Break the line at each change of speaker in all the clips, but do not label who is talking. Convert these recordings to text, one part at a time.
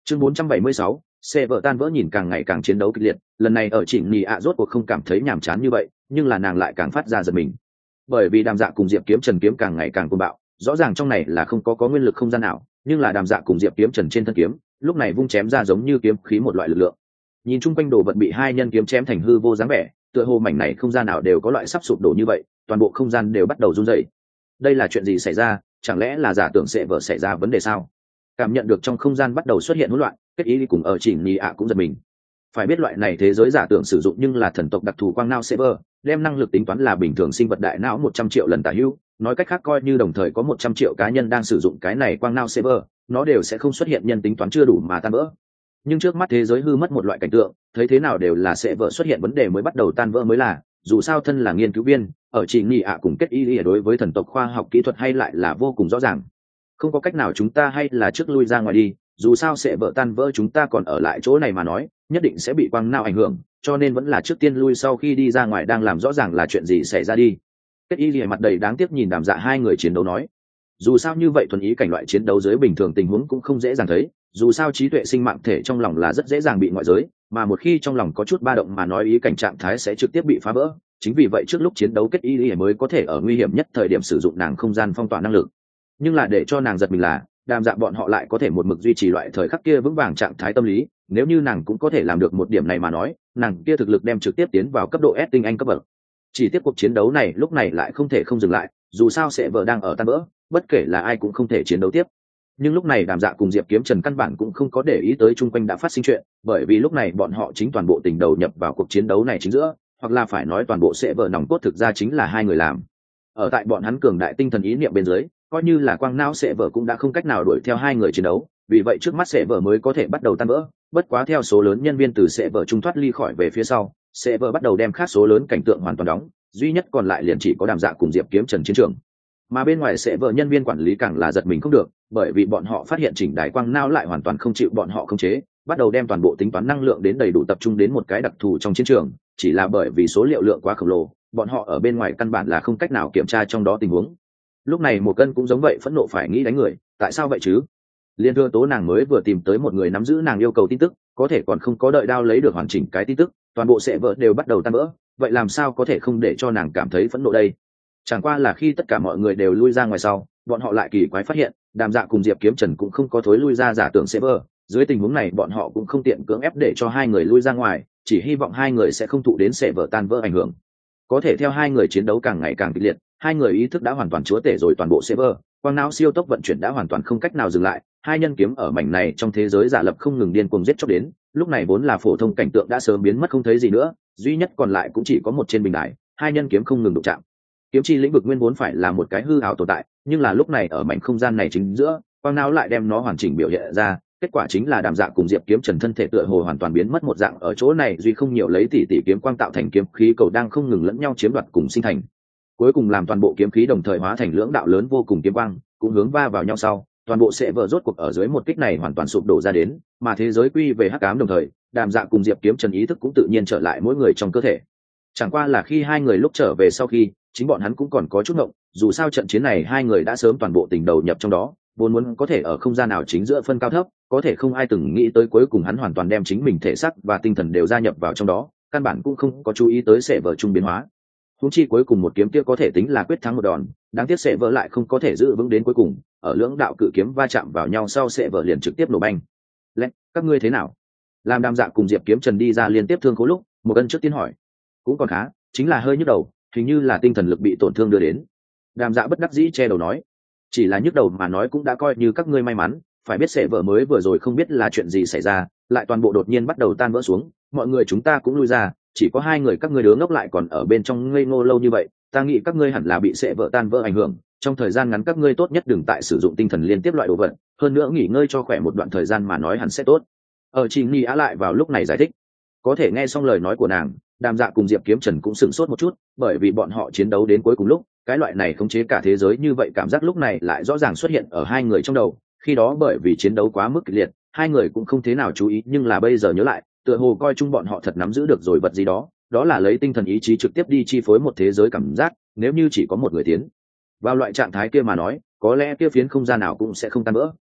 Chương 476, xe vợ tan vỡ nhìn càng ngày càng chiến đấu kịch liệt, lần này ở Trịnh Nhị ạ rốt cuộc không cảm thấy nhàm chán như vậy, nhưng là nàng lại càng phát ra giật mình. Bởi vì Đàm Dạ cùng Diệp Kiếm Trần kiếm càng ngày càng cuồng bạo, rõ ràng trong này là không có nguyên lực không gian nào, nhưng là Đàm Dạ cùng Diệp Kiếm Trần trên thân kiếm, lúc này vung chém ra giống như kiếm khí một loại lực lượng. Nhìn chung quanh đồ vật bị hai nhân kiếm chém thành hư vô dáng vẻ, tựa hồ mảnh này không gian nào đều có loại sắp sụp đổ như vậy, toàn bộ không gian đều bắt đầu run rẩy. Đây là chuyện gì xảy ra, chẳng lẽ là giả tưởng sẽ vỡ xảy ra vấn đề sao? Cảm nhận được trong không gian bắt đầu xuất hiện hỗn loạn, kết ý cùng ở Trịnh Nhị ạ cũng giật mình. Phải biết loại này thế giới giả tưởng sử dụng nhưng là thần tộc đặc thù quang não server, đem năng lực tính toán là bình thường sinh vật đại não 100 triệu lần tả hữu, nói cách khác coi như đồng thời có 100 triệu cá nhân đang sử dụng cái này quang não server, nó đều sẽ không xuất hiện nhân tính toán chưa đủ mà tan vỡ. Nhưng trước mắt thế giới hư mất một loại cảnh tượng, thấy thế nào đều là sẽ vỡ xuất hiện vấn đề mới bắt đầu tan vỡ mới là, dù sao thân là nghiên cứu viên, ở Trịnh Nhị ạ cùng kết ý đối với thần tộc khoa học kỹ thuật hay lại là vô cùng rõ ràng. Không có cách nào chúng ta hay là trước lui ra ngoài đi, dù sao sẽ vỡ tan vỡ chúng ta còn ở lại chỗ này mà nói nhất định sẽ bị quang não ảnh hưởng, cho nên vẫn là trước tiên lui, sau khi đi ra ngoài đang làm rõ ràng là chuyện gì xảy ra đi. Kết y lìa mặt đầy đáng tiếc nhìn Đàm Dạ hai người chiến đấu nói, dù sao như vậy thuần ý cảnh loại chiến đấu dưới bình thường tình huống cũng không dễ dàng thấy, dù sao trí tuệ sinh mạng thể trong lòng là rất dễ dàng bị ngoại giới, mà một khi trong lòng có chút ba động mà nói ý cảnh trạng thái sẽ trực tiếp bị phá vỡ. Chính vì vậy trước lúc chiến đấu Kết y lìa mới có thể ở nguy hiểm nhất thời điểm sử dụng nàng không gian phong tỏa năng lực. Nhưng là để cho nàng giật mình là Đàm Dạ bọn họ lại có thể một mực duy trì loại thời khắc kia vững vàng trạng thái tâm lý, nếu như nàng cũng có thể làm được một điểm này mà nói, nàng kia thực lực đem trực tiếp tiến vào cấp độ S tinh anh cấp bậc. Chỉ tiếp cuộc chiến đấu này lúc này lại không thể không dừng lại, dù sao sẽ vợ đang ở tan vỡ, bất kể là ai cũng không thể chiến đấu tiếp. Nhưng lúc này Đàm Dạ cùng Diệp Kiếm Trần căn bản cũng không có để ý tới chung quanh đã phát sinh chuyện, bởi vì lúc này bọn họ chính toàn bộ tình đầu nhập vào cuộc chiến đấu này chính giữa, hoặc là phải nói toàn bộ sẽ vợ nòng cốt thực ra chính là hai người làm. Ở tại bọn hắn cường đại tinh thần ý niệm bên dưới, coi như là quang não sẽ vợ cũng đã không cách nào đuổi theo hai người chiến đấu, vì vậy trước mắt sẽ vợ mới có thể bắt đầu tan vỡ. Bất quá theo số lớn nhân viên từ sẽ vợ trung thoát ly khỏi về phía sau, sẽ vợ bắt đầu đem khác số lớn cảnh tượng hoàn toàn đóng, duy nhất còn lại liền chỉ có Đàm Dạ cùng Diệp Kiếm Trần chiến trường. Mà bên ngoài sẽ vợ nhân viên quản lý càng là giật mình không được, bởi vì bọn họ phát hiện chỉnh đài quang não lại hoàn toàn không chịu bọn họ khống chế, bắt đầu đem toàn bộ tính toán năng lượng đến đầy đủ tập trung đến một cái đặc thù trong chiến trường, chỉ là bởi vì số liệu lượng quá khổng lồ, bọn họ ở bên ngoài căn bản là không cách nào kiểm tra trong đó tình huống. Lúc này Một Cân cũng giống vậy, phẫn nộ phải nghĩ đánh người, tại sao vậy chứ? Liên Thừa Tố nàng mới vừa tìm tới một người nắm giữ nàng yêu cầu tin tức, có thể còn không có đợi đao lấy được hoàn chỉnh cái tin tức, toàn bộ sẽ vỡ đều bắt đầu tan vỡ, vậy làm sao có thể không để cho nàng cảm thấy phẫn nộ đây? Chẳng qua là khi tất cả mọi người đều lui ra ngoài sau, bọn họ lại kỳ quái phát hiện, Đàm Dạ cùng Diệp Kiếm Trần cũng không có thối lui ra giả tưởng sẽ vỡ. Dưới tình huống này bọn họ cũng không tiện cưỡng ép để cho hai người lui ra ngoài, chỉ hy vọng hai người sẽ không thụ đến sẽ vỡ tan vỡ ảnh hưởng. Có thể theo hai người chiến đấu càng ngày càng kịch liệt, hai người ý thức đã hoàn toàn chúa tể rồi toàn bộ server, quang não siêu tốc vận chuyển đã hoàn toàn không cách nào dừng lại, hai nhân kiếm ở mảnh này trong thế giới giả lập không ngừng điên cuồng giết chóc đến, lúc này vốn là phổ thông cảnh tượng đã sớm biến mất không thấy gì nữa, duy nhất còn lại cũng chỉ có một trên bình đài, hai nhân kiếm không ngừng đụng chạm. Kiếm chi lĩnh vực nguyên vốn phải là một cái hư ảo tồn tại, nhưng là lúc này ở mảnh không gian này chính giữa, quang não lại đem nó hoàn chỉnh biểu hiện ra, kết quả chính là Đàm Dạ cùng Diệp Kiếm Trần thân thể tựa hồ hoàn toàn biến mất một dạng, ở chỗ này duy không nhiều lấy tỷ tỷ kiếm quang tạo thành kiếm khí cầu đang không ngừng lẫn nhau chiếm đoạt cùng sinh thành, cuối cùng làm toàn bộ kiếm khí đồng thời hóa thành lưỡng đạo lớn vô cùng kiếm quang cũng hướng va vào nhau sau, toàn bộ sẽ vỡ rốt cuộc ở dưới một kích này hoàn toàn sụp đổ ra đến, mà thế giới quy về hắc ám đồng thời, Đàm Dạ cùng Diệp Kiếm Trần ý thức cũng tự nhiên trở lại mỗi người trong cơ thể. Chẳng qua là khi hai người lúc trở về sau khi, chính bọn hắn cũng còn có chút ngộng, dù sao trận chiến này hai người đã sớm toàn bộ tình đầu nhập trong đó, vốn muốn có thể ở không gian nào chính giữa phân cao thấp, có thể không ai từng nghĩ tới cuối cùng hắn hoàn toàn đem chính mình thể xác và tinh thần đều gia nhập vào trong đó, căn bản cũng không có chú ý tới sẽ vỡ chung biến hóa. Huống chi cuối cùng một kiếm kia có thể tính là quyết thắng một đòn, đáng tiếc sẽ vỡ lại không có thể giữ vững đến cuối cùng, ở lưỡng đạo cự kiếm va chạm vào nhau sau sẽ vỡ liền trực tiếp nổ banh. Lẽ, các ngươi thế nào? Làm Đàm Dạ cùng Diệp Kiếm Trần đi ra liên tiếp thương khố lúc, Một Cân trước tiên hỏi. Cũng còn khá, chính là hơi nhức đầu, hình như là tinh thần lực bị tổn thương đưa đến. Đàm Dạ bất đắc dĩ che đầu nói, chỉ là nhức đầu mà nói cũng đã coi như các ngươi may mắn, phải biết sẽ vỡ mới vừa rồi không biết là chuyện gì xảy ra, lại toàn bộ đột nhiên bắt đầu tan vỡ xuống, mọi người chúng ta cũng lui ra, chỉ có hai người các ngươi đứa ngốc lại còn ở bên trong ngây ngô lâu như vậy, ta nghĩ các ngươi hẳn là bị sẽ vỡ tan vỡ ảnh hưởng, trong thời gian ngắn các ngươi tốt nhất đừng tại sử dụng tinh thần liên tiếp loại đồ vật, hơn nữa nghỉ ngơi cho khỏe một đoạn thời gian mà nói hẳn sẽ tốt. Ở Trình Nhi Á lại vào lúc này giải thích. Có thể nghe xong lời nói của nàng, Đàm Dạ cùng Diệp Kiếm Trần cũng sửng sốt một chút, bởi vì bọn họ chiến đấu đến cuối cùng lúc, cái loại này khống chế cả thế giới như vậy cảm giác lúc này lại rõ ràng xuất hiện ở hai người trong đầu, khi đó bởi vì chiến đấu quá mức kịch liệt, hai người cũng không thế nào chú ý, nhưng là bây giờ nhớ lại, tựa hồ coi chung bọn họ thật nắm giữ được rồi vật gì đó, đó là lấy tinh thần ý chí trực tiếp đi chi phối một thế giới cảm giác, nếu như chỉ có một người tiến vào loại trạng thái kia mà nói, có lẽ kia phiến không gian nào cũng sẽ không tan vỡ.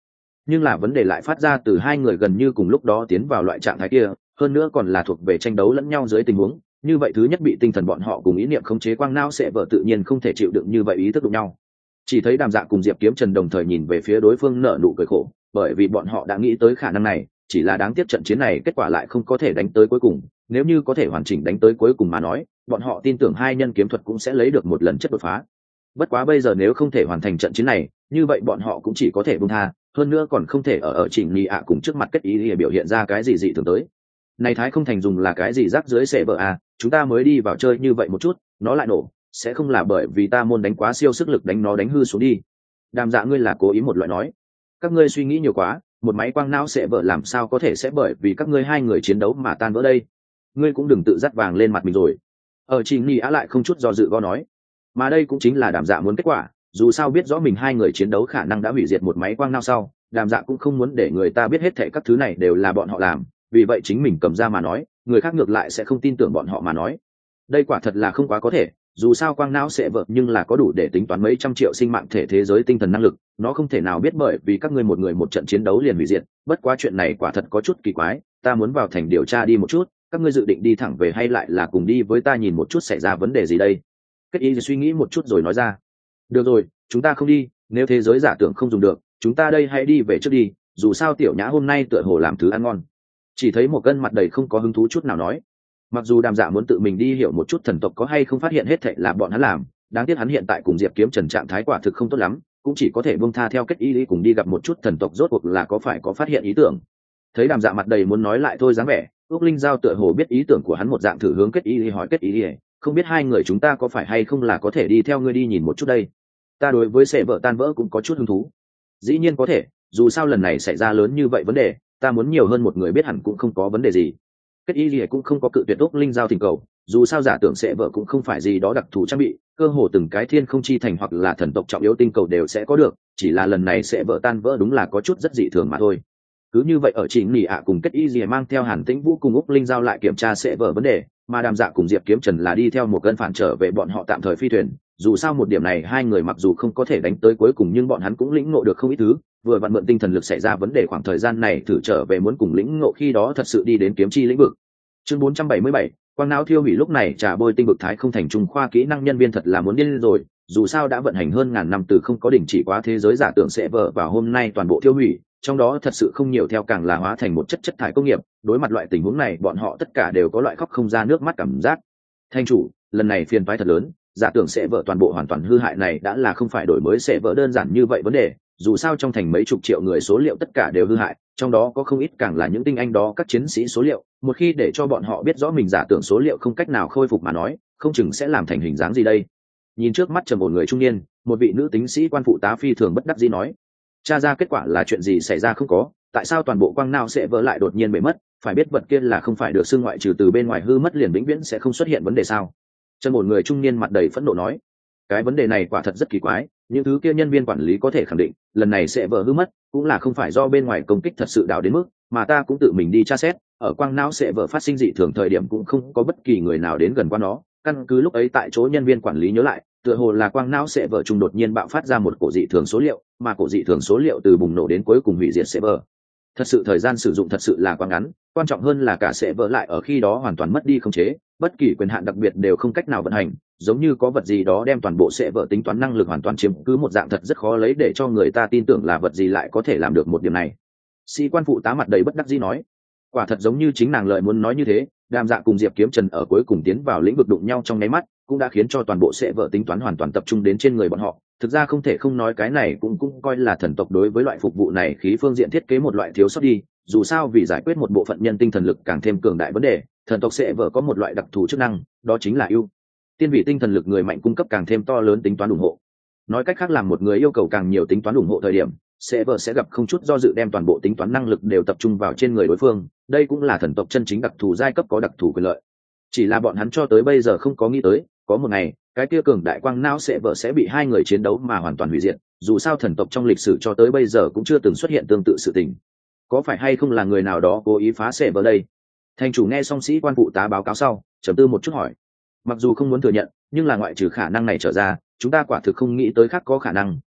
nhưng là vấn đề lại phát ra từ hai người gần như cùng lúc đó tiến vào loại trạng thái kia, hơn nữa còn là thuộc về tranh đấu lẫn nhau dưới tình huống như vậy. Thứ nhất bị tinh thần bọn họ cùng ý niệm khống chế quang não sẽ vợ tự nhiên không thể chịu đựng như vậy ý thức đụng nhau. Chỉ thấy Đàm Dạ cùng Diệp Kiếm Trần đồng thời nhìn về phía đối phương nở nụ cười khổ, bởi vì bọn họ đã nghĩ tới khả năng này, chỉ là đáng tiếc trận chiến này kết quả lại không có thể đánh tới cuối cùng. Nếu như có thể hoàn chỉnh đánh tới cuối cùng mà nói, bọn họ tin tưởng hai nhân kiếm thuật cũng sẽ lấy được một lần chất đột phá. Bất quá bây giờ nếu không thể hoàn thành trận chiến này, như vậy bọn họ cũng chỉ có thể buông tha, hơn nữa còn không thể ở Trịnh Nghị ạ cùng trước mặt kết ý để biểu hiện ra cái gì dị thường tới. Này Thái không thành dùng là cái gì rác dưới xệ vợ à, chúng ta mới đi vào chơi như vậy một chút, nó lại nổ, sẽ không là bởi vì ta môn đánh quá siêu sức lực đánh nó đánh hư xuống đi. Đàm Dạ ngươi là cố ý một loại nói, các ngươi suy nghĩ nhiều quá, một máy quang não xệ vợ làm sao có thể sẽ bởi vì các ngươi hai người chiến đấu mà tan vỡ đây. Ngươi cũng đừng tự dắt vàng lên mặt mình rồi. Ở Trịnh Nghị á lại không chút do dự go nói, mà đây cũng chính là Đàm Dạ muốn kết quả. Dù sao biết rõ mình hai người chiến đấu khả năng đã hủy diệt một máy quang não sau, Đàm Dạ cũng không muốn để người ta biết hết thảy các thứ này đều là bọn họ làm, vì vậy chính mình cầm ra mà nói, người khác ngược lại sẽ không tin tưởng bọn họ mà nói. Đây quả thật là không quá có thể, dù sao quang não sẽ vợ nhưng là có đủ để tính toán mấy trăm triệu sinh mạng thể thế giới tinh thần năng lực, nó không thể nào biết bởi vì các ngươi một người một trận chiến đấu liền hủy diệt. Bất quá chuyện này quả thật có chút kỳ quái, ta muốn vào thành điều tra đi một chút, các ngươi dự định đi thẳng về hay lại là cùng đi với ta nhìn một chút xảy ra vấn đề gì đây? Kết ý suy nghĩ một chút rồi nói ra, được rồi, chúng ta không đi, nếu thế giới giả tưởng không dùng được, chúng ta đây hãy đi về trước đi, dù sao tiểu nhã hôm nay tựa hồ làm thứ ăn ngon. Chỉ thấy một gân mặt đầy không có hứng thú chút nào nói, mặc dù Đàm Dạ muốn tự mình đi hiểu một chút thần tộc có hay không phát hiện hết thệ là bọn hắn làm, đáng tiếc hắn hiện tại cùng Diệp Kiếm Trần trạng thái quả thực không tốt lắm, cũng chỉ có thể buông tha theo kết ý lý cùng đi gặp một chút thần tộc rốt cuộc là có phải có phát hiện ý tưởng. Thấy Đàm Dạ mặt đầy muốn nói lại thôi dáng vẻ, ước linh giao tựa hồ biết ý tưởng của hắn một dạng thử hướng kết ý lý hỏi kết ý lý, không biết hai người chúng ta có phải hay không là có thể đi theo ngươi đi nhìn một chút đây. Ta đối với sẽ vợ tan vỡ cũng có chút hứng thú. Dĩ nhiên có thể, dù sao lần này xảy ra lớn như vậy vấn đề, ta muốn nhiều hơn một người biết hẳn cũng không có vấn đề gì. Kết y gì cũng không có cự tuyệt úc linh giao thỉnh cầu, dù sao giả tưởng sẽ vợ cũng không phải gì đó đặc thù trang bị, cơ hồ từng cái thiên không chi thành hoặc là thần tộc trọng yếu tinh cầu đều sẽ có được, chỉ là lần này sẽ vợ tan vỡ đúng là có chút rất dị thường mà thôi. Cứ như vậy ở Trịnh Nghị ạ cùng kết y gì mang theo Hàn Tĩnh Vũ cùng úc linh giao lại kiểm tra sẽ vợ vấn đề, mà Đàm Dạ cùng Diệp Kiếm Trần là đi theo một cơn phản trở về bọn họ tạm thời phi thuyền. Dù sao một điểm này hai người mặc dù không có thể đánh tới cuối cùng nhưng bọn hắn cũng lĩnh ngộ được không ít thứ, vừa vặn mượn tinh thần lực xảy ra vấn đề khoảng thời gian này thử trở về muốn cùng lĩnh ngộ khi đó thật sự đi đến kiếm chi lĩnh vực. Chương 477, quang não thiêu hủy. Lúc này trà bôi tinh vực Thái không thành trung khoa kỹ năng nhân viên thật là muốn điên rồi, dù sao đã vận hành hơn ngàn năm từ không có đỉnh chỉ quá thế giới giả tưởng sẽ vỡ và hôm nay toàn bộ thiêu hủy, trong đó thật sự không nhiều theo càng là hóa thành một chất thải công nghiệp. Đối mặt loại tình huống này bọn họ tất cả đều có loại khóc không ra nước mắt cảm giác. Thanh chủ, lần này phiền toái thật lớn, giả tưởng sẽ vỡ toàn bộ hoàn toàn hư hại này đã là không phải đổi mới sẽ vỡ đơn giản như vậy vấn đề, dù sao trong thành mấy chục triệu người số liệu tất cả đều hư hại, trong đó có không ít càng là những tinh anh đó các chiến sĩ số liệu, một khi để cho bọn họ biết rõ mình giả tưởng số liệu không cách nào khôi phục mà nói, không chừng sẽ làm thành hình dáng gì đây. Nhìn trước mắt trầm ổn người trung niên, một vị nữ tính sĩ quan phụ tá phi thường bất đắc dĩ nói, tra ra kết quả là chuyện gì xảy ra không có, tại sao toàn bộ quang não sẽ vỡ lại đột nhiên bể mất, phải biết vật kia là không phải được xưng ngoại trừ từ bên ngoài hư mất liền vĩnh viễn sẽ không xuất hiện vấn đề sao. Trầm ổn người trung niên mặt đầy phẫn nộ nói, cái vấn đề này quả thật rất kỳ quái, những thứ kia nhân viên quản lý có thể khẳng định lần này sẽ vỡ hư mất cũng là không phải do bên ngoài công kích thật sự đào đến mức, mà ta cũng tự mình đi tra xét, ở quang não sẽ vỡ phát sinh dị thường thời điểm cũng không có bất kỳ người nào đến gần qua nó, căn cứ lúc ấy tại chỗ nhân viên quản lý nhớ lại, tựa hồ là quang não sẽ vỡ trùng đột nhiên bạo phát ra một cổ dị thường số liệu, mà cổ dị thường số liệu từ bùng nổ đến cuối cùng hủy diệt sẽ vỡ thật sự thời gian sử dụng thật sự là quá ngắn, quan trọng hơn là cả sẽ vỡ lại ở khi đó hoàn toàn mất đi khống chế, bất kỳ quyền hạn đặc biệt đều không cách nào vận hành, giống như có vật gì đó đem toàn bộ sẽ vỡ tính toán năng lực hoàn toàn chiếm cứ một dạng, thật rất khó lấy để cho người ta tin tưởng là vật gì lại có thể làm được một điểm này. Sĩ quan phụ tá mặt đầy bất đắc dĩ nói, quả thật giống như chính nàng lợi muốn nói như thế. Đàm Dạ cùng Diệp Kiếm Trần ở cuối cùng tiến vào lĩnh vực đụng nhau trong nháy mắt cũng đã khiến cho toàn bộ sẽ vỡ tính toán hoàn toàn tập trung đến trên người bọn họ. Thực ra không thể không nói cái này cũng coi là thần tộc đối với loại phục vụ này khí phương diện thiết kế một loại thiếu sót đi, dù sao vì giải quyết một bộ phận nhân tinh thần lực càng thêm cường đại vấn đề, thần tộc sẽ vỡ có một loại đặc thù chức năng, đó chính là ưu tiên vị tinh thần lực người mạnh cung cấp càng thêm to lớn tính toán ủng hộ. Nói cách khác, làm một người yêu cầu càng nhiều tính toán ủng hộ thời điểm, sẽ vỡ sẽ gặp không chút do dự đem toàn bộ tính toán năng lực đều tập trung vào trên người đối phương. Đây cũng là thần tộc chân chính đặc thù giai cấp có đặc thù quyền lợi, chỉ là bọn hắn cho tới bây giờ không có nghĩ tới có một ngày cái kia cường đại quang não sẽ vỡ sẽ bị hai người chiến đấu mà hoàn toàn hủy diệt. Dù sao thần tộc trong lịch sử cho tới bây giờ cũng chưa từng xuất hiện tương tự sự tình, có phải hay không là người nào đó cố ý phá sẽ vỡ đây? Thành chủ nghe xong sĩ quan phụ tá báo cáo sau trầm tư một chút hỏi, mặc dù không muốn thừa nhận nhưng là ngoại trừ khả năng này trở ra chúng ta quả thực không nghĩ tới khác có khả năng.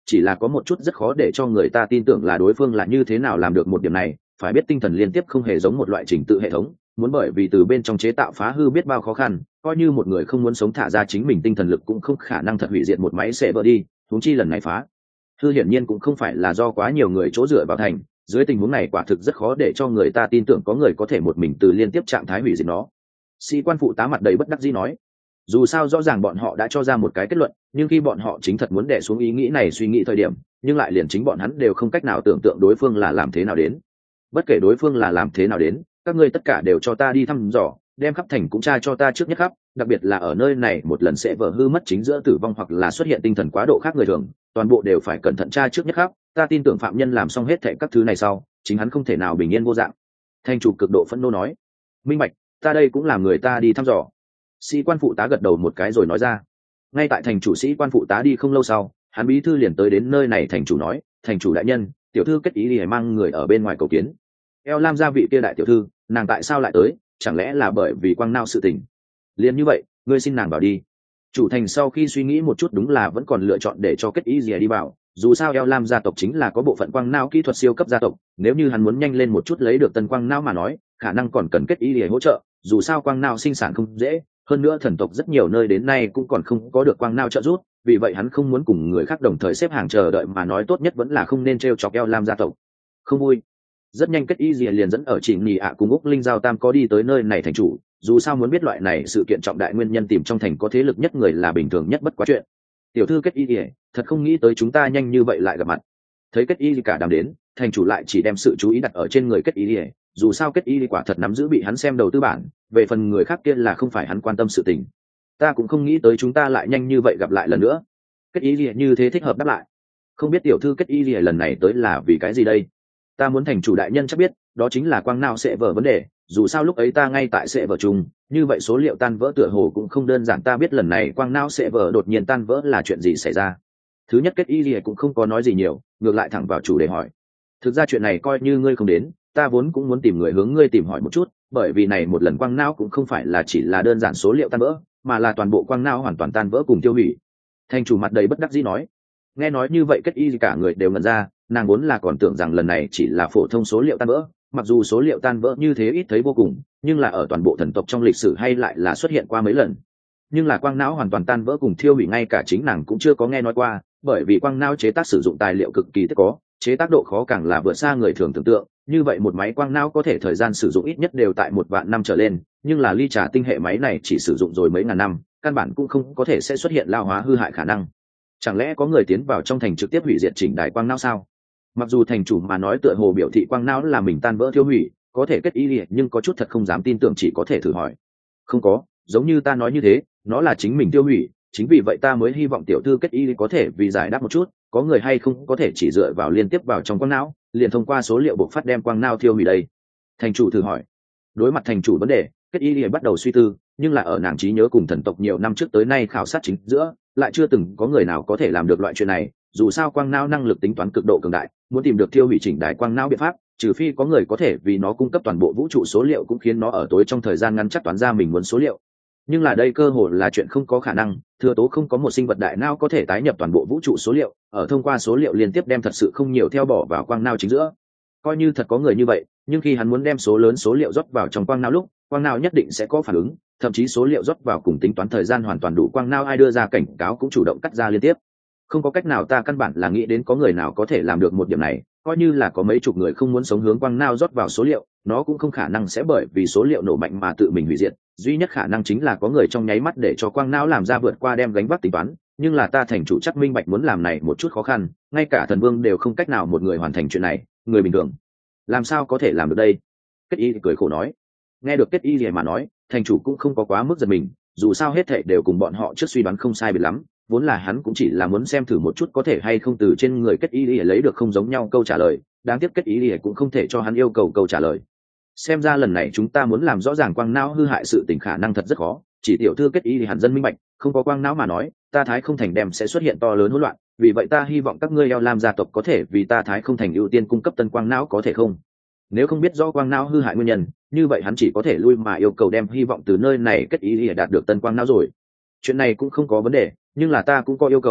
chỉ là có một chút rất khó để cho người ta tin tưởng là đối phương là như thế nào làm được một điểm này. Phải biết tinh thần liên tiếp không hề giống một loại trình tự hệ thống, muốn bởi vì từ bên trong chế tạo phá hư biết bao khó khăn, coi như một người không muốn sống thả ra chính mình tinh thần lực cũng không khả năng thật hủy diệt một máy sẽ vỡ đi, huống chi lần này phá hư hiển nhiên cũng không phải là do quá nhiều người chỗ dựa vào thành. Dưới tình huống này quả thực rất khó để cho người ta tin tưởng có người có thể một mình từ liên tiếp trạng thái hủy diệt nó. Sĩ quan phụ tá mặt đầy bất đắc dĩ nói, dù sao rõ ràng bọn họ đã cho ra một cái kết luận, nhưng khi bọn họ chính thật muốn đè xuống ý nghĩ này suy nghĩ thời điểm, nhưng lại liền chính bọn hắn đều không cách nào tưởng tượng đối phương là làm thế nào đến. Bất kể đối phương là làm thế nào đến, các ngươi tất cả đều cho ta đi thăm dò, đem khắp thành cũng tra cho ta trước nhất khắp, đặc biệt là ở nơi này một lần sẽ vỡ hư mất chính giữa tử vong hoặc là xuất hiện tinh thần quá độ khác người thường, toàn bộ đều phải cẩn thận tra trước nhất khắp. Ta tin tưởng phạm nhân làm xong hết thảy các thứ này sau, chính hắn không thể nào bình yên vô dạng. Thành chủ cực độ phẫn nộ nói, minh bạch, ta đây cũng làm người ta đi thăm dò. Sĩ quan phụ tá gật đầu một cái rồi nói ra. Ngay tại thành chủ sĩ quan phụ tá đi không lâu sau, hắn bí thư liền tới đến nơi này. Thành chủ nói, thành chủ đại nhân, tiểu thư Kết Ý Lìa mang người ở bên ngoài cầu kiến. Eo Lam gia vị kia đại tiểu thư, nàng tại sao lại tới, chẳng lẽ là bởi vì quang nao sự tình? Liền như vậy, ngươi xin nàng bảo đi. Chủ thành sau khi suy nghĩ một chút đúng là vẫn còn lựa chọn để cho Kết Ý Lìa đi bảo. Dù sao Eo Lam gia tộc chính là có bộ phận quang nao kỹ thuật siêu cấp gia tộc, nếu như hắn muốn nhanh lên một chút lấy được tân quang nao mà nói, khả năng còn cần Kết Ý Lìa hỗ trợ. Dù sao quang nao sinh sản không dễ, hơn nữa thần tộc rất nhiều nơi đến nay cũng còn không có được quang nao trợ giúp, vì vậy hắn không muốn cùng người khác đồng thời xếp hàng chờ đợi mà nói tốt nhất vẫn là không nên trêu chọc Eo Lam gia tộc. Không vui. Rất nhanh Kết Y Lìa liền dẫn ở Trịnh Nhị ạ cùng Úc Linh Giao Tam có đi tới nơi này thành chủ, dù sao muốn biết loại này sự kiện trọng đại nguyên nhân tìm trong thành có thế lực nhất người là bình thường nhất bất quá chuyện. Tiểu thư Kết Y Lìa, thật không nghĩ tới chúng ta nhanh như vậy lại gặp mặt. Thấy Kết Y cả đám đến, thành chủ lại chỉ đem sự chú ý đặt ở trên người Kết Y Lìa, dù sao Kết Y quả thật nắm giữ bị hắn xem đầu tư bản, về phần người khác kia là không phải hắn quan tâm sự tình. Ta cũng không nghĩ tới chúng ta lại nhanh như vậy gặp lại lần nữa. Kết Y Lìa như thế thích hợp đáp lại. Không biết tiểu thư Kết Y Lìa lần này tới là vì cái gì đây? Ta muốn thành chủ đại nhân chắc biết, đó chính là quang nao sẽ vỡ vấn đề, dù sao lúc ấy ta ngay tại sẽ vỡ chung, như vậy số liệu tan vỡ tựa hồ cũng không đơn giản. Ta biết lần này quang nao sẽ vỡ đột nhiên tan vỡ là chuyện gì xảy ra. Thứ nhất Kết Y Lìa cũng không có nói gì nhiều, ngược lại thẳng vào chủ đề hỏi. Thực ra chuyện này coi như ngươi không đến, ta vốn cũng muốn tìm người hướng ngươi tìm hỏi một chút, bởi vì này một lần quang não cũng không phải là chỉ là đơn giản số liệu tan vỡ, mà là toàn bộ quang não hoàn toàn tan vỡ cùng tiêu hủy. Thành chủ mặt đầy bất đắc dĩ nói. Nghe nói như vậy Kết Y cả người đều ngẩn ra, nàng vốn là còn tưởng rằng lần này chỉ là phổ thông số liệu tan vỡ, mặc dù số liệu tan vỡ như thế ít thấy vô cùng, nhưng là ở toàn bộ thần tộc trong lịch sử hay lại là xuất hiện qua mấy lần. Nhưng là quang não hoàn toàn tan vỡ cùng thiêu hủy ngay cả chính nàng cũng chưa có nghe nói qua, bởi vì quang não chế tác sử dụng tài liệu cực kỳ tất có, chế tác độ khó càng là vượt xa người thường tưởng tượng. Như vậy một máy quang não có thể thời gian sử dụng ít nhất đều tại 1.000 năm trở lên, nhưng là ly trà tinh hệ máy này chỉ sử dụng rồi mấy ngàn năm, căn bản cũng không có thể sẽ xuất hiện lao hóa hư hại khả năng. Chẳng lẽ có người tiến vào trong thành trực tiếp hủy diệt chỉnh đài quang não sao? Mặc dù thành chủ mà nói tựa hồ biểu thị quang não là mình tan vỡ thiêu hủy, có thể Kết Y liệt, nhưng có chút thật không dám tin tưởng, chỉ có thể thử hỏi. Không có, giống như ta nói như thế, nó là chính mình tiêu hủy, chính vì vậy ta mới hy vọng tiểu thư Kết Y có thể vì giải đáp một chút, có người hay không có thể chỉ dựa vào liên tiếp vào trong quang não, liền thông qua số liệu buộc phát đem quang não thiêu hủy đây. Thành chủ thử hỏi. Đối mặt thành chủ vấn đề, Kết Y bắt đầu suy tư, nhưng là ở nàng trí nhớ cùng thần tộc nhiều năm trước tới nay khảo sát chính giữa, lại chưa từng có người nào có thể làm được loại chuyện này. Dù sao quang não năng lực tính toán cực độ cường đại, muốn tìm được thiêu hủy chỉnh đài quang não biện pháp, trừ phi có người có thể vì nó cung cấp toàn bộ vũ trụ số liệu cũng khiến nó ở tối trong thời gian ngắn chắc toán ra mình muốn số liệu. Nhưng là đây cơ hội là chuyện không có khả năng, thừa tố không có một sinh vật đại não có thể tái nhập toàn bộ vũ trụ số liệu, ở thông qua số liệu liên tiếp đem thật sự không nhiều theo bỏ vào quang não chính giữa. Coi như thật có người như vậy, nhưng khi hắn muốn đem số lớn số liệu rót vào trong quang não lúc, quang não nhất định sẽ có phản ứng, thậm chí số liệu rót vào cùng tính toán thời gian hoàn toàn đủ, quang não ai đưa ra cảnh cáo cũng chủ động cắt ra liên tiếp. Không có cách nào, ta căn bản là nghĩ đến có người nào có thể làm được một điểm này, coi như là có mấy chục người không muốn sống hướng quang não rót vào số liệu, nó cũng không khả năng sẽ bởi vì số liệu nổ mạnh mà tự mình hủy diệt. Duy nhất khả năng chính là có người trong nháy mắt để cho quang não làm ra vượt qua đem gánh vác tính toán, nhưng là ta thành chủ chắc minh bạch muốn làm này một chút khó khăn, ngay cả thần vương đều không cách nào một người hoàn thành chuyện này, người bình thường làm sao có thể làm được đây? Kết Y cười khổ nói. Nghe được Kết Y gì mà nói, thành chủ cũng không có quá mức giật mình, dù sao hết thảy đều cùng bọn họ trước suy đoán không sai biệt lắm, vốn là hắn cũng chỉ là muốn xem thử một chút có thể hay không từ trên người Kết Y lấy được không giống nhau câu trả lời, đáng tiếc Kết Y cũng không thể cho hắn yêu cầu câu trả lời. Xem ra lần này chúng ta muốn làm rõ ràng quang não hư hại sự tình khả năng thật rất khó, chỉ tiểu thư Kết Y thì hẳn dân minh bạch, không có quang não mà nói, ta Thái Không Thành đem sẽ xuất hiện to lớn hỗn loạn, vì vậy ta hy vọng các ngươi Eo Lam gia tộc có thể vì ta Thái Không Thành ưu tiên cung cấp tân quang não, có thể không? Nếu không biết rõ quang não hư hại nguyên nhân, như vậy hắn chỉ có thể lui mà yêu cầu đem hy vọng từ nơi này Kết Y đạt được tân quang não rồi. Chuyện này cũng không có vấn đề, nhưng là ta cũng có yêu cầu,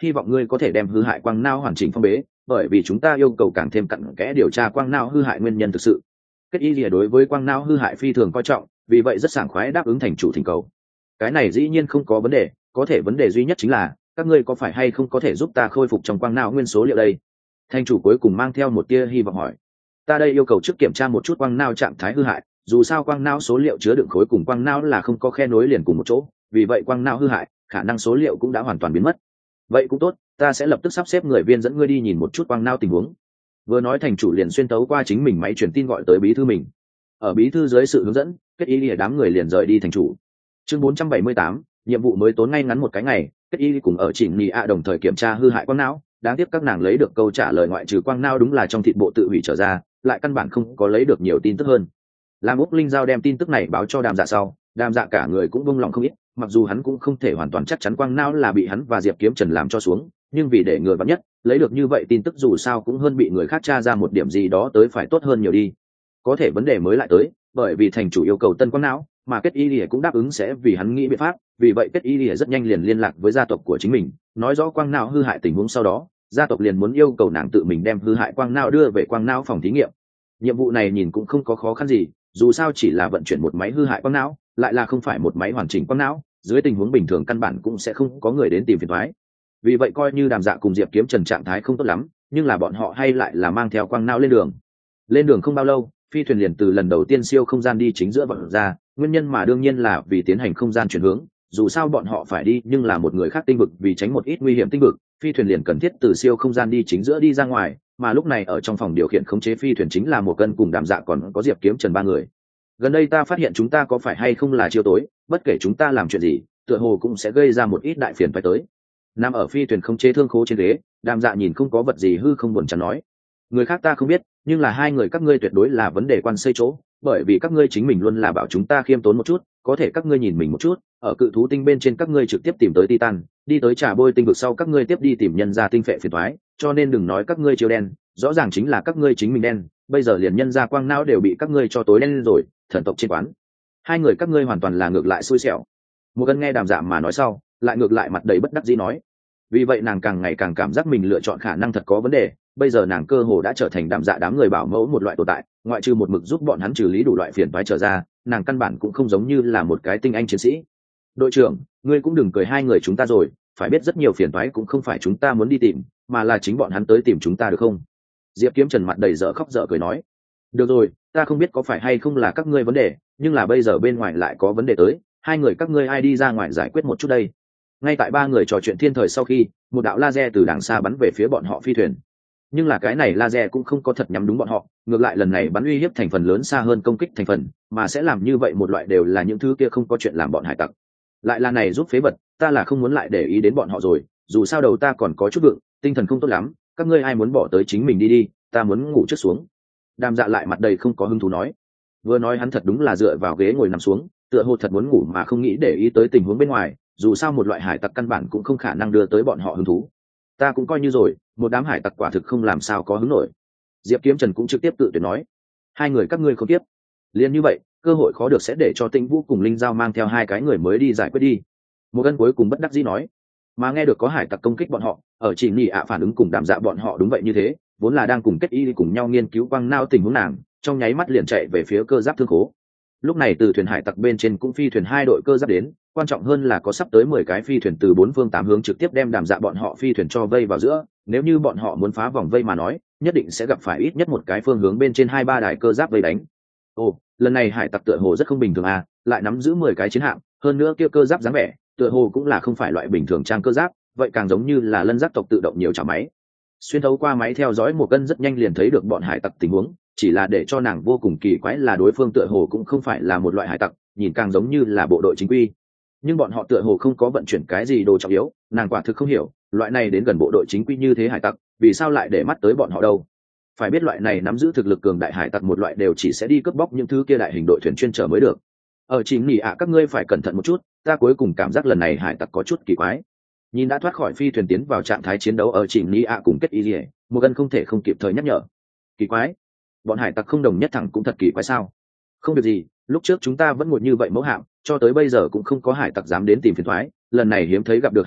hy vọng ngươi có thể đem hư hại quang não hoàn chỉnh phong bế, bởi vì chúng ta yêu cầu càng thêm cặn kẽ điều tra quang não hư hại nguyên nhân thực sự. Kết y lìa đối với quang não hư hại phi thường coi trọng, vì vậy rất sảng khoái đáp ứng thành chủ thỉnh cầu. Cái này dĩ nhiên không có vấn đề, có thể vấn đề duy nhất chính là các ngươi có phải hay không có thể giúp ta khôi phục trong quang não nguyên số liệu đây? Thành chủ cuối cùng mang theo một tia hy vọng hỏi. Ta đây yêu cầu trước kiểm tra một chút quang não trạng thái hư hại, dù sao quang não số liệu chứa đựng khối cùng quang não là không có khe nối liền cùng một chỗ, vì vậy quang não hư hại, khả năng số liệu cũng đã hoàn toàn biến mất. Vậy cũng tốt, ta sẽ lập tức sắp xếp người viên dẫn ngươi đi nhìn một chút quang não tình huống. Vừa nói thành chủ liền xuyên tấu qua chính mình máy truyền tin gọi tới bí thư mình. Ở bí thư dưới sự hướng dẫn, kết y lìa đám người liền rời đi thành chủ. Chương 478, nhiệm vụ mới tốn ngay ngắn một cái ngày, kết y cùng ở chỉnh nhị ạ đồng thời kiểm tra hư hại quang não. Đáng tiếc các nàng lấy được câu trả lời ngoại trừ quang não đúng là trong thịt bộ tự hủy trở ra, lại căn bản không có lấy được nhiều tin tức hơn. Lam Úc Linh Giao đem tin tức này báo cho Đàm Dạ sau, Đàm Dạ cả người cũng vung lòng không ít, mặc dù hắn cũng không thể hoàn toàn chắc chắn quang não là bị hắn và Diệp Kiếm Trần làm cho xuống, nhưng vì để ngừa vắn nhất, lấy được như vậy tin tức dù sao cũng hơn bị người khác tra ra một điểm gì đó tới phải tốt hơn nhiều đi. Có thể vấn đề mới lại tới, bởi vì thành chủ yêu cầu tân quang não, mà Kết Y Lìa cũng đáp ứng sẽ vì hắn nghĩ biện pháp, vì vậy Kết Y Lìa rất nhanh liền liên lạc với gia tộc của chính mình, nói rõ quang não hư hại tình huống sau đó, gia tộc liền muốn yêu cầu nàng tự mình đem hư hại quang não đưa về quang não phòng thí nghiệm. Nhiệm vụ này nhìn cũng không có khó khăn gì, dù sao chỉ là vận chuyển một máy hư hại quang não, lại là không phải một máy hoàn chỉnh quang não, dưới tình huống bình thường căn bản cũng sẽ không có người đến tìm phiền toái. Vì vậy coi như Đàm Dạ cùng Diệp Kiếm Trần trạng thái không tốt lắm, nhưng là bọn họ hay lại là mang theo quang não lên đường. Lên đường không bao lâu, phi thuyền liền từ lần đầu tiên siêu không gian đi chính giữa vận ra, nguyên nhân mà đương nhiên là vì tiến hành không gian chuyển hướng, dù sao bọn họ phải đi nhưng là một người khác tinh vực, vì tránh một ít nguy hiểm tinh vực, phi thuyền liền cần thiết từ siêu không gian đi chính giữa đi ra ngoài, mà lúc này ở trong phòng điều khiển khống chế phi thuyền chính là một cân cùng Đàm Dạ còn có Diệp Kiếm Trần ba người. Gần đây ta phát hiện chúng ta có phải hay không là chiêu tối, bất kể chúng ta làm chuyện gì, tựa hồ cũng sẽ gây ra một ít đại phiền phải tới. Nằm ở phi thuyền khống chế thương khố trên ghế, Đàm Dạ nhìn không có vật gì hư không buồn chán nói, người khác ta không biết, nhưng là hai người các ngươi tuyệt đối là vấn đề quan xây chỗ, bởi vì các ngươi chính mình luôn là bảo chúng ta khiêm tốn một chút, có thể các ngươi nhìn mình một chút, ở cự thú tinh bên trên các ngươi trực tiếp tìm tới Titan, đi tới trà bôi tinh vực sau các ngươi tiếp đi tìm nhân ra tinh phệ phiền toái, cho nên đừng nói các ngươi chiếu đen, rõ ràng chính là các ngươi chính mình đen, bây giờ liền nhân ra quang não đều bị các ngươi cho tối đen lên rồi, thần tộc trên quán. Hai người các ngươi hoàn toàn là ngược lại xui xẻo. Một Ngân nghe Đàm Dạ mà nói sau, lại ngược lại mặt đầy bất đắc dĩ nói. Vì vậy nàng càng ngày càng cảm giác mình lựa chọn khả năng thật có vấn đề, bây giờ nàng cơ hồ đã trở thành Đàm Dạ đám người bảo mẫu một loại tồn tại, ngoại trừ một mực giúp bọn hắn trừ lý đủ loại phiền toái trở ra, nàng căn bản cũng không giống như là một cái tinh anh chiến sĩ. Đội trưởng, ngươi cũng đừng cười hai người chúng ta rồi, phải biết rất nhiều phiền toái cũng không phải chúng ta muốn đi tìm, mà là chính bọn hắn tới tìm chúng ta được không? Diệp Kiếm Trần mặt đầy dở khóc dở cười nói. Được rồi, ta không biết có phải hay không là các ngươi vấn đề, nhưng là bây giờ bên ngoài lại có vấn đề tới, hai người các ngươi ai đi ra ngoài giải quyết một chút đây. Ngay tại ba người trò chuyện thiên thời sau khi, một đạo laser từ đằng xa bắn về phía bọn họ phi thuyền. Nhưng là cái này laser cũng không có thật nhắm đúng bọn họ, ngược lại lần này bắn uy hiếp thành phần lớn xa hơn công kích thành phần, mà sẽ làm như vậy một loại đều là những thứ kia không có chuyện làm bọn hải tặc. Lại là này giúp phế vật, ta là không muốn lại để ý đến bọn họ rồi, dù sao đầu ta còn có chút vượng, tinh thần không tốt lắm, các ngươi ai muốn bỏ tới chính mình đi đi, ta muốn ngủ trước xuống. Đàm Dạ lại mặt đầy không có hứng thú nói. Vừa nói hắn thật đúng là dựa vào ghế ngồi nằm xuống, tựa hồ thật muốn ngủ mà không nghĩ để ý tới tình huống bên ngoài, dù sao một loại hải tặc căn bản cũng không khả năng đưa tới bọn họ hứng thú. Ta cũng coi như rồi, một đám hải tặc quả thực không làm sao có hứng nổi. Diệp Kiếm Trần cũng trực tiếp tự tuyệt nói, hai người các ngươi không tiếp. Liên như vậy, cơ hội khó được sẽ để cho Tĩnh Vũ cùng Linh Giao mang theo hai cái người mới đi giải quyết đi. Một Ngân cuối cùng bất đắc dĩ nói, mà nghe được có hải tặc công kích bọn họ, ở chỉ nhị ạ phản ứng cùng Đàm Dạ bọn họ đúng vậy như thế, vốn là đang cùng Kết Y cùng nhau nghiên cứu quang não tình huống nàng, trong nháy mắt liền chạy về phía cơ giáp thương khố. Lúc này từ thuyền hải tặc bên trên cũng phi thuyền hai đội cơ giáp đến, quan trọng hơn là có sắp tới 10 cái phi thuyền từ bốn phương tám hướng trực tiếp đem Đàm Dạ bọn họ phi thuyền cho vây vào giữa, nếu như bọn họ muốn phá vòng vây mà nói, nhất định sẽ gặp phải ít nhất một cái phương hướng bên trên 2-3 đài cơ giáp vây đánh. Ồ, lần này hải tặc tựa hồ rất không bình thường à, lại nắm giữ 10 cái chiến hạm, hơn nữa kia cơ giáp dáng vẻ, tựa hồ cũng là không phải loại bình thường trang cơ giáp, vậy càng giống như là lân giác tộc tự động nhiều chảo máy. Xuyên thấu qua máy theo dõi một cân rất nhanh liền thấy được bọn hải tặc tình huống, chỉ là để cho nàng vô cùng kỳ quái là đối phương tựa hồ cũng không phải là một loại hải tặc, nhìn càng giống như là bộ đội chính quy. Nhưng bọn họ tựa hồ không có vận chuyển cái gì đồ trọng yếu, nàng quả thực không hiểu, loại này đến gần bộ đội chính quy như thế hải tặc, vì sao lại để mắt tới bọn họ đâu? Phải biết loại này nắm giữ thực lực cường đại hải tặc một loại đều chỉ sẽ đi cướp bóc những thứ kia đại hình đội thuyền chuyên chở mới được. Ở chính nhỉ ạ các ngươi phải cẩn thận một chút, ta cuối cùng cảm giác lần này hải tặc có chút kỳ quái. Nhìn đã thoát khỏi phi thuyền tiến vào trạng thái chiến đấu ở chỉnh ni ạ cùng Kết Y Lìa, một gần không thể không kịp thời nhắc nhở. Kỳ quái? Bọn hải tặc không đồng nhất thẳng cũng thật kỳ quái sao? Không việc gì, lúc trước chúng ta vẫn ngồi như vậy mẫu hạm, cho tới bây giờ cũng không có hải tặc dám đến tìm phiền toái, lần này hiếm thấy gặp được hải tặc,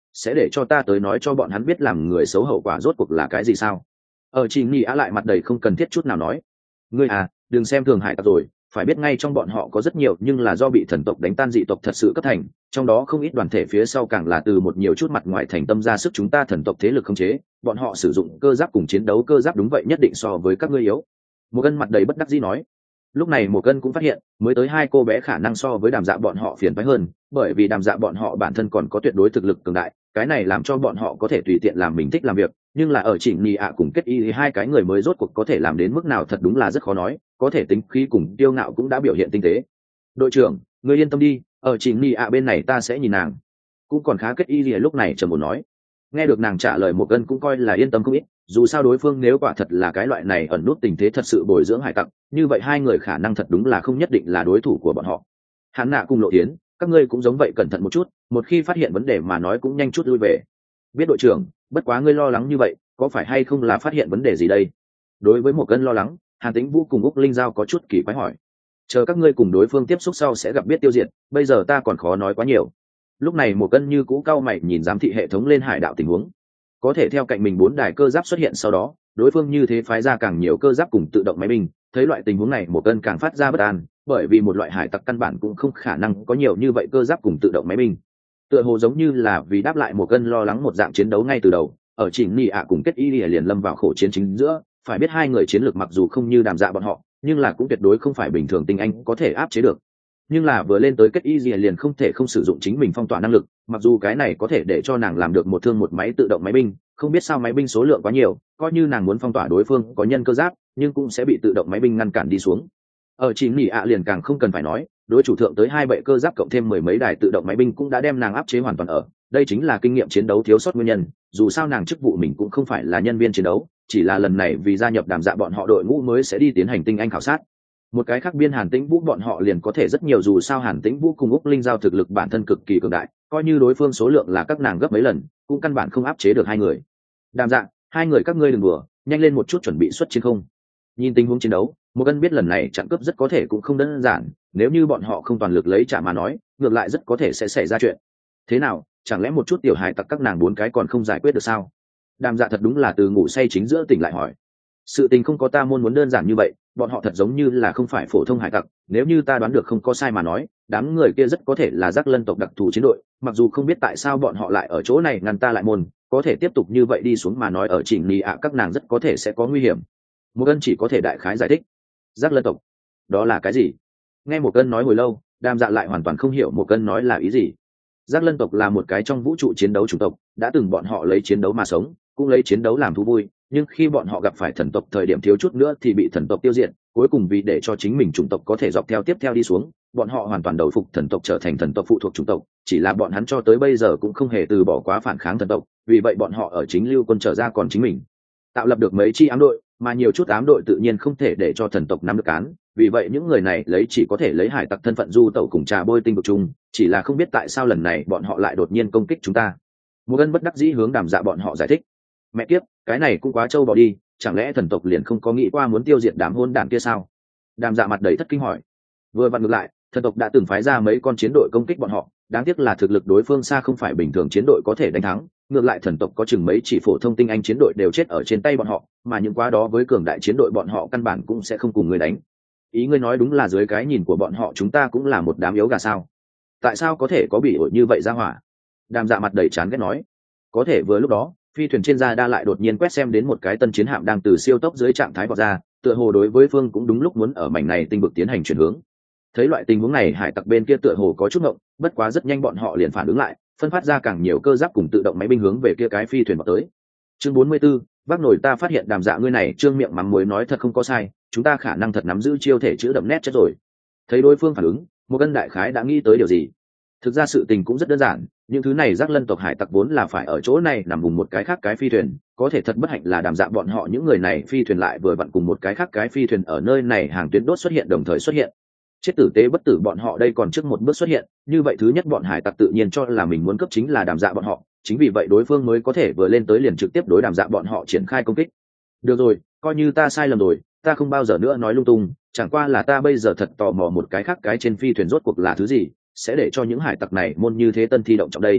sẽ để cho ta tới nói cho bọn hắn biết làm người xấu hậu quả rốt cuộc là cái gì sao? Ở chị Nhi Á lại mặt đầy không cần thiết chút nào nói, ngươi à, đừng xem thường hải tặc rồi, phải biết ngay trong bọn họ có rất nhiều nhưng là do bị thần tộc đánh tan dị tộc thật sự cấp thành, trong đó không ít đoàn thể phía sau càng là từ một nhiều chút mặt ngoài thành tâm ra sức chúng ta thần tộc thế lực khống chế, bọn họ sử dụng cơ giáp cùng chiến đấu cơ giáp đúng vậy nhất định so với các ngươi yếu. Một Cân mặt đầy bất đắc dĩ nói. Lúc này Một Cân cũng phát hiện mới tới hai cô bé khả năng so với Đàm Dạ bọn họ phiền phức hơn, bởi vì Đàm Dạ bọn họ bản thân còn có tuyệt đối thực lực cường đại, cái này làm cho bọn họ có thể tùy tiện làm mình thích làm việc, nhưng là ở Trịnh Nhi ạ cùng Kết Y hai cái người mới rốt cuộc có thể làm đến mức nào thật đúng là rất khó nói, có thể tính khí cùng tiêu ngạo cũng đã biểu hiện tinh tế. Đội trưởng, ngươi yên tâm đi, ở Trịnh Nhi ạ bên này ta sẽ nhìn nàng. Cũng còn khá Kết Y lúc này trầm ổn nói. Nghe được nàng trả lời Một Cân cũng coi là yên tâm không ít, dù sao đối phương nếu quả thật là cái loại này ẩn nút tình thế thật sự bồi dưỡng hải tặc, như vậy hai người khả năng thật đúng là không nhất định là đối thủ của bọn họ. Hàn Nạ cùng Lộ Tiến, các ngươi cũng giống vậy cẩn thận một chút, một khi phát hiện vấn đề mà nói cũng nhanh chút lui về. Biết đội trưởng, bất quá ngươi lo lắng như vậy, có phải hay không là phát hiện vấn đề gì đây? Đối với Một Cân lo lắng, Hàn Tĩnh Vũ cùng Úc Linh Giao có chút kỳ quái hỏi. Chờ các ngươi cùng đối phương tiếp xúc sau sẽ gặp biết tiêu diệt, bây giờ ta còn khó nói quá nhiều. Lúc này Một Cân như cũ cau mày nhìn giám thị hệ thống lên hải đạo tình huống, có thể theo cạnh mình 4 đài cơ giáp xuất hiện sau đó, đối phương như thế phái ra càng nhiều cơ giáp cùng tự động máy binh, thấy loại tình huống này Một Cân càng phát ra bất an, bởi vì một loại hải tặc căn bản cũng không khả năng có nhiều như vậy cơ giáp cùng tự động máy binh. Tựa hồ giống như là vì đáp lại Một Cân lo lắng một dạng chiến đấu ngay từ đầu, ở Trịnh Nhi ạ cùng Kết Y liền lâm vào khổ chiến chính giữa, phải biết hai người chiến lược mặc dù không như Đàm Dạ bọn họ, nhưng là cũng tuyệt đối không phải bình thường tinh anh có thể áp chế được. Nhưng là vừa lên tới Kết Y liền không thể không sử dụng chính mình phong tỏa năng lực, mặc dù cái này có thể để cho nàng làm được một thương một máy tự động máy binh, không biết sao máy binh số lượng quá nhiều, coi như nàng muốn phong tỏa đối phương có nhân cơ giáp, nhưng cũng sẽ bị tự động máy binh ngăn cản đi xuống. Ở Trịnh Nhi ạ liền càng không cần phải nói, đối chủ thượng tới 2 bệ cơ giáp cộng thêm 10 mấy đài tự động máy binh cũng đã đem nàng áp chế hoàn toàn ở, đây chính là kinh nghiệm chiến đấu thiếu sót nguyên nhân, dù sao nàng chức vụ mình cũng không phải là nhân viên chiến đấu, chỉ là lần này vì gia nhập Đàm Dạ bọn họ đội ngũ mới sẽ đi tiến hành tinh anh khảo sát. Một cái khác biên Hàn Tĩnh Vũ bọn họ liền có thể rất nhiều dù sao Hàn Tĩnh Vũ cùng Úc Linh Giao thực lực bản thân cực kỳ cường đại, coi như đối phương số lượng là các nàng gấp mấy lần, cũng căn bản không áp chế được hai người. Đàm Dạ, hai người các ngươi đừng đùa, nhanh lên một chút chuẩn bị xuất chiến không. Nhìn tình huống chiến đấu, Một Cân biết lần này chặn cướp rất có thể cũng không đơn giản, nếu như bọn họ không toàn lực lấy trả mà nói, ngược lại rất có thể sẽ xảy ra chuyện. Thế nào, chẳng lẽ một chút tiểu hài tặc các nàng 4 cái còn không giải quyết được sao? Đàm Dạ thật đúng là từ ngủ say chính giữa tỉnh lại hỏi. Sự tình không có ta muốn đơn giản như vậy, bọn họ thật giống như là không phải phổ thông hải tặc, nếu như ta đoán được không có sai mà nói, đám người kia rất có thể là Giác Lân tộc đặc thù chiến đội, mặc dù không biết tại sao bọn họ lại ở chỗ này ngăn ta lại môn, có thể tiếp tục như vậy đi xuống mà nói ở Trịnh Nhi ạ các nàng rất có thể sẽ có nguy hiểm. Một Cân chỉ có thể đại khái giải thích. Giác Lân tộc, đó là cái gì? Nghe Một Cân nói hồi lâu, Đàm Dạ lại hoàn toàn không hiểu Một Cân nói là ý gì. Giác Lân tộc là một cái trong vũ trụ chiến đấu chủng tộc, đã từng bọn họ lấy chiến đấu mà sống, cũng lấy chiến đấu làm thú vui, nhưng khi bọn họ gặp phải thần tộc thời điểm thiếu chút nữa thì bị thần tộc tiêu diệt, cuối cùng vì để cho chính mình chủng tộc có thể dọc theo tiếp theo đi xuống, bọn họ hoàn toàn đầu phục thần tộc trở thành thần tộc phụ thuộc chủng tộc, chỉ là bọn hắn cho tới bây giờ cũng không hề từ bỏ quá phản kháng thần tộc, vì vậy bọn họ ở chính lưu quân trở ra còn chính mình tạo lập được mấy chi ám đội, mà nhiều chút ám đội tự nhiên không thể để cho thần tộc nắm được cán, vì vậy những người này chỉ có thể lấy hải tặc thân phận du tẩu cùng trà bôi tinh vực chung, chỉ là không biết tại sao lần này bọn họ lại đột nhiên công kích chúng ta. Một Cân bất đắc dĩ hướng Đàm Dạ bọn họ giải thích. Mẹ kiếp, cái này cũng quá trâu bò đi, chẳng lẽ thần tộc liền không có nghĩ qua muốn tiêu diệt đám hôn đản kia sao? Đàm Dạ mặt đầy thất kinh hỏi. Vừa vặn ngược lại, thần tộc đã từng phái ra mấy con chiến đội công kích bọn họ, đáng tiếc là thực lực đối phương xa không phải bình thường chiến đội có thể đánh thắng, ngược lại thần tộc có chừng mấy chỉ phổ thông tinh anh chiến đội đều chết ở trên tay bọn họ, mà những quá đó với cường đại chiến đội bọn họ căn bản cũng sẽ không cùng người đánh. Ý ngươi nói đúng là dưới cái nhìn của bọn họ chúng ta cũng là một đám yếu gà sao? Tại sao có thể có bị ổi như vậy ra hỏa? Đàm Dạ mặt đầy chán ghét nói. Có thể vừa lúc đó, phi thuyền trên da đa lại đột nhiên quét xem đến một cái tân chiến hạm đang từ siêu tốc dưới trạng thái vọt ra, tựa hồ đối với phương cũng đúng lúc muốn ở mảnh này tinh vực tiến hành chuyển hướng. Thấy loại tình huống này hải tặc bên kia tựa hồ có chút ngộng, bất quá rất nhanh bọn họ liền phản ứng lại, phân phát ra càng nhiều cơ giáp cùng tự động máy binh hướng về kia cái phi thuyền vọt tới. Chương 44, vác nổi ta phát hiện Đàm Dạ ngươi này trương miệng mắng muối nói thật không có sai, chúng ta khả năng thật nắm giữ chiêu thể chữ đậm nét chất rồi. Thấy đối phương phản ứng, Một Cân đại khái đã nghĩ tới điều gì. Thực ra sự tình cũng rất đơn giản, những thứ này Giác Lân tộc hải tặc vốn là phải ở chỗ này nằm vùng một cái khác cái phi thuyền, có thể thật bất hạnh là Đàm Dạ bọn họ những người này phi thuyền lại vừa vặn cùng một cái khác cái phi thuyền ở nơi này hàng tuyến đốt xuất hiện đồng thời xuất hiện. Chết tử tế bất tử bọn họ đây còn trước một bước xuất hiện, như vậy thứ nhất bọn hải tặc tự nhiên cho là mình muốn cấp chính là Đàm Dạ bọn họ, chính vì vậy đối phương mới có thể vừa lên tới liền trực tiếp đối Đàm Dạ bọn họ triển khai công kích. Được rồi, coi như ta sai lầm rồi, ta không bao giờ nữa nói lung tung, chẳng qua là ta bây giờ thật tò mò một cái khác cái trên phi thuyền rốt cuộc là thứ gì, sẽ để cho những hải tặc này môn như thế tân thi động trọng đây.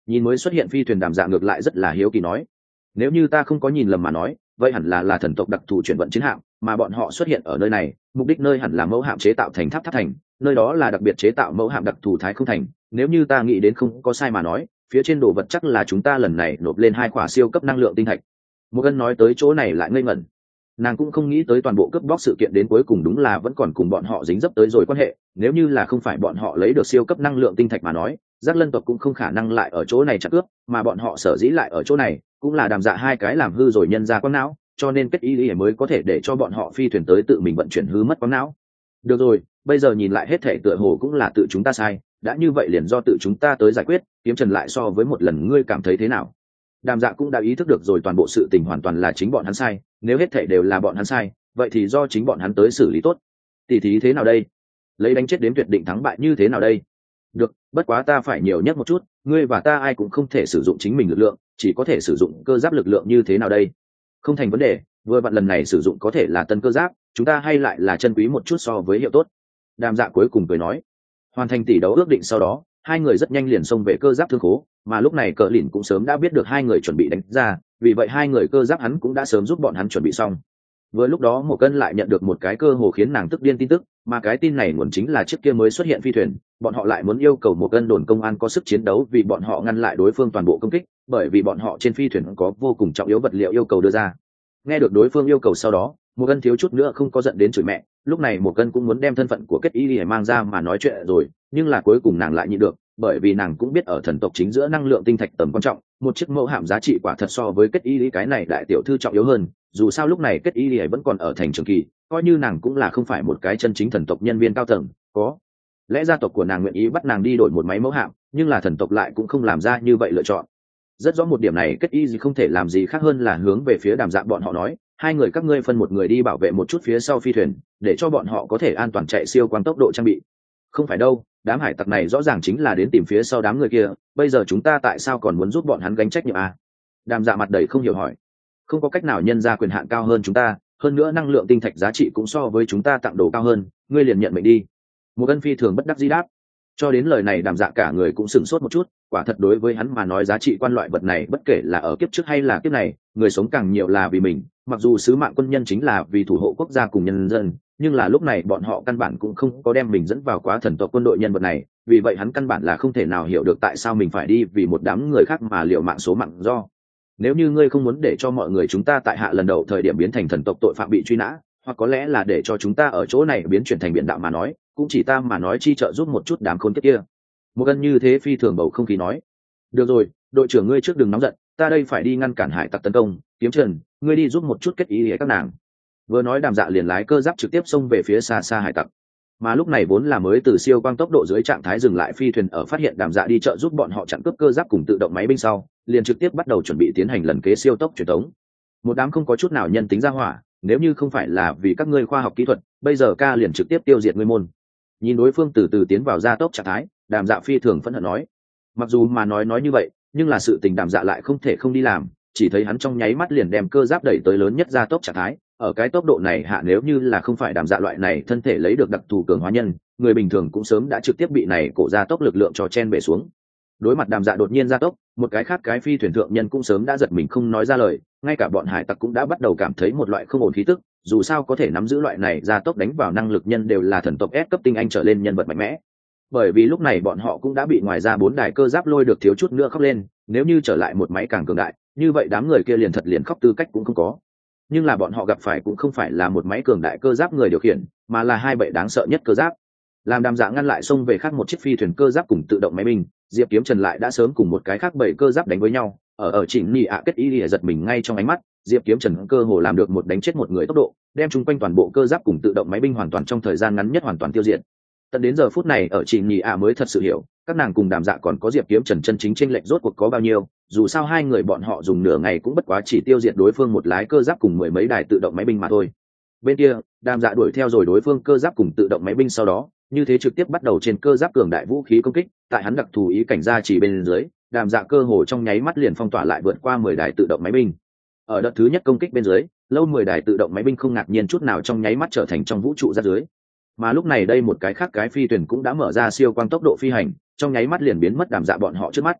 Nhìn mới xuất hiện phi thuyền, Đàm Dạ ngược lại rất là hiếu kỳ nói, nếu như ta không có nhìn lầm mà nói, vậy hẳn là thần tộc đặc thù chuyển vận chiến hạm, mà bọn họ xuất hiện ở nơi này mục đích nơi hẳn là mẫu hạm chế tạo thành tháp tháp thành, nơi đó là đặc biệt chế tạo mẫu hạm đặc thù thái không thành. Nếu như ta nghĩ đến không có sai mà nói, phía trên đồ vật chắc là chúng ta lần này nộp lên 2 quả siêu cấp năng lượng tinh thạch. Một Ngân nói tới chỗ này lại ngây ngẩn, nàng cũng không nghĩ tới toàn bộ cướp bóc sự kiện đến cuối cùng đúng là vẫn còn cùng bọn họ dính dấp tới rồi quan hệ. Nếu như là không phải bọn họ lấy được siêu cấp năng lượng tinh thạch mà nói, Giác Lân tộc cũng không khả năng lại ở chỗ này chặn cướp, mà bọn họ sở dĩ lại ở chỗ này cũng là Đàm Dạ hai cái làm hư rồi nhân ra quang não, cho nên Kết Y Lìa mới có thể để cho bọn họ phi thuyền tới tự mình vận chuyển hư mất quang não. Được rồi, bây giờ nhìn lại hết thể tựa hồ cũng là tự chúng ta sai, đã như vậy liền do tự chúng ta tới giải quyết. Kiếm Trần lại so với một lần, ngươi cảm thấy thế nào? Đàm Dạ cũng đã ý thức được rồi toàn bộ sự tình hoàn toàn là chính bọn hắn sai, nếu hết thể đều là bọn hắn sai, vậy thì do chính bọn hắn tới xử lý tốt. Tỷ thí thế nào đây? Lấy đánh chết đến tuyệt định thắng bại như thế nào đây? Được, bất quá ta phải nhiều nhất một chút, ngươi và ta ai cũng không thể sử dụng chính mình lực lượng, chỉ có thể sử dụng cơ giáp lực lượng, như thế nào đây? Không thành vấn đề, vừa vặn lần này sử dụng có thể là tân cơ giáp, chúng ta hay lại là chân quý một chút so với hiệu tốt. Đàm Dạ cuối cùng cười nói. Hoàn thành tỷ đấu ước định sau đó, hai người rất nhanh liền xông về cơ giáp thương khố, mà lúc này Cờ Lìn cũng sớm đã biết được hai người chuẩn bị đánh ra, vì vậy hai người cơ giáp hắn cũng đã sớm giúp bọn hắn chuẩn bị xong. Vừa lúc đó Một Cân lại nhận được một cái cơ hồ khiến nàng tức điên tin tức, mà cái tin này nguồn chính là chiếc kia mới xuất hiện phi thuyền, bọn họ lại muốn yêu cầu Một Cân đồn công an có sức chiến đấu vì bọn họ ngăn lại đối phương toàn bộ công kích, bởi vì bọn họ trên phi thuyền có vô cùng trọng yếu vật liệu yêu cầu đưa ra. Nghe được đối phương yêu cầu sau đó, Một Cân thiếu chút nữa không có giận đến chửi mẹ, lúc này Một Cân cũng muốn đem thân phận của Kết Y để mang ra mà nói chuyện rồi, nhưng là cuối cùng nàng lại nhịn được, bởi vì nàng cũng biết ở thần tộc chính giữa năng lượng tinh thạch tầm quan trọng, một chiếc mẫu hạm giá trị quả thật so với Kết Y lý cái này đại tiểu thư trọng yếu hơn. Dù sao lúc này Kết Y lý vẫn còn ở thành trường kỳ, coi như nàng cũng là không phải một cái chân chính thần tộc nhân viên cao tầng, có lẽ gia tộc của nàng nguyện ý bắt nàng đi đổi một máy mẫu hạm, nhưng là thần tộc lại cũng không làm ra như vậy lựa chọn. Rất rõ một điểm này, Kết Y gì không thể làm gì khác hơn là hướng về phía Đàm Dạ bọn họ nói, hai người các ngươi phân một người đi bảo vệ một chút phía sau phi thuyền, để cho bọn họ có thể an toàn chạy siêu quang tốc độ trang bị. Không phải đâu, đám hải tặc này rõ ràng chính là đến tìm phía sau đám người kia, bây giờ chúng ta tại sao còn muốn giúp bọn hắn gánh trách nhiệm à? Đàm Dạ mặt đầy không hiểu hỏi. Không có cách nào, nhân ra quyền hạn cao hơn chúng ta, hơn nữa năng lượng tinh thạch giá trị cũng so với chúng ta tặng đồ cao hơn, ngươi liền nhận mệnh đi. Một Ân phi thường bất đắc dĩ đáp. Cho đến lời này Đàm Dạ cả người cũng sửng sốt một chút, quả thật đối với hắn mà nói giá trị quan loại vật này bất kể là ở kiếp trước hay là kiếp này, người sống càng nhiều là vì mình, mặc dù sứ mạng quân nhân chính là vì thủ hộ quốc gia cùng nhân dân, nhưng là lúc này bọn họ căn bản cũng không có đem mình dẫn vào quá thần tộc quân đội nhân vật này, vì vậy hắn căn bản là không thể nào hiểu được tại sao mình phải đi vì một đám người khác mà liều mạng số mạng do. Nếu như ngươi không muốn để cho mọi người chúng ta tại hạ lần đầu thời điểm biến thành thần tộc tội phạm bị truy nã, hoặc có lẽ là để cho chúng ta ở chỗ này biến chuyển thành biển đạo mà nói, cũng chỉ ta mà nói chi trợ giúp một chút đám khốn kiếp kia. Một Ân như thế phi thường bầu không khí nói. Được rồi, đội trưởng ngươi trước đừng nóng giận, ta đây phải đi ngăn cản hải tặc tấn công. Kiếm Trần, ngươi đi giúp một chút Kết Y các nàng. Vừa nói Đàm Dạ liền lái cơ giáp trực tiếp xông về phía xa xa hải tặc. Mà lúc này vốn là mới từ siêu quang tốc độ dưới trạng thái dừng lại phi thuyền ở phát hiện Đàm Dạ đi trợ giúp bọn họ chặn cướp cơ giáp cùng tự động máy binh sau, liền trực tiếp bắt đầu chuẩn bị tiến hành lần kế siêu tốc truyền tống. Một đám không có chút nào nhân tính ra hỏa, nếu như không phải là vì các ngươi khoa học kỹ thuật, bây giờ ca liền trực tiếp tiêu diệt ngươi môn. Nhìn đối phương từ từ tiến vào gia tốc trạng thái, Đàm Dạ phi thường phẫn hận nói. Mặc dù mà nói như vậy, nhưng là sự tình Đàm Dạ lại không thể không đi làm, chỉ thấy hắn trong nháy mắt liền đem cơ giáp đẩy tới lớn nhất gia tốc trạng thái. Ở cái tốc độ này hạ, nếu như là không phải Đàm Dạ loại này thân thể lấy được đặc thù cường hóa nhân, người bình thường cũng sớm đã trực tiếp bị này cổ gia tốc lực lượng cho chen bể xuống. Đối mặt Đàm Dạ đột nhiên gia tốc, một cái khác cái phi thuyền thượng nhân cũng sớm đã giật mình không nói ra lời, ngay cả bọn hải tặc cũng đã bắt đầu cảm thấy một loại không ổn khí tức, dù sao có thể nắm giữ loại này gia tốc đánh vào năng lực nhân đều là thần tộc S cấp tinh anh trở lên nhân vật mạnh mẽ. Bởi vì lúc này bọn họ cũng đã bị ngoài ra 4 đài cơ giáp lôi được thiếu chút nữa khóc lên, nếu như trở lại một máy càng cường đại, như vậy đám người kia liền thật liền khóc tư cách cũng không có. Nhưng là bọn họ gặp phải cũng không phải là một máy cường đại cơ giáp người điều khiển, mà là hai bệ đáng sợ nhất cơ giáp. Làm Đàm Dạ ngăn lại xông về khác một chiếc phi thuyền cơ giáp cùng tự động máy binh, Diệp Kiếm Trần lại đã sớm cùng một cái khác bệ cơ giáp đánh với nhau. Ở Trịnh Nị ạ Kết Y lìa giật mình ngay trong ánh mắt, Diệp Kiếm Trần cơ hồ làm được một đánh chết một người tốc độ, đem chung quanh toàn bộ cơ giáp cùng tự động máy binh hoàn toàn trong thời gian ngắn nhất hoàn toàn tiêu diệt. Tận đến giờ phút này ở Trịnh Nị ạ mới thật sự hiểu, các nàng cùng Đàm Dạ còn có Diệp Kiếm Trần chân chính chênh lệch rốt cuộc có bao nhiêu, dù sao hai người bọn họ dùng nửa ngày cũng bất quá chỉ tiêu diệt đối phương một lái cơ giáp cùng 10 mấy đài tự động máy binh mà thôi. Bên kia, Đàm Dạ đuổi theo rồi đối phương cơ giáp cùng tự động máy binh sau đó, như thế trực tiếp bắt đầu trên cơ giáp cường đại vũ khí công kích, tại hắn đặc thù ý cảnh ra chỉ bên dưới, Đàm Dạ cơ hồ trong nháy mắt liền phong tỏa lại vượt qua 10 đài tự động máy binh. Ở đợt thứ nhất công kích bên dưới, lâu 10 đài tự động máy binh không ngạc nhiên chút nào trong nháy mắt trở thành trong vũ trụ ra dưới. Mà lúc này đây một cái khác cái phi thuyền cũng đã mở ra siêu quang tốc độ phi hành, trong nháy mắt liền biến mất Đàm Dạ bọn họ trước mắt.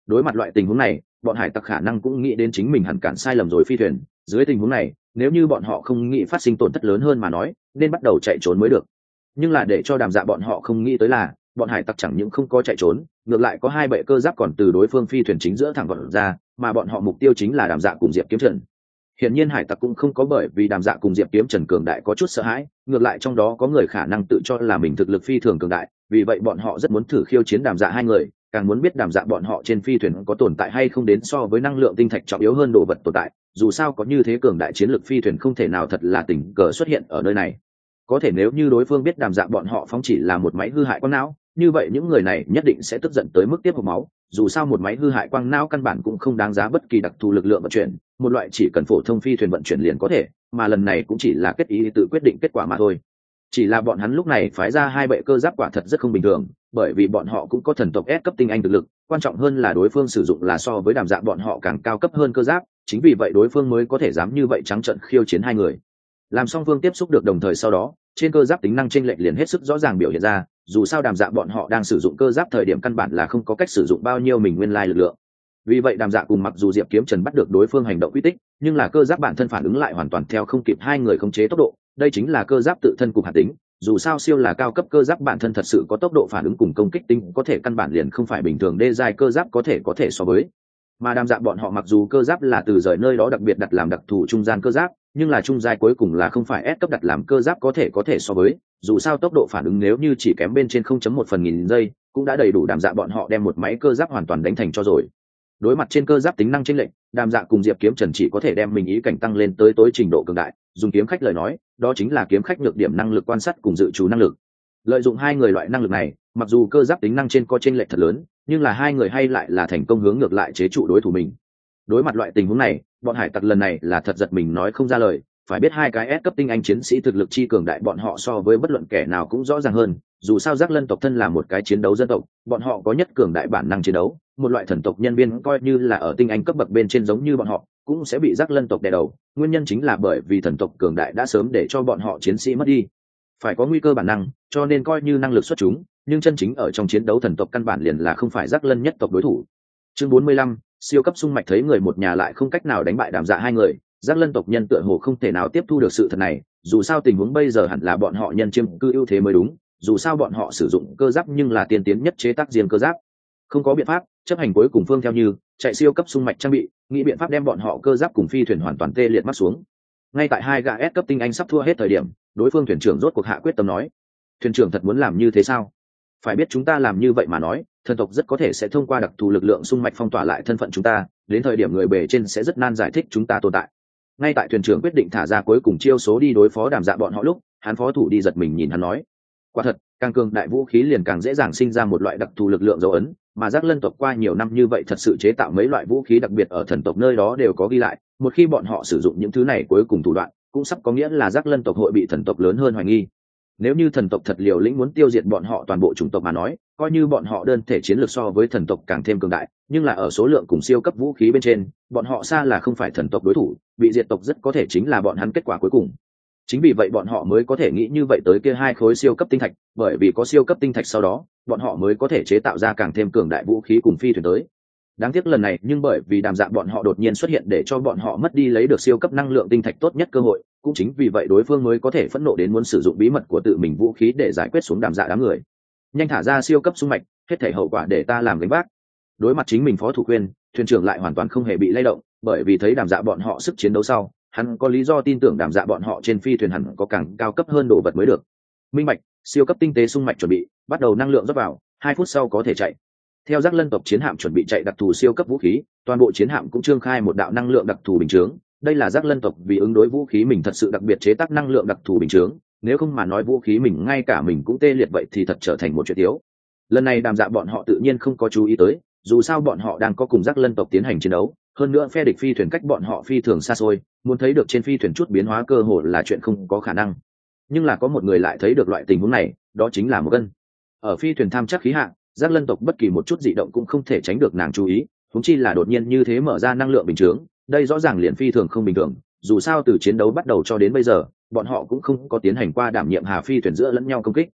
Đối mặt loại tình huống này, bọn hải tặc khả năng cũng nghĩ đến chính mình hẳn cản sai lầm rồi phi thuyền. Dưới tình huống này, nếu như bọn họ không nghĩ phát sinh tổn thất lớn hơn mà nói, nên bắt đầu chạy trốn mới được. Nhưng là để cho Đàm Dạ bọn họ không nghĩ tới là, bọn hải tặc chẳng những không có chạy trốn, ngược lại có hai bệ cơ giáp còn từ đối phương phi thuyền chính giữa thẳng vọt ra, mà bọn họ mục tiêu chính là Đàm Dạ cùng Diệp Kiếm Trần. Hiển nhiên hải tặc cũng không có bởi vì Đàm Dạ cùng Diệp Kiếm Trần cường đại có chút sợ hãi, ngược lại trong đó có người khả năng tự cho là mình thực lực phi thường cường đại, vì vậy bọn họ rất muốn thử khiêu chiến Đàm Dạ hai người, càng muốn biết Đàm Dạ bọn họ trên phi thuyền có tồn tại hay không đến so với năng lượng tinh thạch trọng yếu hơn đồ vật tồn tại, dù sao có như thế cường đại chiến lực phi thuyền không thể nào thật là tình cờ xuất hiện ở nơi này. Có thể nếu như đối phương biết Đàm Dạ bọn họ phóng chỉ là một máy hư hại quang não, như vậy những người này nhất định sẽ tức giận tới mức tiếp hộc máu, dù sao một máy hư hại quang não căn bản cũng không đáng giá bất kỳ đặc thù lực lượng vận chuyển, một loại chỉ cần phổ thông phi thuyền vận chuyển liền có thể, mà lần này cũng chỉ là kết ý tự quyết định kết quả mà thôi. Chỉ là bọn hắn lúc này phái ra hai bệ cơ giáp quả thật rất không bình thường, bởi vì bọn họ cũng có thần tộc S cấp tinh anh thực lực, quan trọng hơn là đối phương sử dụng là so với Đàm Dạ bọn họ càng cao cấp hơn cơ giáp, chính vì vậy đối phương mới có thể dám như vậy trắng trợn khiêu chiến hai người. Làm song phương tiếp xúc được đồng thời sau đó, trên cơ giáp tính năng chênh lệch liền hết sức rõ ràng biểu hiện ra, dù sao Đàm Dạ bọn họ đang sử dụng cơ giáp thời điểm căn bản là không có cách sử dụng bao nhiêu mình nguyên lai lực lượng. Vì vậy Đàm Dạ cùng mặc dù Diệp Kiếm Trần bắt được đối phương hành động quy tích, nhưng là cơ giáp bản thân phản ứng lại hoàn toàn theo không kịp hai người khống chế tốc độ, đây chính là cơ giáp tự thân cục hạt tính, dù sao siêu là cao cấp cơ giáp bản thân thật sự có tốc độ phản ứng cùng công kích tính có thể căn bản liền không phải bình thường đê giai cơ giáp có thể so với. Mà Đàm Dạ bọn họ mặc dù cơ giáp là từ rời nơi đó đặc biệt đặt làm đặc thù trung gian cơ giáp, nhưng là trung giai cuối cùng là không phải S cấp đặt làm cơ giáp có thể so với, dù sao tốc độ phản ứng nếu như chỉ kém bên trên 0.1 phần nghìn giây, cũng đã đầy đủ Đàm Dạ bọn họ đem một máy cơ giáp hoàn toàn đánh thành cho rồi. Đối mặt trên cơ giáp tính năng chênh lệch, Đàm Dạ cùng Diệp Kiếm Trần chỉ có thể đem mình ý cảnh tăng lên tới tối trình độ cường đại, dùng kiếm khách lời nói, đó chính là kiếm khách nhược điểm năng lực quan sát cùng dự trù năng lực. Lợi dụng hai người loại năng lực này, mặc dù cơ giáp tính năng trên có chênh lệch thật lớn, nhưng là hai người hay lại là thành công hướng ngược lại chế trụ đối thủ mình. Đối mặt loại tình huống này, bọn hải tặc lần này là thật giật mình nói không ra lời, phải biết hai cái S cấp tinh anh chiến sĩ thực lực chi cường đại bọn họ so với bất luận kẻ nào cũng rõ ràng hơn, dù sao Giác Lân tộc thân là một cái chiến đấu dân tộc, bọn họ có nhất cường đại bản năng chiến đấu, một loại thần tộc nhân viên coi như là ở tinh anh cấp bậc bên trên giống như bọn họ, cũng sẽ bị Giác Lân tộc đè đầu, nguyên nhân chính là bởi vì thần tộc cường đại đã sớm để cho bọn họ chiến sĩ mất đi. Phải có nguy cơ bản năng, cho nên coi như năng lực xuất chúng, nhưng chân chính ở trong chiến đấu thần tộc căn bản liền là không phải Giác Lân nhất tộc đối thủ. Chương 45, siêu cấp xung mạch thấy người một nhà lại không cách nào đánh bại Đàm Dạ hai người, Giác Lân tộc nhân tựa hồ không thể nào tiếp thu được sự thật này, dù sao tình huống bây giờ hẳn là bọn họ nhân chiếm cư ưu thế mới đúng, dù sao bọn họ sử dụng cơ giáp nhưng là tiên tiến nhất chế tác riêng cơ giáp. Không có biện pháp, chấp hành cuối cùng phương theo như chạy siêu cấp xung mạch trang bị, nghĩ biện pháp đem bọn họ cơ giáp cùng phi thuyền hoàn toàn tê liệt mắt xuống. Ngay tại hai gã S cấp tinh anh sắp thua hết thời điểm, đối phương thuyền trưởng rốt cuộc hạ quyết tâm nói: "Thuyền trưởng thật muốn làm như thế sao? Phải biết chúng ta làm như vậy mà nói, thần tộc rất có thể sẽ thông qua đặc thù lực lượng xung mạch phong tỏa lại thân phận chúng ta, đến thời điểm người bề trên sẽ rất nan giải thích chúng ta tồn tại." Ngay tại thuyền trưởng quyết định thả ra cuối cùng chiêu số đi đối phó Đàm Dạ bọn họ lúc, hắn phó thủ đi giật mình nhìn hắn nói: "Quả thật, càng cường đại vũ khí liền càng dễ dàng sinh ra một loại đặc thù lực lượng dấu ấn, mà Giác Lân tộc qua nhiều năm như vậy thật sự chế tạo mấy loại vũ khí đặc biệt ở thần tộc nơi đó đều có ghi lại, một khi bọn họ sử dụng những thứ này cuối cùng thủ đoạn, cũng sắp có nghĩa là Giác Lân tộc hội bị thần tộc lớn hơn hoài nghi. Nếu như thần tộc thật liều lĩnh muốn tiêu diệt bọn họ toàn bộ chủng tộc mà nói, coi như bọn họ đơn thể chiến lược so với thần tộc càng thêm cường đại, nhưng là ở số lượng cùng siêu cấp vũ khí bên trên, bọn họ xa là không phải thần tộc đối thủ, bị diệt tộc rất có thể chính là bọn hắn kết quả cuối cùng. Chính vì vậy bọn họ mới có thể nghĩ như vậy tới kia hai khối siêu cấp tinh thạch, bởi vì có siêu cấp tinh thạch sau đó, bọn họ mới có thể chế tạo ra càng thêm cường đại vũ khí cùng phi thuyền tới. Đáng tiếc lần này nhưng bởi vì Đàm Dạ bọn họ đột nhiên xuất hiện để cho bọn họ mất đi lấy được siêu cấp năng lượng tinh thạch tốt nhất cơ hội, cũng chính vì vậy đối phương mới có thể phẫn nộ đến muốn sử dụng bí mật của tự mình vũ khí để giải quyết xuống Đàm Dạ đám người. Nhanh thả ra siêu cấp xung mạch, hết thảy hậu quả để ta làm gánh vác. Đối mặt chính mình phó thủ khuyên, thuyền trưởng lại hoàn toàn không hề bị lay động, bởi vì thấy Đàm Dạ bọn họ sức chiến đấu sau, hắn có lý do tin tưởng Đàm Dạ bọn họ trên phi thuyền hẳn có càng cao cấp hơn đồ vật mới được. Minh bạch, siêu cấp tinh tế xung mạch chuẩn bị, bắt đầu năng lượng rót vào, 2 phút sau có thể chạy. Theo Giác Lân tộc chiến hạm chuẩn bị chạy đặc thù siêu cấp vũ khí, toàn bộ chiến hạm cũng trương khai một đạo năng lượng đặc thù bình chướng. Đây là Giác Lân tộc vì ứng đối vũ khí mình thật sự đặc biệt chế tác năng lượng đặc thù bình chướng, nếu không mà nói vũ khí mình ngay cả mình cũng tê liệt vậy thì thật trở thành một chuyện thiếu. Lần này Đàm Dạ bọn họ tự nhiên không có chú ý tới, dù sao bọn họ đang có cùng Giác Lân tộc tiến hành chiến đấu, hơn nữa phe địch phi thuyền cách bọn họ phi thường xa xôi, muốn thấy được trên phi thuyền chút biến hóa cơ hồ là chuyện không có khả năng. Nhưng là có một người lại thấy được loại tình huống này, đó chính là Một Gân. Ở phi thuyền tham chắc khí hạng, Giác Lân tộc bất kỳ một chút dị động cũng không thể tránh được nàng chú ý, huống chi là đột nhiên như thế mở ra năng lượng bình chướng, đây rõ ràng liền phi thường không bình thường, dù sao từ chiến đấu bắt đầu cho đến bây giờ, bọn họ cũng không có tiến hành qua đảm nhiệm hà phi thuyền giữa lẫn nhau công kích.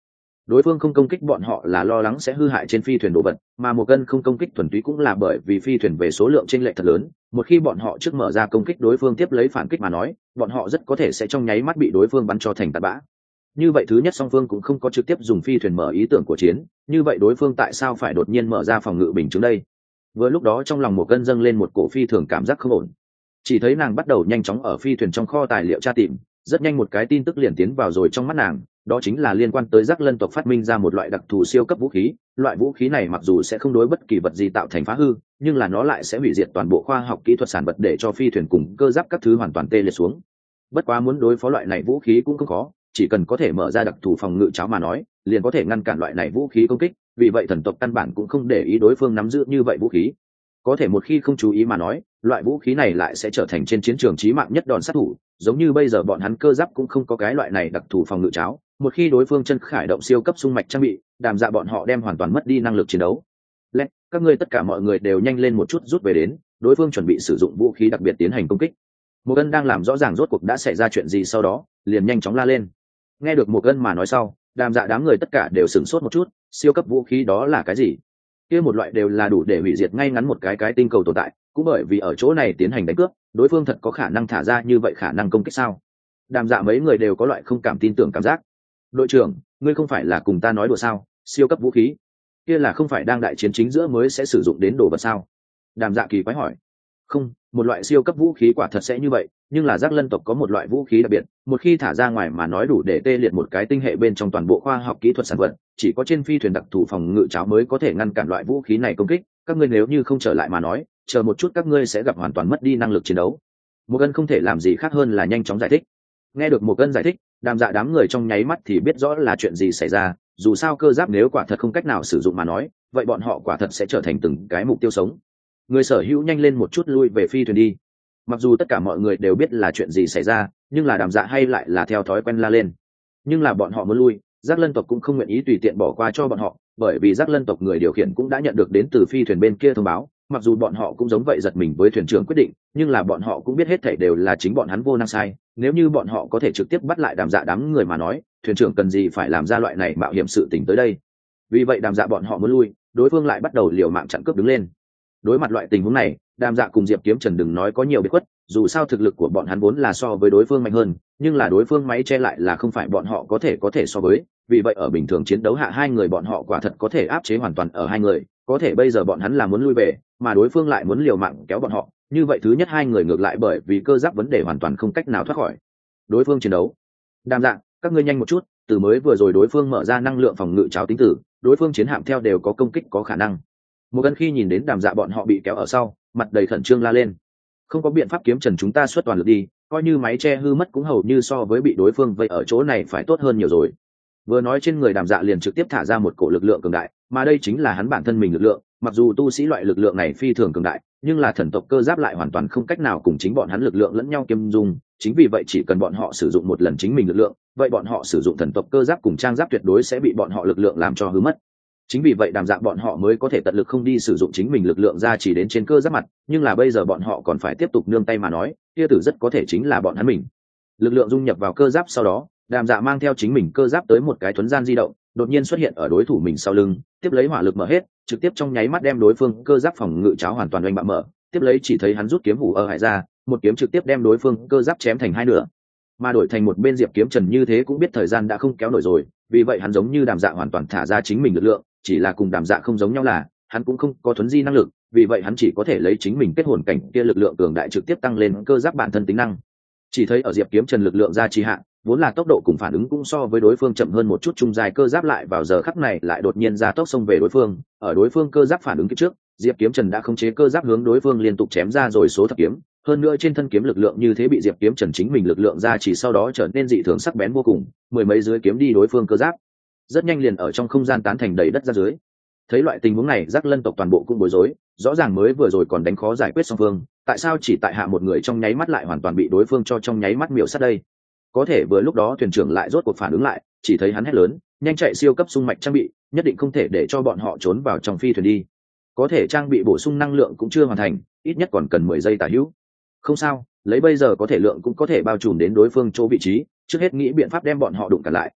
đối phương không công kích bọn họ là lo lắng sẽ hư hại trên phi thuyền đồ vật, mà một cân không công kích thuần túy cũng là bởi vì phi thuyền về số lượng chênh lệch thật lớn, một khi bọn họ trước mở ra công kích đối phương tiếp lấy phản kích mà nói, bọn họ rất có thể sẽ trong nháy mắt bị đối phương bắn cho thành tạt bã. Như vậy thứ nhất song phương cũng không có trực tiếp dùng phi thuyền mở ý tưởng của chiến, như vậy đối phương tại sao phải đột nhiên mở ra phòng ngự bình chứng đây? Vừa lúc đó trong lòng một cân dâng lên một cổ phi thường cảm giác không ổn, chỉ thấy nàng bắt đầu nhanh chóng ở phi thuyền trong kho tài liệu tra tìm, rất nhanh một cái tin tức liền tiến vào rồi trong mắt nàng, đó chính là liên quan tới Giác Lân tộc phát minh ra một loại đặc thù siêu cấp vũ khí. Loại vũ khí này mặc dù sẽ không đối bất kỳ vật gì tạo thành phá hư, nhưng là nó lại sẽ hủy diệt toàn bộ khoa học kỹ thuật sản vật để cho phi thuyền cùng cơ giáp các thứ hoàn toàn tê liệt xuống. Bất quá muốn đối phó loại này vũ khí cũng không khó, chỉ cần có thể mở ra đặc thù phòng ngự cháo mà nói, liền có thể ngăn cản loại này vũ khí công kích, vì vậy thần tộc căn bản cũng không để ý đối phương nắm giữ như vậy vũ khí. Có thể một khi không chú ý mà nói, loại vũ khí này lại sẽ trở thành trên chiến trường chí mạng nhất đòn sát thủ, giống như bây giờ bọn hắn cơ giáp cũng không có cái loại này đặc thù phòng ngự cháo, một khi đối phương chân khải động siêu cấp xung mạch trang bị, Đàm Dạ bọn họ đem hoàn toàn mất đi năng lực chiến đấu. Lẽ, các ngươi tất cả mọi người đều nhanh lên một chút rút về đến, đối phương chuẩn bị sử dụng vũ khí đặc biệt tiến hành công kích. Một Ân đang làm rõ ràng rốt cuộc đã xảy ra chuyện gì sau đó, liền nhanh chóng la lên. Nghe được Một Ân mà nói sau, Đàm Dạ đám người tất cả đều sửng sốt một chút, siêu cấp vũ khí đó là cái gì? Kia một loại đều là đủ để hủy diệt ngay ngắn một cái tinh cầu tồn tại, cũng bởi vì ở chỗ này tiến hành đánh cướp, đối phương thật có khả năng thả ra như vậy khả năng công kích sao? Đàm Dạ mấy người đều có loại không cảm tin tưởng cảm giác. Đội trưởng, ngươi không phải là cùng ta nói đùa sao? Siêu cấp vũ khí kia là không phải đang đại chiến chính giữa mới sẽ sử dụng đến đồ vật sao? Đàm Dạ kỳ quái hỏi. Không, một loại siêu cấp vũ khí quả thật sẽ như vậy, nhưng là Giác Lân tộc có một loại vũ khí đặc biệt, một khi thả ra ngoài mà nói đủ để tê liệt một cái tinh hệ bên trong toàn bộ khoa học kỹ thuật sản vật, chỉ có trên phi thuyền đặc thù phòng ngự cháo mới có thể ngăn cản loại vũ khí này công kích, các ngươi nếu như không trở lại mà nói, chờ một chút các ngươi sẽ gặp hoàn toàn mất đi năng lực chiến đấu. Một Ân không thể làm gì khác hơn là nhanh chóng giải thích. Nghe được Một Ân giải thích, Đàm Dạ đám người trong nháy mắt thì biết rõ là chuyện gì xảy ra, dù sao cơ giáp nếu quả thật không cách nào sử dụng mà nói, vậy bọn họ quả thật sẽ trở thành từng cái mục tiêu sống. Người sở hữu nhanh lên một chút lui về phi thuyền đi. Mặc dù tất cả mọi người đều biết là chuyện gì xảy ra, nhưng là Đàm Dạ hay lại là theo thói quen la lên. Nhưng là bọn họ muốn lui, Giác Lân tộc cũng không nguyện ý tùy tiện bỏ qua cho bọn họ, bởi vì Giác Lân tộc người điều khiển cũng đã nhận được đến từ phi thuyền bên kia thông báo, mặc dù bọn họ cũng giống vậy giật mình với thuyền trưởng quyết định, nhưng là bọn họ cũng biết hết thảy đều là chính bọn hắn vô năng sai, nếu như bọn họ có thể trực tiếp bắt lại Đàm Dạ đám người mà nói, thuyền trưởng cần gì phải làm ra loại này mạo hiểm sự tình tới đây. Vì vậy Đàm Dạ bọn họ muốn lui, đối phương lại bắt đầu liều mạng chặn cướp đứng lên. Đối mặt loại tình huống này, Đàm Dạ cùng Diệp Kiếm Trần đừng nói có nhiều biệt khuất, dù sao thực lực của bọn hắn vốn là so với đối phương mạnh hơn, nhưng là đối phương máy che lại là không phải bọn họ có thể so với, vì vậy ở bình thường chiến đấu hạ hai người bọn họ quả thật có thể áp chế hoàn toàn ở hai người, có thể bây giờ bọn hắn là muốn lui về, mà đối phương lại muốn liều mạng kéo bọn họ, như vậy thứ nhất hai người ngược lại bởi vì cơ giáp vấn đề hoàn toàn không cách nào thoát khỏi đối phương chiến đấu. Đàm Dạ, các ngươi nhanh một chút, từ mới vừa rồi đối phương mở ra năng lượng phòng ngự cháo tính tử, đối phương chiến hạm theo đều có công kích có khả năng. Một Ân khi nhìn đến Đàm Dạ bọn họ bị kéo ở sau, mặt đầy khẩn trương la lên. Không có biện pháp, Kiếm Trần chúng ta xuất toàn lực đi, coi như máy che hư mất cũng hầu như so với bị đối phương vây ở chỗ này phải tốt hơn nhiều rồi. Vừa nói trên người Đàm Dạ liền trực tiếp thả ra một cổ lực lượng cường đại, mà đây chính là hắn bản thân mình lực lượng, mặc dù tu sĩ loại lực lượng này phi thường cường đại, nhưng là thần tộc cơ giáp lại hoàn toàn không cách nào cùng chính bọn hắn lực lượng lẫn nhau kiêm dung, chính vì vậy chỉ cần bọn họ sử dụng một lần chính mình lực lượng, vậy bọn họ sử dụng thần tộc cơ giáp cùng trang giáp tuyệt đối sẽ bị bọn họ lực lượng làm cho hư mất. Chính vì vậy Đàm Dạ bọn họ mới có thể tận lực không đi sử dụng chính mình lực lượng ra chỉ đến trên cơ giáp mặt, nhưng là bây giờ bọn họ còn phải tiếp tục nương tay mà nói, kia tử rất có thể chính là bọn hắn mình. Lực lượng dung nhập vào cơ giáp sau đó, Đàm Dạ mang theo chính mình cơ giáp tới một cái thuấn gian di động, đột nhiên xuất hiện ở đối thủ mình sau lưng, tiếp lấy hỏa lực mở hết, trực tiếp trong nháy mắt đem đối phương cơ giáp phòng ngự cháo hoàn toàn oanh bạo mở, tiếp lấy chỉ thấy hắn rút kiếm vũ ở hải ra, một kiếm trực tiếp đem đối phương cơ giáp chém thành hai nửa. Mà đổi thành một bên Diệp Kiếm Trần như thế cũng biết thời gian đã không kéo nổi rồi, vì vậy hắn giống như Đàm Dạ hoàn toàn thả ra chính mình lực lượng, chỉ là cùng Đàm Dạ không giống nhau là hắn cũng không có thuấn di năng lực, vì vậy hắn chỉ có thể lấy chính mình kết hồn cảnh kia lực lượng cường đại trực tiếp tăng lên cơ giáp bản thân tính năng. Chỉ thấy ở Diệp Kiếm Trần lực lượng ra trì hạn, vốn là tốc độ cùng phản ứng cũng so với đối phương chậm hơn một chút, trung dài cơ giáp lại vào giờ khắc này lại đột nhiên ra tốc xông về đối phương, ở đối phương cơ giáp phản ứng kịp trước, Diệp Kiếm Trần đã khống chế cơ giáp hướng đối phương liên tục chém ra rồi số thập kiếm, hơn nữa trên thân kiếm lực lượng như thế bị Diệp Kiếm Trần chính mình lực lượng ra chỉ sau đó trở nên dị thường sắc bén vô cùng, mười mấy dưới kiếm đi đối phương cơ giáp, rất nhanh liền ở trong không gian tán thành đầy đất ra dưới. Thấy loại tình huống này, Giác Lân tộc toàn bộ cũng bối rối, rõ ràng mới vừa rồi còn đánh khó giải quyết song phương, tại sao chỉ tại hạ một người trong nháy mắt lại hoàn toàn bị đối phương cho trong nháy mắt miểu sát đây? Có thể vừa lúc đó thuyền trưởng lại rốt cuộc phản ứng lại, chỉ thấy hắn hét lớn, nhanh chạy siêu cấp xung mạch trang bị, nhất định không thể để cho bọn họ trốn vào trong phi thuyền đi. Có thể trang bị bổ sung năng lượng cũng chưa hoàn thành, ít nhất còn cần 10 giây tả hữu. Không sao, lấy bây giờ có thể lượng cũng có thể bao trùm đến đối phương chỗ vị trí, trước hết nghĩ biện pháp đem bọn họ đụng cản lại,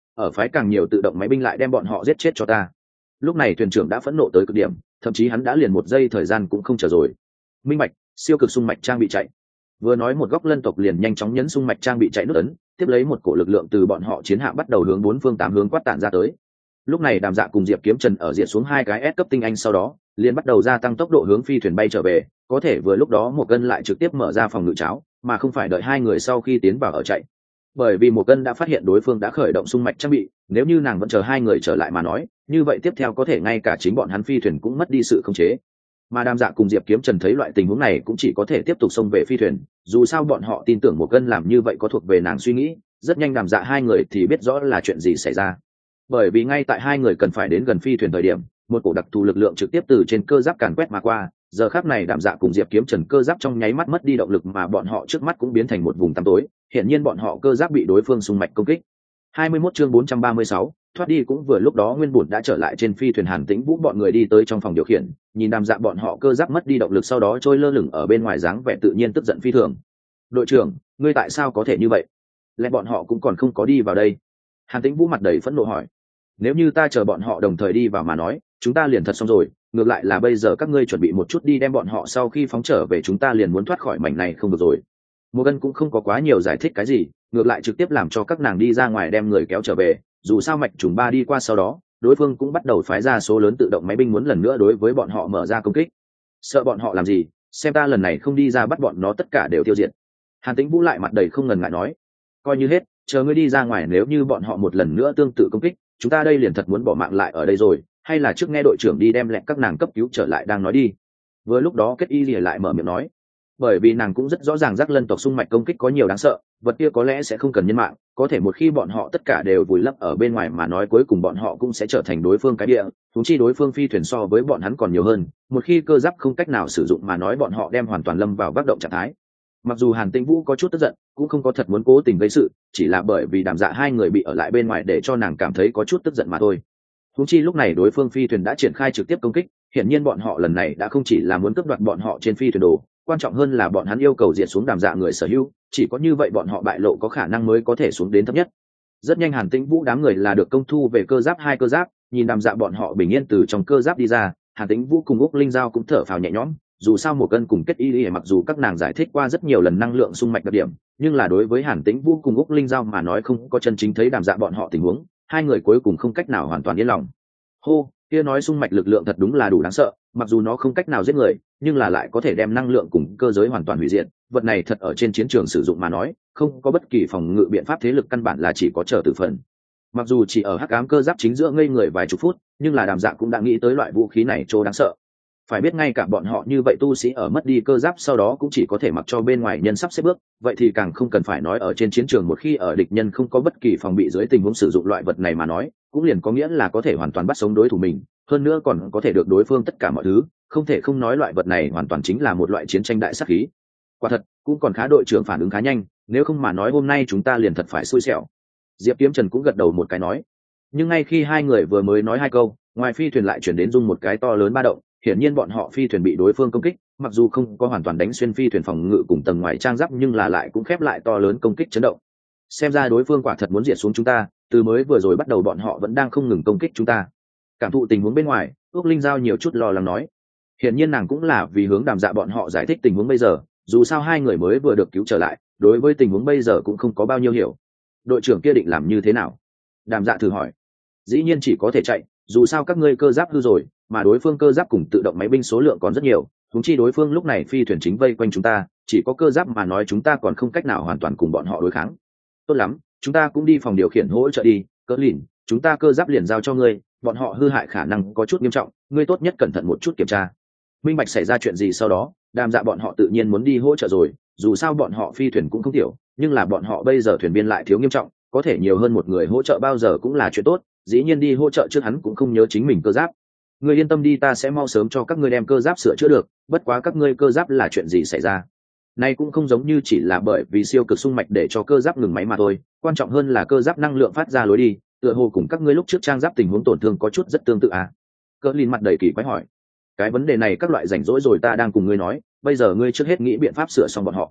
ở phái càng nhiều tự động máy binh lại đem bọn họ giết chết cho ta. Lúc này thuyền trưởng đã phẫn nộ tới cực điểm, thậm chí hắn đã liền một giây thời gian cũng không chờ rồi. Minh bạch, siêu cực xung mạch trang bị chạy. Vừa nói một góc lân tộc liền nhanh chóng nhấn xung mạch trang bị chạy nút ấn, tiếp lấy một cổ lực lượng từ bọn họ chiến hạm bắt đầu hướng bốn phương tám hướng quát tản ra tới. Lúc này Đàm Dạ cùng Diệp Kiếm Trần ở diện xuống hai cái S cấp tinh anh sau đó, liền bắt đầu gia tăng tốc độ hướng phi thuyền bay trở về, có thể vừa lúc đó một cân lại trực tiếp mở ra phòng ngự cháo, mà không phải đợi hai người sau khi tiến vào ở chạy. Bởi vì một cân đã phát hiện đối phương đã khởi động xung mạch trang bị, nếu như nàng vẫn chờ hai người trở lại mà nói, như vậy tiếp theo có thể ngay cả chính bọn hắn phi thuyền cũng mất đi sự khống chế. Mà Đàm Dạ cùng Diệp Kiếm Trần thấy loại tình huống này cũng chỉ có thể tiếp tục xông về phi thuyền, dù sao bọn họ tin tưởng một cân làm như vậy có thuộc về nàng suy nghĩ. Rất nhanh Đàm Dạ hai người thì biết rõ là chuyện gì xảy ra, bởi vì ngay tại hai người cần phải đến gần phi thuyền thời điểm, một cổ đặc thù lực lượng trực tiếp từ trên cơ giáp càn quét mà qua. Giờ khắc này Đàm Dạ cùng Diệp Kiếm Trần cơ giáp trong nháy mắt mất đi động lực, mà bọn họ trước mắt cũng biến thành một vùng tăm tối, hiển nhiên bọn họ cơ giáp bị đối phương xung mạch công kích. 21 chương 436, thoát đi. Cũng vừa lúc đó Nguyên Bổn đã trở lại trên phi thuyền, Hàn Tĩnh Vũ bọn người đi tới trong phòng điều khiển, nhìn Đàm Dạ bọn họ cơ giáp mất đi động lực sau đó trôi lơ lửng ở bên ngoài dáng vẻ tự nhiên tức giận phi thường. Đội trưởng, ngươi tại sao có thể như vậy? Lẽ bọn họ cũng còn không có đi vào đây. Hàn Tĩnh Vũ mặt đầy phẫn nộ hỏi. Nếu như ta chờ bọn họ đồng thời đi vào mà nói, chúng ta liền thật xong rồi, ngược lại là bây giờ các ngươi chuẩn bị một chút đi đem bọn họ sau khi phóng trở về, chúng ta liền muốn thoát khỏi mảnh này không được rồi. Morgan cũng không có quá nhiều giải thích cái gì, ngược lại trực tiếp làm cho các nàng đi ra ngoài đem người kéo trở về, dù sao mạch trùng ba đi qua sau đó, đối phương cũng bắt đầu phái ra số lớn tự động máy binh muốn lần nữa đối với bọn họ mở ra công kích. Sợ bọn họ làm gì, xem ta lần này không đi ra bắt bọn nó tất cả đều tiêu diệt. Hàn Tĩnh Vũ lại mặt đầy không ngần ngại nói, coi như hết, chờ ngươi đi ra ngoài, nếu như bọn họ một lần nữa tương tự công kích, chúng ta đây liền thật muốn bỏ mạng lại ở đây rồi, hay là trước nghe đội trưởng đi đem lẹt các nàng cấp cứu trở lại đang nói đi. Vừa lúc đó Kết Y Lìa lại mở miệng nói, bởi vì nàng cũng rất rõ ràng Giác Lân tộc xung mạch công kích có nhiều đáng sợ, vật kia có lẽ sẽ không cần nhân mạng, có thể một khi bọn họ tất cả đều vùi lấp ở bên ngoài mà nói, cuối cùng bọn họ cũng sẽ trở thành đối phương cái địa, thúng chi đối phương phi thuyền so với bọn hắn còn nhiều hơn, một khi cơ giáp không cách nào sử dụng mà nói, bọn họ đem hoàn toàn lâm vào vác động trạng thái. Mặc dù Hàn Tĩnh Vũ có chút tức giận, cũng không có thật muốn cố tình gây sự, chỉ là bởi vì Đàm Dạ hai người bị ở lại bên ngoài để cho nàng cảm thấy có chút tức giận mà thôi. Huống chi lúc này đối phương phi thuyền đã triển khai trực tiếp công kích, hiển nhiên bọn họ lần này đã không chỉ là muốn cướp đoạt bọn họ trên phi thuyền đồ, quan trọng hơn là bọn hắn yêu cầu diệt xuống Đàm Dạ người sở hữu, chỉ có như vậy bọn họ bại lộ có khả năng mới có thể xuống đến thấp nhất. Rất nhanh Hàn Tĩnh Vũ đám người là được công thu về cơ giáp hai cơ giáp, nhìn Đàm Dạ bọn họ bình yên từ trong cơ giáp đi ra, Hàn Tĩnh Vũ cùng Úc Linh Giao cũng thở phào nhẹ nhõm, dù sao một cân cùng Kết Y Lìa mặc dù các nàng giải thích qua rất nhiều lần năng lượng xung mạch đặc điểm, nhưng là đối với Hàn Tĩnh Vũ cùng Úc Linh Giao mà nói không có chân chính thấy Đàm Dạ bọn họ tình huống, hai người cuối cùng không cách nào hoàn toàn yên lòng. Hô, kia nói xung mạch lực lượng thật đúng là đủ đáng sợ, mặc dù nó không cách nào giết người, nhưng là lại có thể đem năng lượng cùng cơ giới hoàn toàn hủy diệt, vật này thật ở trên chiến trường sử dụng mà nói, không có bất kỳ phòng ngự biện pháp, thế lực căn bản là chỉ có chờ tử phần. Mặc dù chỉ ở hắc ám cơ giáp chính giữa ngây người vài chục phút, nhưng là Đàm Dạ cũng đã nghĩ tới loại vũ khí này chỗ đáng sợ. Phải biết ngay cả bọn họ như vậy tu sĩ ở mất đi cơ giáp sau đó cũng chỉ có thể mặc cho bên ngoài nhân sắp xếp bước, vậy thì càng không cần phải nói ở trên chiến trường, một khi ở địch nhân không có bất kỳ phòng bị dưới tình huống sử dụng loại vật này mà nói, cũng liền có nghĩa là có thể hoàn toàn bắt sống đối thủ mình, hơn nữa còn có thể được đối phương tất cả mọi thứ, không thể không nói loại vật này hoàn toàn chính là một loại chiến tranh đại sát khí. Quả thật, cũng còn khá đội trưởng phản ứng khá nhanh, nếu không mà nói hôm nay chúng ta liền thật phải xui xẻo. Diệp Kiếm Trần cũng gật đầu một cái nói, nhưng ngay khi hai người vừa mới nói hai câu, ngoài phi thuyền lại chuyển đến rung một cái to lớn ba động, hiển nhiên bọn họ phi thuyền bị đối phương công kích, mặc dù không có hoàn toàn đánh xuyên phi thuyền phòng ngự cùng tầng ngoài trang giáp, nhưng là lại cũng khép lại to lớn công kích chấn động. Xem ra đối phương quả thật muốn diệt xuống chúng ta, từ mới vừa rồi bắt đầu bọn họ vẫn đang không ngừng công kích chúng ta. Cảm thụ tình huống bên ngoài, Ước Linh Giao nhiều chút lo lắng nói, hiển nhiên nàng cũng là vì hướng Đàm Dạ bọn họ giải thích tình huống bây giờ, dù sao hai người mới vừa được cứu trở lại, đối với tình huống bây giờ cũng không có bao nhiêu hiểu. Đội trưởng kia định làm như thế nào? Đàm Dạ thử hỏi. Dĩ nhiên chỉ có thể chạy, dù sao các ngươi cơ giáp hư rồi, mà đối phương cơ giáp cùng tự động máy binh số lượng còn rất nhiều, huống chi đối phương lúc này phi thuyền chính vây quanh chúng ta, chỉ có cơ giáp mà nói chúng ta còn không cách nào hoàn toàn cùng bọn họ đối kháng. Tốt lắm, chúng ta cũng đi phòng điều khiển hỗ trợ đi, Cỡ Lìn, chúng ta cơ giáp liền giao cho ngươi, bọn họ hư hại khả năng có chút nghiêm trọng, ngươi tốt nhất cẩn thận một chút kiểm tra. Minh bạch xảy ra chuyện gì sau đó, Đàm Dạ bọn họ tự nhiên muốn đi hỗ trợ rồi, dù sao bọn họ phi thuyền cũng không tiểu, nhưng là bọn họ bây giờ thuyền viên lại thiếu nghiêm trọng, có thể nhiều hơn một người hỗ trợ bao giờ cũng là chuyện tốt, dĩ nhiên đi hỗ trợ trước hắn cũng không nhớ chính mình cơ giáp. Ngươi yên tâm đi, ta sẽ mau sớm cho các ngươi đem cơ giáp sửa chữa được, bất quá các ngươi cơ giáp là chuyện gì xảy ra? Nay cũng không giống như chỉ là bởi vì siêu cực xung mạch để cho cơ giáp ngừng máy mà thôi, quan trọng hơn là cơ giáp năng lượng phát ra lối đi, tựa hồ cùng các ngươi lúc trước trang giáp tình huống tổn thương có chút rất tương tự à? Cỡ Lìn mặt đầy kỳ quái hỏi. Cái vấn đề này các loại rảnh rỗi rồi ta đang cùng ngươi nói, bây giờ ngươi trước hết nghĩ biện pháp sửa xong bọn họ.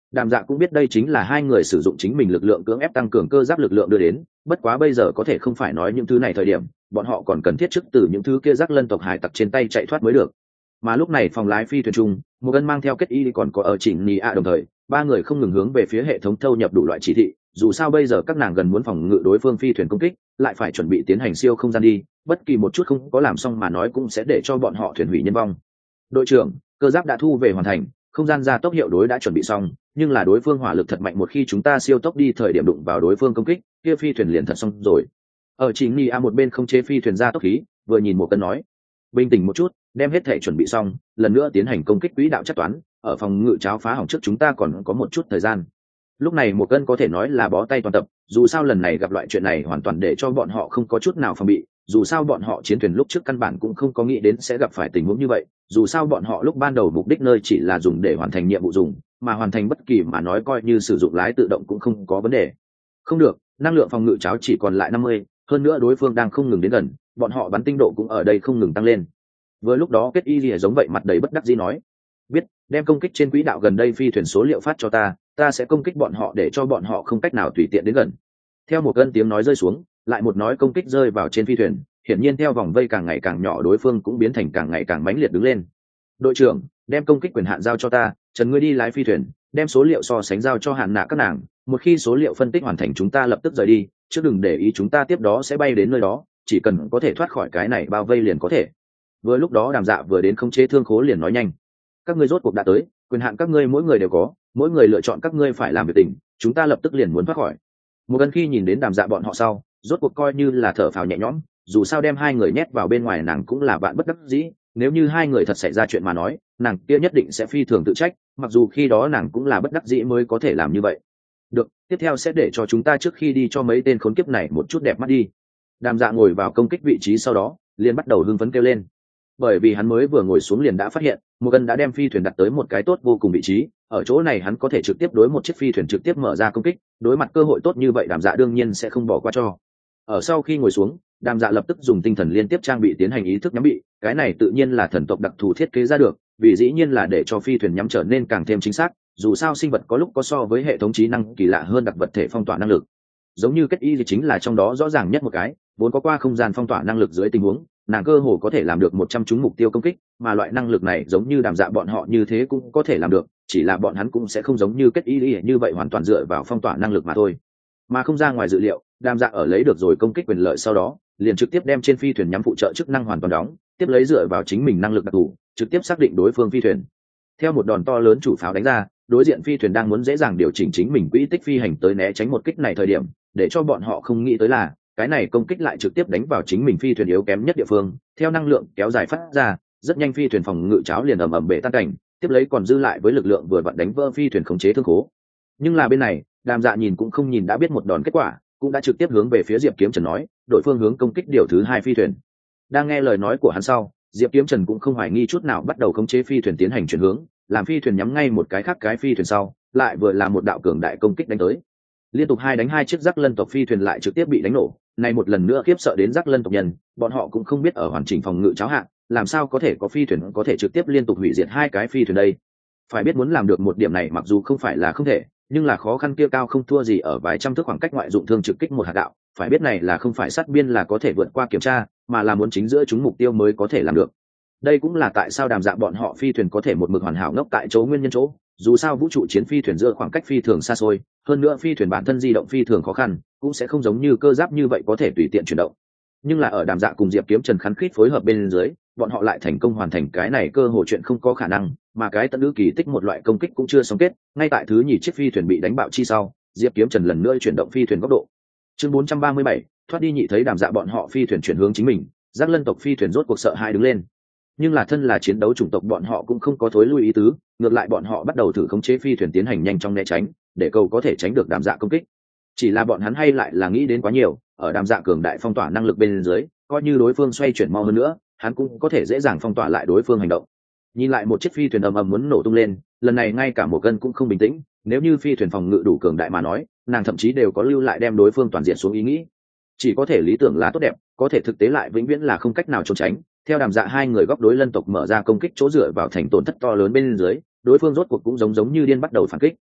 Đàm Dạ cũng biết đây chính là hai người sử dụng chính mình lực lượng cưỡng ép tăng cường cơ giáp lực lượng đưa đến, bất quá bây giờ có thể không phải nói những thứ này thời điểm, bọn họ còn cần thiết trước từ những thứ kia giác lân tộc hải tặc trên tay chạy thoát mới được. Mà lúc này phòng lái phi thuyền chung, một gân mang theo kết y còn có ở chỉnh nhì ạ đồng thời, ba người không ngừng hướng về phía hệ thống thâu nhập đủ loại chỉ thị, dù sao bây giờ các nàng gần muốn phòng ngự đối phương phi thuyền công kích, lại phải chuẩn bị tiến hành siêu không gian đi, bất kỳ một chút không có làm xong mà nói cũng sẽ để cho bọn họ thuyền hủy nhân vong. Đội trưởng, cơ giáp đã thu về hoàn thành, không gian gia tốc hiệu đối đã chuẩn bị xong, nhưng là đối phương hỏa lực thật mạnh, một khi chúng ta siêu tốc đi thời điểm đụng vào đối phương công kích, kia phi thuyền liền thật xong rồi. Ở chỉ nhì a một bên không chế phi thuyền gia tốc khí, vừa nhìn một cân nói, bình tĩnh một chút, đem hết thể chuẩn bị xong, lần nữa tiến hành công kích quỹ đạo chắc toán, ở phòng ngự cháo phá hỏng trước chúng ta còn có một chút thời gian. Lúc này một cân có thể nói là bó tay toàn tập, dù sao lần này gặp loại chuyện này hoàn toàn để cho bọn họ không có chút nào phòng bị, dù sao bọn họ chiến thuyền lúc trước căn bản cũng không có nghĩ đến sẽ gặp phải tình huống như vậy, dù sao bọn họ lúc ban đầu mục đích nơi chỉ là dùng để hoàn thành nhiệm vụ dùng, mà hoàn thành bất kỳ mà nói coi như sử dụng lái tự động cũng không có vấn đề. Không được, năng lượng phòng ngự cháo chỉ còn lại 50, hơn nữa đối phương đang không ngừng đến gần, bọn họ bắn tinh độ cũng ở đây không ngừng tăng lên. Vừa lúc đó kết y lìa giống vậy mặt đầy bất đắc dĩ nói, biết, đem công kích trên quỹ đạo gần đây phi thuyền số liệu phát cho ta sẽ công kích bọn họ để cho bọn họ không cách nào tùy tiện đến gần. Theo một cơn tiếng nói rơi xuống, lại một nói công kích rơi vào trên phi thuyền, hiển nhiên theo vòng vây càng ngày càng nhỏ đối phương cũng biến thành càng ngày càng mãnh liệt đứng lên. Đội trưởng, đem công kích quyền hạn giao cho ta, Trần ngươi đi lái phi thuyền, đem số liệu so sánh giao cho Hàn Nạ các nàng, một khi số liệu phân tích hoàn thành chúng ta lập tức rời đi, chứ đừng để ý chúng ta tiếp đó sẽ bay đến nơi đó, chỉ cần có thể thoát khỏi cái này bao vây liền có thể. Vừa lúc đó Đàm Dạ vừa đến khống chế thương khố liền nói nhanh, các ngươi rốt cuộc đã tới, quyền hạn các ngươi mỗi người đều có, mỗi người lựa chọn các ngươi phải làm việc tình, chúng ta lập tức liền muốn thoát khỏi. Một lần khi nhìn đến Đàm Dạ bọn họ sau, rốt cuộc coi như là thở phào nhẹ nhõm, dù sao đem hai người nhét vào bên ngoài nàng cũng là bạn bất đắc dĩ, nếu như hai người thật xảy ra chuyện mà nói, nàng kia nhất định sẽ phi thường tự trách, mặc dù khi đó nàng cũng là bất đắc dĩ mới có thể làm như vậy. Được, tiếp theo sẽ để cho chúng ta trước khi đi cho mấy tên khốn kiếp này một chút đẹp mắt đi. Đàm Dạ ngồi vào công kích vị trí sau đó, liền bắt đầu hưng phấn kêu lên. Bởi vì hắn mới vừa ngồi xuống liền đã phát hiện, một gần đã đem phi thuyền đặt tới một cái tốt vô cùng vị trí, ở chỗ này hắn có thể trực tiếp đối một chiếc phi thuyền trực tiếp mở ra công kích, đối mặt cơ hội tốt như vậy Đàm Dạ đương nhiên sẽ không bỏ qua cho. Ở sau khi ngồi xuống, Đàm Dạ lập tức dùng tinh thần liên tiếp trang bị tiến hành ý thức nhắm bị, cái này tự nhiên là thần tộc đặc thù thiết kế ra được, vì dĩ nhiên là để cho phi thuyền nhắm trở nên càng thêm chính xác, dù sao sinh vật có lúc có so với hệ thống trí năng kỳ lạ hơn đặc vật thể phong tỏa năng lực. Giống như kết y thì chính là trong đó rõ ràng nhất một cái, vốn có qua không gian phong tỏa năng lực dưới tình huống, nàng cơ hồ có thể làm được 100 trúng mục tiêu công kích, mà loại năng lực này giống như Đàm Dạ bọn họ như thế cũng có thể làm được, chỉ là bọn hắn cũng sẽ không giống như kết y như vậy hoàn toàn dựa vào phong tỏa năng lực mà thôi. Mà không ra ngoài dự liệu, Đàm Dạ ở lấy được rồi công kích quyền lợi sau đó, liền trực tiếp đem trên phi thuyền nhắm phụ trợ chức năng hoàn toàn đóng, tiếp lấy dựa vào chính mình năng lực đặc thù, trực tiếp xác định đối phương phi thuyền. Theo một đòn to lớn chủ pháo đánh ra, đối diện phi thuyền đang muốn dễ dàng điều chỉnh chính mình quỹ tích phi hành tới né tránh một kích này thời điểm, để cho bọn họ không nghĩ tới là cái này công kích lại trực tiếp đánh vào chính mình phi thuyền yếu kém nhất địa phương, theo năng lượng kéo dài phát ra, rất nhanh phi thuyền phòng ngự cháo liền ầm ầm bể tan cảnh, tiếp lấy còn dư lại với lực lượng vừa vặn đánh vỡ phi thuyền khống chế thương khố. Nhưng là bên này, Đàm Dạ nhìn cũng không nhìn đã biết một đòn kết quả, cũng đã trực tiếp hướng về phía Diệp Kiếm Trần nói, đội phương hướng công kích điều thứ 2 phi thuyền. Đang nghe lời nói của hắn sau, Diệp Kiếm Trần cũng không hoài nghi chút nào bắt đầu khống chế phi thuyền tiến hành chuyển hướng, làm phi thuyền nhắm ngay một cái khác cái phi thuyền sau, lại vừa là một đạo cường đại công kích đánh tới. Liên tục đánh hai chiếc Giác Lân tộc phi thuyền lại trực tiếp bị đánh nổ, này một lần nữa khiếp sợ đến Giác Lân tộc nhân, bọn họ cũng không biết ở hoàn chỉnh phòng ngự cháo hạng, làm sao có thể có phi thuyền có thể trực tiếp liên tục hủy diệt hai cái phi thuyền đây. Phải biết muốn làm được một điểm này mặc dù không phải là không thể, nhưng là khó khăn kia cao không thua gì ở vài trăm thước khoảng cách ngoại dụng thương trực kích một hạt đạo, phải biết này là không phải sát biên là có thể vượt qua kiểm tra, mà là muốn chính giữa chúng mục tiêu mới có thể làm được. Đây cũng là tại sao Đàm Dạ bọn họ phi thuyền có thể một mực hoàn hảo ngốc tại chỗ nguyên nhân chỗ, dù sao vũ trụ chiến phi thuyền giữa khoảng cách phi thường xa xôi, hơn nữa phi thuyền bản thân di động phi thường khó khăn, cũng sẽ không giống như cơ giáp như vậy có thể tùy tiện chuyển động. Nhưng là ở Đàm Dạ cùng Diệp Kiếm Trần khắn khít phối hợp bên dưới, bọn họ lại thành công hoàn thành cái này cơ hội chuyện không có khả năng, mà cái tận nữ kỳ tích một loại công kích cũng chưa xong kết, ngay tại thứ nhì chiếc phi thuyền bị đánh bạo chi sau, Diệp Kiếm Trần lần nữa chuyển động phi thuyền góc độ. Chương 437, thoát đi nhị thấy Đàm Dạ bọn họ phi thuyền chuyển hướng chính mình, Giác Lân tộc phi thuyền rốt cuộc sợ hãi đứng lên. Nhưng là thân là chiến đấu chủng tộc bọn họ cũng không có thối lui ý tứ, ngược lại bọn họ bắt đầu thử khống chế phi thuyền tiến hành nhanh chóng né tránh, để cầu có thể tránh được Đàm Dạ công kích. Chỉ là bọn hắn hay lại là nghĩ đến quá nhiều, ở Đàm Dạ cường đại phong tỏa năng lực bên dưới, coi như đối phương xoay chuyển mau hơn nữa, hắn cũng có thể dễ dàng phong tỏa lại đối phương hành động. Nhìn lại một chiếc phi thuyền ầm ầm muốn nổ tung lên, lần này ngay cả một cân cũng không bình tĩnh, nếu như phi thuyền phòng ngự đủ cường đại mà nói, nàng thậm chí đều có lưu lại đem đối phương toàn diện xuống ý nghĩ. Chỉ có thể lý tưởng là tốt đẹp, có thể thực tế lại vĩnh viễn là không cách nào trốn tránh. Theo Đàm Dạ hai người góc đối Lân tộc mở ra công kích chỗ dựa vào thành tổn thất to lớn bên dưới, đối phương rốt cuộc cũng giống như điên bắt đầu phản kích.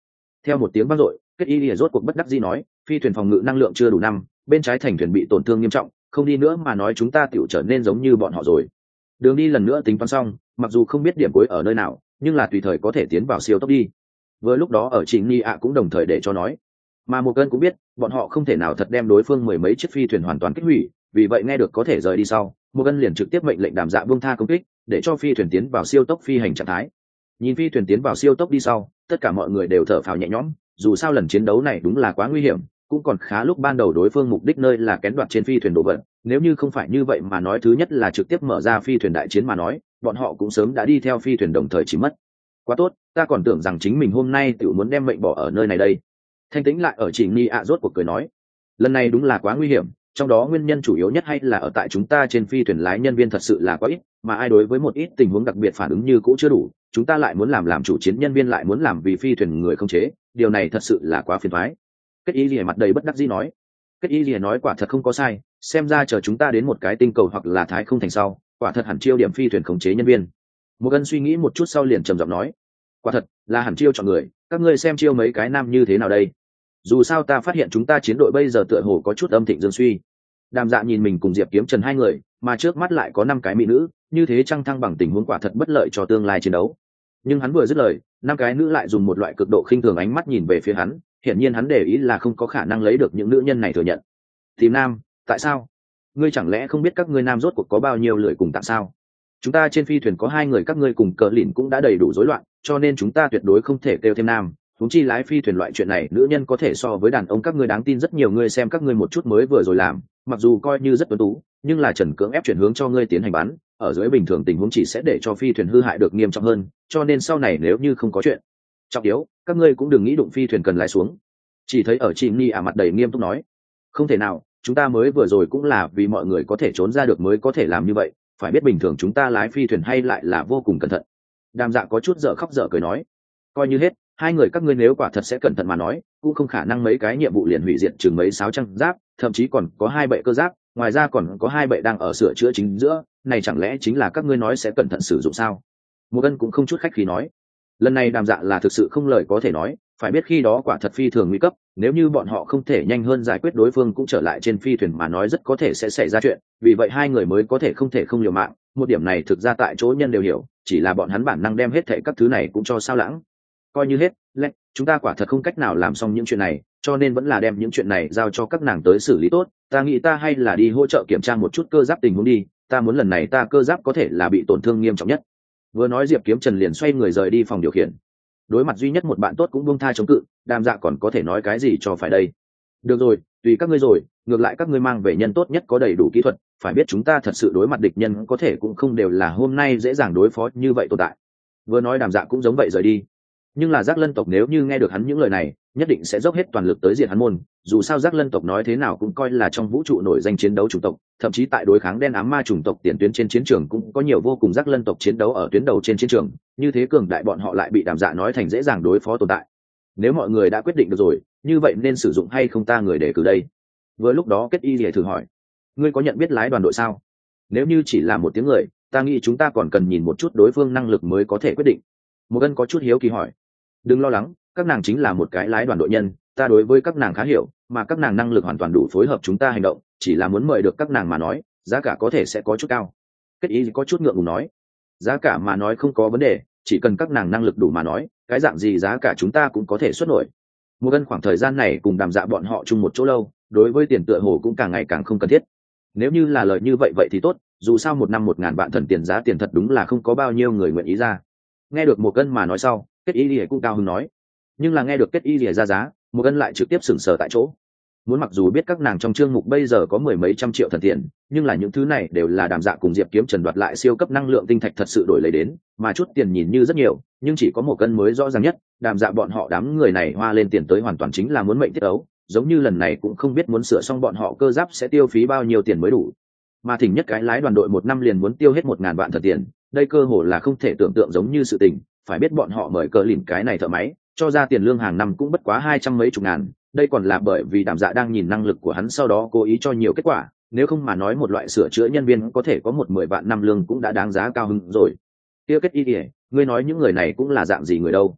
Theo một tiếng vang dội, kết y lìa rốt cuộc bất đắc dĩ nói, phi thuyền phòng ngự năng lượng chưa đủ năm, bên trái thành thuyền bị tổn thương nghiêm trọng, không đi nữa mà nói chúng ta tiểu trở nên giống như bọn họ rồi. Đường đi lần nữa tính toán xong, mặc dù không biết điểm cuối ở nơi nào, nhưng là tùy thời có thể tiến vào siêu tốc đi. Vừa lúc đó ở Trịnh Ni ạ cũng đồng thời để cho nói, mà một cơn cũng biết bọn họ không thể nào thật đem đối phương mười mấy chiếc phi thuyền hoàn toàn kích hủy, vì vậy nghe được có thể rời đi sau, một cơn liền trực tiếp mệnh lệnh Đàm Dạ buông tha công kích, để cho phi thuyền tiến vào siêu tốc phi hành trạng thái. Nhìn phi thuyền tiến vào siêu tốc đi sau, tất cả mọi người đều thở phào nhẹ nhõm, dù sao lần chiến đấu này đúng là quá nguy hiểm, cũng còn khá lúc ban đầu đối phương mục đích nơi là kén đoạt trên phi thuyền đồ vật, nếu như không phải như vậy mà nói, thứ nhất là trực tiếp mở ra phi thuyền đại chiến mà nói, bọn họ cũng sớm đã đi theo phi thuyền đồng thời chỉ mất. Quá tốt, ta còn tưởng rằng chính mình hôm nay tự muốn đem mệnh bỏ ở nơi này đây. Thanh tĩnh lại ở Trịnh Ni ạ rốt cuộc cười nói, lần này đúng là quá nguy hiểm, trong đó nguyên nhân chủ yếu nhất hay là ở tại chúng ta trên phi thuyền lái nhân viên thật sự là quá ít, mà ai đối với một ít tình huống đặc biệt phản ứng như cũ chưa đủ, chúng ta lại muốn làm chủ chiến nhân viên lại muốn làm vì phi thuyền người không chế, điều này thật sự là quá phiền toái. Kết y lìa mặt đầy bất đắc dĩ nói. Kết y lìa nói quả thật không có sai, xem ra chờ chúng ta đến một cái tinh cầu hoặc là thái không thành sau, quả thật hẳn chiêu điểm phi thuyền khống chế nhân viên. Một Gân suy nghĩ một chút sau liền trầm giọng nói, quả thật là hẳn chiêu chọn người, các ngươi xem chiêu mấy cái nam như thế nào đây. Dù sao ta phát hiện chúng ta chiến đội bây giờ tựa hồ có chút âm thịnh dương suy. Đàm Dạ nhìn mình cùng Diệp Kiếm Trần hai người, mà trước mắt lại có 5 cái mỹ nữ, như thế trăng thăng bằng tình huống quả thật bất lợi cho tương lai chiến đấu. Nhưng hắn vừa dứt lời, 5 cái nữ lại dùng một loại cực độ khinh thường ánh mắt nhìn về phía hắn, hiển nhiên hắn để ý là không có khả năng lấy được những nữ nhân này thừa nhận. Tìm nam, tại sao? Ngươi chẳng lẽ không biết các ngươi nam rốt cuộc có bao nhiêu lười cùng tại sao? Chúng ta trên phi thuyền có 2 người các ngươi cùng cờ lìn cũng đã đầy đủ rối loạn, cho nên chúng ta tuyệt đối không thể kêu thêm nam. Huống chi lái phi thuyền loại chuyện này, nữ nhân có thể so với đàn ông các ngươi đáng tin rất nhiều. Ngươi xem các ngươi một chút mới vừa rồi làm, mặc dù coi như rất tuấn tú, nhưng là Trần cưỡng ép chuyển hướng cho ngươi tiến hành bắn, ở dưới bình thường tình huống chỉ sẽ để cho phi thuyền hư hại được nghiêm trọng hơn, cho nên sau này nếu như không có chuyện trọng yếu, các ngươi cũng đừng nghĩ đụng phi thuyền cần lái xuống. Chỉ thấy ở chị Ni mặt đầy nghiêm túc nói, không thể nào, chúng ta mới vừa rồi cũng là vì mọi người có thể trốn ra được mới có thể làm như vậy, phải biết bình thường chúng ta lái phi thuyền hay lại là vô cùng cẩn thận. Đàm Dạ có chút dở khóc dở cười nói, coi như hết, 2 người các ngươi nếu quả thật sẽ cẩn thận mà nói, cũng không khả năng mấy cái nhiệm vụ liền hủy diệt chừng mấy 600 giáp, thậm chí còn có 2 bệ cơ giáp, ngoài ra còn có 2 bệ đang ở sửa chữa chính giữa, này chẳng lẽ chính là các ngươi nói sẽ cẩn thận sử dụng sao? Một Gân cũng không chút khách khí nói, lần này Đàm Dạ là thực sự không lời có thể nói, phải biết khi đó quả thật phi thường nguy cấp, nếu như bọn họ không thể nhanh hơn giải quyết đối phương cũng trở lại trên phi thuyền mà nói rất có thể sẽ xảy ra chuyện, vì vậy 2 người mới có thể không liều mạng. Một điểm này thực ra tại chỗ nhân đều hiểu, chỉ là bọn hắn bản năng đem hết thảy các thứ này cũng cho sao lãng. Coi như hết, chúng ta quả thật không cách nào làm xong những chuyện này, cho nên vẫn là đem những chuyện này giao cho các nàng tới xử lý tốt. Ta nghĩ ta hay là đi hỗ trợ kiểm tra một chút cơ giáp tình huống đi, ta muốn lần này ta cơ giáp có thể là bị tổn thương nghiêm trọng nhất. Vừa nói Diệp Kiếm Trần liền xoay người rời đi phòng điều khiển. Đối mặt duy nhất một bạn tốt cũng buông tha chống cự, Đàm Dạ còn có thể nói cái gì cho phải đây. Được rồi, tùy các ngươi rồi, ngược lại các ngươi mang về nhân tốt nhất có đầy đủ kỹ thuật, phải biết chúng ta thật sự đối mặt địch nhân có thể cũng không đều là hôm nay dễ dàng đối phó như vậy tồn tại. Vừa nói Đàm Dạ cũng giống vậy rời đi. Nhưng là Giác Lân tộc nếu như nghe được hắn những lời này, nhất định sẽ dốc hết toàn lực tới diệt hắn môn, dù sao Giác Lân tộc nói thế nào cũng coi là trong vũ trụ nổi danh chiến đấu chủng tộc, thậm chí tại đối kháng đen ám ma chủng tộc tiền tuyến trên chiến trường cũng có nhiều vô cùng Giác Lân tộc chiến đấu ở tuyến đầu trên chiến trường, như thế cường đại bọn họ lại bị Đàm Dạ nói thành dễ dàng đối phó tồn tại. Nếu mọi người đã quyết định được rồi, như vậy nên sử dụng hay không ta người đề cử đây? Vừa lúc đó Kết Y Lìa thử hỏi, ngươi có nhận biết lái đoàn đội sao? Nếu như chỉ là một tiếng người, ta nghĩ chúng ta còn cần nhìn một chút đối phương năng lực mới có thể quyết định. Một Gân có chút hiếu kỳ hỏi, đừng lo lắng, các nàng chính là một cái lái đoàn đội nhân, ta đối với các nàng khá hiểu, mà các nàng năng lực hoàn toàn đủ phối hợp chúng ta hành động, chỉ là muốn mời được các nàng mà nói, giá cả có thể sẽ có chút cao. Kết Ý có chút ngượng ngùng nói, giá cả mà nói không có vấn đề, chỉ cần các nàng năng lực đủ mà nói, cái dạng gì giá cả chúng ta cũng có thể xuất nổi. Một Gân khoảng thời gian này cùng Đàm Dạ bọn họ chung một chỗ lâu, đối với tiền tựa hồ cũng càng ngày càng không cần thiết. Nếu như là lời như vậy vậy thì tốt, dù sao 1 năm 1000 vạn thần tiền giá tiền thật đúng là không có bao nhiêu người nguyện ý ra. Nghe được Một Gân mà nói sau, Kết Y Lìa cũng cao hứng nói, nhưng là nghe được Kết Y Lìa ra giá, Một Gân lại trực tiếp sững sờ tại chỗ. Muốn mặc dù biết các nàng trong chương mục bây giờ có mười mấy trăm triệu thần tiền, nhưng là những thứ này đều là Đàm Dạ cùng Diệp Kiếm Trần đoạt lại siêu cấp năng lượng tinh thạch thật sự đổi lấy đến, mà chút tiền nhìn như rất nhiều, nhưng chỉ có Một Gân mới rõ ràng nhất, Đàm Dạ bọn họ đám người này hoa lên tiền tới hoàn toàn chính là muốn mệnh tiết ấu, giống như lần này cũng không biết muốn sửa xong bọn họ cơ giáp sẽ tiêu phí bao nhiêu tiền mới đủ. Mà thỉnh nhất cái lái đoàn đội 1 năm liền muốn tiêu hết 1000 vạn thần tiền, đây cơ hồ là không thể tưởng tượng giống như sự tình, phải biết bọn họ mời cờ lìn cái này thợ máy, cho ra tiền lương hàng năm cũng bất quá 200 mấy chục ngàn, đây còn là bởi vì Đàm Dạ đang nhìn năng lực của hắn sau đó cố ý cho nhiều kết quả, nếu không mà nói một loại sửa chữa nhân viên có thể có 10 vạn năm lương cũng đã đáng giá cao hơn rồi. Tiêu Kết Y, ngươi nói những người này cũng là dạng gì người đâu?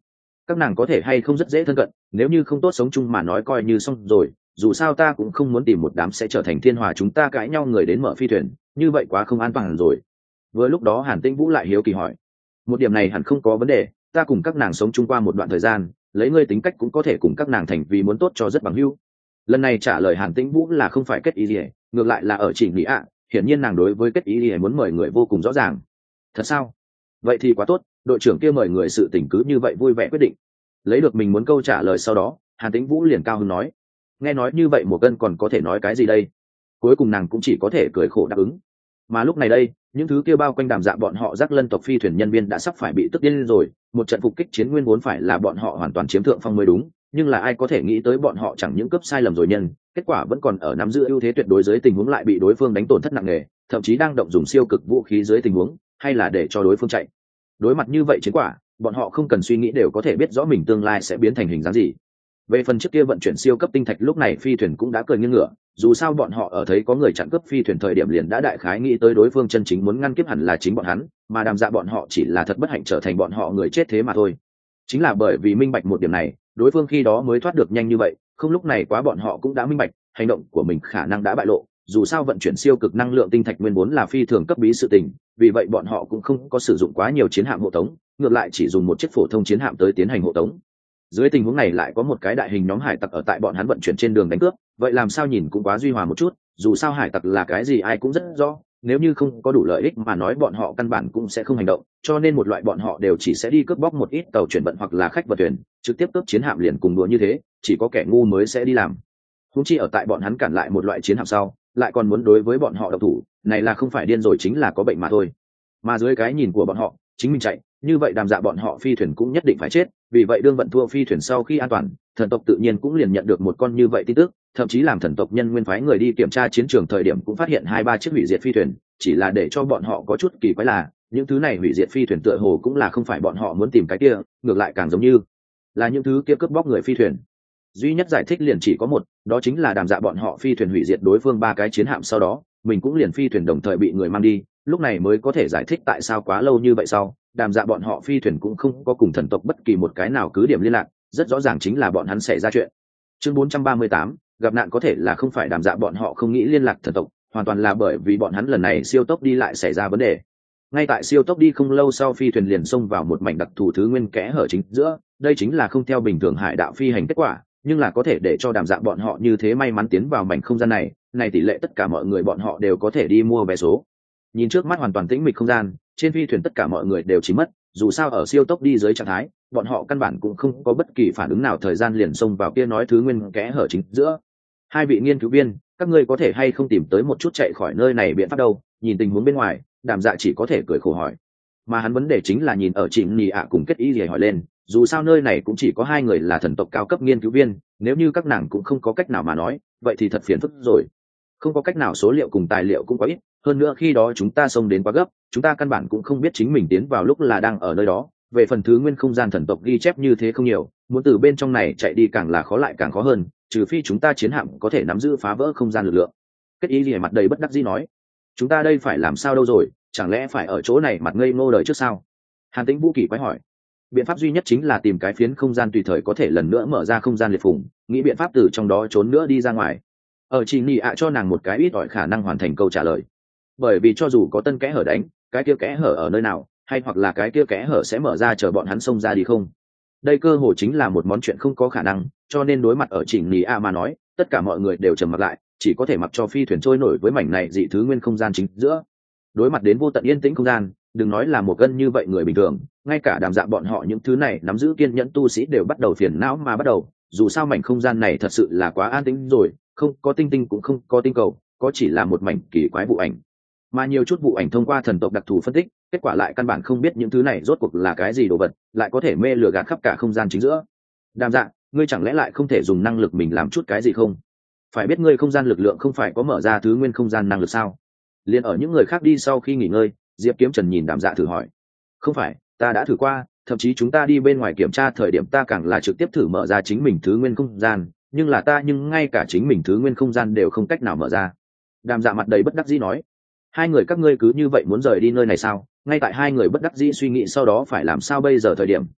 các nàng có thể hay không rất dễ thân cận, nếu như không tốt sống chung mà nói coi như xong rồi, dù sao ta cũng không muốn tìm một đám sẽ trở thành thiên hòa chúng ta cãi nhau người đến mở phi thuyền, như vậy quá không an toàn rồi. Vừa lúc đó Hàn Tĩnh Vũ lại hiếu kỳ hỏi, một điểm này hẳn không có vấn đề, ta cùng các nàng sống chung qua một đoạn thời gian, lấy ngươi tính cách cũng có thể cùng các nàng thành vì muốn tốt cho rất bằng hữu. Lần này trả lời Hàn Tĩnh Vũ là không phải kết ý gì, ngược lại là ở chỉ nghĩ ạ, hiển nhiên nàng đối với kết ý gì muốn mời người vô cùng rõ ràng. Thật sao? Vậy thì quá tốt, đội trưởng kia mời người sự tình cứ như vậy vui vẻ quyết định. Lấy được mình muốn câu trả lời sau đó, Hàn Tĩnh Vũ liền cao hứng nói, nghe nói như vậy một cân còn có thể nói cái gì đây? Cuối cùng nàng cũng chỉ có thể cười khổ đáp ứng. Mà lúc này đây, những thứ kia bao quanh Đàm Dạ bọn họ Giác Lân tộc phi thuyền nhân viên đã sắp phải bị tức điên rồi, một trận phục kích chiến nguyên vốn phải là bọn họ hoàn toàn chiếm thượng phong mới đúng, nhưng là ai có thể nghĩ tới bọn họ chẳng những cấp sai lầm rồi nhân, kết quả vẫn còn ở nắm giữ ưu thế tuyệt đối dưới tình huống lại bị đối phương đánh tổn thất nặng nề, thậm chí đang động dùng siêu cực vũ khí dưới tình huống, hay là để cho đối phương chạy. Đối mặt như vậy chiến quả, bọn họ không cần suy nghĩ đều có thể biết rõ mình tương lai sẽ biến thành hình dáng gì. Về phần trước kia vận chuyển siêu cấp tinh thạch, lúc này phi thuyền cũng đã cười nghiêng ngửa, dù sao bọn họ ở thấy có người chặn cướp phi thuyền thời điểm liền đã đại khái nghĩ tới đối phương chân chính muốn ngăn kiếp hẳn là chính bọn hắn, mà Đàm Dạ bọn họ chỉ là thật bất hạnh trở thành bọn họ người chết thế mà thôi. Chính là bởi vì minh bạch một điểm này, đối phương khi đó mới thoát được nhanh như vậy, không lúc này quá bọn họ cũng đã minh bạch, hành động của mình khả năng đã bại lộ, dù sao vận chuyển siêu cực năng lượng tinh thạch nguyên vốn là phi thường cấp bí sự tình, vì vậy bọn họ cũng không có sử dụng quá nhiều chiến hạm hộ tống, ngược lại chỉ dùng một chiếc phổ thông chiến hạm tới tiến hành hộ tống. Dưới tình huống này lại có một cái đại hình nhóm hải tặc ở tại bọn hắn vận chuyển trên đường đánh cướp, vậy làm sao nhìn cũng quá duy hòa một chút, dù sao hải tặc là cái gì ai cũng rất rõ, nếu như không có đủ lợi ích mà nói bọn họ căn bản cũng sẽ không hành động, cho nên một loại bọn họ đều chỉ sẽ đi cướp bóc một ít tàu chuyển vận hoặc là khách vận thuyền, trực tiếp cướp chiến hạm liền cùng đùa như thế, chỉ có kẻ ngu mới sẽ đi làm. Huống chi ở tại bọn hắn cản lại một loại chiến hạm sau, lại còn muốn đối với bọn họ độc thủ, này là không phải điên rồi chính là có bệnh mà thôi. Mà dưới cái nhìn của bọn họ, chính mình chạy, như vậy Đàm Dạ bọn họ phi thuyền cũng nhất định phải chết, vì vậy đương vận thua phi thuyền sau khi an toàn, thần tộc tự nhiên cũng liền nhận được một con như vậy tin tức, thậm chí làm thần tộc nhân nguyên phái người đi kiểm tra chiến trường thời điểm cũng phát hiện 2-3 chiếc hủy diệt phi thuyền, chỉ là để cho bọn họ có chút kỳ quái là, những thứ này hủy diệt phi thuyền tựa hồ cũng là không phải bọn họ muốn tìm cái kia, ngược lại càng giống như là những thứ kia cướp bóc người phi thuyền. Duy nhất giải thích liền chỉ có một, đó chính là Đàm Dạ bọn họ phi thuyền hủy diệt đối phương 3 cái chiến hạm sau đó, mình cũng liền phi thuyền đồng thời bị người mang đi, lúc này mới có thể giải thích tại sao quá lâu như vậy sau, Đàm Dạ bọn họ phi thuyền cũng không có cùng thần tộc bất kỳ một cái nào cứ điểm liên lạc, rất rõ ràng chính là bọn hắn xảy ra chuyện. Chương 438, gặp nạn có thể là không phải Đàm Dạ bọn họ không nghĩ liên lạc thần tộc, hoàn toàn là bởi vì bọn hắn lần này siêu tốc đi lại xảy ra vấn đề. Ngay tại siêu tốc đi không lâu sau phi thuyền liền xông vào một mảnh đặc thù thứ nguyên kẽ hở chính giữa, đây chính là không theo bình thường hải đạo phi hành kết quả, nhưng là có thể để cho Đàm Dạ bọn họ như thế may mắn tiến vào mảnh không gian này, này tỷ lệ tất cả mọi người bọn họ đều có thể đi mua vé số. Nhìn trước mắt hoàn toàn tĩnh mịch không gian, trên phi thuyền tất cả mọi người đều chỉ mất, dù sao ở siêu tốc đi dưới trạng thái, bọn họ căn bản cũng không có bất kỳ phản ứng nào, thời gian liền xông vào kia nói thứ nguyên kẽ hở chính giữa. Hai vị nghiên cứu viên, các ngươi có thể hay không tìm tới một chút chạy khỏi nơi này biện pháp đâu? Nhìn tình huống bên ngoài, Đàm Dạ chỉ có thể cười khổ hỏi. Mà hắn vấn đề chính là nhìn ở Trịnh Nị ạ cùng Kết Ý gì hỏi lên, dù sao nơi này cũng chỉ có 2 người là thần tộc cao cấp nghiên cứu viên, nếu như các nàng cũng không có cách nào mà nói, vậy thì thật phiền phức rồi. Không có cách nào, số liệu cùng tài liệu cũng quá ít, hơn nữa khi đó chúng ta xông đến quá gấp, chúng ta căn bản cũng không biết chính mình tiến vào lúc là đang ở nơi đó. Về phần thứ nguyên không gian thần tộc ghi chép như thế không nhiều, muốn từ bên trong này chạy đi càng là khó lại càng khó hơn, trừ phi chúng ta chiến hạm có thể nắm giữ phá vỡ không gian lực lượng. Kết Ý gì mặt đầy bất đắc dĩ nói, chúng ta đây phải làm sao đâu rồi, chẳng lẽ phải ở chỗ này mặt ngây ngô đời trước sao? Hàn Tĩnh Vũ kỳ quái hỏi. Biện pháp duy nhất chính là tìm cái phiến không gian tùy thời có thể lần nữa mở ra không gian liệt phùng, nghĩ biện pháp từ trong đó trốn nữa đi ra ngoài. Ở Chỉ Nị ạ cho nàng một cái ít ỏi khả năng hoàn thành câu trả lời, bởi vì cho dù có tân kẽ hở đánh, cái kia kẽ hở ở nơi nào, hay hoặc là cái kia kẽ hở sẽ mở ra chờ bọn hắn xông ra đi không, đây cơ hồ chính là một món chuyện không có khả năng, cho nên đối mặt ở Chỉ Nị ạ mà nói, tất cả mọi người đều trầm mặc lại, chỉ có thể mặc cho phi thuyền trôi nổi với mảnh này dị thứ nguyên không gian chính giữa. Đối mặt đến vô tận yên tĩnh không gian, đừng nói là một gân như vậy người bình thường, ngay cả Đàm Dạ bọn họ những thứ này nắm giữ kiên nhẫn tu sĩ đều bắt đầu phiền não mà bắt đầu, dù sao mảnh không gian này thật sự là quá an tĩnh rồi, không có tinh tinh cũng không có tinh cầu, có chỉ là một mảnh kỳ quái vụ ảnh. Mà nhiều chút vụ ảnh thông qua thần tộc đặc thù phân tích, kết quả lại căn bản không biết những thứ này rốt cuộc là cái gì đồ vật, lại có thể mê lừa gạt khắp cả không gian chính giữa. Đàm Dạ, ngươi chẳng lẽ lại không thể dùng năng lực mình làm chút cái gì không? Phải biết ngươi không gian lực lượng không phải có mở ra thứ nguyên không gian năng lực sao? Liên ở những người khác đi sau khi nghỉ ngơi, Diệp Kiếm Trần nhìn Đàm Dạ thử hỏi. Không phải, ta đã thử qua, thậm chí chúng ta đi bên ngoài kiểm tra thời điểm ta càng là trực tiếp thử mở ra chính mình thứ nguyên không gian, nhưng ngay cả chính mình thứ nguyên không gian đều không cách nào mở ra. Đàm Dạ mặt đầy bất đắc dĩ nói. Hai người các ngươi cứ như vậy muốn rời đi nơi này sao? Ngay tại hai người bất đắc dĩ suy nghĩ sau đó phải làm sao bây giờ thời điểm,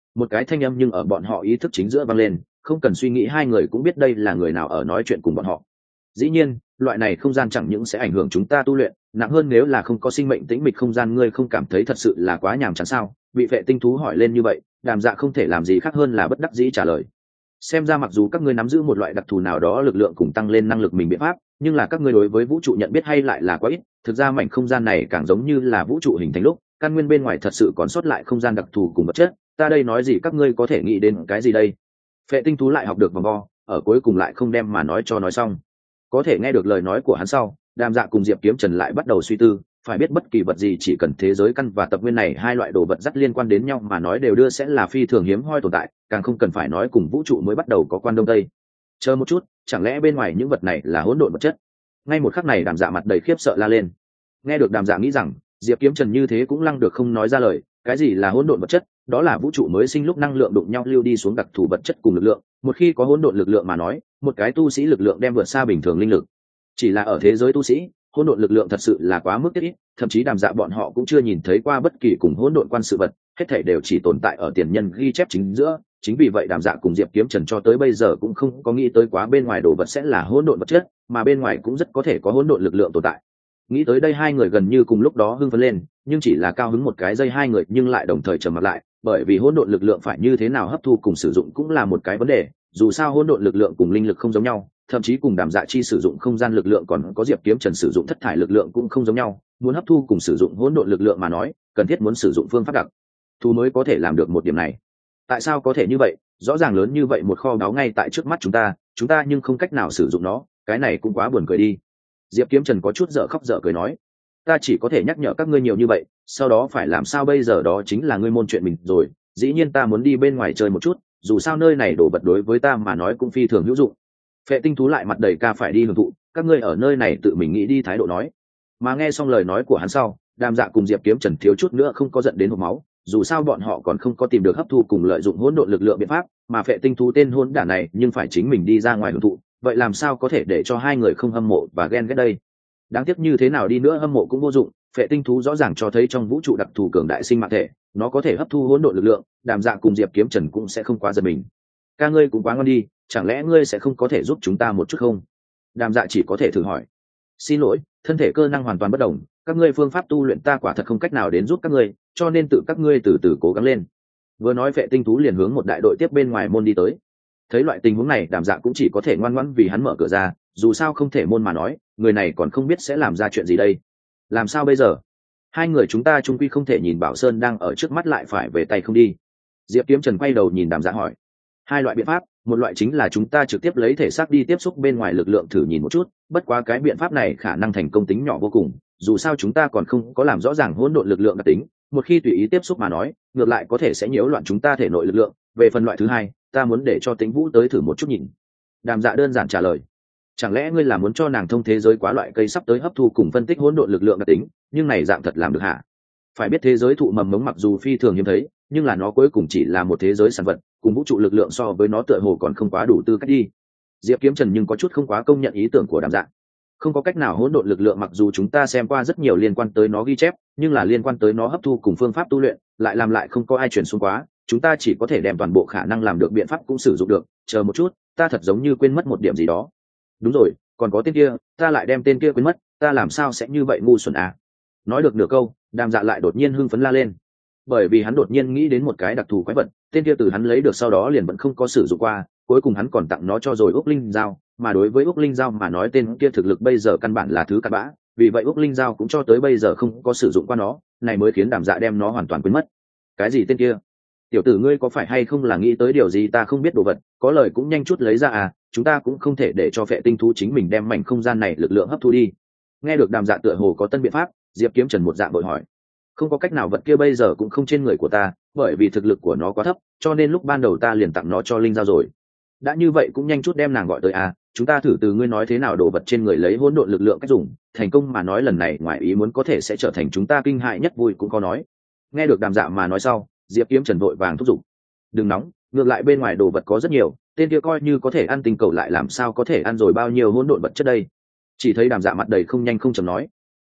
một cái thanh âm nhưng ở bọn họ ý thức chính giữa vang lên, không cần suy nghĩ hai người cũng biết đây là người nào ở nói chuyện cùng bọn họ. Dĩ nhiên loại này không gian chẳng những sẽ ảnh hưởng chúng ta tu luyện, nặng hơn nếu là không có sinh mệnh tĩnh mịch không gian, ngươi không cảm thấy thật sự là quá nhàm chán sao? Bị vệ tinh thú hỏi lên như vậy, Đàm Dạ không thể làm gì khác hơn là bất đắc dĩ trả lời. Xem ra mặc dù các ngươi nắm giữ một loại đặc thù nào đó lực lượng cùng tăng lên năng lực mình biện pháp, nhưng là các ngươi đối với vũ trụ nhận biết hay lại là quá ít. Thực ra mảnh không gian này càng giống như là vũ trụ hình thành lúc căn nguyên bên ngoài thật sự còn sót lại không gian đặc thù cùng vật chất. Ta đây nói gì các ngươi có thể nghĩ đến cái gì đây? Phệ tinh thú lại học được vòng vo, ở cuối cùng lại không đem mà nói cho nói xong. Có thể nghe được lời nói của hắn sau, Đàm Dạ cùng Diệp Kiếm Trần lại bắt đầu suy tư, phải biết bất kỳ vật gì chỉ cần thế giới căn và tập nguyên này hai loại đồ vật rất liên quan đến nhau mà nói đều đưa sẽ là phi thường hiếm hoi tồn tại, càng không cần phải nói cùng vũ trụ mới bắt đầu có quan đông tây. Chờ một chút, chẳng lẽ bên ngoài những vật này là hỗn độn vật chất? Ngay một khắc này Đàm Dạ mặt đầy khiếp sợ la lên. Nghe được Đàm Dạ nghĩ rằng Diệp Kiếm Trần như thế cũng lăng được không nói ra lời. Cái gì là hỗn độn vật chất? Đó là vũ trụ mới sinh lúc năng lượng đụng nhau lưu đi xuống đặc thù vật chất cùng lực lượng. Một khi có hỗn độn lực lượng mà nói, một cái tu sĩ lực lượng đem vượt xa bình thường linh lực. Chỉ là ở thế giới tu sĩ, hỗn độn lực lượng thật sự là quá mức ít, thậm chí Đàm Dạ bọn họ cũng chưa nhìn thấy qua bất kỳ cùng hỗn độn quan sự vật, hết thảy đều chỉ tồn tại ở tiền nhân ghi chép chính giữa. Chính vì vậy Đàm Dạ cùng Diệp Kiếm Trần cho tới bây giờ cũng không có nghĩ tới quá bên ngoài đồ vật sẽ là hỗn độn vật chất, mà bên ngoài cũng rất có thể có hỗn độn lực lượng tồn tại. Nghĩ tới đây hai người gần như cùng lúc đó hưng phấn lên, nhưng chỉ là cao hứng một cái giây hai người nhưng lại đồng thời trầm mặt lại, bởi vì hỗn độn lực lượng phải như thế nào hấp thu cùng sử dụng cũng là một cái vấn đề, dù sao hỗn độn lực lượng cùng linh lực không giống nhau, thậm chí cùng Đàm Dạ chi sử dụng không gian lực lượng còn có Diệp Kiếm Trần sử dụng thất thải lực lượng cũng không giống nhau, muốn hấp thu cùng sử dụng hỗn độn lực lượng mà nói, cần thiết muốn sử dụng phương pháp đặc thù mới có thể làm được một điểm này. Tại sao có thể như vậy? Rõ ràng lớn như vậy một kho báu ngay tại trước mắt chúng ta nhưng không cách nào sử dụng nó, cái này cũng quá buồn cười đi. Diệp Kiếm Trần có chút dở khóc dở cười nói, ta chỉ có thể nhắc nhở các ngươi nhiều như vậy, sau đó phải làm sao bây giờ đó chính là ngươi môn chuyện mình rồi. Dĩ nhiên ta muốn đi bên ngoài chơi một chút, dù sao nơi này đổ vật đối với ta mà nói cũng phi thường hữu dụng. Phệ tinh thú lại mặt đầy ca phải đi hưởng thụ, các ngươi ở nơi này tự mình nghĩ đi thái độ nói. Mà nghe xong lời nói của hắn sau, Đàm Dạ cùng Diệp Kiếm Trần thiếu chút nữa không có giận đến hộc máu, dù sao bọn họ còn không có tìm được hấp thu cùng lợi dụng hỗn độn lực lượng biện pháp, mà phệ tinh thú tên hỗn đản này nhưng phải chính mình đi ra ngoài hưởng thụ, vậy làm sao có thể để cho hai người không hâm mộ và ghen ghét đây? Đáng tiếc như thế nào đi nữa hâm mộ cũng vô dụng, phệ tinh thú rõ ràng cho thấy trong vũ trụ đặc thù cường đại sinh mạng thể, nó có thể hấp thu hỗn độn lực lượng, Đàm Dạ cùng Diệp Kiếm Trần cũng sẽ không quá giật mình. Ca ngươi cũng quá ngon đi, chẳng lẽ ngươi sẽ không có thể giúp chúng ta một chút không? Đàm Dạ chỉ có thể thử hỏi. Xin lỗi, thân thể cơ năng hoàn toàn bất đồng, các ngươi phương pháp tu luyện ta quả thật không cách nào đến giúp các ngươi, cho nên tự các ngươi từ từ cố gắng lên. Vừa nói phệ tinh thú liền hướng một đại đội tiếp bên ngoài môn đi tới. Thấy loại tình huống này Đàm Dạ cũng chỉ có thể ngoan ngoãn vì hắn mở cửa ra, dù sao không thể môn mà nói, người này còn không biết sẽ làm ra chuyện gì đây. Làm sao bây giờ? Hai người chúng ta chung quy không thể nhìn Bảo Sơn đang ở trước mắt lại phải về tay không đi. Diệp Kiếm Trần quay đầu nhìn Đàm Dạ hỏi. Hai loại biện pháp, một loại chính là chúng ta trực tiếp lấy thể xác đi tiếp xúc bên ngoài lực lượng thử nhìn một chút, bất quá cái biện pháp này khả năng thành công tính nhỏ vô cùng, dù sao chúng ta còn không có làm rõ ràng hỗn độn lực lượng đặc tính, một khi tùy ý tiếp xúc mà nói, ngược lại có thể sẽ nhiễu loạn chúng ta thể nội lực lượng. Về phần loại thứ hai, ta muốn để cho Tĩnh Vũ tới thử một chút nhìn. Đàm Dạ đơn giản trả lời. Chẳng lẽ ngươi là muốn cho nàng thông thế giới quá loại cây sắp tới hấp thu cùng phân tích hỗn độn lực lượng đặc tính, nhưng này dạng thật làm được hả? Phải biết thế giới thụ mầm mống mặc dù phi thường hiếm thấy, nhưng là nó cuối cùng chỉ là một thế giới sản vật, cùng vũ trụ lực lượng so với nó tựa hồ còn không quá đủ tư cách đi. Diệp Kiếm Trần nhưng có chút không quá công nhận ý tưởng của Đàm Dạ. Không có cách nào, hỗn độn lực lượng mặc dù chúng ta xem qua rất nhiều liên quan tới nó ghi chép, nhưng là liên quan tới nó hấp thu cùng phương pháp tu luyện, lại làm lại không có ai truyền xuống quá, chúng ta chỉ có thể đem toàn bộ khả năng làm được biện pháp cũng sử dụng được. Chờ một chút, ta thật giống như quên mất một điểm gì đó. Đúng rồi, còn có tên kia, ta lại đem tên kia quên mất, ta làm sao sẽ như vậy ngu xuẩn à? Nói được nửa câu, Đàm Dạ lại đột nhiên hưng phấn la lên, bởi vì hắn đột nhiên nghĩ đến một cái đặc thù quái vật, tên kia từ hắn lấy được sau đó liền vẫn không có sử dụng qua, cuối cùng hắn còn tặng nó cho rồi Úc Linh Giao, mà đối với Úc Linh Giao mà nói tên kia thực lực bây giờ căn bản là thứ cặn bã, vì vậy Úc Linh Giao cũng cho tới bây giờ không có sử dụng qua nó, này mới khiến Đàm Dạ đem nó hoàn toàn quên mất. Cái gì tên kia? Tiểu tử ngươi có phải hay không là nghĩ tới điều gì ta không biết đồ vật, có lời cũng nhanh chút lấy ra à, chúng ta cũng không thể để cho phệ tinh thú chính mình đem mảnh không gian này lực lượng hấp thu đi. Nghe được Đàm Dạ tựa hồ có tân biện pháp, Diệp Kiếm Trần một dạng vội hỏi. Không có cách nào, vật kia bây giờ cũng không trên người của ta, bởi vì thực lực của nó quá thấp, cho nên lúc ban đầu ta liền tặng nó cho Linh Giao rồi. Đã như vậy cũng nhanh chút đem nàng gọi tới à, chúng ta thử từ ngươi nói thế nào đồ vật trên người lấy hỗn độn lực lượng cách dùng, thành công mà nói lần này ngoài ý muốn có thể sẽ trở thành chúng ta kinh hại nhất vui cũng có nói. Nghe được Đàm Dạ mà nói sau, Diệp Kiếm Trần vội vàng thúc giục. Đừng nóng, ngược lại bên ngoài đồ vật có rất nhiều, tên kia coi như có thể ăn tinh cầu lại làm sao có thể ăn rồi bao nhiêu hỗn độn vật chất đây. Chỉ thấy Đàm Dạ mặt đầy không nhanh không chậm nói.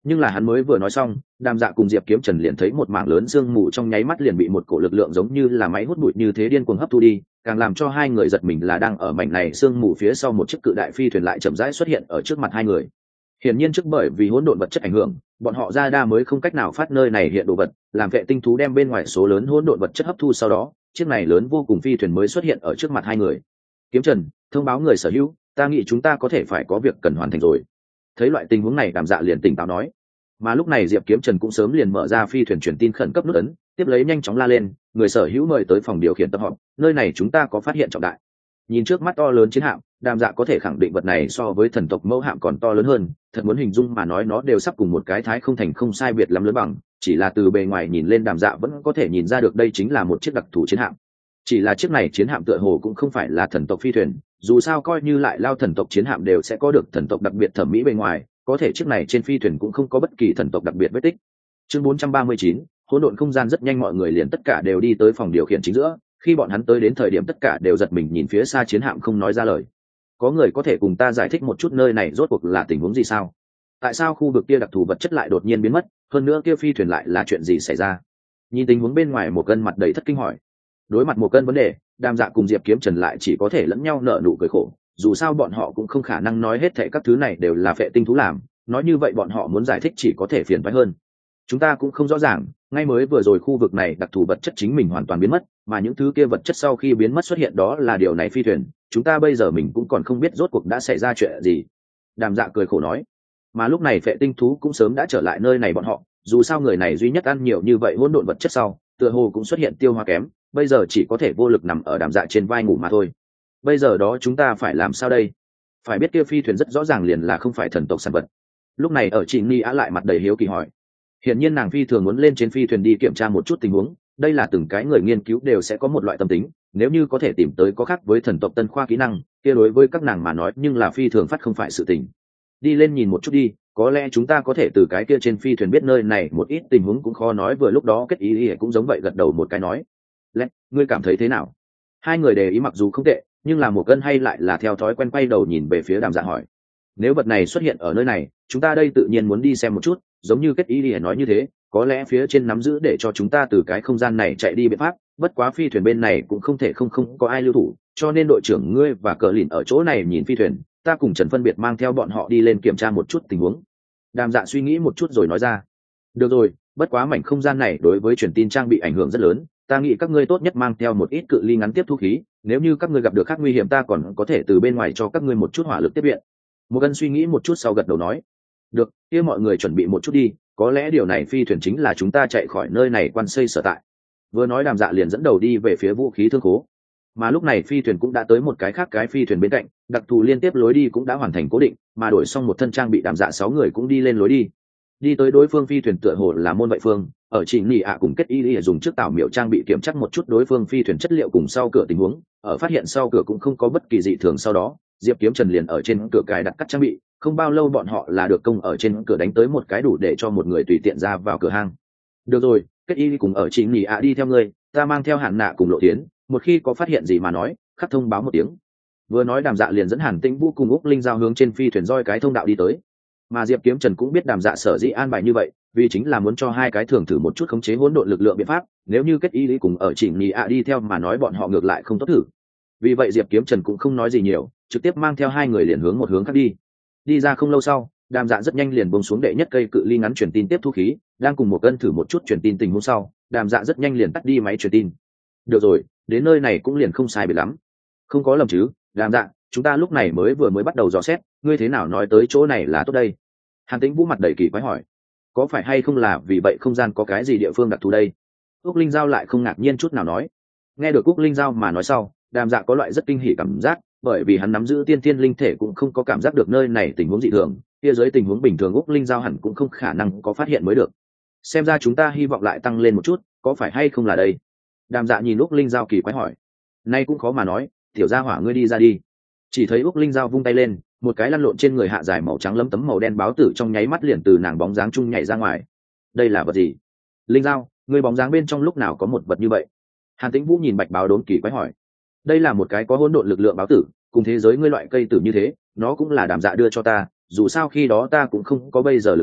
Nhưng là hắn mới vừa nói xong, Đàm Dạ cùng Diệp Kiếm Trần liền thấy một mảng lớn sương mù trong nháy mắt liền bị một cổ lực lượng giống như là máy hút bụi như thế điên cuồng hấp thu đi, càng làm cho hai người giật mình là đang ở mảnh này sương mù phía sau một chiếc cự đại phi thuyền lại chậm rãi xuất hiện ở trước mặt hai người. Hiển nhiên trước bởi vì hỗn độn vật chất ảnh hưởng, bọn họ ra đa mới không cách nào phát nơi này hiện đồ vật, làm vệ tinh thú đem bên ngoài số lớn hỗn độn vật chất hấp thu sau đó, chiếc này lớn vô cùng phi thuyền mới xuất hiện ở trước mặt hai người. Kiếm Trần, thông báo người sở hữu, ta nghĩ chúng ta có thể phải có việc cần hoàn thành rồi. Thấy loại tình huống này, Đàm Dạ liền tỉnh táo nói. Mà lúc này Diệp Kiếm Trần cũng sớm liền mở ra phi thuyền truyền tin khẩn cấp nút ấn, tiếp lấy nhanh chóng la lên, người sở hữu mời tới phòng điều khiển tập họp, nơi này chúng ta có phát hiện trọng đại. Nhìn trước mắt to lớn chiến hạm, Đàm Dạ có thể khẳng định vật này so với thần tộc mẫu hạm còn to lớn hơn, thật muốn hình dung mà nói nó đều sắp cùng một cái thái không thành không sai biệt lắm lớn bằng, chỉ là từ bề ngoài nhìn lên Đàm Dạ vẫn có thể nhìn ra được đây chính là một chiếc đặc thù chiến hạm. Chỉ là chiếc này chiến hạm tựa hồ cũng không phải là thần tộc phi thuyền, dù sao coi như lại lao thần tộc chiến hạm đều sẽ có được thần tộc đặc biệt thẩm mỹ bề ngoài, có thể chiếc này trên phi thuyền cũng không có bất kỳ thần tộc đặc biệt vết tích. Chương 439, hỗn độn không gian. Rất nhanh mọi người liền tất cả đều đi tới phòng điều khiển chính giữa, khi bọn hắn tới đến thời điểm tất cả đều giật mình nhìn phía xa chiến hạm không nói ra lời. Có người có thể cùng ta giải thích một chút nơi này rốt cuộc là tình huống gì sao? Tại sao khu vực kia đặc thù vật chất lại đột nhiên biến mất, hơn nữa kia phi thuyền lại là chuyện gì xảy ra? Nhìn tình huống bên ngoài, Một Cân mặt đầy thất kinh hỏi. Đối mặt Một Cân vấn đề, Đàm Dạ cùng Diệp Kiếm Trần lại chỉ có thể lẫn nhau nở nụ cười khổ, dù sao bọn họ cũng không khả năng nói hết thảy các thứ này đều là phệ tinh thú làm, nói như vậy bọn họ muốn giải thích chỉ có thể phiền toái hơn. Chúng ta cũng không rõ ràng, ngay mới vừa rồi khu vực này đặc thù vật chất chính mình hoàn toàn biến mất, mà những thứ kia vật chất sau khi biến mất xuất hiện đó là điều này phi thuyền, chúng ta bây giờ mình cũng còn không biết rốt cuộc đã xảy ra chuyện gì. Đàm Dạ cười khổ nói. Mà lúc này phệ tinh thú cũng sớm đã trở lại nơi này bọn họ, dù sao người này duy nhất ăn nhiều như vậy hỗn độn vật chất sau, tựa hồ cũng xuất hiện tiêu hóa kém, bây giờ chỉ có thể vô lực nằm ở Đàm Dạ trên vai ngủ mà thôi. Bây giờ đó chúng ta phải làm sao đây? Phải biết kia phi thuyền rất rõ ràng liền là không phải thần tộc sản vật. Lúc này ở Trịnh Ni Á lại mặt đầy hiếu kỳ hỏi. Hiển nhiên nàng phi thường muốn lên trên phi thuyền đi kiểm tra một chút tình huống, đây là từng cái người nghiên cứu đều sẽ có một loại tâm tính, nếu như có thể tìm tới có khác với thần tộc tân khoa kỹ năng, kia đối với các nàng mà nói nhưng là phi thường phát không phải sự tình. Đi lên nhìn một chút đi, có lẽ chúng ta có thể từ cái kia trên phi thuyền biết nơi này một ít tình huống cũng khó nói. Vừa lúc đó Kết Ý cũng giống vậy gật đầu một cái nói. Lẽ, ngươi cảm thấy thế nào? Hai người đề ý mặc dù không tệ, nhưng là Một Cân hay lại là theo thói quen quay đầu nhìn về phía Đàm Dạ hỏi. Nếu vật này xuất hiện ở nơi này, chúng ta đây tự nhiên muốn đi xem một chút, giống như Kết Ý nói như thế, có lẽ phía trên nắm giữ để cho chúng ta từ cái không gian này chạy đi biện pháp, bất quá phi thuyền bên này cũng không thể không có ai lưu thủ, cho nên đội trưởng ngươi và Cờ Lìn ở chỗ này nhìn phi thuyền, ta cùng Trần phân biệt mang theo bọn họ đi lên kiểm tra một chút tình huống. Đàm Dạ suy nghĩ một chút rồi nói ra. Được rồi, bất quá mảnh không gian này đối với truyền tin trang bị ảnh hưởng rất lớn, ta nghĩ các ngươi tốt nhất mang theo một ít cự ly ngắn tiếp thu khí, nếu như các ngươi gặp được khác nguy hiểm ta còn có thể từ bên ngoài cho các ngươi một chút hỏa lực tiếp viện. Một Cân suy nghĩ một chút sau gật đầu nói. Được, kia mọi người chuẩn bị một chút đi, có lẽ điều này phi thuyền chính là chúng ta chạy khỏi nơi này quan xây sở tại. Vừa nói Đàm Dạ liền dẫn đầu đi về phía vũ khí thương khố. Mà lúc này phi thuyền cũng đã tới một cái khác cái phi thuyền bên cạnh, đặc thù liên tiếp lối đi cũng đã hoàn thành cố định, mà đổi xong một thân trang bị Đàm Dạ 6 người cũng đi lên lối đi. Đi tới đối phương phi thuyền tựa hồ là môn vậy phương, ở Trịnh Nị ạ cùng Kết Y dùng trước Tảo Miểu trang bị kiểm tra một chút đối phương phi thuyền chất liệu cùng sau cửa tình huống, ở phát hiện sau cửa cũng không có bất kỳ dị thường sau đó, Diệp Kiếm Trần liền ở trên cửa cài đặt cắt trang bị, không bao lâu bọn họ là được công ở trên cửa đánh tới một cái đủ để cho một người tùy tiện ra vào cửa hang. Được rồi, Kết Y cùng ở Trịnh Nị ạ đi theo ngươi, ta mang theo Hàn Nạ cùng Lộ Tiến, một khi có phát hiện gì mà nói, khắc thông báo một tiếng. Vừa nói Đàm Dạ liền dẫn Hàn Tĩnh Vũ cùng Úc Linh giao hướng trên phi thuyền roi cái thông đạo đi tới. Mà Diệp Kiếm Trần cũng biết Đàm Dạ sở dĩ an bài như vậy, vì chính là muốn cho hai cái thường thử một chút khống chế hỗn độn lực lượng biện pháp, nếu như Kết Y cùng ở Trịnh Nị ạ đi theo mà nói bọn họ ngược lại không tốt thử. Vì vậy Diệp Kiếm Trần cũng không nói gì nhiều, trực tiếp mang theo hai người liền hướng một hướng khác đi. Đi ra không lâu sau, Đàm Dạ rất nhanh liền buông xuống đệ nhất cây cự ly ngắn truyền tin tiếp thu khí, đang cùng một Cân thử một chút truyền tin tình huống sau, Đàm Dạ rất nhanh liền tắt đi máy truyền tin. Được rồi, đến nơi này cũng liền không sai biệt lắm. Không có lầm chứ, Đàm Dạ, chúng ta lúc này vừa mới bắt đầu dò xét, ngươi thế nào nói tới chỗ này là tốt đây? Hàn Tĩnh Vũ mặt đầy kỳ quái hỏi. Có phải hay không là vì vậy không gian có cái gì địa phương đặc thù đây? Úc Linh Giao lại không ngạc nhiên chút nào nói. Nghe được Úc Linh Giao mà nói sau, Đàm Dạ có loại rất kinh hỉ cảm giác, bởi vì hắn nắm giữ tiên thiên linh thể cũng không có cảm giác được nơi này tình huống dị thường, kia dưới tình huống bình thường Úc Linh Giao hẳn cũng không khả năng có phát hiện mới được. Xem ra chúng ta hy vọng lại tăng lên một chút, có phải hay không là đây? Đàm Dạ nhìn Úc Linh Giao kỳ quái hỏi. Nay cũng khó mà nói, tiểu gia hỏa ngươi đi ra đi. Chỉ thấy Úc Linh Giao vung tay lên, một cái lăn lộn trên người hạ dài màu trắng lấm tấm màu đen báo tử trong nháy mắt liền từ nàng bóng dáng chung nhảy ra ngoài. Đây là vật gì? Linh Giao, ngươi bóng dáng bên trong lúc nào có một vật như vậy? Hàn Tĩnh Vũ nhìn bạch báo đốn kỳ quái hỏi. Đây là một cái có hỗn độn lực lượng báo tử, cùng thế giới ngươi loại cây tử như thế, nó cũng là Đàm Dạ đưa cho ta, dù sao khi đó ta cũng không có bây giờ lực lượng,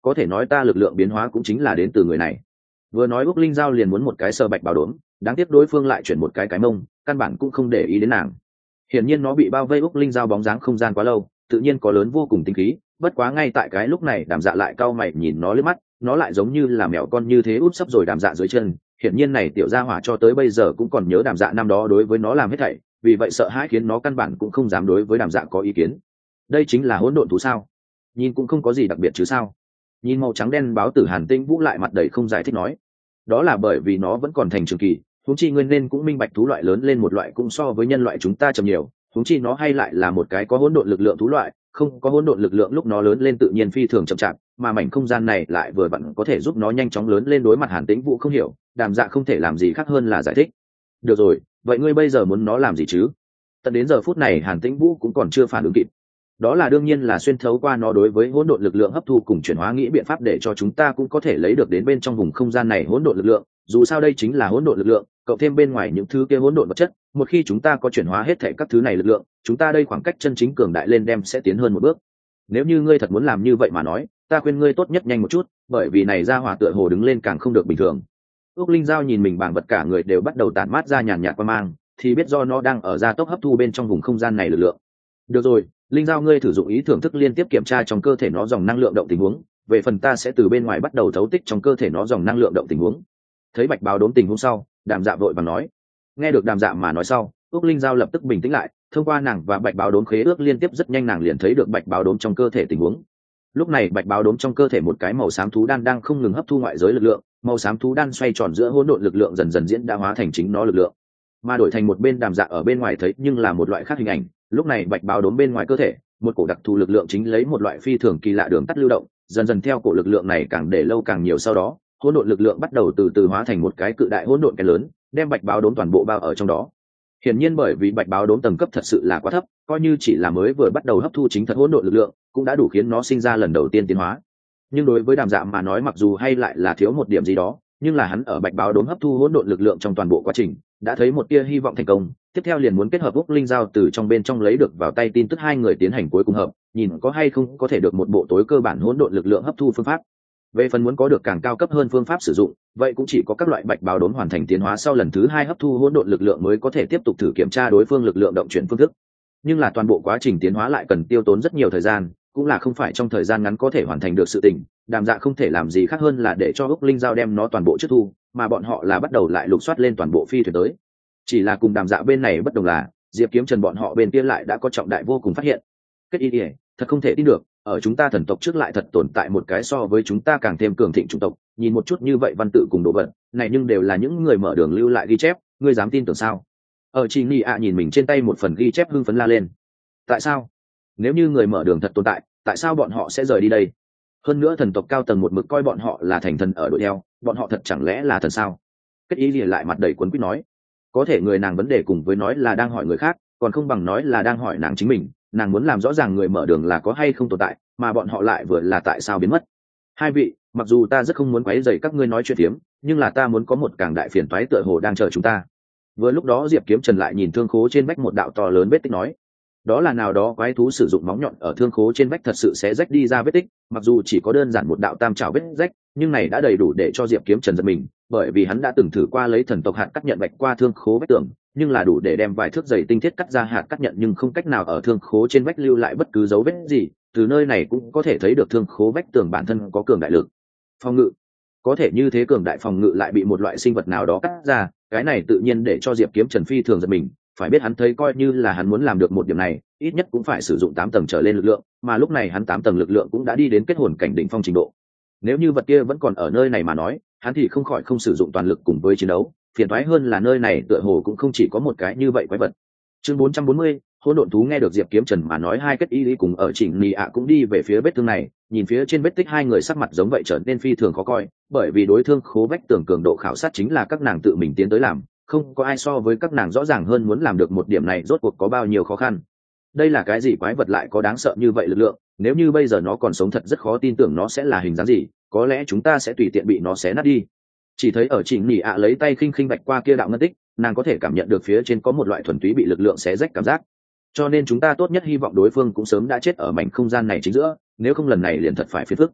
có thể nói ta lực lượng biến hóa cũng chính là đến từ người này. Vừa nói Úc Linh Giao liền muốn một cái sờ bạch bảo đốm, đáng tiếc đối phương lại chuyển một cái mông, căn bản cũng không để ý đến nàng. Hiển nhiên nó bị bao vây Úc Linh Giao bóng dáng không gian quá lâu, tự nhiên có lớn vô cùng tinh khí, bất quá ngay tại cái lúc này Đàm Dạ lại cau mày nhìn nó liếc mắt, nó lại giống như là mèo con như thế út sấp rồi Đàm Dạ dưới chân. Hiển nhiên này tiểu gia hỏa cho tới bây giờ cũng còn nhớ Đàm Dạ năm đó đối với nó làm hết thảy, vì vậy sợ hãi khiến nó căn bản cũng không dám đối với Đàm Dạ có ý kiến. Đây chính là hỗn độn thú sao? Nhìn cũng không có gì đặc biệt chứ sao? Nhìn màu trắng đen báo tử Hàn Tĩnh Vũ lại mặt đầy không giải thích nói, đó là bởi vì nó vẫn còn thành trường kỳ, huống chi nguyên nên cũng minh bạch thú loại lớn lên một loại cũng so với nhân loại chúng ta chậm nhiều, huống chi nó hay lại là một cái có hỗn độn lực lượng thú loại, không có hỗn độn lực lượng lúc nó lớn lên tự nhiên phi thường chậm chạp, mà mảnh không gian này lại vừa vặn có thể giúp nó nhanh chóng lớn lên. Đối mặt Hàn Tĩnh Vũ không hiểu, Đàm Dạ không thể làm gì khác hơn là giải thích. Được rồi, vậy ngươi bây giờ muốn nó làm gì chứ? Tận đến giờ phút này Hàn Tĩnh Vũ cũng còn chưa phản ứng kịp. Đó là đương nhiên là xuyên thấu qua nó đối với hỗn độn lực lượng hấp thu cùng chuyển hóa nghĩ biện pháp để cho chúng ta cũng có thể lấy được đến bên trong vùng không gian này hỗn độn lực lượng, dù sao đây chính là hỗn độn lực lượng, cộng thêm bên ngoài những thứ kia hỗn độn vật chất, một khi chúng ta có chuyển hóa hết thảy các thứ này lực lượng, chúng ta đây khoảng cách chân chính cường đại lên đem sẽ tiến hơn một bước. Nếu như ngươi thật muốn làm như vậy mà nói, ta khuyên ngươi tốt nhất nhanh một chút, bởi vì này ra hỏa tựa hồ đứng lên càng không được bình thường. Úc Linh Giao nhìn mình bảng vật cả người đều bắt đầu tản mát ra nhàn nhạt quang mang, thì biết do nó đang ở gia tốc hấp thu bên trong vùng không gian này lực lượng. Được rồi, Linh Giao ngươi thử dụng ý thưởng thức liên tiếp kiểm tra trong cơ thể nó dòng năng lượng động tình huống, về phần ta sẽ từ bên ngoài bắt đầu thấu tích trong cơ thể nó dòng năng lượng động tình huống. Thấy Bạch Báo đốm tình huống sau, Đàm Dạ vội vàng nói. Nghe được Đàm Dạ mà nói sau, Úc Linh Giao lập tức bình tĩnh lại, thông qua nàng và Bạch Báo đốm khế ước liên tiếp rất nhanh nàng liền thấy được Bạch Báo đốm trong cơ thể tình huống. Lúc này Bạch Báo đốm trong cơ thể một cái màu xám thú đan đang không ngừng hấp thu ngoại giới lực lượng, màu xám thú đan xoay tròn giữa hỗn độn lực lượng dần dần diễn đã hóa thành chính nó lực lượng. Mà đổi thành một bên Đàm Dạ ở bên ngoài thấy nhưng là một loại khác hình ảnh, lúc này Bạch Báo đốm bên ngoài cơ thể, một cổ đặc thù lực lượng chính lấy một loại phi thường kỳ lạ đường tắt lưu động, dần dần theo cổ lực lượng này càng để lâu càng nhiều, sau đó hỗn độn lực lượng bắt đầu từ từ hóa thành một cái cự đại hỗn độn cái lớn, đem Bạch Báo đốm toàn bộ bao ở trong đó. Hiển nhiên bởi vì Bạch Báo đốm tầng cấp thật sự là quá thấp, coi như chỉ là mới vừa bắt đầu hấp thu chính thật hỗn độn lực lượng, cũng đã đủ khiến nó sinh ra lần đầu tiên tiến hóa. Nhưng đối với Đàm Dạ mà nói, mặc dù hay lại là thiếu một điểm gì đó, nhưng là hắn ở Bạch Báo đốm hấp thu hỗn độn lực lượng trong toàn bộ quá trình, đã thấy một tia hy vọng thành công. Tiếp theo liền muốn kết hợp Úc Linh Giao từ trong bên trong lấy được vào tay tin tức hai người tiến hành cuối cùng hợp, nhìn có hay không có thể được một bộ tối cơ bản hỗn độn lực lượng hấp thu phương pháp. Về phần muốn có được càng cao cấp hơn phương pháp sử dụng, vậy cũng chỉ có các loại Bạch Báo đốm hoàn thành tiến hóa sau lần thứ 2 hấp thu hỗn độn lực lượng mới có thể tiếp tục thử kiểm tra đối phương lực lượng động chuyển phương thức. Nhưng là toàn bộ quá trình tiến hóa lại cần tiêu tốn rất nhiều thời gian, cũng là không phải trong thời gian ngắn có thể hoàn thành được sự tình. Đàm Dạ không thể làm gì khác hơn là để cho Úc Linh Giao đem nó toàn bộ trước thu, mà bọn họ là bắt đầu lại lục soát lên toàn bộ phi thuyền tới. Chỉ là cùng Đàm Dạ bên này bất đồng là, Diệp Kiếm Trần bọn họ bên kia lại đã có trọng đại vô cùng phát hiện. Kết y, thật không thể tin được, ở chúng ta thần tộc trước lại thật tồn tại một cái so với chúng ta càng thêm cường thịnh chủng tộc, nhìn một chút như vậy văn tự cùng đồ vật này nhưng đều là những người mở đường lưu lại ghi chép, ngươi dám tin tưởng sao? Ở Chị Nị ạ nhìn mình trên tay một phần ghi chép hưng phấn la lên. Tại sao? Nếu như người mở đường thật tồn tại, tại sao bọn họ sẽ rời đi đây? Hơn nữa thần tộc cao tầng một mực coi bọn họ là thành thần ở đội đeo, bọn họ thật chẳng lẽ là thần sao? Kết ý lìa lại mặt đầy cuốn quýt nói. Có thể người nàng vấn đề cùng với nói là đang hỏi người khác, còn không bằng nói là đang hỏi nàng chính mình. Nàng muốn làm rõ ràng người mở đường là có hay không tồn tại, mà bọn họ lại vừa là tại sao biến mất. Hai vị, mặc dù ta rất không muốn quấy rầy các ngươi nói chuyện phiếm, nhưng là ta muốn có một càng đại phiền toái tựa hồ đang chờ chúng ta. Vừa lúc đó Diệp Kiếm Trần lại nhìn thương khố trên vách một đạo to lớn vết tích nói, đó là nào đó quái thú sử dụng móng nhọn ở thương khố trên vách thật sự sẽ rách đi ra vết tích, mặc dù chỉ có đơn giản một đạo tam trảo vết rách, nhưng này đã đầy đủ để cho Diệp Kiếm Trần giật mình, bởi vì hắn đã từng thử qua lấy thần tộc hạt cắt nhận vạch qua thương khố vách tường, nhưng là đủ để đem vài thước dày tinh thiết cắt ra hạt cắt nhận, nhưng không cách nào ở thương khố trên vách lưu lại bất cứ dấu vết gì. Từ nơi này cũng có thể thấy được thương khố vách tường bản thân có cường đại lực phòng ngự, có thể như thế cường đại phòng ngự lại bị một loại sinh vật nào đó cắt ra, cái này tự nhiên để cho Diệp Kiếm Trần phi thường giật mình. Phải biết hắn thấy coi như là hắn muốn làm được một điểm này, ít nhất cũng phải sử dụng 8 tầng trở lên lực lượng, mà lúc này hắn 8 tầng lực lượng cũng đã đi đến kết hồn cảnh đỉnh phong trình độ. Nếu như vật kia vẫn còn ở nơi này mà nói, hắn thì không khỏi không sử dụng toàn lực cùng với chiến đấu, phiền toái hơn là nơi này tựa hồ cũng không chỉ có một cái như vậy quái vật. Chương 440, hỗn độn thú. Nghe được Diệp Kiếm Trần mà nói, hai kết y lý cùng ở Chỉnh Nị ạ cũng đi về phía vết thương này, nhìn phía trên vết tích hai người sắc mặt giống vậy trở nên phi thường khó coi, bởi vì đối thương khố vách tường cường độ khảo sát chính là các nàng tự mình tiến tới làm, không có ai so với các nàng rõ ràng hơn muốn làm được một điểm này rốt cuộc có bao nhiêu khó khăn. Đây là cái gì quái vật lại có đáng sợ như vậy lực lượng, nếu như bây giờ nó còn sống thật rất khó tin tưởng nó sẽ là hình dáng gì, có lẽ chúng ta sẽ tùy tiện bị nó xé nát đi. Chỉ thấy ở Chỉnh Nị ạ lấy tay khinh khinh vạch qua kia đạo ngân tích, nàng có thể cảm nhận được phía trên có một loại thuần túy bị lực lượng xé rách cảm giác, cho nên chúng ta tốt nhất hy vọng đối phương cũng sớm đã chết ở mảnh không gian này chính giữa, nếu không lần này liền thật phải phiền phức.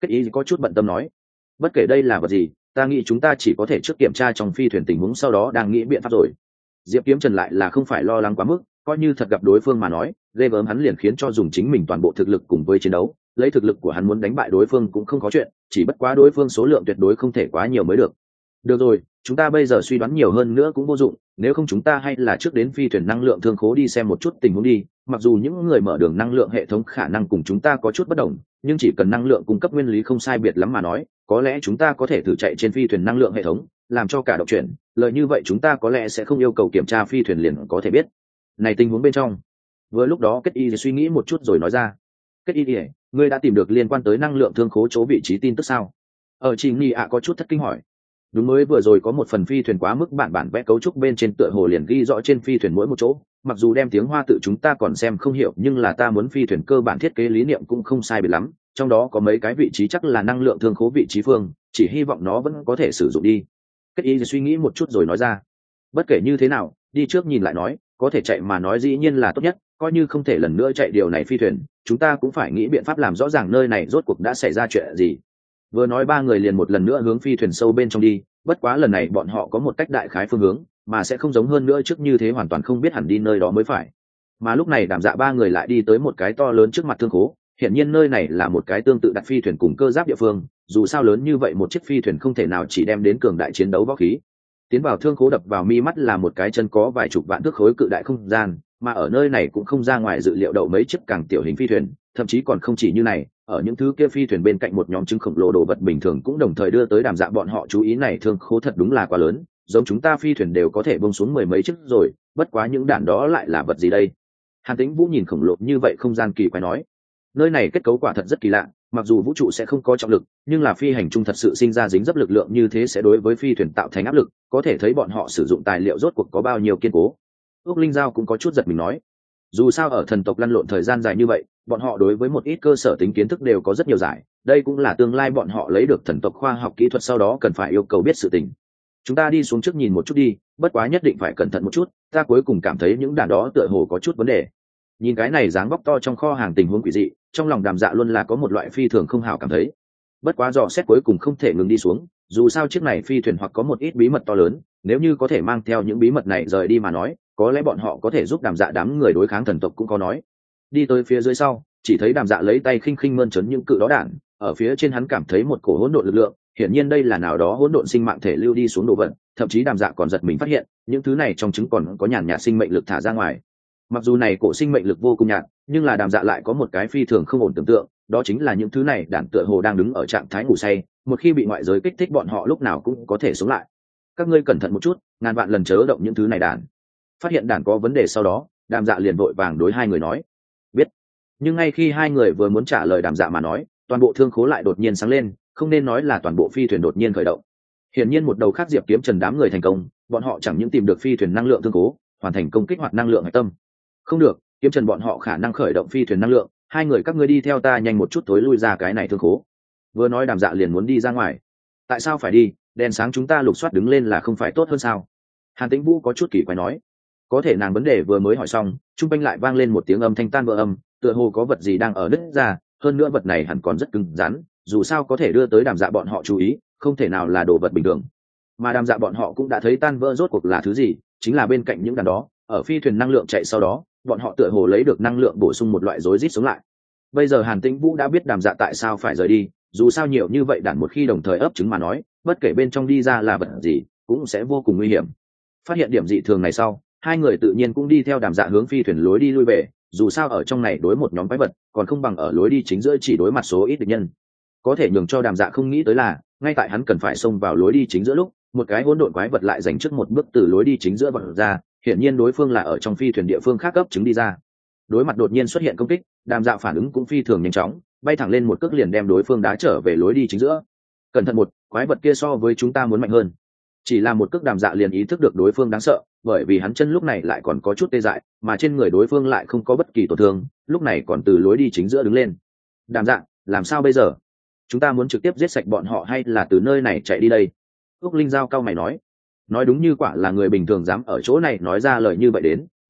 Kết ý có chút bận tâm nói, bất kể đây là vật gì, ta nghĩ chúng ta chỉ có thể trước kiểm tra trong phi thuyền tình huống, sau đó đang nghĩ biện pháp rồi. Diệp Kiếm Trần lại là không phải lo lắng quá mức, coi như thật gặp đối phương mà nói, ghê gớm hắn liền khiến cho dùng chính mình toàn bộ thực lực cùng với chiến đấu, lấy thực lực của hắn muốn đánh bại đối phương cũng không có chuyện, chỉ bất quá đối phương số lượng tuyệt đối không thể quá nhiều mới được. Được rồi, chúng ta bây giờ suy đoán nhiều hơn nữa cũng vô dụng, nếu không chúng ta hay là trước đến phi thuyền năng lượng thương khố đi xem một chút tình huống đi. Mặc dù những người mở đường năng lượng hệ thống khả năng cùng chúng ta có chút bất đồng, nhưng chỉ cần năng lượng cung cấp nguyên lý không sai biệt lắm mà nói, có lẽ chúng ta có thể thử chạy trên phi thuyền năng lượng hệ thống, làm cho cả động chuyển, lợi như vậy chúng ta có lẽ sẽ không yêu cầu kiểm tra phi thuyền liền có thể biết này tình huống bên trong. Vừa lúc đó Kết Y suy nghĩ một chút rồi nói ra, Kết Y, ngươi đã tìm được liên quan tới năng lượng thương khố chỗ vị trí tin tức sao? Ở Trình Nhi ạ có chút thất kinh hỏi. Đúng, mới vừa rồi có một phần phi thuyền quá mức bản vẽ cấu trúc bên trên tựa hồ liền ghi rõ trên phi thuyền mỗi một chỗ, mặc dù đem tiếng Hoa tự chúng ta còn xem không hiểu, nhưng là ta muốn phi thuyền cơ bản thiết kế lý niệm cũng không sai biệt lắm, trong đó có mấy cái vị trí chắc là năng lượng thương khố vị trí phương, chỉ hy vọng nó vẫn có thể sử dụng đi. Kết Y suy nghĩ một chút rồi nói ra, bất kể như thế nào, đi trước nhìn lại nói, có thể chạy mà nói dĩ nhiên là tốt nhất, coi như không thể lần nữa chạy điều này phi thuyền, chúng ta cũng phải nghĩ biện pháp làm rõ ràng nơi này rốt cuộc đã xảy ra chuyện gì. Vừa nói ba người liền một lần nữa hướng phi thuyền sâu bên trong đi, bất quá lần này bọn họ có một cách đại khái phương hướng, mà sẽ không giống hơn nữa trước như thế hoàn toàn không biết hẳn đi nơi đó mới phải. Mà lúc này Đàm Dạ ba người lại đi tới một cái to lớn trước mặt thương khố, hiện nhiên nơi này là một cái tương tự đặt phi thuyền cùng cơ giáp địa phương, dù sao lớn như vậy một chiếc phi thuyền không thể nào chỉ đem đến cường đại chiến đấu võ khí. Tiến vào thương khố đập vào mi mắt là một cái chân có vài chục vạn thước khối cự đại không gian, mà ở nơi này cũng không ra ngoài dự liệu đậu mấy chiếc càng tiểu hình phi thuyền, thậm chí còn không chỉ như này, ở những thứ kia phi thuyền bên cạnh một nhóm trứng khổng lồ đồ vật bình thường cũng đồng thời đưa tới Đàm Dạ bọn họ chú ý. Này thương khố thật đúng là quá lớn, giống chúng ta phi thuyền đều có thể bông xuống mười mấy chiếc rồi, bất quá những đạn đó lại là vật gì đây? Hàn Tĩnh Vũ nhìn khổng lồ như vậy không gian kỳ quái nói, nơi này kết cấu quả thật rất kỳ lạ, mặc dù vũ trụ sẽ không có trọng lực, nhưng là phi hành trung thật sự sinh ra dính dấp lực lượng như thế sẽ đối với phi thuyền tạo thành áp lực, có thể thấy bọn họ sử dụng tài liệu rốt cuộc có bao nhiêu kiên cố. Ước Linh Giao cũng có chút giật mình nói, dù sao ở thần tộc lăn lộn thời gian dài như vậy, bọn họ đối với một ít cơ sở tính kiến thức đều có rất nhiều giải, đây cũng là tương lai bọn họ lấy được thần tộc khoa học kỹ thuật sau đó cần phải yêu cầu biết sự tình. Chúng ta đi xuống trước nhìn một chút đi, bất quá nhất định phải cẩn thận một chút, ta cuối cùng cảm thấy những đàn đó tựa hồ có chút vấn đề. Nhìn cái này dáng vóc to trong kho hàng tình huống quỷ dị, trong lòng Đàm Dạ luôn là có một loại phi thường không hảo cảm thấy. Bất quá dò xét cuối cùng không thể ngừng đi xuống, dù sao chiếc này phi thuyền hoặc có một ít bí mật to lớn, nếu như có thể mang theo những bí mật này rời đi mà nói, có lẽ bọn họ có thể giúp Đàm Dạ đám người đối kháng thần tộc cũng có nói. Đi tới phía dưới sau, chỉ thấy Đàm Dạ lấy tay khinh khinh mơn trớn những cự đó đạn, ở phía trên hắn cảm thấy một cổ hỗn độn lực lượng, hiển nhiên đây là nào đó hỗn độn sinh mạng thể lưu đi xuống đồ vật, thậm chí Đàm Dạ còn giật mình phát hiện, những thứ này trong trứng còn có nhàn nhạt sinh mệnh lực thả ra ngoài. Mặc dù này cổ sinh mệnh lực vô cùng nhạt, nhưng là Đàm Dạ lại có một cái phi thường không ổn tưởng tượng, đó chính là những thứ này đạn tựa hồ đang đứng ở trạng thái ngủ say, một khi bị ngoại giới kích thích bọn họ lúc nào cũng có thể sống lại. Các ngươi cẩn thận một chút, ngàn vạn lần chớ động những thứ này đạn. Phát hiện đạn có vấn đề sau đó, Đàm Dạ liền vội vàng đối hai người nói, biết. Nhưng ngay khi hai người vừa muốn trả lời Đàm Dạ mà nói, toàn bộ thương khố lại đột nhiên sáng lên, không nên nói là toàn bộ phi thuyền đột nhiên khởi động. Hiển nhiên một đầu khác Diệp Kiếm Trần đám người thành công, bọn họ chẳng những tìm được phi thuyền năng lượng thương khố, hoàn thành công kích hoạt năng lượng hạch tâm. Không được, Kiếm Trần bọn họ khả năng khởi động phi thuyền năng lượng, hai người các ngươi đi theo ta nhanh một chút tối lui ra cái này thương khố. Vừa nói Đàm Dạ liền muốn đi ra ngoài. Tại sao phải đi? Đèn sáng chúng ta lục soát đứng lên là không phải tốt hơn sao? Hàn Tĩnh Vũ có chút kỳ quái nói. Có thể nàng vấn đề vừa mới hỏi xong, trung quanh lại vang lên một tiếng âm thanh tan vỡ âm, tựa hồ có vật gì đang ở nứt ra, hơn nữa vật này hẳn còn rất cứng rắn, dù sao có thể đưa tới Đàm Dạ bọn họ chú ý, không thể nào là đồ vật bình thường. Mà Đàm Dạ bọn họ cũng đã thấy tan vỡ rốt cuộc là thứ gì, chính là bên cạnh những đàn đó, ở phi thuyền năng lượng chạy sau đó, bọn họ tựa hồ lấy được năng lượng bổ sung một loại rối rít sống lại. Bây giờ Hàn Tĩnh Vũ đã biết Đàm Dạ tại sao phải rời đi, dù sao nhiều như vậy đàn một khi đồng thời ấp trứng mà nói, bất kể bên trong đi ra là vật gì, cũng sẽ vô cùng nguy hiểm. Phát hiện điểm dị thường này sau, hai người tự nhiên cũng đi theo Đàm Dạ hướng phi thuyền lối đi lui về, dù sao ở trong này đối một nhóm quái vật, còn không bằng ở lối đi chính giữa chỉ đối mặt số ít địch nhân. Có thể nhường cho Đàm Dạ không nghĩ tới là, ngay tại hắn cần phải xông vào lối đi chính giữa lúc, một cái hỗn độn quái vật lại giành trước một bước từ lối đi chính giữa vọt ra, hiển nhiên đối phương là ở trong phi thuyền địa phương khác cấp chứng đi ra. Đối mặt đột nhiên xuất hiện công kích, Đàm Dạ phản ứng cũng phi thường nhanh chóng, bay thẳng lên một cước liền đem đối phương đá trở về lối đi chính giữa. Cẩn thận một, quái vật kia so với chúng ta muốn mạnh hơn. Chỉ là một cước Đàm Dạ liền ý thức được đối phương đáng sợ, bởi vì hắn chân lúc này lại còn có chút tê dại, mà trên người đối phương lại không có bất kỳ tổn thương, lúc này còn từ lối đi chính giữa đứng lên. Đàm Dạ, làm sao bây giờ? Chúng ta muốn trực tiếp giết sạch bọn họ hay là từ nơi này chạy đi đây? Úc Linh Giao cao mày nói đúng như quả là người bình thường dám ở chỗ này nói ra lời như vậy đến,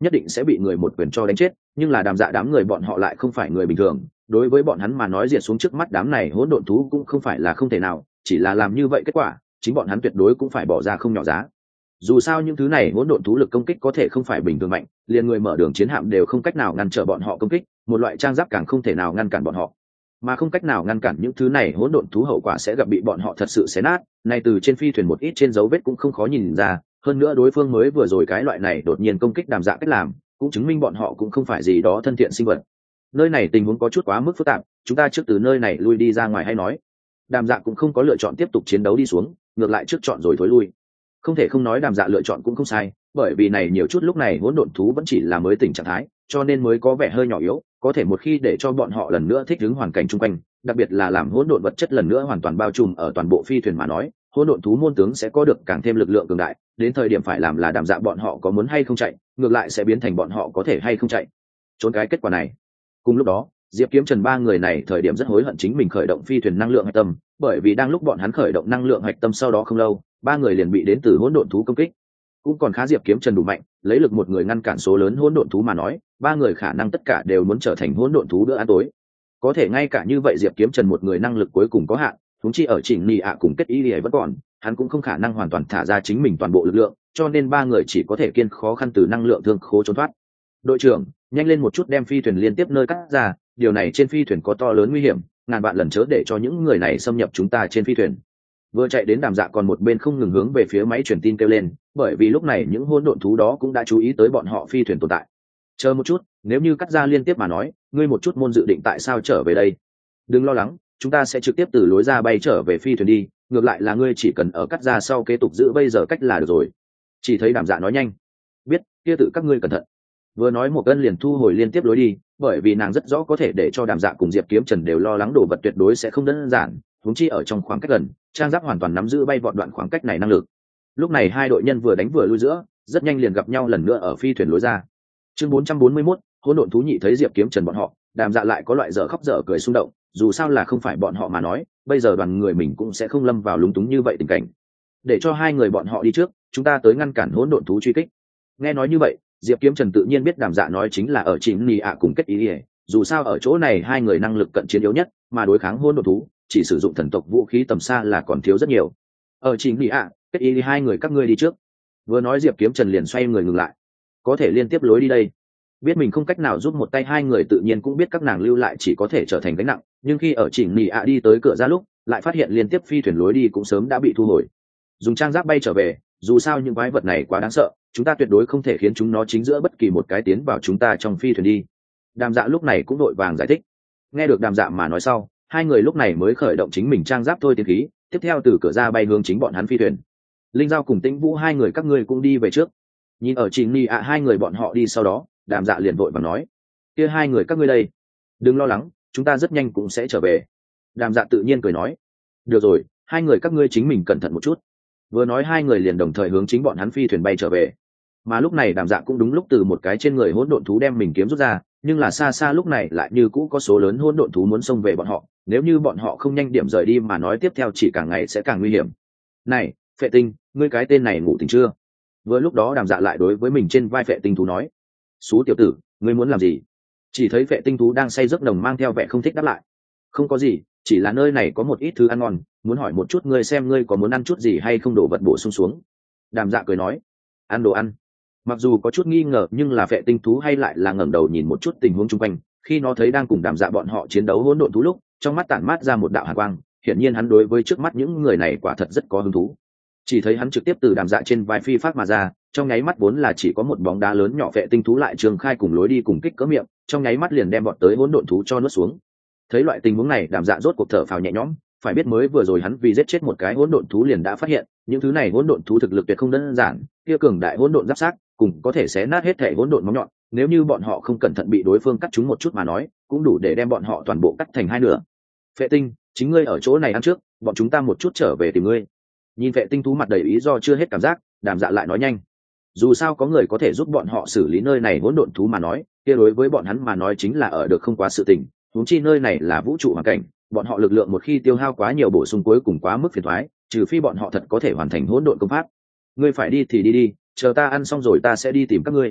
nhất định sẽ bị người một quyền cho đánh chết, nhưng là đàm dạ đám người bọn họ lại không phải người bình thường, đối với bọn hắn mà nói diệt xuống trước mắt đám này hỗn độn thú cũng không phải là không thể nào, chỉ là làm như vậy kết quả chính bọn hắn tuyệt đối cũng phải bỏ ra không nhỏ giá. Dù sao những thứ này hỗn độn thú lực công kích có thể không phải bình thường mạnh, liền người mở đường chiến hạm đều không cách nào ngăn trở bọn họ công kích, một loại trang giáp càng không thể nào ngăn cản bọn họ, mà không cách nào ngăn cản những thứ này hỗn độn thú hậu quả sẽ gặp bị bọn họ thật sự xé nát. Này từ trên phi thuyền một ít trên dấu vết cũng không khó nhìn ra, hơn nữa đối phương mới vừa rồi cái loại này đột nhiên công kích đàm dạ cách làm cũng chứng minh bọn họ cũng không phải gì đó thân thiện sinh vật. Nơi này tình huống có chút quá mức phức tạp, chúng ta trước từ nơi này lui đi ra ngoài hay nói. Đàm dạ cũng không có lựa chọn tiếp tục chiến đấu đi xuống, ngược lại trước chọn rồi thối lui. Không thể không nói đàm dạ lựa chọn cũng không sai, bởi vì này nhiều chút lúc này hỗn độn thú vẫn chỉ là mới tỉnh trạng thái, cho nên mới có vẻ hơi nhỏ yếu, có thể một khi để cho bọn họ lần nữa thích ứng hoàn cảnh chung quanh, đặc biệt là làm hỗn độn vật chất lần nữa hoàn toàn bao trùm ở toàn bộ phi thuyền mà nói, hỗn độn thú môn tướng sẽ có được càng thêm lực lượng cường đại, đến thời điểm phải làm là đàm dạ bọn họ có muốn hay không chạy, ngược lại sẽ biến thành bọn họ có thể hay không chạy trốn cái kết quả này. Cùng lúc đó Diệp Kiếm Trần ba người này thời điểm rất hối hận chính mình khởi động phi thuyền năng lượng hạch tâm, bởi vì đang lúc bọn hắn khởi động năng lượng hạch tâm sau đó không lâu, ba người liền bị đến từ hỗn độn thú công kích. Cũng còn khá Diệp Kiếm Trần đủ mạnh, lấy lực một người ngăn cản số lớn hỗn độn thú mà nói, ba người khả năng tất cả đều muốn trở thành hỗn độn thú bữa ăn tối. Có thể ngay cả như vậy Diệp Kiếm Trần một người năng lực cuối cùng có hạn, huống chi ở chỉnh nị ạ cùng kết ý vẫn còn, hắn cũng không khả năng hoàn toàn thả ra chính mình toàn bộ lực lượng, cho nên ba người chỉ có thể kiên khó khăn từ năng lượng thương khố trốn thoát. Đội trưởng, nhanh lên một chút đem phi thuyền liên tiếp nơi cắt ra, điều này trên phi thuyền có to lớn nguy hiểm, ngàn vạn lần chớ để cho những người này xâm nhập chúng ta trên phi thuyền. Vừa chạy đến đàm dạ còn một bên không ngừng hướng về phía máy truyền tin kêu lên, bởi vì lúc này những hỗn độn thú đó cũng đã chú ý tới bọn họ phi thuyền tồn tại. Chờ một chút, nếu như cắt ra liên tiếp mà nói, ngươi một chút môn dự định tại sao trở về đây? Đừng lo lắng, chúng ta sẽ trực tiếp từ lối ra bay trở về phi thuyền đi, ngược lại là ngươi chỉ cần ở cắt ra sau kế tục giữ bây giờ cách là được rồi. Chỉ thấy đàm dạ nói nhanh. Biết, kia tự các ngươi cẩn thận. Vừa nói một cân liền thu hồi liên tiếp lối đi, bởi vì nàng rất rõ có thể để cho đàm dạ cùng Diệp Kiếm Trần đều lo lắng đồ vật tuyệt đối sẽ không đơn giản, huống chi ở trong khoảng cách gần, trang giáp hoàn toàn nắm giữ bay vọt đoạn khoảng cách này năng lực. Lúc này hai đội nhân vừa đánh vừa lui giữa, rất nhanh liền gặp nhau lần nữa ở phi thuyền lối ra. Chương 441, hỗn độn thú nhị thấy Diệp Kiếm Trần bọn họ, đàm dạ lại có loại dở khóc dở cười xung động, dù sao là không phải bọn họ mà nói, bây giờ đoàn người mình cũng sẽ không lâm vào lúng túng như vậy tình cảnh. Để cho hai người bọn họ đi trước, chúng ta tới ngăn cản hỗn độn thú truy kích. Nghe nói như vậy, Diệp Kiếm Trần tự nhiên biết đàm dạ nói chính là ở chính nị ạ cùng kết ý ỉa, dù sao ở chỗ này hai người năng lực cận chiến yếu nhất, mà đối kháng hỗn độn thú chỉ sử dụng thần tộc vũ khí tầm xa là còn thiếu rất nhiều. Ở chính nị ạ, kết ý hai người các ngươi đi trước. Vừa nói Diệp Kiếm Trần liền xoay người ngừng lại. Có thể liên tiếp lối đi đây. Biết mình không cách nào giúp một tay hai người tự nhiên cũng biết các nàng lưu lại chỉ có thể trở thành gánh nặng, nhưng khi ở chỉnh nị ạ đi tới cửa ra lúc, lại phát hiện liên tiếp phi thuyền lối đi cũng sớm đã bị thu hồi. Dùng trang giáp bay trở về, dù sao những quái vật này quá đáng sợ, chúng ta tuyệt đối không thể khiến chúng nó chính giữa bất kỳ một cái tiến vào chúng ta trong phi thuyền đi. Đàm dạ lúc này cũng đội vàng giải thích. Nghe được đàm dạ mà nói sau, hai người lúc này mới khởi động chính mình trang giáp thôi tiến khí, tiếp theo từ cửa ra bay hướng chính bọn hắn phi thuyền. Linh Giao cùng Tĩnh Vũ hai người các ngươi cũng đi về trước. Nhìn ở chỉnh nị ạ hai người bọn họ đi sau đó, đàm dạ liền vội vàng nói, kia hai người các ngươi đây, đừng lo lắng, chúng ta rất nhanh cũng sẽ trở về. Đàm dạ tự nhiên cười nói, được rồi, hai người các ngươi chính mình cẩn thận một chút. Vừa nói hai người liền đồng thời hướng chính bọn hắn phi thuyền bay trở về. Mà lúc này đàm dạ cũng đúng lúc từ một cái trên người hỗn độn thú đem mình kiếm rút ra, nhưng là xa xa lúc này lại như cũ có số lớn hỗn độn thú muốn xông về bọn họ, nếu như bọn họ không nhanh điểm rời đi mà nói tiếp theo chỉ càng ngày sẽ càng nguy hiểm. Này Phệ Tinh, ngươi cái tên này ngủ tỉnh chưa? Vừa lúc đó đàm dạ lại đối với mình trên vai Phệ Tinh thú nói, xú tiểu tử, ngươi muốn làm gì? Chỉ thấy Phệ Tinh thú đang say giấc nồng mang theo vẻ không thích đáp lại, không có gì, chỉ là nơi này có một ít thứ ăn ngon, muốn hỏi một chút ngươi xem ngươi có muốn ăn chút gì hay không, đổ vật bổ sung xuống. Đàm dạ cười nói, ăn đồ ăn. Mặc dù có chút nghi ngờ nhưng là Phệ Tinh thú hay lại là ngẩng đầu nhìn một chút tình huống chung quanh, khi nó thấy đang cùng đàm dạ bọn họ chiến đấu hỗn độn thú lúc, trong mắt tản mát ra một đạo hàn quang, hiển nhiên hắn đối với trước mắt những người này quả thật rất có hứng thú. Chỉ thấy hắn trực tiếp từ đàm dạ trên vai phi phát mà ra, trong nháy mắt vốn là chỉ có một bóng đá lớn nhỏ Phệ Tinh thú lại trường khai cùng lối đi cùng kích cỡ miệng, trong nháy mắt liền đem bọn tới hỗn độn thú cho nuốt xuống. Thấy loại tình huống này đàm dạ rốt cuộc thở phào nhẹ nhõm, phải biết mới vừa rồi hắn vì giết chết một cái hỗn độn thú liền đã phát hiện những thứ này hỗn độn thú thực lực tuyệt không đơn giản, kia cường đại hỗn độn giáp xác cùng có thể xé nát hết thể hỗn độn móng nhọn, nếu như bọn họ không cẩn thận bị đối phương cắt chúng một chút mà nói cũng đủ để đem bọn họ toàn bộ cắt thành hai nửa. Phệ Tinh, chính ngươi ở chỗ này ăn trước, bọn chúng ta một chút trở về tìm ngươi. Nhìn Phệ Tinh thú mặt đầy ý do chưa hết cảm giác, đàm dạ lại nói nhanh, dù sao có người có thể giúp bọn họ xử lý nơi này hỗn độn thú mà nói kia đối với bọn hắn mà nói chính là ở được không quá sự tình, huống chi nơi này là vũ trụ hoàn cảnh, bọn họ lực lượng một khi tiêu hao quá nhiều bổ sung cuối cùng quá mức phiền toái, trừ phi bọn họ thật có thể hoàn thành hỗn độn công pháp. Ngươi phải đi thì đi đi, chờ ta ăn xong rồi ta sẽ đi tìm các ngươi.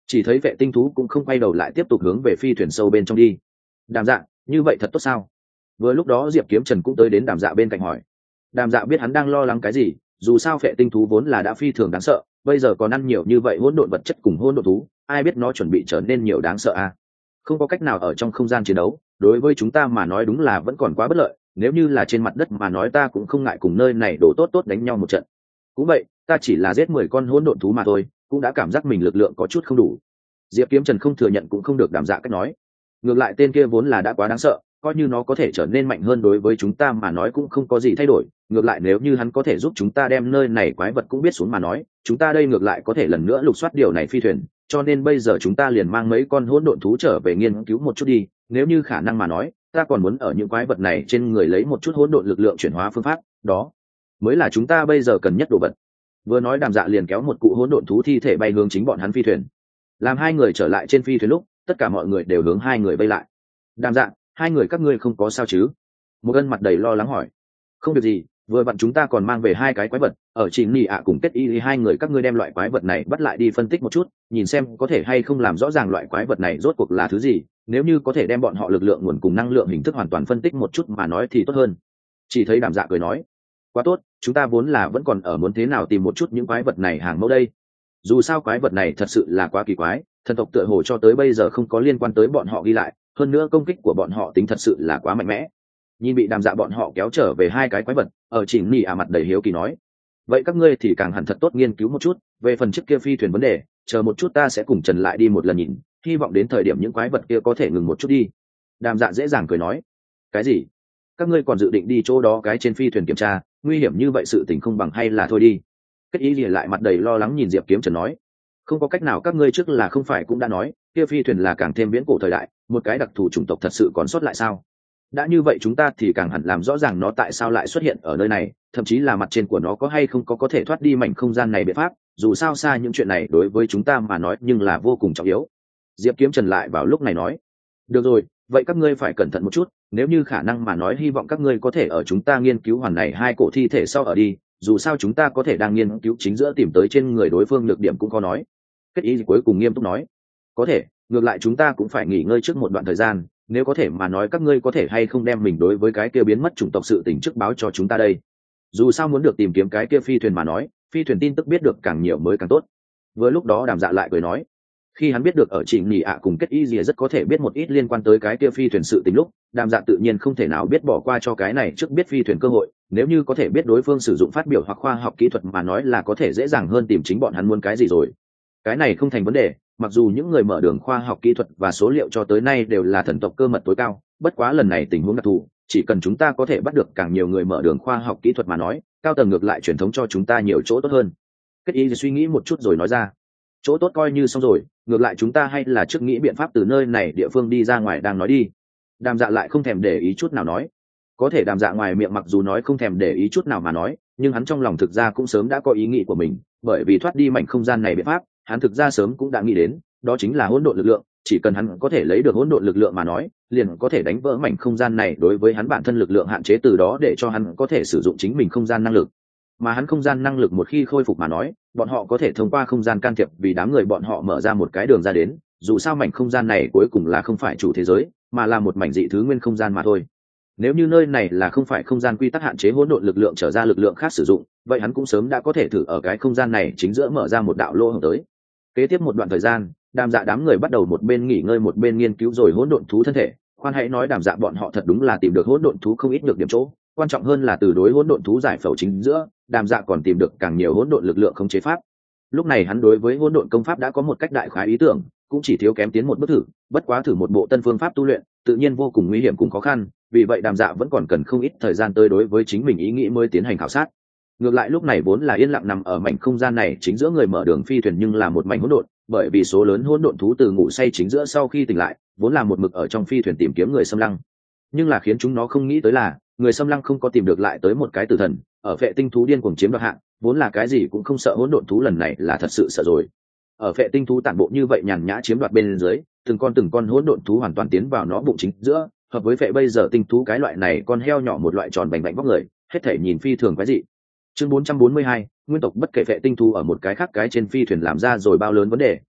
chỉ thấy vệ tinh thú cũng không quay đầu lại tiếp tục hướng về phi thuyền sâu bên trong đi. Đàm Dạ, như vậy thật tốt sao? Vừa lúc đó Diệp Kiếm Trần cũng tới đến Đàm Dạ bên cạnh hỏi. Đàm Dạ biết hắn đang lo lắng cái gì, dù sao vệ tinh thú vốn là đã phi thường đáng sợ, bây giờ còn ăn nhiều như vậy hỗn độn vật chất cùng hỗn độn thú, ai biết nó chuẩn bị trở nên nhiều đáng sợ à? Không có cách nào ở trong không gian chiến đấu, đối với chúng ta mà nói đúng là vẫn còn quá bất lợi, nếu như là trên mặt đất mà nói ta cũng không ngại cùng nơi này đổ tốt tốt đánh nhau một trận. Cũng vậy, ta chỉ là giết 10 con hỗn độn thú mà thôi, cũng đã cảm giác mình lực lượng có chút không đủ. Diệp Kiếm Trần không thừa nhận cũng không được Đàm Dạ cách nói. Ngược lại tên kia vốn là đã quá đáng sợ, coi như nó có thể trở nên mạnh hơn đối với chúng ta mà nói cũng không có gì thay đổi. Ngược lại nếu như hắn có thể giúp chúng ta đem nơi này quái vật cũng biết xuống mà nói, chúng ta đây ngược lại có thể lần nữa lục soát điều này phi thuyền. Cho nên bây giờ chúng ta liền mang mấy con hỗn độn thú trở về nghiên cứu một chút đi. Nếu như khả năng mà nói, ta còn muốn ở những quái vật này trên người lấy một chút hỗn độn lực lượng chuyển hóa phương pháp, đó mới là chúng ta bây giờ cần nhất đồ vật. Vừa nói Đàm Dạ liền kéo một cụ hỗn độn thú thi thể bay hướng chính bọn hắn phi thuyền. Làm hai người trở lại trên phi thuyền lúc, tất cả mọi người đều hướng hai người bay lại. Đàm Dạ, hai người các ngươi không có sao chứ? Một Ân mặt đầy lo lắng hỏi. Không việc gì, vừa vặn chúng ta còn mang về hai cái quái vật, ở chỉ Nị ạ cùng Kết Y hai người các ngươi đem loại quái vật này bắt lại đi phân tích một chút, nhìn xem có thể hay không làm rõ ràng loại quái vật này rốt cuộc là thứ gì, nếu như có thể đem bọn họ lực lượng nguồn cùng năng lượng hình thức hoàn toàn phân tích một chút mà nói thì tốt hơn. Chỉ thấy Đàm Dạ cười nói, quá tốt, chúng ta vốn là vẫn còn ở muốn thế nào tìm một chút những quái vật này hàng mẫu đây. Dù sao quái vật này thật sự là quá kỳ quái, thần tộc tựa hồ cho tới bây giờ không có liên quan tới bọn họ ghi lại, hơn nữa công kích của bọn họ tính thật sự là quá mạnh mẽ. Nhìn bị Đàm Dạ bọn họ kéo trở về hai cái quái vật, ở chỉnh Nị mặt đầy hiếu kỳ nói, vậy các ngươi thì càng hẳn thật tốt nghiên cứu một chút về phần chiếc kia phi thuyền vấn đề, chờ một chút ta sẽ cùng Trần lại đi một lần nhìn, hy vọng đến thời điểm những quái vật kia có thể ngừng một chút đi. Đàm Dạ dễ dàng cười nói, cái gì? Các ngươi còn dự định đi chỗ đó cái trên phi thuyền kiểm tra, nguy hiểm như vậy sự tình không bằng hay là thôi đi. Kết Y lìa lại mặt đầy lo lắng nhìn Diệp Kiếm Trần nói, không có cách nào, các ngươi trước là không phải cũng đã nói kia phi thuyền là càng thêm viễn cổ thời đại, một cái đặc thù chủng tộc thật sự còn sót lại sao? Đã như vậy chúng ta thì càng hẳn làm rõ ràng nó tại sao lại xuất hiện ở nơi này, thậm chí là mặt trên của nó có hay không có thể thoát đi mảnh không gian này biện pháp, dù sao xa những chuyện này đối với chúng ta mà nói nhưng là vô cùng trọng yếu. Diệp Kiếm Trần lại vào lúc này nói, được rồi, vậy các ngươi phải cẩn thận một chút, nếu như khả năng mà nói hy vọng các ngươi có thể ở chúng ta nghiên cứu hoàn này hai cổ thi thể sau ở đi, dù sao chúng ta có thể đang nghiên cứu chính giữa tìm tới trên người đối phương nhược điểm cũng có nói. Kết Y cuối cùng nghiêm túc nói, có thể, ngược lại chúng ta cũng phải nghỉ ngơi trước một đoạn thời gian, nếu có thể mà nói các ngươi có thể hay không đem mình đối với cái kia biến mất chủng tộc sự tình trước báo cho chúng ta đây, dù sao muốn được tìm kiếm cái kia phi thuyền mà nói, phi thuyền tin tức biết được càng nhiều mới càng tốt. Vừa lúc đó Đàm Dạ lại cười nói, khi hắn biết được ở Trịnh Nị cùng Kết Y rất có thể biết một ít liên quan tới cái kia phi thuyền sự tình lúc, Đàm Dạ tự nhiên không thể nào biết bỏ qua cho cái này trước biết phi thuyền cơ hội, nếu như có thể biết đối phương sử dụng phát biểu hoặc khoa học kỹ thuật mà nói là có thể dễ dàng hơn tìm chính bọn hắn muốn cái gì rồi. Cái này không thành vấn đề, mặc dù những người mở đường khoa học kỹ thuật và số liệu cho tới nay đều là thần tộc cơ mật tối cao, bất quá lần này tình huống đặc thù, chỉ cần chúng ta có thể bắt được càng nhiều người mở đường khoa học kỹ thuật mà nói, cao tầng ngược lại truyền thống cho chúng ta nhiều chỗ tốt hơn. Kết Y suy nghĩ một chút rồi nói ra, chỗ tốt coi như xong rồi, ngược lại chúng ta hay là trước nghĩ biện pháp từ nơi này địa phương đi ra ngoài đang nói đi. Đàm Dạ lại không thèm để ý chút nào nói, có thể Đàm Dạ ngoài miệng mặc dù nói không thèm để ý chút nào mà nói, nhưng hắn trong lòng thực ra cũng sớm đã có ý nghĩ của mình, bởi vì thoát đi mảnh không gian này biện pháp, hắn thực ra sớm cũng đã nghĩ đến, đó chính là hỗn độn lực lượng, chỉ cần hắn có thể lấy được hỗn độn lực lượng mà nói, liền có thể đánh vỡ mảnh không gian này đối với hắn bản thân lực lượng hạn chế, từ đó để cho hắn có thể sử dụng chính mình không gian năng lực. Mà hắn không gian năng lực một khi khôi phục mà nói, bọn họ có thể thông qua không gian can thiệp vì đám người bọn họ mở ra một cái đường ra đến, dù sao mảnh không gian này cuối cùng là không phải chủ thế giới, mà là một mảnh dị thứ nguyên không gian mà thôi. Nếu như nơi này là không phải không gian quy tắc hạn chế hỗn độn lực lượng trở ra lực lượng khác sử dụng, vậy hắn cũng sớm đã có thể thử ở cái không gian này chính giữa mở ra một đạo lỗ hổng tới. Kế tiếp một đoạn thời gian, Đàm Dạ đám người bắt đầu một bên nghỉ ngơi một bên nghiên cứu rồi hỗn độn thú thân thể. Khoan hãy nói Đàm Dạ bọn họ thật đúng là tìm được hỗn độn thú không ít được điểm chỗ, quan trọng hơn là từ đối hỗn độn thú giải phẫu chính giữa, Đàm Dạ còn tìm được càng nhiều hỗn độn lực lượng khống chế pháp. Lúc này hắn đối với hỗn độn công pháp đã có một cách đại khái ý tưởng, cũng chỉ thiếu kém tiến một bước thử, bất quá thử một bộ tân phương pháp tu luyện, tự nhiên vô cùng nguy hiểm cũng khó khăn, vì vậy Đàm Dạ vẫn còn cần không ít thời gian tới đối với chính mình ý nghĩ mới tiến hành khảo sát. Ngược lại lúc này vốn là yên lặng nằm ở mảnh không gian này chính giữa người mở đường phi thuyền nhưng là một mảnh hỗn độn, bởi vì số lớn hỗn độn thú từ ngủ say chính giữa sau khi tỉnh lại, vốn là một mực ở trong phi thuyền tìm kiếm người xâm lăng. Nhưng là khiến chúng nó không nghĩ tới là, người xâm lăng không có tìm được lại tới một cái tử thần, ở Phệ tinh thú điên cuồng chiếm đoạt hạng, vốn là cái gì cũng không sợ hỗn độn thú lần này là thật sự sợ rồi. Ở Phệ tinh thú tản bộ như vậy nhàn nhã chiếm đoạt bên dưới, từng con hỗn độn thú hoàn toàn tiến vào nó bụng chính giữa, hợp với Phệ bây giờ tinh thú cái loại này con heo nhỏ một loại tròn bành bành vóc người, hết thể nhìn phi thường quái dị. Chương 442, nguyên tộc bất kể Phệ tinh thú ở một cái khác cái trên phi thuyền làm ra rồi bao lớn vấn đề,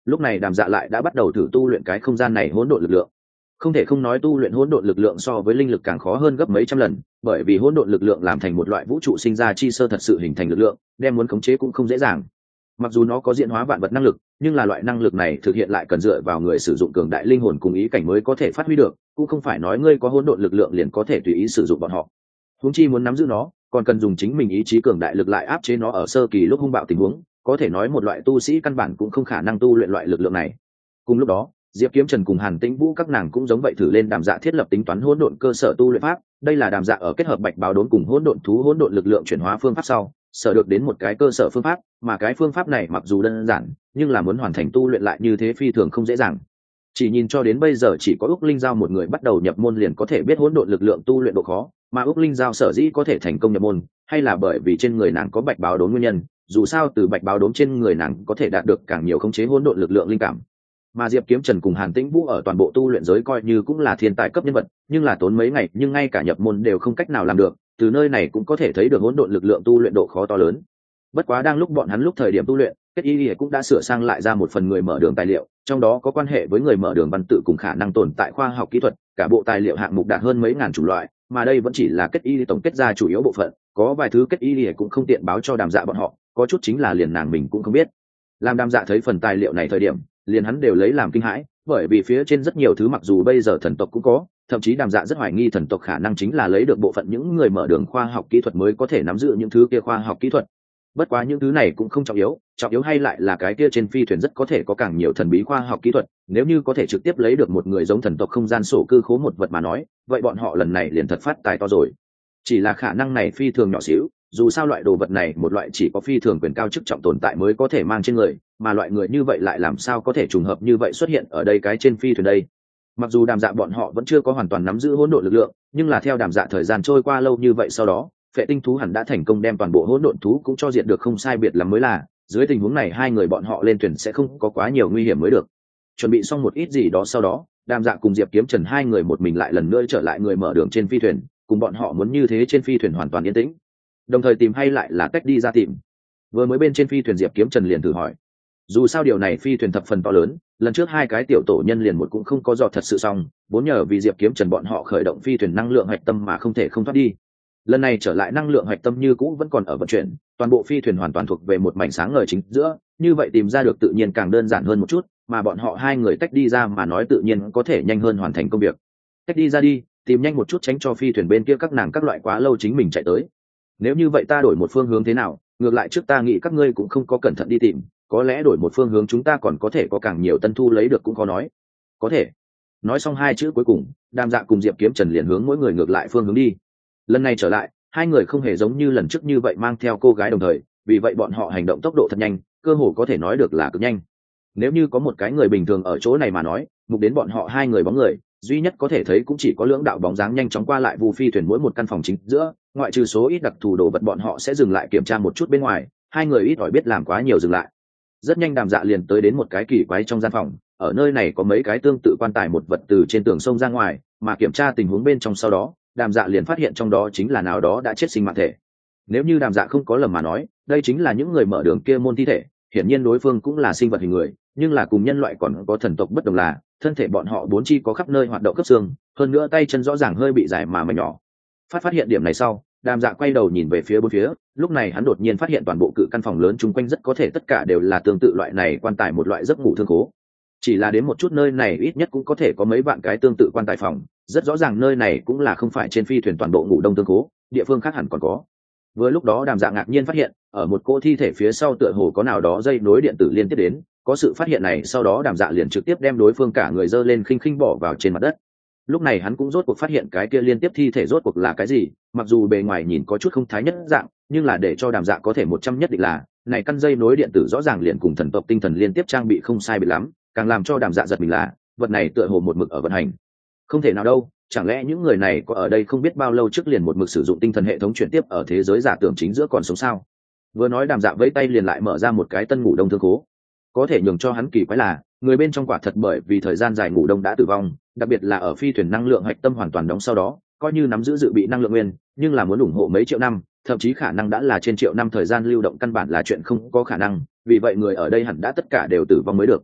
lúc này đàm dạ lại đã bắt đầu thử tu luyện cái không gian này hỗn độn lực lượng. Không thể không nói tu luyện hỗn độn lực lượng so với linh lực càng khó hơn gấp mấy trăm lần, bởi vì hỗn độn lực lượng làm thành một loại vũ trụ sinh ra chi sơ thật sự hình thành lực lượng, đem muốn khống chế cũng không dễ dàng. Mặc dù nó có diễn hóa vạn vật năng lực, nhưng là loại năng lực này thực hiện lại cần dựa vào người sử dụng cường đại linh hồn cùng ý cảnh mới có thể phát huy được, cũng không phải nói ngươi có hỗn độn lực lượng liền có thể tùy ý sử dụng bọn họ. Huống chi muốn nắm giữ nó, còn cần dùng chính mình ý chí cường đại lực lại áp chế nó ở sơ kỳ lúc hung bạo tình huống, có thể nói một loại tu sĩ căn bản cũng không khả năng tu luyện loại lực lượng này. Cùng lúc đó, Diệp Kiếm Trần cùng Hàn Tĩnh Vũ các nàng cũng giống vậy thử lên đàm dạ thiết lập tính toán hỗn độn cơ sở tu luyện pháp, đây là đàm dạ ở kết hợp bạch báo đốn cùng hỗn độn thú hỗn độn lực lượng chuyển hóa phương pháp sau, sở được đến một cái cơ sở phương pháp, mà cái phương pháp này mặc dù đơn giản, nhưng là muốn hoàn thành tu luyện lại như thế phi thường không dễ dàng. Chỉ nhìn cho đến bây giờ chỉ có Úc Linh Giao một người bắt đầu nhập môn liền có thể biết hỗn độn lực lượng tu luyện độ khó, mà Úc Linh Giao sở dĩ có thể thành công nhập môn, hay là bởi vì trên người nàng có bạch báo đốn nguyên nhân, dù sao từ bạch báo đốn trên người nàng có thể đạt được càng nhiều khống chế hỗn độn lực lượng linh cảm. Mà Diệp Kiếm Trần cùng Hàn Tĩnh Vũ ở toàn bộ tu luyện giới coi như cũng là thiên tài cấp nhân vật, nhưng là tốn mấy ngày nhưng ngay cả nhập môn đều không cách nào làm được, từ nơi này cũng có thể thấy được hỗn độn lực lượng tu luyện độ khó to lớn. Bất quá đang lúc bọn hắn lúc thời điểm tu luyện, Kết Y cũng đã sửa sang lại ra một phần người mở đường tài liệu, trong đó có quan hệ với người mở đường văn tự cùng khả năng tồn tại khoa học kỹ thuật, cả bộ tài liệu hạng mục đạt hơn mấy ngàn chủng loại, mà đây vẫn chỉ là Kết Y tổng kết ra chủ yếu bộ phận, có vài thứ Kết Y cũng không tiện báo cho Đàm Dạ bọn họ, có chút chính là liền nàng mình cũng không biết. Làm Đàm Dạ thấy phần tài liệu này thời điểm, liền hắn đều lấy làm kinh hãi, bởi vì phía trên rất nhiều thứ mặc dù bây giờ thần tộc cũng có, thậm chí Đàm Dạ rất hoài nghi thần tộc khả năng chính là lấy được bộ phận những người mở đường khoa học kỹ thuật mới có thể nắm giữ những thứ kia khoa học kỹ thuật. Bất quá những thứ này cũng không trọng yếu hay lại là cái kia trên phi thuyền rất có thể có càng nhiều thần bí khoa học kỹ thuật, nếu như có thể trực tiếp lấy được một người giống thần tộc không gian sổ cư khố một vật mà nói, vậy bọn họ lần này liền thật phát tài to rồi. Chỉ là khả năng này phi thường nhỏ xíu, dù sao loại đồ vật này một loại chỉ có phi thường quyền cao chức trọng tồn tại mới có thể mang trên người, mà loại người như vậy lại làm sao có thể trùng hợp như vậy xuất hiện ở đây cái trên phi thuyền đây. Mặc dù Đàm Dạ bọn họ vẫn chưa có hoàn toàn nắm giữ hỗn độn lực lượng, nhưng là theo Đàm Dạ thời gian trôi qua lâu như vậy sau đó, Phệ Tinh thú hẳn đã thành công đem toàn bộ hỗn độn thú cũng cho diệt được không sai biệt lắm mới là, dưới tình huống này hai người bọn họ lên thuyền sẽ không có quá nhiều nguy hiểm mới được. Chuẩn bị xong một ít gì đó sau đó, Đàm Dạ cùng Diệp Kiếm Trần hai người một mình lại lần nữa trở lại người mở đường trên phi thuyền, cùng bọn họ muốn như thế trên phi thuyền hoàn toàn yên tĩnh, đồng thời tìm hay lại là cách đi ra tìm. Vừa mới bên trên phi thuyền Diệp Kiếm Trần liền thử hỏi, dù sao điều này phi thuyền thập phần to lớn, lần trước hai cái tiểu tổ nhân liền một cũng không có dò thật sự xong, vốn nhờ vì Diệp Kiếm Trần bọn họ khởi động phi thuyền năng lượng hạch tâm mà không thể không thoát đi. Lần này trở lại năng lượng hạch tâm như cũ vẫn còn ở vận chuyển, toàn bộ phi thuyền hoàn toàn thuộc về một mảnh sáng ngời chính giữa, như vậy tìm ra được tự nhiên càng đơn giản hơn một chút, mà bọn họ hai người tách đi ra mà nói tự nhiên có thể nhanh hơn hoàn thành công việc. Tách đi ra đi, tìm nhanh một chút tránh cho phi thuyền bên kia các nàng các loại quá lâu chính mình chạy tới. Nếu như vậy ta đổi một phương hướng thế nào, ngược lại trước ta nghĩ các ngươi cũng không có cẩn thận đi tìm, có lẽ đổi một phương hướng chúng ta còn có thể có càng nhiều tân thu lấy được cũng khó nói. Có thể. Nói xong hai chữ cuối cùng, Đàm Dạ cùng Diệp Kiếm Trần liền hướng mỗi người ngược lại phương hướng đi. Lần này trở lại, hai người không hề giống như lần trước như vậy mang theo cô gái đồng thời, vì vậy bọn họ hành động tốc độ thật nhanh, cơ hồ có thể nói được là cực nhanh. Nếu như có một cái người bình thường ở chỗ này mà nói, mục đến bọn họ hai người bóng người, duy nhất có thể thấy cũng chỉ có lưỡng đạo bóng dáng nhanh chóng qua lại vu phi thuyền mỗi một căn phòng chính giữa, ngoại trừ số ít đặc thù đồ vật bọn họ sẽ dừng lại kiểm tra một chút bên ngoài, hai người ít ỏi biết làm quá nhiều dừng lại. Rất nhanh Đàm Dạ liền tới đến một cái kỳ quái trong gian phòng, ở nơi này có mấy cái tương tự quan tài một vật từ trên tường sông ra ngoài, mà kiểm tra tình huống bên trong sau đó, Đàm Dạ liền phát hiện trong đó chính là nào đó đã chết sinh mạng thể. Nếu như Đàm Dạ không có lầm mà nói, đây chính là những người mở đường kia môn thi thể, hiển nhiên đối phương cũng là sinh vật hình người, nhưng là cùng nhân loại còn có thần tộc bất đồng là, thân thể bọn họ bốn chi có khắp nơi hoạt động cấp xương, hơn nữa tay chân rõ ràng hơi bị dài mà nhỏ. Phát hiện điểm này sau, Đàm Dạ quay đầu nhìn về phía bốn phía, lúc này hắn đột nhiên phát hiện toàn bộ cự căn phòng lớn chung quanh rất có thể tất cả đều là tương tự loại này quan tài một loại giấc ngủ thương khố. Chỉ là đến một chút nơi này ít nhất cũng có thể có mấy vạn cái tương tự quan tài phòng, rất rõ ràng nơi này cũng là không phải trên phi thuyền toàn bộ ngủ đông thương khố, địa phương khác hẳn còn có. Vừa lúc đó Đàm Dạ ngạc nhiên phát hiện, ở một cỗ thi thể phía sau tựa hồ có nào đó dây nối điện tử liên tiếp đến, có sự phát hiện này sau đó Đàm Dạ liền trực tiếp đem đối phương cả người giơ lên khinh khinh bỏ vào trên mặt đất. Lúc này hắn cũng rốt cuộc phát hiện cái kia liên tiếp thi thể rốt cuộc là cái gì, mặc dù bề ngoài nhìn có chút không thái nhất dạng, nhưng là để cho Đàm Dạ có thể 100 nhất định là, này căn dây nối điện tử rõ ràng liền cùng thần tộc tinh thần liên tiếp trang bị không sai biệt lắm, càng làm cho Đàm Dạ giật mình là, vật này tựa hồ một mực ở vận hành. Không thể nào đâu, chẳng lẽ những người này có ở đây không biết bao lâu trước liền một mực sử dụng tinh thần hệ thống chuyển tiếp ở thế giới giả tưởng chính giữa còn sống sao? Vừa nói Đàm Dạ vẫy tay liền lại mở ra một cái tân ngủ đông thương khố. Có thể nhường cho hắn kỳ quái là, người bên trong quả thật bởi vì thời gian dài ngủ đông đã tử vong, đặc biệt là ở phi thuyền năng lượng hạch tâm hoàn toàn đóng sau đó, coi như nắm giữ dự bị năng lượng nguyên, nhưng là muốn ủng hộ mấy triệu năm, thậm chí khả năng đã là trên triệu năm thời gian lưu động căn bản là chuyện không có khả năng, vì vậy người ở đây hẳn đã tất cả đều tử vong mới được.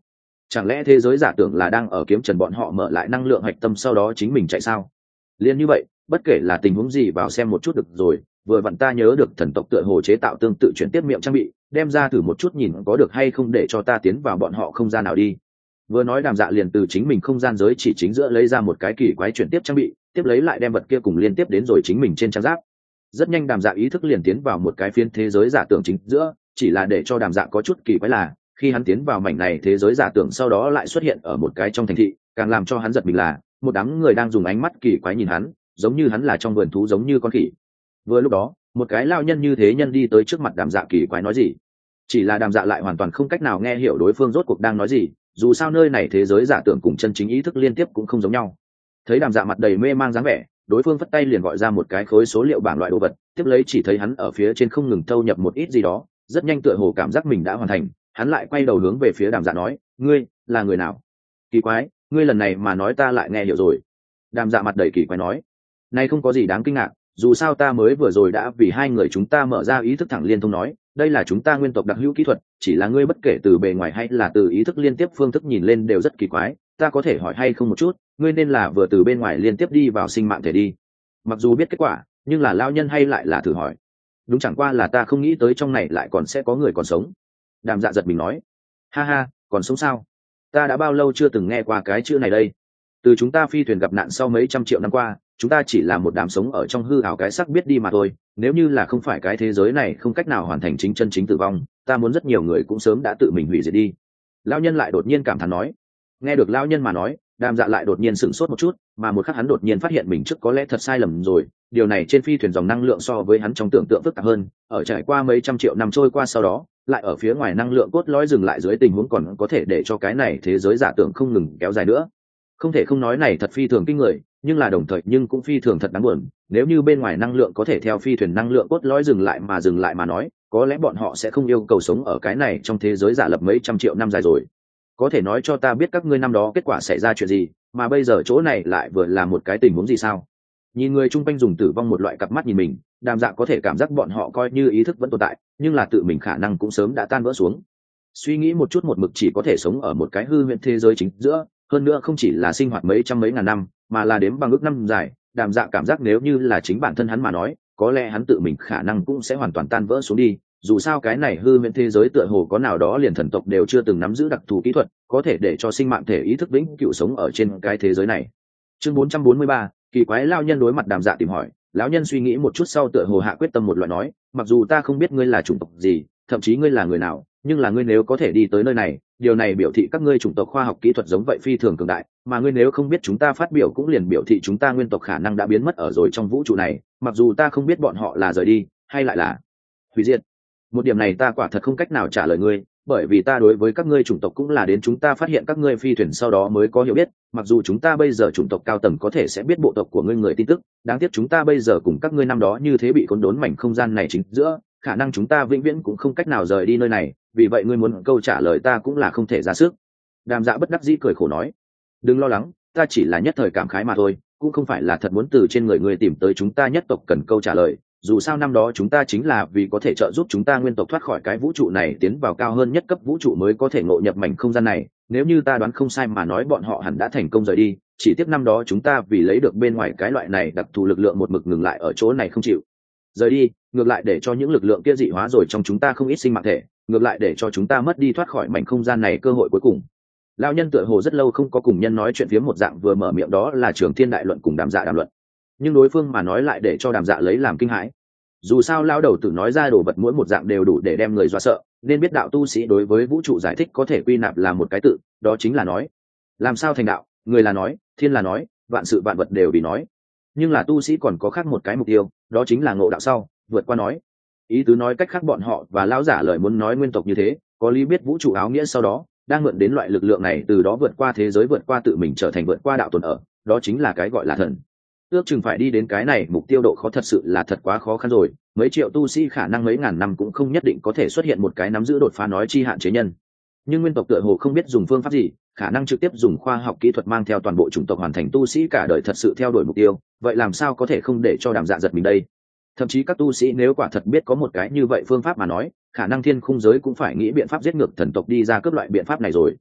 Chẳng lẽ thế giới giả tưởng là đang ở kiếm trần bọn họ mở lại năng lượng hạch tâm sau đó chính mình chạy sao? Liên như vậy, bất kể là tình huống gì vào xem một chút được rồi, vừa vặn ta nhớ được thần tộc tựa hồ chế tạo tương tự chuyển tiếp miệng trang bị, đem ra thử một chút nhìn có được hay không để cho ta tiến vào bọn họ không gian nào đi. Vừa nói Đàm Dạ liền từ chính mình không gian giới chỉ chính giữa lấy ra một cái kỳ quái chuyển tiếp trang bị, tiếp lấy lại đem vật kia cùng liên tiếp đến rồi chính mình trên trang giáp. Rất nhanh Đàm Dạ ý thức liền tiến vào một cái phiến thế giới giả tưởng chính giữa, chỉ là để cho Đàm Dạ có chút kỳ quái là khi hắn tiến vào mảnh này thế giới giả tưởng sau đó lại xuất hiện ở một cái trong thành thị, càng làm cho hắn giật mình là một đám người đang dùng ánh mắt kỳ quái nhìn hắn, giống như hắn là trong vườn thú giống như con khỉ. Vừa lúc đó một cái lao nhân như thế nhân đi tới trước mặt Đàm Dạ kỳ quái nói gì, chỉ là Đàm Dạ lại hoàn toàn không cách nào nghe hiểu đối phương rốt cuộc đang nói gì, dù sao nơi này thế giới giả tưởng cùng chân chính ý thức liên tiếp cũng không giống nhau. Thấy Đàm Dạ mặt đầy mê mang dáng vẻ, đối phương phất tay liền gọi ra một cái khối số liệu bảng loại đồ vật, tiếp lấy chỉ thấy hắn ở phía trên không ngừng thâu nhập một ít gì đó, rất nhanh tựa hồ cảm giác mình đã hoàn thành, hắn lại quay đầu hướng về phía Đàm Dạ nói, ngươi là người nào? Kỳ quái, ngươi lần này mà nói ta lại nghe hiểu rồi. Đàm Dạ mặt đầy kỳ quái nói, này không có gì đáng kinh ngạc, dù sao ta mới vừa rồi đã vì hai người chúng ta mở ra ý thức thẳng liên thông nói, đây là chúng ta nguyên tộc đặc hữu kỹ thuật, chỉ là ngươi bất kể từ bề ngoài hay là từ ý thức liên tiếp phương thức nhìn lên đều rất kỳ quái, ta có thể hỏi hay không một chút, ngươi nên là vừa từ bên ngoài liên tiếp đi vào sinh mạng thể đi. Mặc dù biết kết quả, nhưng là lao nhân hay lại là thử hỏi. Đúng, chẳng qua là ta không nghĩ tới trong này lại còn sẽ có người còn sống. Đàm Dạ giật mình nói, ha ha, còn sống sao? Ta đã bao lâu chưa từng nghe qua cái chữ này đây? Từ chúng ta phi thuyền gặp nạn sau mấy trăm triệu năm qua, chúng ta chỉ là một đám sống ở trong hư ảo cái sắc biết đi mà thôi, nếu như là không phải cái thế giới này không cách nào hoàn thành chân chính tử vong, ta muốn rất nhiều người cũng sớm đã tự mình hủy diệt đi. Lão nhân lại đột nhiên cảm thán nói. Nghe được lão nhân mà nói, Đàm Dạ lại đột nhiên sửng sốt một chút, mà một khắc hắn đột nhiên phát hiện mình trước có lẽ thật sai lầm rồi, điều này trên phi thuyền dòng năng lượng so với hắn trong tưởng tượng phức tạp hơn, ở trải qua mấy trăm triệu năm trôi qua sau đó, lại ở phía ngoài năng lượng cốt lõi dừng lại dưới tình huống còn có thể để cho cái này thế giới giả tưởng không ngừng kéo dài nữa. Không thể không nói này thật phi thường kinh người, nhưng là đồng thời nhưng cũng phi thường thật đáng buồn, nếu như bên ngoài năng lượng có thể theo phi thuyền năng lượng cốt lõi dừng lại mà nói, có lẽ bọn họ sẽ không yêu cầu sống ở cái này trong thế giới giả lập mấy trăm triệu năm dài rồi. Có thể nói cho ta biết các ngươi năm đó kết quả xảy ra chuyện gì, mà bây giờ chỗ này lại vừa là một cái tình huống gì sao? Nhìn người chung quanh dùng tử vong một loại cặp mắt nhìn mình, Đàm Dạ có thể cảm giác bọn họ coi như ý thức vẫn tồn tại, nhưng là tự mình khả năng cũng sớm đã tan vỡ xuống. Suy nghĩ một chút, một mực chỉ có thể sống ở một cái hư huyễn thế giới chính giữa, hơn nữa không chỉ là sinh hoạt mấy trăm mấy ngàn năm, mà là đếm bằng ước năm dài. Đàm Dạ cảm giác nếu như là chính bản thân hắn mà nói, có lẽ hắn tự mình khả năng cũng sẽ hoàn toàn tan vỡ xuống đi. Dù sao cái này hư huyễn thế giới tựa hồ có nào đó liền thần tộc đều chưa từng nắm giữ đặc thù kỹ thuật, có thể để cho sinh mạng thể ý thức vĩnh cửu sống ở trên cái thế giới này. Chương 443, kỳ quái lao nhân đối mặt Đàm Dạ tìm hỏi. Lão nhân suy nghĩ một chút sau tựa hồ hạ quyết tâm một loại nói, mặc dù ta không biết ngươi là chủng tộc gì, thậm chí ngươi là người nào, nhưng là ngươi nếu có thể đi tới nơi này, điều này biểu thị các ngươi chủng tộc khoa học kỹ thuật giống vậy phi thường cường đại, mà ngươi nếu không biết chúng ta phát biểu cũng liền biểu thị chúng ta nguyên tộc khả năng đã biến mất ở rồi trong vũ trụ này, mặc dù ta không biết bọn họ là rời đi hay lại là hủy diệt. Một điểm này ta quả thật không cách nào trả lời ngươi, bởi vì ta đối với các ngươi chủng tộc cũng là đến chúng ta phát hiện các ngươi phi thuyền sau đó mới có hiểu biết, mặc dù chúng ta bây giờ chủng tộc cao tầng có thể sẽ biết bộ tộc của ngươi người tin tức, đáng tiếc chúng ta bây giờ cùng các ngươi năm đó như thế bị khốn đốn mảnh không gian này chính giữa, khả năng chúng ta vĩnh viễn cũng không cách nào rời đi nơi này, vì vậy ngươi muốn câu trả lời ta cũng là không thể ra sức. Đàm Dạ bất đắc dĩ cười khổ nói, đừng lo lắng, ta chỉ là nhất thời cảm khái mà thôi, cũng không phải là thật muốn từ trên người ngươi tìm tới chúng ta nhất tộc cần câu trả lời, dù sao năm đó chúng ta chính là vì có thể trợ giúp chúng ta nguyên tộc thoát khỏi cái vũ trụ này tiến vào cao hơn nhất cấp vũ trụ mới có thể ngộ nhập mảnh không gian này, nếu như ta đoán không sai mà nói bọn họ hẳn đã thành công rời đi, chỉ tiếc năm đó chúng ta vì lấy được bên ngoài cái loại này đặc thù lực lượng một mực ngừng lại ở chỗ này không chịu rời đi, ngược lại để cho những lực lượng kia dị hóa rồi trong chúng ta không ít sinh mạng thể, ngược lại để cho chúng ta mất đi thoát khỏi mảnh không gian này cơ hội cuối cùng. Lão nhân tựa hồ rất lâu không có cùng nhân nói chuyện phía một dạng vừa mở miệng đó là Trường Thiên đại luận cùng Đàm Dạ đàm luận, nhưng đối phương mà nói lại để cho Đàm Dạ lấy làm kinh hãi. Dù sao lão đầu tử nói ra đồ vật mỗi một dạng đều đủ để đem người dọa sợ, nên biết đạo tu sĩ đối với vũ trụ giải thích có thể quy nạp là một cái tự, đó chính là nói. Làm sao thành đạo? Người là nói, thiên là nói, vạn sự vạn vật đều vì nói. Nhưng là tu sĩ còn có khác một cái mục tiêu, đó chính là ngộ đạo sau, vượt qua nói. Ý tứ nói cách khác bọn họ và lão giả lời muốn nói nguyên tộc như thế, có lý biết vũ trụ áo nghĩa sau đó, đang mượn đến loại lực lượng này từ đó vượt qua thế giới, vượt qua tự mình trở thành vượt qua đạo tồn ở, đó chính là cái gọi là thần. Ước chừng phải đi đến cái này mục tiêu độ khó thật sự là thật quá khó khăn rồi, mấy triệu tu sĩ khả năng mấy ngàn năm cũng không nhất định có thể xuất hiện một cái nắm giữ đột phá nói chi hạn chế nhân. Nhưng nguyên tộc tựa hồ không biết dùng phương pháp gì, khả năng trực tiếp dùng khoa học kỹ thuật mang theo toàn bộ chủng tộc hoàn thành tu sĩ cả đời thật sự theo đuổi mục tiêu, vậy làm sao có thể không để cho Đàm Dạ giật mình đây? Thậm chí các tu sĩ nếu quả thật biết có một cái như vậy phương pháp mà nói, khả năng thiên khung giới cũng phải nghĩ biện pháp giết ngược thần tộc đi ra cướp loại biện pháp này rồi.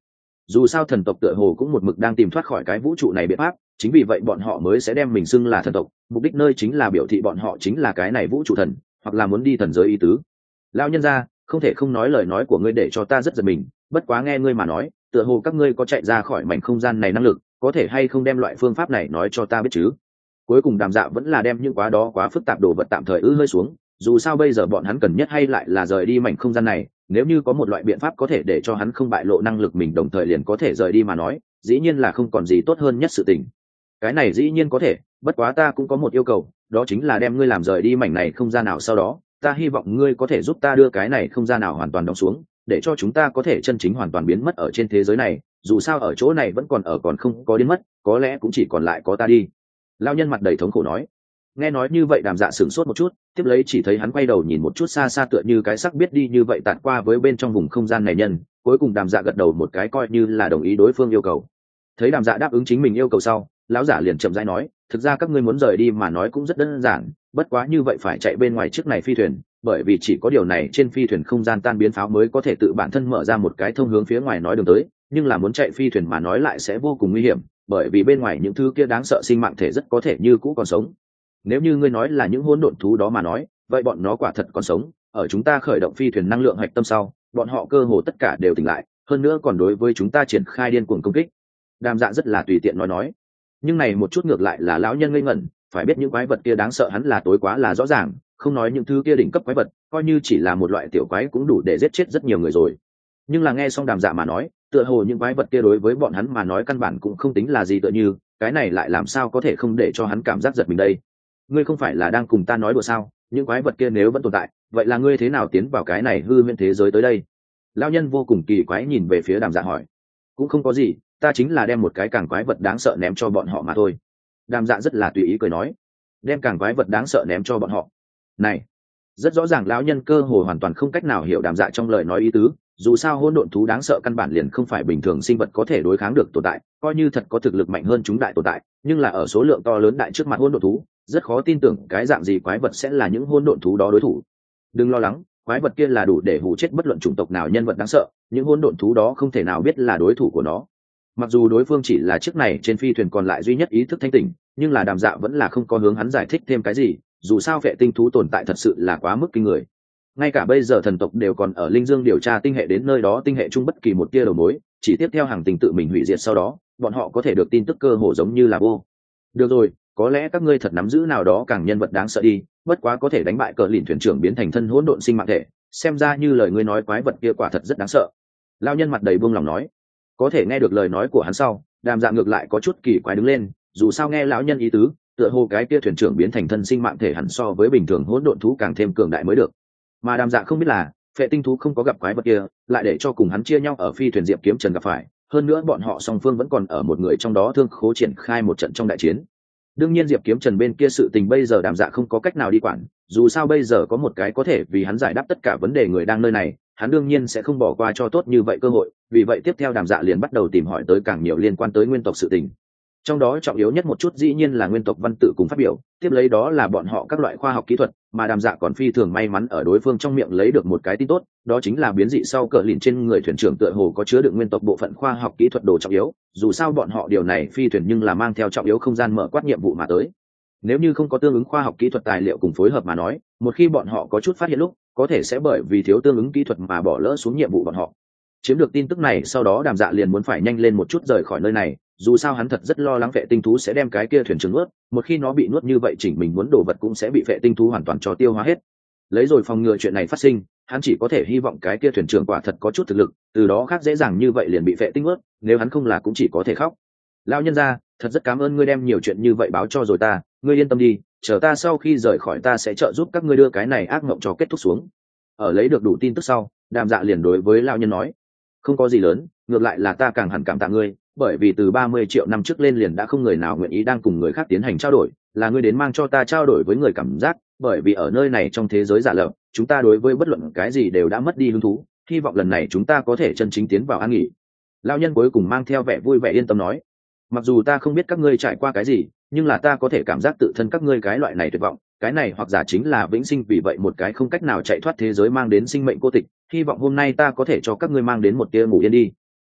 dù sao thần tộc tựa hồ cũng một mực đang tìm thoát khỏi cái vũ trụ này biện pháp, chính vì vậy bọn họ mới sẽ đem mình xưng là thần tộc, mục đích nơi chính là biểu thị bọn họ chính là cái này vũ trụ thần, hoặc là muốn đi thần giới ý tứ. Lão nhân gia, không thể không nói lời nói của ngươi để cho ta rất giật mình, bất quá nghe ngươi mà nói, tựa hồ các ngươi có chạy ra khỏi mảnh không gian này năng lực, có thể hay không đem loại phương pháp này nói cho ta biết chứ? Cuối cùng Đàm Dạ vẫn là đem những quá phức tạp đồ vật tạm thời hơi xuống, dù sao bây giờ bọn hắn cần nhất hay lại là rời đi mảnh không gian này, nếu như có một loại biện pháp có thể để cho hắn không bại lộ năng lực mình đồng thời liền có thể rời đi mà nói, dĩ nhiên là không còn gì tốt hơn nhất sự tình. Cái này dĩ nhiên có thể, bất quá ta cũng có một yêu cầu, đó chính là đem ngươi làm rời đi mảnh này không gian nào, sau đó ta hy vọng ngươi có thể giúp ta đưa cái này không gian nào hoàn toàn đóng xuống, để cho chúng ta có thể chân chính hoàn toàn biến mất ở trên thế giới này, dù sao ở chỗ này vẫn còn không có biến mất, có lẽ cũng chỉ còn lại có ta đi. Lão nhân mặt đầy thống khổ nói. Nghe nói như vậy Đàm Dạ sửng sốt một chút, tiếp lấy chỉ thấy hắn quay đầu nhìn một chút xa xa tựa như cái sắc biết đi như vậy tạt qua với bên trong vùng không gian này nhân, cuối cùng Đàm Dạ gật đầu một cái coi như là đồng ý đối phương yêu cầu. Thấy Đàm Dạ đáp ứng chính mình yêu cầu sau, lão giả liền chậm rãi nói, thực ra các ngươi muốn rời đi mà nói cũng rất đơn giản, bất quá như vậy phải chạy bên ngoài chiếc này phi thuyền, bởi vì chỉ có điều này trên phi thuyền không gian tan biến pháo mới có thể tự bản thân mở ra một cái thông hướng phía ngoài nói đường tới, nhưng là muốn chạy phi thuyền mà nói lại sẽ vô cùng nguy hiểm, bởi vì bên ngoài những thứ kia đáng sợ sinh mạng thể rất có thể như cũ còn sống. Nếu như ngươi nói là những hỗn độn thú đó mà nói, vậy bọn nó quả thật còn sống, ở chúng ta khởi động phi thuyền năng lượng hạch tâm sau, bọn họ cơ hồ tất cả đều tỉnh lại, hơn nữa còn đối với chúng ta triển khai điên cuồng công kích. Đàm Dạ rất là tùy tiện nói, nhưng này một chút ngược lại là lão nhân ngây ngẩn, phải biết những quái vật kia đáng sợ hắn là tối quá là rõ ràng, không nói những thứ kia đỉnh cấp quái vật, coi như chỉ là một loại tiểu quái cũng đủ để giết chết rất nhiều người rồi. Nhưng là nghe xong Đàm Dạ mà nói, tựa hồ những quái vật kia đối với bọn hắn mà nói căn bản cũng không tính là gì, tựa như cái này lại làm sao có thể không để cho hắn cảm giác giật mình đây. Ngươi không phải là đang cùng ta nói đùa sao? Những quái vật kia nếu vẫn tồn tại, vậy là ngươi thế nào tiến vào cái này hư huyễn thế giới tới đây? Lão nhân vô cùng kỳ quái nhìn về phía Đàm Dạ hỏi. Cũng không có gì, ta chính là đem một cái càng quái vật đáng sợ ném cho bọn họ mà thôi. Đàm Dạ rất là tùy ý cười nói. Đem càng quái vật đáng sợ ném cho bọn họ? Này, rất rõ ràng lão nhân cơ hồ hoàn toàn không cách nào hiểu Đàm Dạ trong lời nói ý tứ, dù sao hỗn độn thú đáng sợ căn bản liền không phải bình thường sinh vật có thể đối kháng được tồn tại, coi như thật có thực lực mạnh hơn chúng đại tồn tại, nhưng là ở số lượng to lớn đại trước mặt hỗn độn thú, rất khó tin tưởng cái dạng gì quái vật sẽ là những hỗn độn thú đó đối thủ. Đừng lo lắng, quái vật kia là đủ để hù chết bất luận chủng tộc nào nhân vật đáng sợ, những hỗn độn thú đó không thể nào biết là đối thủ của nó. Mặc dù đối phương chỉ là chiếc này trên phi thuyền còn lại duy nhất ý thức thanh tỉnh, nhưng là Đàm Dạ vẫn là không có hướng hắn giải thích thêm cái gì, dù sao vệ tinh thú tồn tại thật sự là quá mức kinh người. Ngay cả bây giờ thần tộc đều còn ở linh dương điều tra tinh hệ đến nơi đó tinh hệ chung bất kỳ một tia đầu mối, chỉ tiếp theo hàng tình tự mình hủy diệt sau đó, bọn họ có thể được tin tức cơ hồ giống như là vô. Được rồi, có lẽ các ngươi thật nắm giữ nào đó càng nhân vật đáng sợ đi, bất quá có thể đánh bại cờ lìn thuyền trưởng biến thành thân hỗn độn sinh mạng thể, xem ra như lời ngươi nói quái vật kia quả thật rất đáng sợ. Lão nhân mặt đầy buông lòng nói. Có thể nghe được lời nói của hắn sau, Đàm Dạ ngược lại có chút kỳ quái đứng lên, dù sao nghe lão nhân ý tứ, tựa hồ cái kia thuyền trưởng biến thành thân sinh mạng thể hẳn so với bình thường hỗn độn thú càng thêm cường đại mới được. Mà Đàm Dạ không biết là phệ tinh thú không có gặp quái vật kia, lại để cho cùng hắn chia nhau ở phi thuyền Diệp Kiếm Trần gặp phải, hơn nữa bọn họ song phương vẫn còn ở một người trong đó thương khố triển khai một trận trong đại chiến. Đương nhiên Diệp Kiếm Trần bên kia sự tình bây giờ Đàm Dạ không có cách nào đi quản, dù sao bây giờ có một cái có thể vì hắn giải đáp tất cả vấn đề người đang nơi này, hắn đương nhiên sẽ không bỏ qua cho tốt như vậy cơ hội, vì vậy tiếp theo Đàm Dạ liền bắt đầu tìm hỏi tới càng nhiều liên quan tới nguyên tộc sự tình. Trong đó trọng yếu nhất một chút dĩ nhiên là nguyên tộc văn tự cùng phát biểu, tiếp lấy đó là bọn họ các loại khoa học kỹ thuật, mà Đàm Dạ còn phi thường may mắn ở đối phương trong miệng lấy được một cái tin tốt, đó chính là biến dị sau cờ lìn trên người thuyền trưởng tựa hồ có chứa đựng nguyên tộc bộ phận khoa học kỹ thuật đồ trọng yếu, dù sao bọn họ điều này phi thuyền nhưng là mang theo trọng yếu không gian mở quát nhiệm vụ mà tới. Nếu như không có tương ứng khoa học kỹ thuật tài liệu cùng phối hợp mà nói, một khi bọn họ có chút phát hiện lúc, có thể sẽ bởi vì thiếu tương ứng kỹ thuật mà bỏ lỡ xuống nhiệm vụ bọn họ. Chiếm được tin tức này sau đó Đàm Dạ liền muốn phải nhanh lên một chút rời khỏi nơi này, dù sao hắn thật rất lo lắng vệ tinh thú sẽ đem cái kia thuyền trưởng nuốt, một khi nó bị nuốt như vậy chỉnh mình muốn đổ vật cũng sẽ bị vệ tinh thú hoàn toàn cho tiêu hóa hết. Lấy rồi phòng ngừa chuyện này phát sinh, hắn chỉ có thể hy vọng cái kia thuyền trưởng quả thật có chút thực lực, từ đó khác dễ dàng như vậy liền bị vệ tinh nuốt, nếu hắn không là cũng chỉ có thể khóc. Lão nhân gia, thật rất cảm ơn ngươi đem nhiều chuyện như vậy báo cho rồi ta, ngươi yên tâm đi, chờ ta sau khi rời khỏi ta sẽ trợ giúp các ngươi đưa cái này ác mộng cho kết thúc xuống. Ở lấy được đủ tin tức sau, Đàm Dạ liền đối với lão nhân nói, không có gì lớn, ngược lại là ta càng hẳn cảm tạ ngươi, bởi vì từ 30 triệu năm trước lên liền đã không người nào nguyện ý đang cùng người khác tiến hành trao đổi, là ngươi đến mang cho ta trao đổi với người cảm giác, bởi vì ở nơi này trong thế giới giả lập, chúng ta đối với bất luận cái gì đều đã mất đi hứng thú, hy vọng lần này chúng ta có thể chân chính tiến vào an nghỉ. Lão nhân cuối cùng mang theo vẻ vui vẻ yên tâm nói, mặc dù ta không biết các ngươi trải qua cái gì, nhưng là ta có thể cảm giác tự thân các ngươi cái loại này tuyệt vọng, cái này hoặc giả chính là vĩnh sinh, vì vậy một cái không cách nào chạy thoát thế giới mang đến sinh mệnh cô tịch, hy vọng hôm nay ta có thể cho các ngươi mang đến một tia ngủ yên đi.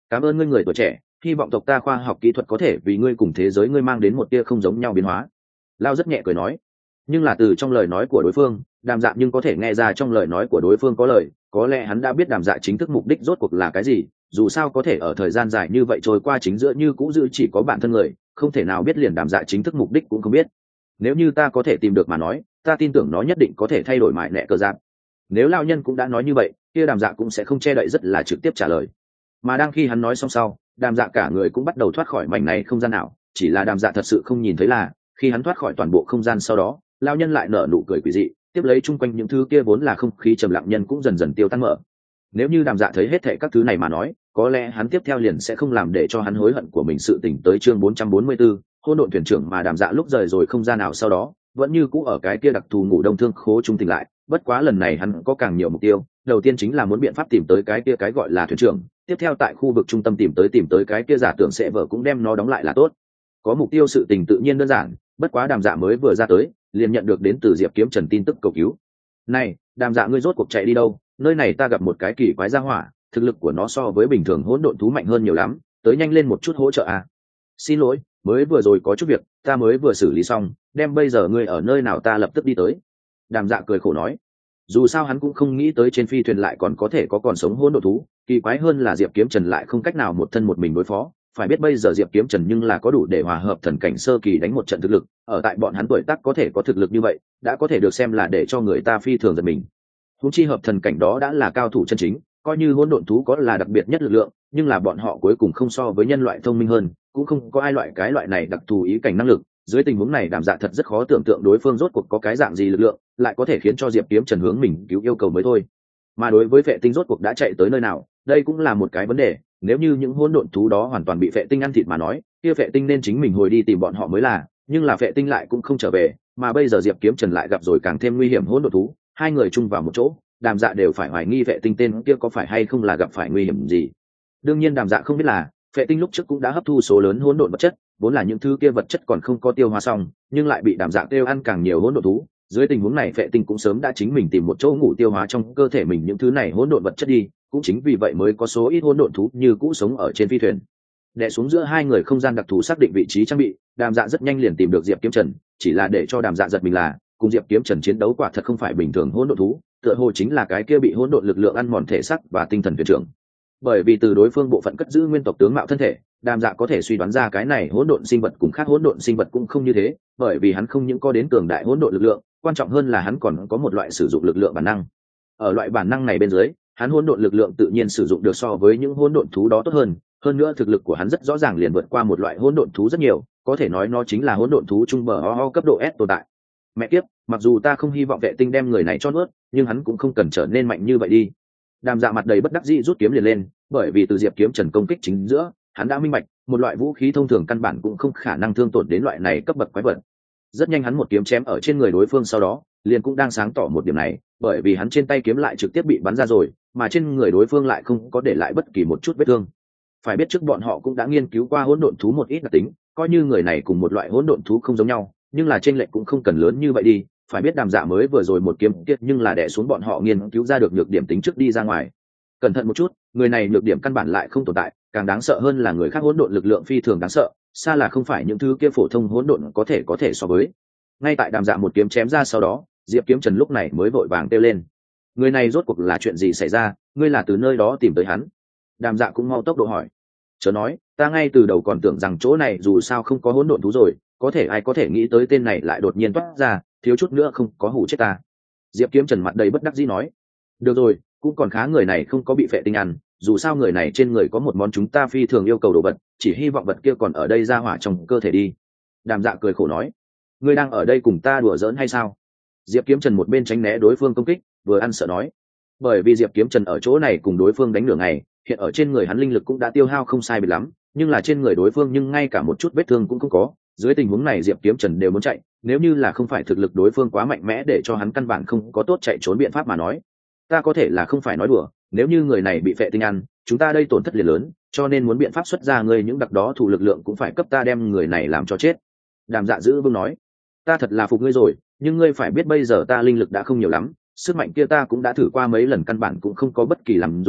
Cảm ơn ngươi người tuổi trẻ, hy vọng tộc ta khoa học kỹ thuật có thể vì ngươi cùng thế giới ngươi mang đến một tia không giống nhau biến hóa. Lao rất nhẹ cười nói, nhưng là từ trong lời nói của đối phương, Đàm Dạ nhưng có thể nghe ra trong lời nói của đối phương có lời, có lẽ hắn đã biết Đàm Dạ chính thức mục đích rốt cuộc là cái gì, dù sao có thể ở thời gian dài như vậy trôi qua chính giữa như cũ giữ chỉ có bản thân người, không thể nào biết liền Đàm Dạ chính thức mục đích cũng không biết. Nếu như ta có thể tìm được mà nói, ta tin tưởng nó nhất định có thể thay đổi mại nẹ cơ giáp. Nếu Lao nhân cũng đã nói như vậy, kia Đàm Dạ cũng sẽ không che đậy, rất là trực tiếp trả lời. Mà đang khi hắn nói xong sau, Đàm Dạ cả người cũng bắt đầu thoát khỏi mảnh này không gian nào, chỉ là Đàm Dạ thật sự không nhìn thấy là khi hắn thoát khỏi toàn bộ không gian sau đó, Lao nhân lại nở nụ cười quỷ dị, tiếp lấy chung quanh những thứ kia vốn là không khí trầm lặng nhân cũng dần dần tiêu tan mở. Nếu như Đàm Dạ thấy hết thảy các thứ này mà nói, có lẽ hắn tiếp theo liền sẽ không làm để cho hắn hối hận của mình sự tỉnh tới chương 444, hôn độn thuyền trưởng. Mà Đàm Dạ lúc rời rồi không gian nào sau đó, vẫn như cũ ở cái kia đặc thù ngủ đông thương khố trung tỉnh lại, bất quá lần này hắn có càng nhiều mục tiêu, đầu tiên chính là muốn biện pháp tìm tới cái kia cái gọi là thuyền trưởng, tiếp theo tại khu vực trung tâm tìm tới cái kia giả tưởng sẽ vợ cũng đem nó đóng lại là tốt. Có mục tiêu sự tình tự nhiên đơn giản, bất quá Đàm Dạ mới vừa ra tới, liền nhận được đến từ Diệp Kiếm Trần tin tức cầu cứu. Này, Đàm Dạ ngươi rốt cuộc chạy đi đâu? Nơi này ta gặp một cái kỳ quái gia hỏa, thực lực của nó so với bình thường hỗn độn thú mạnh hơn nhiều lắm, tới nhanh lên một chút hỗ trợ à. Xin lỗi, mới vừa rồi có chút việc, ta mới vừa xử lý xong, đem bây giờ ngươi ở nơi nào ta lập tức đi tới. Đàm Dạ cười khổ nói, dù sao hắn cũng không nghĩ tới trên phi thuyền lại còn có thể có còn sống hỗn độn thú, kỳ quái hơn là Diệp Kiếm Trần lại không cách nào một thân một mình đối phó. Phải biết bây giờ Diệp Kiếm Trần nhưng là có đủ để hòa hợp thần cảnh sơ kỳ đánh một trận thực lực, ở tại bọn hắn tuổi tác có thể có thực lực như vậy, đã có thể được xem là để cho người ta phi thường giật mình. Huống chi hợp thần cảnh đó đã là cao thủ chân chính, coi như hỗn độn thú có là đặc biệt nhất lực lượng, nhưng là bọn họ cuối cùng không so với nhân loại thông minh hơn, cũng không có ai loại cái loại này đặc thù ý cảnh năng lực. Dưới tình huống này Đàm Dạ thật rất khó tưởng tượng đối phương rốt cuộc có cái dạng gì lực lượng, lại có thể khiến cho Diệp Kiếm Trần hướng mình cứu yêu cầu mới thôi. Mà đối với Phệ Tinh rốt cuộc đã chạy tới nơi nào, đây cũng là một cái vấn đề. Nếu như những hỗn độn thú đó hoàn toàn bị Phệ Tinh ăn thịt mà nói, kia Phệ Tinh nên chính mình hồi đi tìm bọn họ mới là, nhưng là Phệ Tinh lại cũng không trở về, mà bây giờ Diệp Kiếm Trần lại gặp rồi càng thêm nguy hiểm hỗn độn thú, hai người chung vào một chỗ, Đàm Dạ đều phải hoài nghi Phệ Tinh tên kia có phải hay không là gặp phải nguy hiểm gì. Đương nhiên Đàm Dạ không biết là Phệ Tinh lúc trước cũng đã hấp thu số lớn hỗn độn vật chất, vốn là những thứ kia vật chất còn không có tiêu hóa xong, nhưng lại bị Đàm Dạ tiêu ăn càng nhiều hỗn độn thú. Dưới tình huống này Phệ Tinh cũng sớm đã chính mình tìm một chỗ ngủ tiêu hóa trong cơ thể mình những thứ này hỗn độn vật chất đi, cũng chính vì vậy mới có số ít hỗn độn thú như cũ sống ở trên phi thuyền. Đè xuống giữa hai người không gian đặc thù xác định vị trí trang bị, Đàm Dạ rất nhanh liền tìm được Diệp Kiếm Trần, chỉ là để cho Đàm Dạ giật mình là, cùng Diệp Kiếm Trần chiến đấu quả thật không phải bình thường hỗn độn thú, tựa hồ chính là cái kia bị hỗn độn lực lượng ăn mòn thể xác và tinh thần thuyền trưởng. Bởi vì từ đối phương bộ phận cất giữ nguyên tộc tướng mạo thân thể, Đàm Dạ có thể suy đoán ra cái này hỗn độn sinh vật cùng khác hỗn độn sinh vật cũng không như thế, bởi vì hắn không những có đến cường đại hỗn độn lực lượng, quan trọng hơn là hắn còn có một loại sử dụng lực lượng bản năng. Ở loại bản năng này bên dưới, hắn hỗn độn lực lượng tự nhiên sử dụng được so với những hỗn độn thú đó tốt hơn nữa thực lực của hắn rất rõ ràng liền vượt qua một loại hỗn độn thú rất nhiều, có thể nói nó chính là hỗn độn thú trung bờ ho cấp độ S tồn tại. Mẹ kiếp, mặc dù ta không hy vọng Vệ Tinh đem người này cho nuốt, nhưng hắn cũng không cần trở nên mạnh như vậy đi. Đàm Dạ mặt đầy bất đắc dĩ rút kiếm liền lên, bởi vì từ Diệp Kiếm Trần công kích chính giữa, hắn đã minh bạch, một loại vũ khí thông thường căn bản cũng không khả năng thương tổn đến loại này cấp bậc quái vật. Rất nhanh hắn một kiếm chém ở trên người đối phương, sau đó liền cũng đang sáng tỏ một điểm này, bởi vì hắn trên tay kiếm lại trực tiếp bị bắn ra rồi, mà trên người đối phương lại không có để lại bất kỳ một chút vết thương. Phải biết trước bọn họ cũng đã nghiên cứu qua hỗn độn thú một ít đặc tính, coi như người này cùng một loại hỗn độn thú không giống nhau, nhưng là chênh lệch cũng không cần lớn như vậy đi. Phải biết Đàm Dạ mới vừa rồi một kiếm kiệt nhưng là đè xuống bọn họ nghiên cứu ra được nhược điểm tính trước đi ra ngoài. Cẩn thận một chút, người này nhược điểm căn bản lại không tồn tại, càng đáng sợ hơn là người khác hỗn độn lực lượng phi thường đáng sợ, xa là không phải những thứ kia phổ thông hỗn độn có thể so với. Ngay tại Đàm Dạ một kiếm chém ra sau đó, Diệp Kiếm Trần lúc này mới vội vàng kêu lên, người này rốt cuộc là chuyện gì xảy ra, ngươi là từ nơi đó tìm tới hắn? Đàm Dạ cũng mau tốc độ hỏi. Chớ nói, ta ngay từ đầu còn tưởng rằng chỗ này dù sao không có hỗn độn thú rồi, có thể ai có thể nghĩ tới tên này lại đột nhiên toát ra, thiếu chút nữa không có hủ chết ta. Diệp Kiếm Trần mặt đầy bất đắc dĩ nói, được rồi, cũng còn khá người này không có bị Phệ Tinh ăn, dù sao người này trên người có một món chúng ta phi thường yêu cầu đồ vật, chỉ hy vọng vật kia còn ở đây ra hỏa trong cơ thể đi. Đàm Dạ cười khổ nói, ngươi đang ở đây cùng ta đùa giỡn hay sao? Diệp Kiếm Trần một bên tránh né đối phương công kích, vừa ăn sợ nói, bởi vì Diệp Kiếm Trần ở chỗ này cùng đối phương đánh nửa ngày, hiện ở trên người hắn linh lực cũng đã tiêu hao không sai biệt lắm, nhưng là trên người đối phương nhưng ngay cả một chút vết thương cũng không có. Dưới tình huống này Diệp Kiếm Trần đều muốn chạy, nếu như là không phải thực lực đối phương quá mạnh mẽ để cho hắn căn bản không có tốt chạy trốn biện pháp mà nói, ta có thể là không phải nói đùa, nếu như người này bị Phệ Tinh ăn, chúng ta đây tổn thất liền lớn, cho nên muốn biện pháp xuất ra ngươi những đặc đó thủ lực lượng cũng phải cấp ta đem người này làm cho chết. Đàm Dạ giữ vững nói, ta thật là phục ngươi rồi, nhưng ngươi phải biết bây giờ ta linh lực đã không nhiều lắm, sức mạnh kia ta cũng đã thử qua mấy lần căn bản cũng không có bất kỳ làm dùng,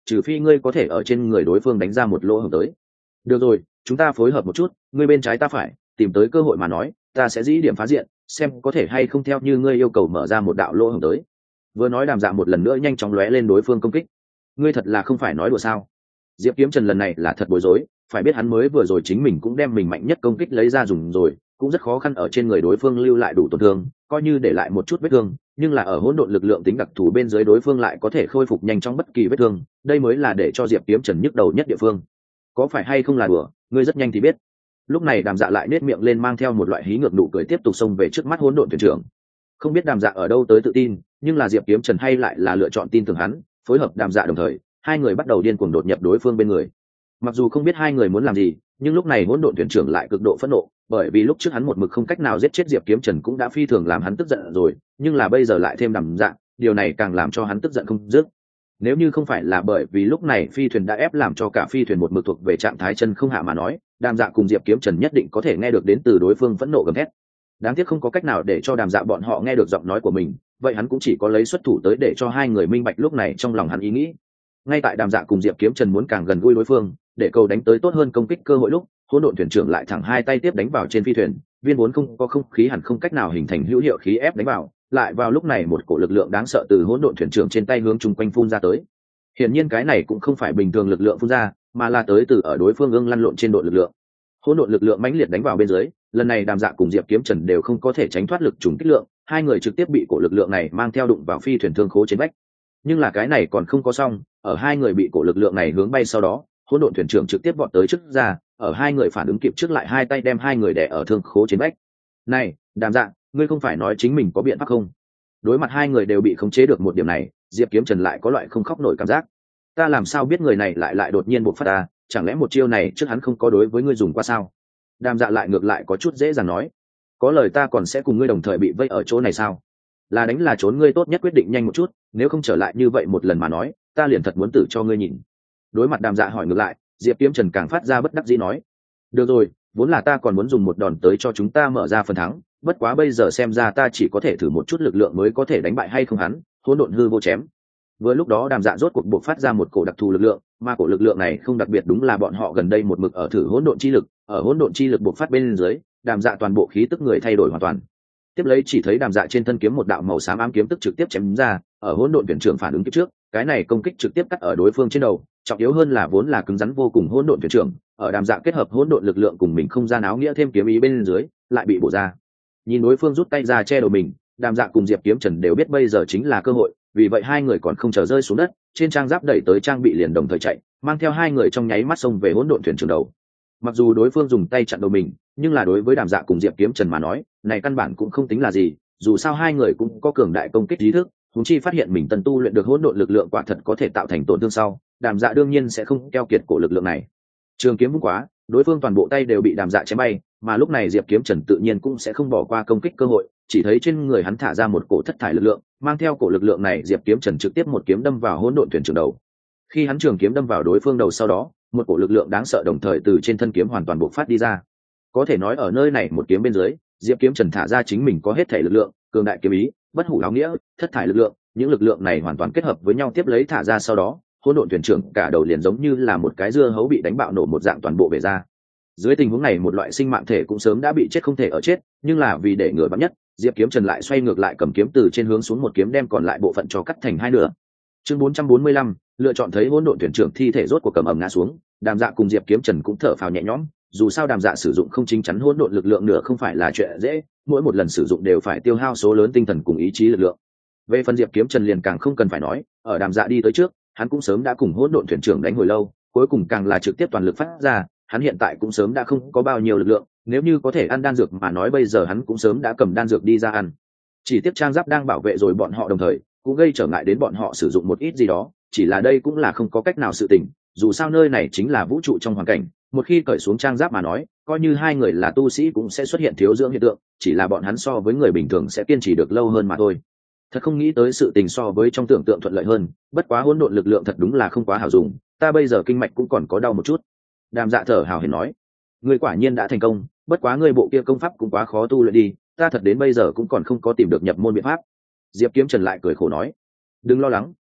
trừ phi ngươi có thể ở trên người đối phương đánh ra một lỗ hổng tới. Được rồi, chúng ta phối hợp một chút, ngươi bên trái ta phải, tìm tới cơ hội mà nói, ta sẽ dĩ điểm phá diện, xem có thể hay không theo như ngươi yêu cầu mở ra một đạo lỗ hổng tới. Vừa nói Đàm Dạ một lần nữa nhanh chóng lóe lên đối phương công kích. Ngươi thật là không phải nói đùa sao? Diệp Kiếm Trần lần này là thật bối rối, phải biết hắn mới vừa rồi chính mình cũng đem mình mạnh nhất công kích lấy ra dùng rồi, cũng rất khó khăn ở trên người đối phương lưu lại đủ tổn thương, coi như để lại một chút vết thương, nhưng là ở hỗn độn lực lượng tính đặc thù bên dưới đối phương lại có thể khôi phục nhanh trong bất kỳ vết thương, đây mới là để cho Diệp Kiếm Trần nhức đầu nhất địa phương. Có phải hay không là đùa, ngươi rất nhanh thì biết. Lúc này Đàm Dạ lại nết miệng lên mang theo một loại hí ngược nụ cười tiếp tục xông về trước mắt hỗn độn thuyền trưởng. Không biết Đàm Dạ ở đâu tới tự tin, nhưng là Diệp Kiếm Trần hay lại là lựa chọn tin tưởng hắn, phối hợp Đàm Dạ đồng thời, hai người bắt đầu điên cuồng đột nhập đối phương bên người. Mặc dù không biết hai người muốn làm gì, nhưng lúc này hỗn độn thuyền trưởng lại cực độ phẫn nộ, bởi vì lúc trước hắn một mực không cách nào giết chết Diệp Kiếm Trần cũng đã phi thường làm hắn tức giận rồi, nhưng là bây giờ lại thêm Đàm Dạ, điều này càng làm cho hắn tức giận không dứt. Nếu như không phải là bởi vì lúc này phi thuyền đã ép làm cho cả phi thuyền một mực thuộc về trạng thái chân không hạ mà nói, Đàm Dạ cùng Diệp Kiếm Trần nhất định có thể nghe được đến từ đối phương phẫn nộ gầm thét. Đáng tiếc không có cách nào để cho Đàm Dạ bọn họ nghe được giọng nói của mình, vậy hắn cũng chỉ có lấy xuất thủ tới để cho hai người minh bạch lúc này trong lòng hắn ý nghĩ. Ngay tại Đàm Dạ cùng Diệp Kiếm Trần muốn càng gần gũi đối phương, để cầu đánh tới tốt hơn công kích cơ hội lúc, hỗn độn thuyền trưởng lại thẳng hai tay tiếp đánh vào trên phi thuyền, viên vốn không có không khí hẳn không cách nào hình thành hữu hiệu khí ép đánh vào, lại vào lúc này một cổ lực lượng đáng sợ từ hỗn độn thuyền trưởng trên tay hướng chung quanh phun ra tới. Hiển nhiên cái này cũng không phải bình thường lực lượng phun ra, mà là tới từ ở đối phương ương lăn lộn trên độ lực lượng. Hỗn độn lực lượng mãnh liệt đánh vào bên dưới, lần này Đàm Dạ cùng Diệp Kiếm Trần đều không có thể tránh thoát lực trùng kích lượng, hai người trực tiếp bị cổ lực lượng này mang theo đụng vào phi thuyền thương khố trên vách. Nhưng là cái này còn không có xong, ở hai người bị cổ lực lượng này hướng bay sau đó, hỗn độn thuyền trưởng trực tiếp vọt tới trước ra, ở hai người phản ứng kịp trước lại hai tay đem hai người đè ở thương khố trên vách. Này, Đàm Dạ, ngươi không phải nói chính mình có biện pháp không? Đối mặt hai người đều bị khống chế được một điểm này, Diệp Kiếm Trần lại có loại không khóc nổi cảm giác. Ta làm sao biết người này lại đột nhiên bộc phát ta, chẳng lẽ một chiêu này trước hắn không có đối với ngươi dùng qua sao? Đàm Dạ lại ngược lại có chút dễ dàng nói, có lời ta còn sẽ cùng ngươi đồng thời bị vây ở chỗ này sao? Là đánh là trốn, ngươi tốt nhất quyết định nhanh một chút, nếu không trở lại như vậy một lần mà nói, ta liền thật muốn tử cho ngươi nhìn. Đối mặt Đàm Dạ hỏi ngược lại, Diệp Kiếm Trần càng phát ra bất đắc dĩ nói, được rồi, vốn là ta còn muốn dùng một đòn tới cho chúng ta mở ra phần thắng, bất quá bây giờ xem ra ta chỉ có thể thử một chút lực lượng mới có thể đánh bại hay không hắn. Hỗn độn hư vô chém. Vừa lúc đó Đàm Dạ rốt cuộc buộc phát ra một cổ đặc thù lực lượng, mà cổ lực lượng này không đặc biệt, đúng là bọn họ gần đây một mực ở thử hỗn độn chi lực, ở hỗn độn chi lực buộc phát bên dưới, Đàm Dạ toàn bộ khí tức người thay đổi hoàn toàn. Tiếp lấy chỉ thấy Đàm Dạ trên thân kiếm một đạo màu xám ám kiếm tức trực tiếp chém ra, ở hỗn độn tuyển trưởng phản ứng kịp trước, cái này công kích trực tiếp cắt ở đối phương trên đầu, trọng yếu hơn là vốn là cứng rắn vô cùng hỗn độn tuyển trưởng, ở Đàm Dạ kết hợp hỗn độn lực lượng cùng mình không gian áo nghĩa thêm kiếm ý bên dưới, lại bị bổ ra. Nhìn đối phương rút tay ra che đầu mình, Đàm Dạ cùng Diệp Kiếm Trần đều biết bây giờ chính là cơ hội, vì vậy hai người còn không chờ rơi xuống đất, trên trang giáp đẩy tới trang bị liền đồng thời chạy, mang theo hai người trong nháy mắt xông về hỗn độn thuyền trưởng đầu. Mặc dù đối phương dùng tay chặn đầu mình, nhưng là đối với Đàm Dạ cùng Diệp Kiếm Trần mà nói, này căn bản cũng không tính là gì, dù sao hai người cũng có cường đại công kích trí thức, huống chi phát hiện mình tân tu luyện được hỗn độn lực lượng quả thật có thể tạo thành tổn thương sau, Đàm Dạ đương nhiên sẽ không keo kiệt cổ lực lượng này. Trường kiếm vung quá, đối phương toàn bộ tay đều bị Đàm Dạ chém bay, mà lúc này Diệp Kiếm Trần tự nhiên cũng sẽ không bỏ qua công kích cơ hội, chỉ thấy trên người hắn thả ra một cổ thất thải lực lượng, mang theo cổ lực lượng này Diệp Kiếm Trần trực tiếp một kiếm đâm vào hỗn độn thuyền trưởng đầu. Khi hắn trường kiếm đâm vào đối phương đầu sau đó, một cổ lực lượng đáng sợ đồng thời từ trên thân kiếm hoàn toàn bộc phát đi ra. Có thể nói ở nơi này một kiếm bên dưới, Diệp Kiếm Trần thả ra chính mình có hết thể lực lượng, cường đại kiếm ý, bất hủ áo nghĩa, thất thải lực lượng, những lực lượng này hoàn toàn kết hợp với nhau tiếp lấy thả ra sau đó, hỗn độn thuyền trưởng cả đầu liền giống như là một cái dưa hấu bị đánh bạo nổ một dạng toàn bộ bể ra. Dưới tình huống này một loại sinh mạng thể cũng sớm đã bị chết không thể ở chết, nhưng là vì để ngừa vắn nhất, Diệp Kiếm Trần lại xoay ngược lại cầm kiếm từ trên hướng xuống một kiếm đem còn lại bộ phận cho cắt thành hai nửa. Chương 445, lựa chọn thấy hỗn độn thuyền trưởng thi thể rốt của cầm ầm ngã xuống, Đàm Dạ cùng Diệp Kiếm Trần cũng thở phào nhẹ nhõm, dù sao Đàm Dạ sử dụng không chính chắn hỗn độn lực lượng nửa không phải là chuyện dễ, mỗi một lần sử dụng đều phải tiêu hao số lớn tinh thần cùng ý chí lực lượng. Về phần Diệp Kiếm Trần liền càng không cần phải nói, ở Đàm Dạ đi tới trước, hắn cũng sớm đã cùng hỗn độn thuyền trưởng đánh hồi lâu, cuối cùng càng là trực tiếp toàn lực phát ra, hắn hiện tại cũng sớm đã không có bao nhiêu lực lượng, nếu như có thể ăn đan dược mà nói bây giờ hắn cũng sớm đã cầm đan dược đi ra ăn. Chỉ tiếc trang giáp đang bảo vệ rồi bọn họ đồng thời, cũng gây trở ngại đến bọn họ sử dụng một ít gì đó, chỉ là đây cũng là không có cách nào sự tình, dù sao nơi này chính là vũ trụ trong hoàn cảnh, một khi cởi xuống trang giáp mà nói, coi như hai người là tu sĩ cũng sẽ xuất hiện thiếu dưỡng hiện tượng, chỉ là bọn hắn so với người bình thường sẽ kiên trì được lâu hơn mà thôi. Thật không nghĩ tới sự tình so với trong tưởng tượng thuận lợi hơn, bất quá hỗn độn lực lượng thật đúng là không quá hảo dùng, ta bây giờ kinh mạch cũng còn có đau một chút. Đàm Dạ thở hào hển nói, ngươi quả nhiên đã thành công, bất quá ngươi bộ kia công pháp cũng quá khó tu luyện đi, ta thật đến bây giờ cũng còn không có tìm được nhập môn biện pháp. Diệp Kiếm Trần lại cười khổ nói, đừng lo lắng,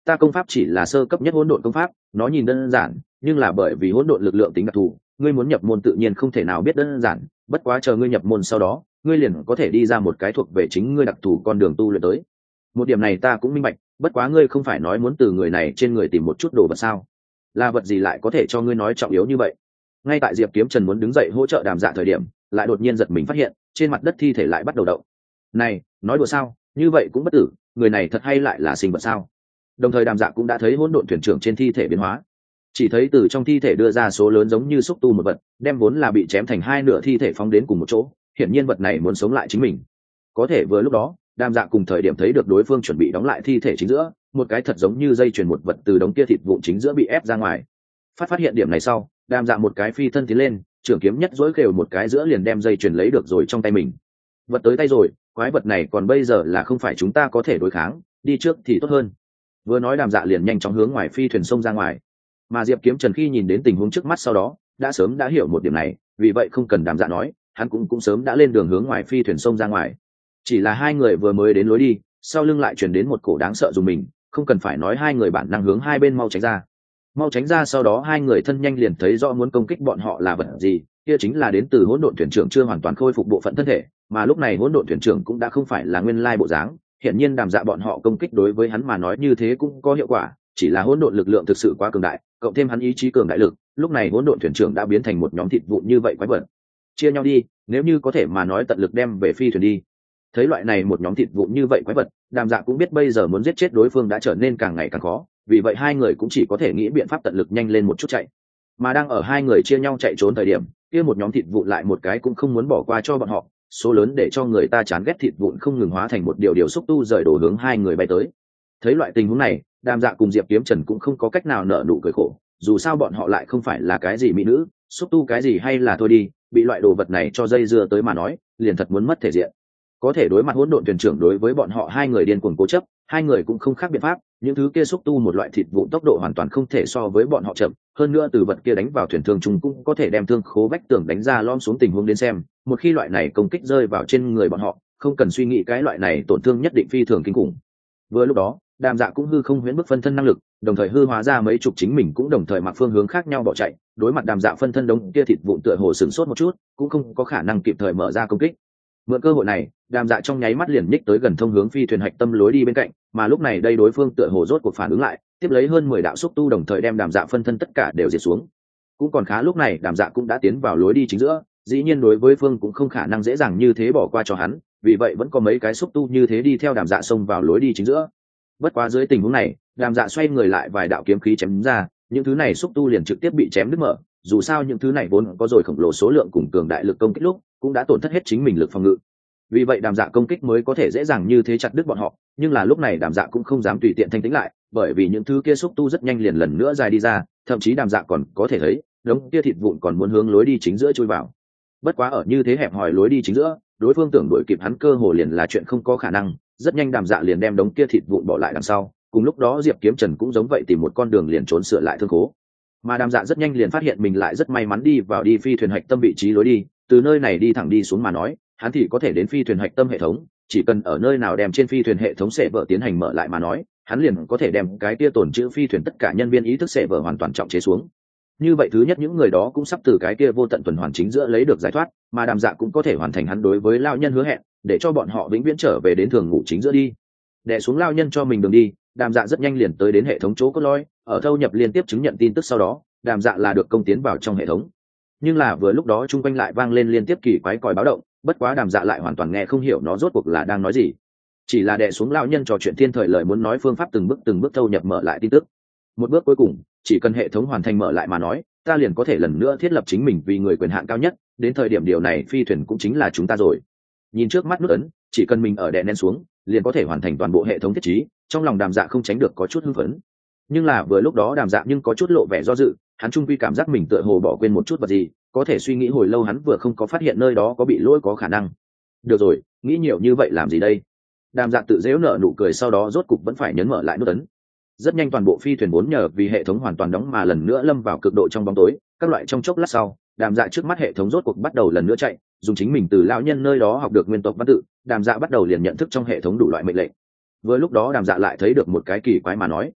ta công pháp chỉ là sơ cấp nhất hỗn độn công pháp, nó nhìn đơn giản, nhưng là bởi vì hỗn độn lực lượng tính đặc thù, ngươi muốn nhập môn tự nhiên không thể nào biết đơn giản, bất quá chờ ngươi nhập môn sau đó, ngươi liền có thể đi ra một cái thuộc về chính ngươi đặc thù con đường tu luyện tới. Một điểm này ta cũng minh bạch, bất quá ngươi không phải nói muốn từ người này trên người tìm một chút đồ vật sao? Là vật gì lại có thể cho ngươi nói trọng yếu như vậy? Ngay tại Diệp Kiếm Trần muốn đứng dậy hỗ trợ Đàm Dạ thời điểm, lại đột nhiên giật mình phát hiện, trên mặt đất thi thể lại bắt đầu động. Này, nói đùa sao? Như vậy cũng bất tử, người này thật hay lại là sinh vật sao? Đồng thời Đàm Dạ cũng đã thấy hỗn độn thuyền trưởng trên thi thể biến hóa, chỉ thấy từ trong thi thể đưa ra số lớn giống như xúc tu một vật, đem vốn là bị chém thành hai nửa thi thể phóng đến cùng một chỗ, hiển nhiên vật này muốn sống lại chính mình. Có thể vừa lúc đó, Đàm Dạ cùng thời điểm thấy được đối phương chuẩn bị đóng lại thi thể chính giữa, một cái thật giống như dây chuyền một vật từ đống kia thịt vụn chính giữa bị ép ra ngoài. Phát hiện điểm này sau, Đàm Dạ một cái phi thân tiến lên, trường kiếm nhất dỗi kêu một cái giữa liền đem dây chuyền lấy được rồi trong tay mình. Vật tới tay rồi, quái vật này còn bây giờ là không phải chúng ta có thể đối kháng, đi trước thì tốt hơn. Vừa nói Đàm Dạ liền nhanh chóng hướng ngoài phi thuyền sông ra ngoài. Mà Diệp Kiếm Trần khi nhìn đến tình huống trước mắt sau đó, đã sớm đã hiểu một điểm này, vì vậy không cần Đàm Dạ nói, hắn cũng sớm đã lên đường hướng ngoài phi thuyền sông ra ngoài. Chỉ là hai người vừa mới đến lối đi, sau lưng lại truyền đến một cổ đáng sợ dùng mình, không cần phải nói hai người bản năng hướng hai bên mau tránh ra. Mau tránh ra sau đó hai người thân nhanh liền thấy rõ muốn công kích bọn họ là vật gì, kia chính là đến từ hỗn độn thuyền trưởng chưa hoàn toàn khôi phục bộ phận thân thể, mà lúc này hỗn độn thuyền trưởng cũng đã không phải là nguyên lai bộ dáng, hiển nhiên Đàm Dạ bọn họ công kích đối với hắn mà nói như thế cũng có hiệu quả, chỉ là hỗn độn lực lượng thực sự quá cường đại, cộng thêm hắn ý chí cường đại lực, lúc này hỗn độn thuyền trưởng đã biến thành một nhóm thịt vụn như vậy quái vật. Chia nhau đi, nếu như có thể mà nói tận lực đem về phi thuyền đi. Thấy loại này một nhóm thịt vụn như vậy quái vật, Đàm Dạ cũng biết bây giờ muốn giết chết đối phương đã trở nên càng ngày càng khó, vì vậy hai người cũng chỉ có thể nghĩ biện pháp tận lực nhanh lên một chút chạy. Mà đang ở hai người chia nhau chạy trốn thời điểm, kia một nhóm thịt vụn lại một cái cũng không muốn bỏ qua cho bọn họ, số lớn để cho người ta chán ghét thịt vụn không ngừng hóa thành một điều xúc tu rời đổ hướng hai người bay tới. Thấy loại tình huống này, Đàm Dạ cùng Diệp Kiếm Trần cũng không có cách nào nở nụ cười khổ, dù sao bọn họ lại không phải là cái gì mỹ nữ, xúc tu cái gì hay là thôi đi, bị loại đồ vật này cho dây dưa tới mà nói, liền thật muốn mất thể diện. Có thể đối mặt hỗn độn thuyền trưởng đối với bọn họ hai người điên cuồng cố chấp, hai người cũng không khác biện pháp, những thứ kia xúc tu một loại thịt vụn tốc độ hoàn toàn không thể so với bọn họ chậm, hơn nữa từ vật kia đánh vào thuyền thương chúng cũng có thể đem thương khố vách tường đánh ra lom xuống tình huống đến xem, một khi loại này công kích rơi vào trên người bọn họ, không cần suy nghĩ cái loại này tổn thương nhất định phi thường kinh khủng. Vừa lúc đó, Đàm Dạ cũng hư không huyễn bức phân thân năng lực, đồng thời hư hóa ra mấy chục chính mình cũng đồng thời mặc phương hướng khác nhau bỏ chạy, đối mặt Đàm Dạ phân thân đống kia thịt vụn tựa hồ sửng sốt một chút, cũng không có khả năng kịp thời mở ra công kích. Mượn cơ hội này, Đàm Dạ trong nháy mắt liền nhích tới gần thông hướng phi thuyền hạch tâm lối đi bên cạnh, mà lúc này đây đối phương tựa hồ rốt cuộc phản ứng lại, tiếp lấy hơn 10 đạo xúc tu đồng thời đem Đàm Dạ phân thân tất cả đều diệt xuống. Cũng còn khá lúc này Đàm Dạ cũng đã tiến vào lối đi chính giữa, dĩ nhiên đối với phương cũng không khả năng dễ dàng như thế bỏ qua cho hắn, vì vậy vẫn có mấy cái xúc tu như thế đi theo Đàm Dạ xông vào lối đi chính giữa. Bất quá dưới tình huống này, Đàm Dạ xoay người lại vài đạo kiếm khí chém ra, những thứ này xúc tu liền trực tiếp bị chém đứt mở, dù sao những thứ này vốn có rồi khổng lồ số lượng cùng cường đại lực công kích lúc, cũng đã tổn thất hết chính mình lực phòng ngự. Vì vậy Đàm Dạ công kích mới có thể dễ dàng như thế chặt đứt bọn họ, nhưng là lúc này Đàm Dạ cũng không dám tùy tiện thanh tĩnh lại, bởi vì những thứ kia xúc tu rất nhanh liền lần nữa dài đi ra, thậm chí Đàm Dạ còn có thể thấy, đống kia thịt vụn còn muốn hướng lối đi chính giữa chui vào. Bất quá ở như thế hẹp hòi lối đi chính giữa, đối phương tưởng đuổi kịp hắn cơ hồ liền là chuyện không có khả năng, rất nhanh Đàm Dạ liền đem đống kia thịt vụn bỏ lại đằng sau, cùng lúc đó Diệp Kiếm Trần cũng giống vậy tìm một con đường liền trốn sửa lại thương khố. Mà Đàm Dạ rất nhanh liền phát hiện mình lại rất may mắn đi vào đi phi thuyền hạch tâm vị trí lối đi, từ nơi này đi thẳng đi xuống mà nói, hắn thì có thể đến phi thuyền hạch tâm hệ thống, chỉ cần ở nơi nào đem trên phi thuyền hệ thống sẽ vợ tiến hành mở lại mà nói, hắn liền có thể đem cái kia tồn trữ phi thuyền tất cả nhân viên ý thức sẽ vợ hoàn toàn trọng chế xuống. Như vậy thứ nhất những người đó cũng sắp từ cái kia vô tận tuần hoàn chính giữa lấy được giải thoát, mà Đàm Dạ cũng có thể hoàn thành hắn đối với lao nhân hứa hẹn, để cho bọn họ vĩnh viễn trở về đến thường ngủ chính giữa đi. Đè xuống lao nhân cho mình đường đi, Đàm Dạ rất nhanh liền tới đến hệ thống chỗ cốt lõi, ở thâu nhập liên tiếp chứng nhận tin tức sau đó, Đàm Dạ là được công tiến vào trong hệ thống. Nhưng là vừa lúc đó chung quanh lại vang lên liên tiếp kỳ quái còi báo động, bất quá Đàm Dạ lại hoàn toàn nghe không hiểu nó rốt cuộc là đang nói gì, chỉ là đè xuống lao nhân trò chuyện thiên thời lời muốn nói phương pháp từng bước thâu nhập mở lại tin tức. Một bước cuối cùng, chỉ cần hệ thống hoàn thành mở lại mà nói, ta liền có thể lần nữa thiết lập chính mình vì người quyền hạn cao nhất, đến thời điểm điều này phi thuyền cũng chính là chúng ta rồi. Nhìn trước mắt nút ấn, chỉ cần mình ở đè nén xuống, liền có thể hoàn thành toàn bộ hệ thống thiết trí, trong lòng Đàm Dạ không tránh được có chút hưng phấn. Nhưng là vừa lúc đó Đàm Dạ nhưng có chút lộ vẻ do dự, hắn trung quy cảm giác mình tựa hồ bỏ quên một chút vật gì, có thể suy nghĩ hồi lâu hắn vừa không có phát hiện nơi đó có bị lỗi có khả năng. Được rồi, nghĩ nhiều như vậy làm gì đây? Đàm Dạ tự dễu nở nụ cười, sau đó rốt cục vẫn phải nhấn mở lại nút ấn. Rất nhanh toàn bộ phi thuyền vốn nhờ vì hệ thống hoàn toàn đóng mà lần nữa lâm vào cực độ trong bóng tối, các loại trong chốc lát sau, Đàm Dạ trước mắt hệ thống rốt cuộc bắt đầu lần nữa chạy, dùng chính mình từ lão nhân nơi đó học được nguyên tộc văn tự, Đàm Dạ bắt đầu liền nhận thức trong hệ thống đủ loại mệnh lệnh. Vừa lúc đó Đàm Dạ lại thấy được một cái kỳ quái mà nói,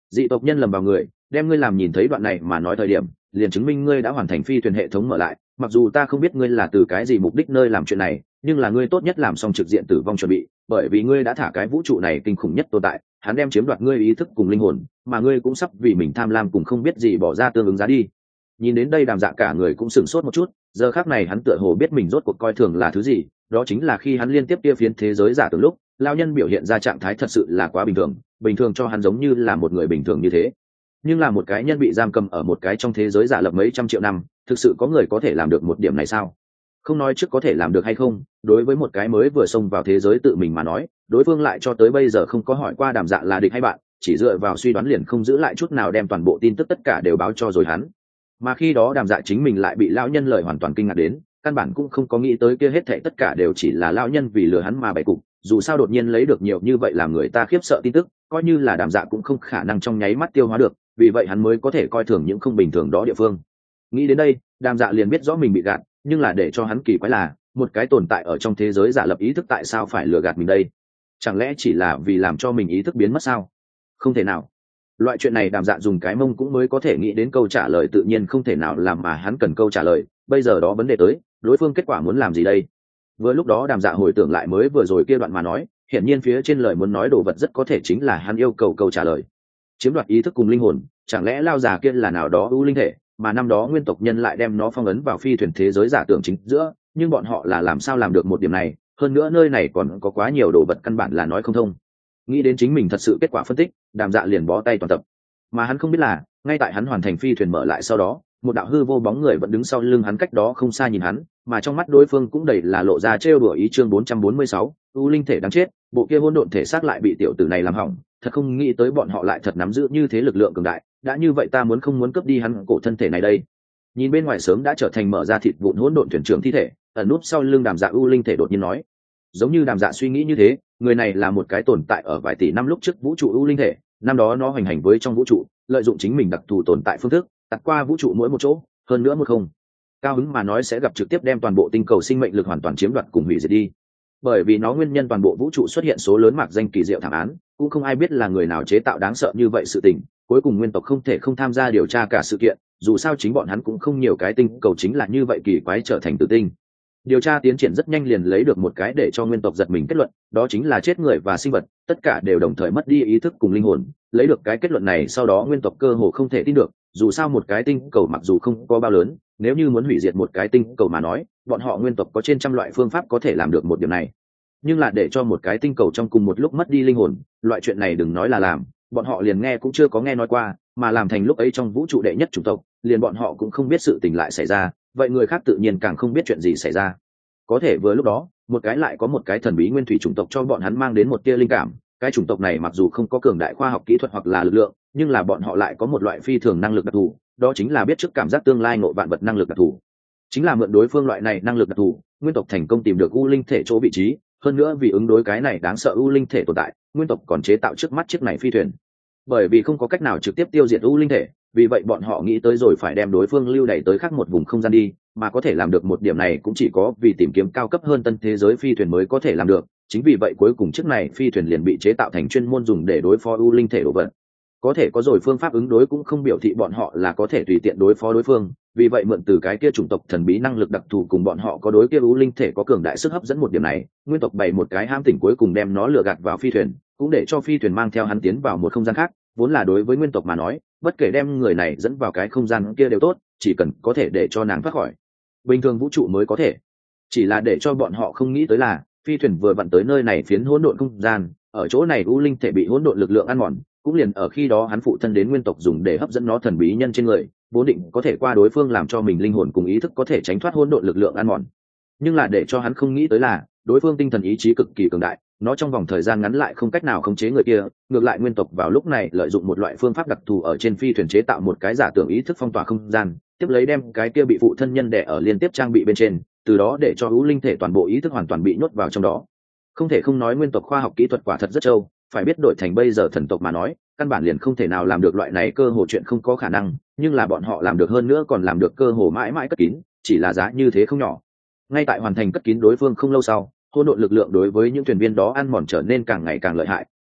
Dị tộc nhân lầm vào người, đem ngươi làm nhìn thấy đoạn này mà nói thời điểm, liền chứng minh ngươi đã hoàn thành phi thuyền hệ thống mở lại. Mặc dù ta không biết ngươi là từ cái gì mục đích nơi làm chuyện này, nhưng là ngươi tốt nhất làm xong trực diện tử vong chuẩn bị, bởi vì ngươi đã thả cái vũ trụ này kinh khủng nhất tồn tại, hắn đem chiếm đoạt ngươi ý thức cùng linh hồn, mà ngươi cũng sắp vì mình tham lam cùng không biết gì bỏ ra tương ứng giá đi. Nhìn đến đây Đàm Dạ cả người cũng sửng sốt một chút, giờ khắc này hắn tựa hồ biết mình rốt cuộc coi thường là thứ gì, đó chính là khi hắn liên tiếp kia phiến thế giới giả tưởng lúc, lão nhân biểu hiện ra trạng thái thật sự là quá bình thường cho hắn giống như là một người bình thường như thế. Nhưng là một cái nhân bị giam cầm ở một cái trong thế giới giả lập mấy trăm triệu năm, thực sự có người có thể làm được một điểm này sao? Không nói trước có thể làm được hay không, đối với một cái mới vừa xông vào thế giới tự mình mà nói, đối phương lại cho tới bây giờ không có hỏi qua Đàm Dạ là địch hay bạn, chỉ dựa vào suy đoán liền không giữ lại chút nào đem toàn bộ tin tức tất cả đều báo cho rồi hắn. Mà khi đó Đàm Dạ chính mình lại bị lão nhân lời hoàn toàn kinh ngạc đến, căn bản cũng không có nghĩ tới kia hết thảy tất cả đều chỉ là lão nhân vì lừa hắn mà bày cục, dù sao đột nhiên lấy được nhiều như vậy làm người ta khiếp sợ tin tức, coi như là Đàm Dạ cũng không khả năng trong nháy mắt tiêu hóa được, vì vậy hắn mới có thể coi thường những không bình thường đó địa phương. Nghĩ đến đây, Đàm Dạ liền biết rõ mình bị gạt, nhưng là để cho hắn kỳ quái là, một cái tồn tại ở trong thế giới giả lập ý thức tại sao phải lừa gạt mình đây? Chẳng lẽ chỉ là vì làm cho mình ý thức biến mất sao? Không thể nào. Loại chuyện này Đàm Dạ dùng cái mông cũng mới có thể nghĩ đến câu trả lời, tự nhiên không thể nào làm mà hắn cần câu trả lời, bây giờ đó vấn đề tới, đối phương kết quả muốn làm gì đây? Vừa lúc đó Đàm Dạ hồi tưởng lại mới vừa rồi kia đoạn mà nói, hiển nhiên phía trên lời muốn nói đồ vật rất có thể chính là hắn yêu cầu câu trả lời. Chiếm đoạt ý thức cùng linh hồn, chẳng lẽ lao già kia là nào đó ưu linh thể, mà năm đó nguyên tộc nhân lại đem nó phong ấn vào phi thuyền thế giới giả tưởng chính giữa, nhưng bọn họ là làm sao làm được một điểm này, hơn nữa nơi này còn có quá nhiều đồ vật căn bản là nói không thông. Nghĩ đến chính mình thật sự kết quả phân tích, Đàm Dạ liền bó tay toàn tập. Mà hắn không biết là, ngay tại hắn hoàn thành phi thuyền mở lại sau đó, một đạo hư vô bóng người vẫn đứng sau lưng hắn cách đó không xa nhìn hắn, mà trong mắt đối phương cũng đầy là lộ ra trêu đùa ý. Chương 446, u linh thể đáng chết, bộ kia hỗn độn thể xác lại bị tiểu tử này làm hỏng, thật không nghĩ tới bọn họ lại thật nắm giữ như thế lực lượng cường đại, đã như vậy ta muốn không muốn cướp đi hắn cổ thân thể này đây. Nhìn bên ngoài sớm đã trở thành mở ra thịt vụn hỗn độn thuyền trưởng thi thể, ẩn núp sau lưng Đàm Dạ u linh thể đột nhiên nói. Giống như Đàm Dạ suy nghĩ như thế, người này là một cái tồn tại ở vài tỷ năm lúc trước vũ trụ u linh thể, năm đó nó hoành hành với trong vũ trụ, lợi dụng chính mình đặc thù tồn tại phương thức, tạt qua vũ trụ mỗi một chỗ, hơn nữa một không cao hứng mà nói sẽ gặp trực tiếp đem toàn bộ tinh cầu sinh mệnh lực hoàn toàn chiếm đoạt cùng hủy diệt đi. Bởi vì nó nguyên nhân toàn bộ vũ trụ xuất hiện số lớn mạc danh kỳ diệu thảm án, cũng không ai biết là người nào chế tạo đáng sợ như vậy sự tình, cuối cùng nguyên tộc không thể không tham gia điều tra cả sự kiện, dù sao chính bọn hắn cũng không nhiều cái tinh cầu chính là như vậy kỳ quái trở thành tử tinh. Điều tra tiến triển rất nhanh liền lấy được một cái để cho nguyên tộc giật mình kết luận, đó chính là chết người và sinh vật tất cả đều đồng thời mất đi ý thức cùng linh hồn. Lấy được cái kết luận này sau đó nguyên tộc cơ hồ không thể tin được, dù sao một cái tinh cầu mặc dù không có bao lớn, nếu như muốn hủy diệt một cái tinh cầu mà nói, bọn họ nguyên tộc có trên trăm loại phương pháp có thể làm được một điểm này. Nhưng là để cho một cái tinh cầu trong cùng một lúc mất đi linh hồn, loại chuyện này đừng nói là làm, bọn họ liền nghe cũng chưa có nghe nói qua, mà làm thành lúc ấy trong vũ trụ đệ nhất chủng tộc, liền bọn họ cũng không biết sự tình lại xảy ra, vậy người khác tự nhiên càng không biết chuyện gì xảy ra. Có thể vừa lúc đó, một cái lại có một cái thần bí nguyên thủy chủng tộc cho bọn hắn mang đến một tia linh cảm, cái chủng tộc này mặc dù không có cường đại khoa học kỹ thuật hoặc là lực lượng, nhưng là bọn họ lại có một loại phi thường năng lực đặc thù, đó chính là biết trước cảm giác tương lai ngộ vạn vật năng lực đặc thù. Chính là mượn đối phương loại này năng lực đặc thù, nguyên tộc thành công tìm được u linh thể chỗ vị trí, hơn nữa vì ứng đối cái này đáng sợ u linh thể tồn tại, nguyên tộc còn chế tạo trước mắt chiếc này phi thuyền. Bởi vì không có cách nào trực tiếp tiêu diệt u linh thể, vì vậy bọn họ nghĩ tới rồi phải đem đối phương lưu đày tới khác một vùng không gian đi, mà có thể làm được một điểm này cũng chỉ có vì tìm kiếm cao cấp hơn tân thế giới phi thuyền mới có thể làm được. Chính vì vậy cuối cùng chiếc này phi thuyền liền bị chế tạo thành chuyên môn dùng để đối phó u linh thể đồ vật. Có thể có rồi phương pháp ứng đối cũng không biểu thị bọn họ là có thể tùy tiện đối phó đối phương, vì vậy mượn từ cái kia chủng tộc thần bí năng lực đặc thù cùng bọn họ có đối kia u linh thể có cường đại sức hấp dẫn một điểm này, nguyên tộc bày một cái ham tỉnh cuối cùng đem nó lừa gạt vào phi thuyền, cũng để cho phi thuyền mang theo hắn tiến vào một không gian khác. Vốn là đối với nguyên tộc mà nói, bất kể đem người này dẫn vào cái không gian kia đều tốt, chỉ cần có thể để cho nàng thoát khỏi bình thường vũ trụ mới có thể. Chỉ là để cho bọn họ không nghĩ tới là phi thuyền vừa vặn tới nơi này phiến hỗn độn không gian, ở chỗ này u linh thể bị hỗn độn lực lượng ăn mòn, cũng liền ở khi đó hắn phụ thân đến nguyên tộc dùng để hấp dẫn nó thần bí nhân trên người, vốn định có thể qua đối phương làm cho mình linh hồn cùng ý thức có thể tránh thoát hỗn độn lực lượng ăn mòn. Nhưng là để cho hắn không nghĩ tới là đối phương tinh thần ý chí cực kỳ cường đại, nó trong vòng thời gian ngắn lại không cách nào khống chế người kia, ngược lại nguyên tộc vào lúc này lợi dụng một loại phương pháp đặc thù ở trên phi thuyền chế tạo một cái giả tưởng ý thức phong tỏa không gian, tiếp lấy đem cái kia bị phụ thân nhân đẻ ở liên tiếp trang bị bên trên, từ đó để cho hữu linh thể toàn bộ ý thức hoàn toàn bị nhốt vào trong đó. Không thể không nói nguyên tộc khoa học kỹ thuật quả thật rất trâu, phải biết đổi thành bây giờ thần tộc mà nói, căn bản liền không thể nào làm được loại này, cơ hồ chuyện không có khả năng, nhưng là bọn họ làm được, hơn nữa còn làm được cơ hồ mãi mãi cất kín, chỉ là giá như thế không nhỏ. Ngay tại hoàn thành cất kín đối phương không lâu sau, hỗn độn lực lượng đối với những thuyền viên đó ăn mòn trở nên càng ngày càng lợi hại,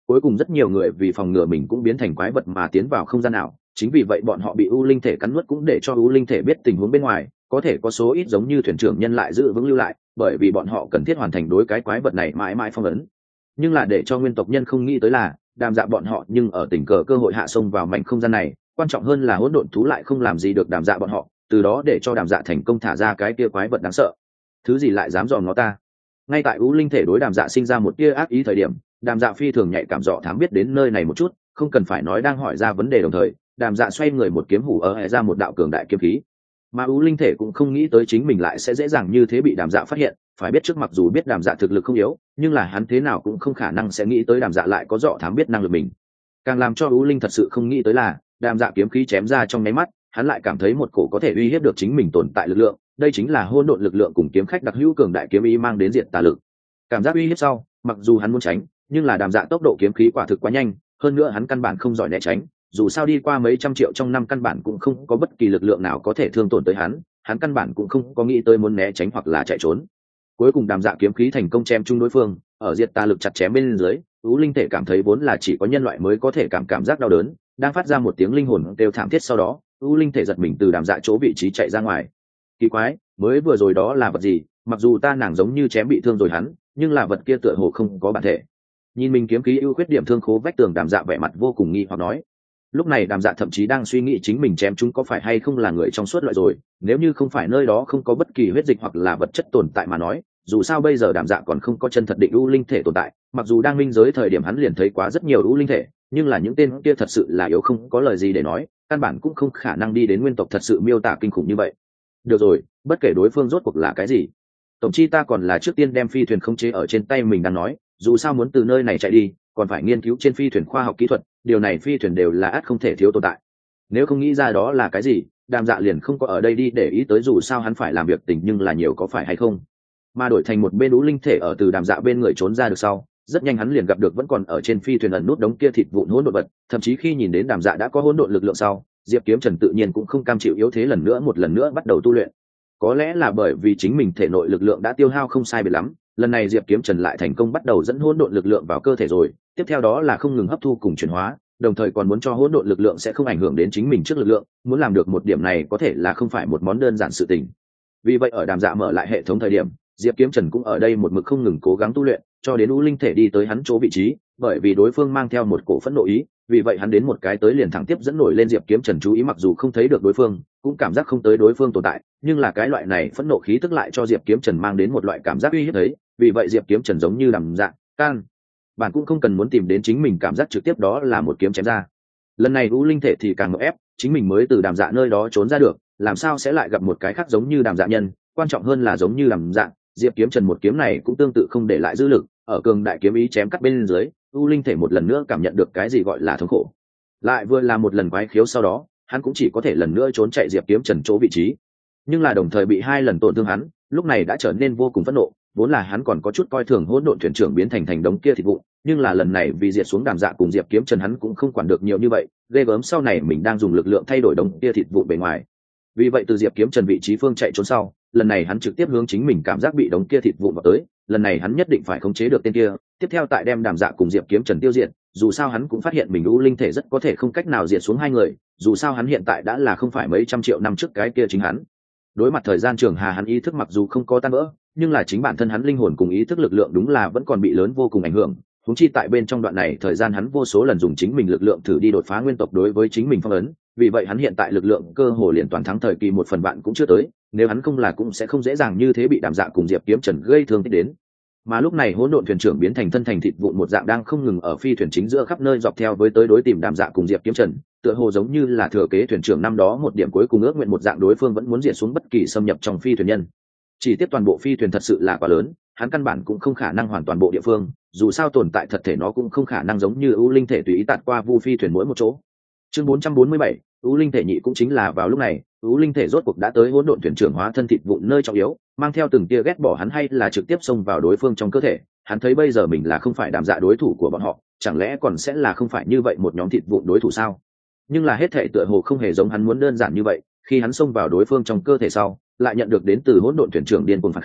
Cuối cùng rất nhiều người vì phòng ngừa mình cũng biến thành quái vật mà tiến vào không gian nào, chính vì vậy bọn họ bị u linh thể cắn nuốt cũng để cho u linh thể biết tình huống bên ngoài, có thể có số ít giống như thuyền trưởng nhân lại giữ vững lưu lại, bởi vì bọn họ cần thiết hoàn thành đối cái quái vật này mãi mãi phong ấn. Nhưng là để cho nguyên tộc nhân không nghĩ tới là Đàm Dạ bọn họ nhưng ở tình cờ cơ hội hạ sông vào mảnh không gian này, quan trọng hơn là hỗn độn thú lại không làm gì được Đàm Dạ bọn họ, từ đó để cho Đàm Dạ thành công thả ra cái kia quái vật đáng sợ. Thứ gì lại dám dòm ngó ta? Ngay tại u linh thể đối Đàm Dạ sinh ra một tia ác ý thời điểm, Đàm Dạ phi thường nhạy cảm dọ thám biết đến nơi này một chút, không cần phải nói đang hỏi ra vấn đề đồng thời, Đàm Dạ xoay người một kiếm hủ ở hệ ra một đạo cường đại kiếm khí. Mà u linh thể cũng không nghĩ tới chính mình lại sẽ dễ dàng như thế bị Đàm Dạ phát hiện, phải biết trước mặc dù biết Đàm Dạ thực lực không yếu, nhưng là hắn thế nào cũng không khả năng sẽ nghĩ tới Đàm Dạ lại có dọ thám biết năng lực mình. Càng làm cho u linh thật sự không nghĩ tới là Đàm Dạ kiếm khí chém ra trong nháy mắt, hắn lại cảm thấy một cổ có thể uy hiếp được chính mình tồn tại lực lượng, đây chính là hỗn độn lực lượng cùng kiếm khách đặc hữu cường đại kiếm ý mang đến diệt tà lực. Cảm giác uy hiếp sau, mặc dù hắn muốn tránh, nhưng là Đàm Dạ tốc độ kiếm khí quả thực quá nhanh, hơn nữa hắn căn bản không giỏi né tránh, dù sao đi qua mấy trăm triệu trong năm căn bản cũng không có bất kỳ lực lượng nào có thể thương tổn tới hắn, hắn căn bản cũng không có nghĩ tới muốn né tránh hoặc là chạy trốn. Cuối cùng Đàm Dạ kiếm khí thành công chém chung đối phương, ở diệt tà lực chặt chém bên dưới, u linh thể cảm thấy vốn là chỉ có nhân loại mới có thể cảm giác đau đớn, đang phát ra một tiếng linh hồn kêu thảm thiết, sau đó u linh thể giật mình từ Đàm Dạ chỗ vị trí chạy ra ngoài. Kỳ quái, mới vừa rồi đó là vật gì? Mặc dù ta nàng giống như chém bị thương rồi hắn, nhưng là vật kia tựa hồ không có bản thể. Nhìn mình kiếm khí ưu khuyết điểm thương khố vách tường, Đàm Dạ vẻ mặt vô cùng nghi hoặc nói. Lúc này Đàm Dạ thậm chí đang suy nghĩ chính mình chém chúng có phải hay không là người trong suốt loại rồi, nếu như không phải nơi đó không có bất kỳ huyết dịch hoặc là vật chất tồn tại mà nói, dù sao bây giờ Đàm Dạ còn không có chân thật định u linh thể tồn tại, mặc dù đang minh giới thời điểm hắn liền thấy quá rất nhiều u linh thể, nhưng là những tên kia thật sự là yếu không có lời gì để nói, căn bản cũng không khả năng đi đến nguyên tộc thật sự miêu tả kinh khủng như vậy. Được rồi, bất kể đối phương rốt cuộc là cái gì, tổng chi ta còn là trước tiên đem phi thuyền khống chế ở trên tay mình đang nói, dù sao muốn từ nơi này chạy đi còn phải nghiên cứu trên phi thuyền khoa học kỹ thuật, điều này phi thuyền đều là ắt không thể thiếu tồn tại. Nếu không nghĩ ra đó là cái gì, Đàm Dạ liền không có ở đây đi để ý tới, dù sao hắn phải làm việc tình nhưng là nhiều có phải hay không. Mà đổi thành một bên ú linh thể ở từ Đàm Dạ bên người trốn ra được sau, rất nhanh hắn liền gặp được vẫn còn ở trên phi thuyền ẩn nút đống kia thịt vụn hỗn độn vật, thậm chí khi nhìn đến Đàm Dạ đã có hỗn độn lực lượng sau, Diệp Kiếm Trần tự nhiên cũng không cam chịu yếu thế một lần nữa bắt đầu tu luyện. Có lẽ là bởi vì chính mình thể nội lực lượng đã tiêu hao không sai biệt lắm, lần này Diệp Kiếm Trần lại thành công bắt đầu dẫn hỗn độn lực lượng vào cơ thể rồi, tiếp theo đó là không ngừng hấp thu cùng chuyển hóa, đồng thời còn muốn cho hỗn độn lực lượng sẽ không ảnh hưởng đến chính mình trước lực lượng, muốn làm được một điểm này có thể là không phải một món đơn giản sự tình. Vì vậy ở Đàm Dạ mở lại hệ thống thời điểm, Diệp Kiếm Trần cũng ở đây một mực không ngừng cố gắng tu luyện, cho đến u linh thể đi tới hắn chỗ vị trí, bởi vì đối phương mang theo một cổ phẫn nộ ý, vì vậy hắn đến một cái tới liền thẳng tiếp dẫn nổi lên Diệp Kiếm Trần chú ý, mặc dù không thấy được đối phương, cũng cảm giác không tới đối phương tồn tại, nhưng là cái loại này phẫn nộ khí tức lại cho Diệp Kiếm Trần mang đến một loại cảm giác uy hiếp ấy, vì vậy Diệp Kiếm Trần giống như Đàm Dạ, can bản cũng không cần muốn tìm đến chính mình cảm giác trực tiếp đó là một kiếm chém ra. Lần này u linh thể thì càng ngợp ép, chính mình mới từ Đàm Dạ nơi đó trốn ra được, làm sao sẽ lại gặp một cái khác giống như Đàm Dạ nhân, quan trọng hơn là giống như Đàm Dạ, Diệp Kiếm Trần một kiếm này cũng tương tự không để lại dư lực, ở cường đại kiếm ý chém cắt bên dưới, u linh thể một lần nữa cảm nhận được cái gì gọi là thống khổ. Lại vừa là một lần quái khiếu sau đó, hắn cũng chỉ có thể lần nữa trốn chạy Diệp Kiếm Trần chỗ vị trí, nhưng là đồng thời bị hai lần tổn thương hắn, lúc này đã trở nên vô cùng phẫn nộ, vốn là hắn còn có chút coi thường hỗn độn thuyền trưởng biến thành đống kia thịt vụn, nhưng là lần này vì diệt xuống Đàm Dạ cùng Diệp Kiếm Trần hắn cũng không quản được nhiều như vậy, ghê gớm sau này mình đang dùng lực lượng thay đổi đống kia thịt vụn bề ngoài. Vì vậy từ Diệp Kiếm Trần vị trí phương chạy trốn sau, lần này hắn trực tiếp hướng chính mình cảm giác bị đống kia thịt vụn vào tới, lần này hắn nhất định phải khống chế được tên kia, tiếp theo tại đem Đàm Dạ cùng Diệp Kiếm Trần tiêu diệt, dù sao hắn cũng phát hiện mình u linh thể rất có thể không cách nào diệt xuống hai người, dù sao hắn hiện tại đã là không phải mấy trăm triệu năm trước cái kia chính hắn. Đối mặt thời gian trường hà, hắn ý thức mặc dù không có tan vỡ, nhưng là chính bản thân hắn linh hồn cùng ý thức lực lượng đúng là vẫn còn bị lớn vô cùng ảnh hưởng, huống chi tại bên trong đoạn này thời gian hắn vô số lần dùng chính mình lực lượng thử đi đột phá nguyên tộc đối với chính mình phong ấn, vì vậy hắn hiện tại lực lượng cơ hồ liền toàn thắng thời kỳ 1/1000 cũng chưa tới, nếu hắn không là cũng sẽ không dễ dàng như thế bị Đàm Dạ cùng Diệp Kiếm Trần gây thương tích đến. Mà lúc này hỗn độn thuyền trưởng biến thành thân thành thịt vụn một dạng đang không ngừng ở phi thuyền chính giữa khắp nơi dọc theo với tới đối tìm Đàm Dạ cùng Diệp Kiếm Trần, tựa hồ giống như là thừa kế thuyền trưởng năm đó một điểm cuối cùng ước nguyện một dạng, đối phương vẫn muốn diệt xuống bất kỳ xâm nhập trong phi thuyền nhân. Chỉ tiếp toàn bộ phi thuyền thật sự là quá lớn, hắn căn bản cũng không khả năng hoàn toàn bộ địa phương, dù sao tồn tại thật thể nó cũng không khả năng giống như ưu linh thể tùy ý tạt qua vu phi thuyền mỗi một chỗ. Chương 447, ưu linh thể nhị. Cũng chính là vào lúc này, ưu linh thể rốt cuộc đã tới hỗn độn thuyền trưởng hóa thân thịt vụn nơi trọng yếu, mang theo từng tia ghét bỏ hắn hay là trực tiếp xông vào đối phương trong cơ thể. Hắn thấy bây giờ mình là không phải Đàm Dạ đối thủ của bọn họ, chẳng lẽ còn sẽ là không phải như vậy một nhóm thịt vụn đối thủ sao? Nhưng là hết thể tựa hồ không hề giống hắn muốn đơn giản như vậy, khi hắn xông vào đối phương trong cơ thể sau, lại nhận được đến từ hỗn độn thuyền trưởng điên cuồng phản kháng,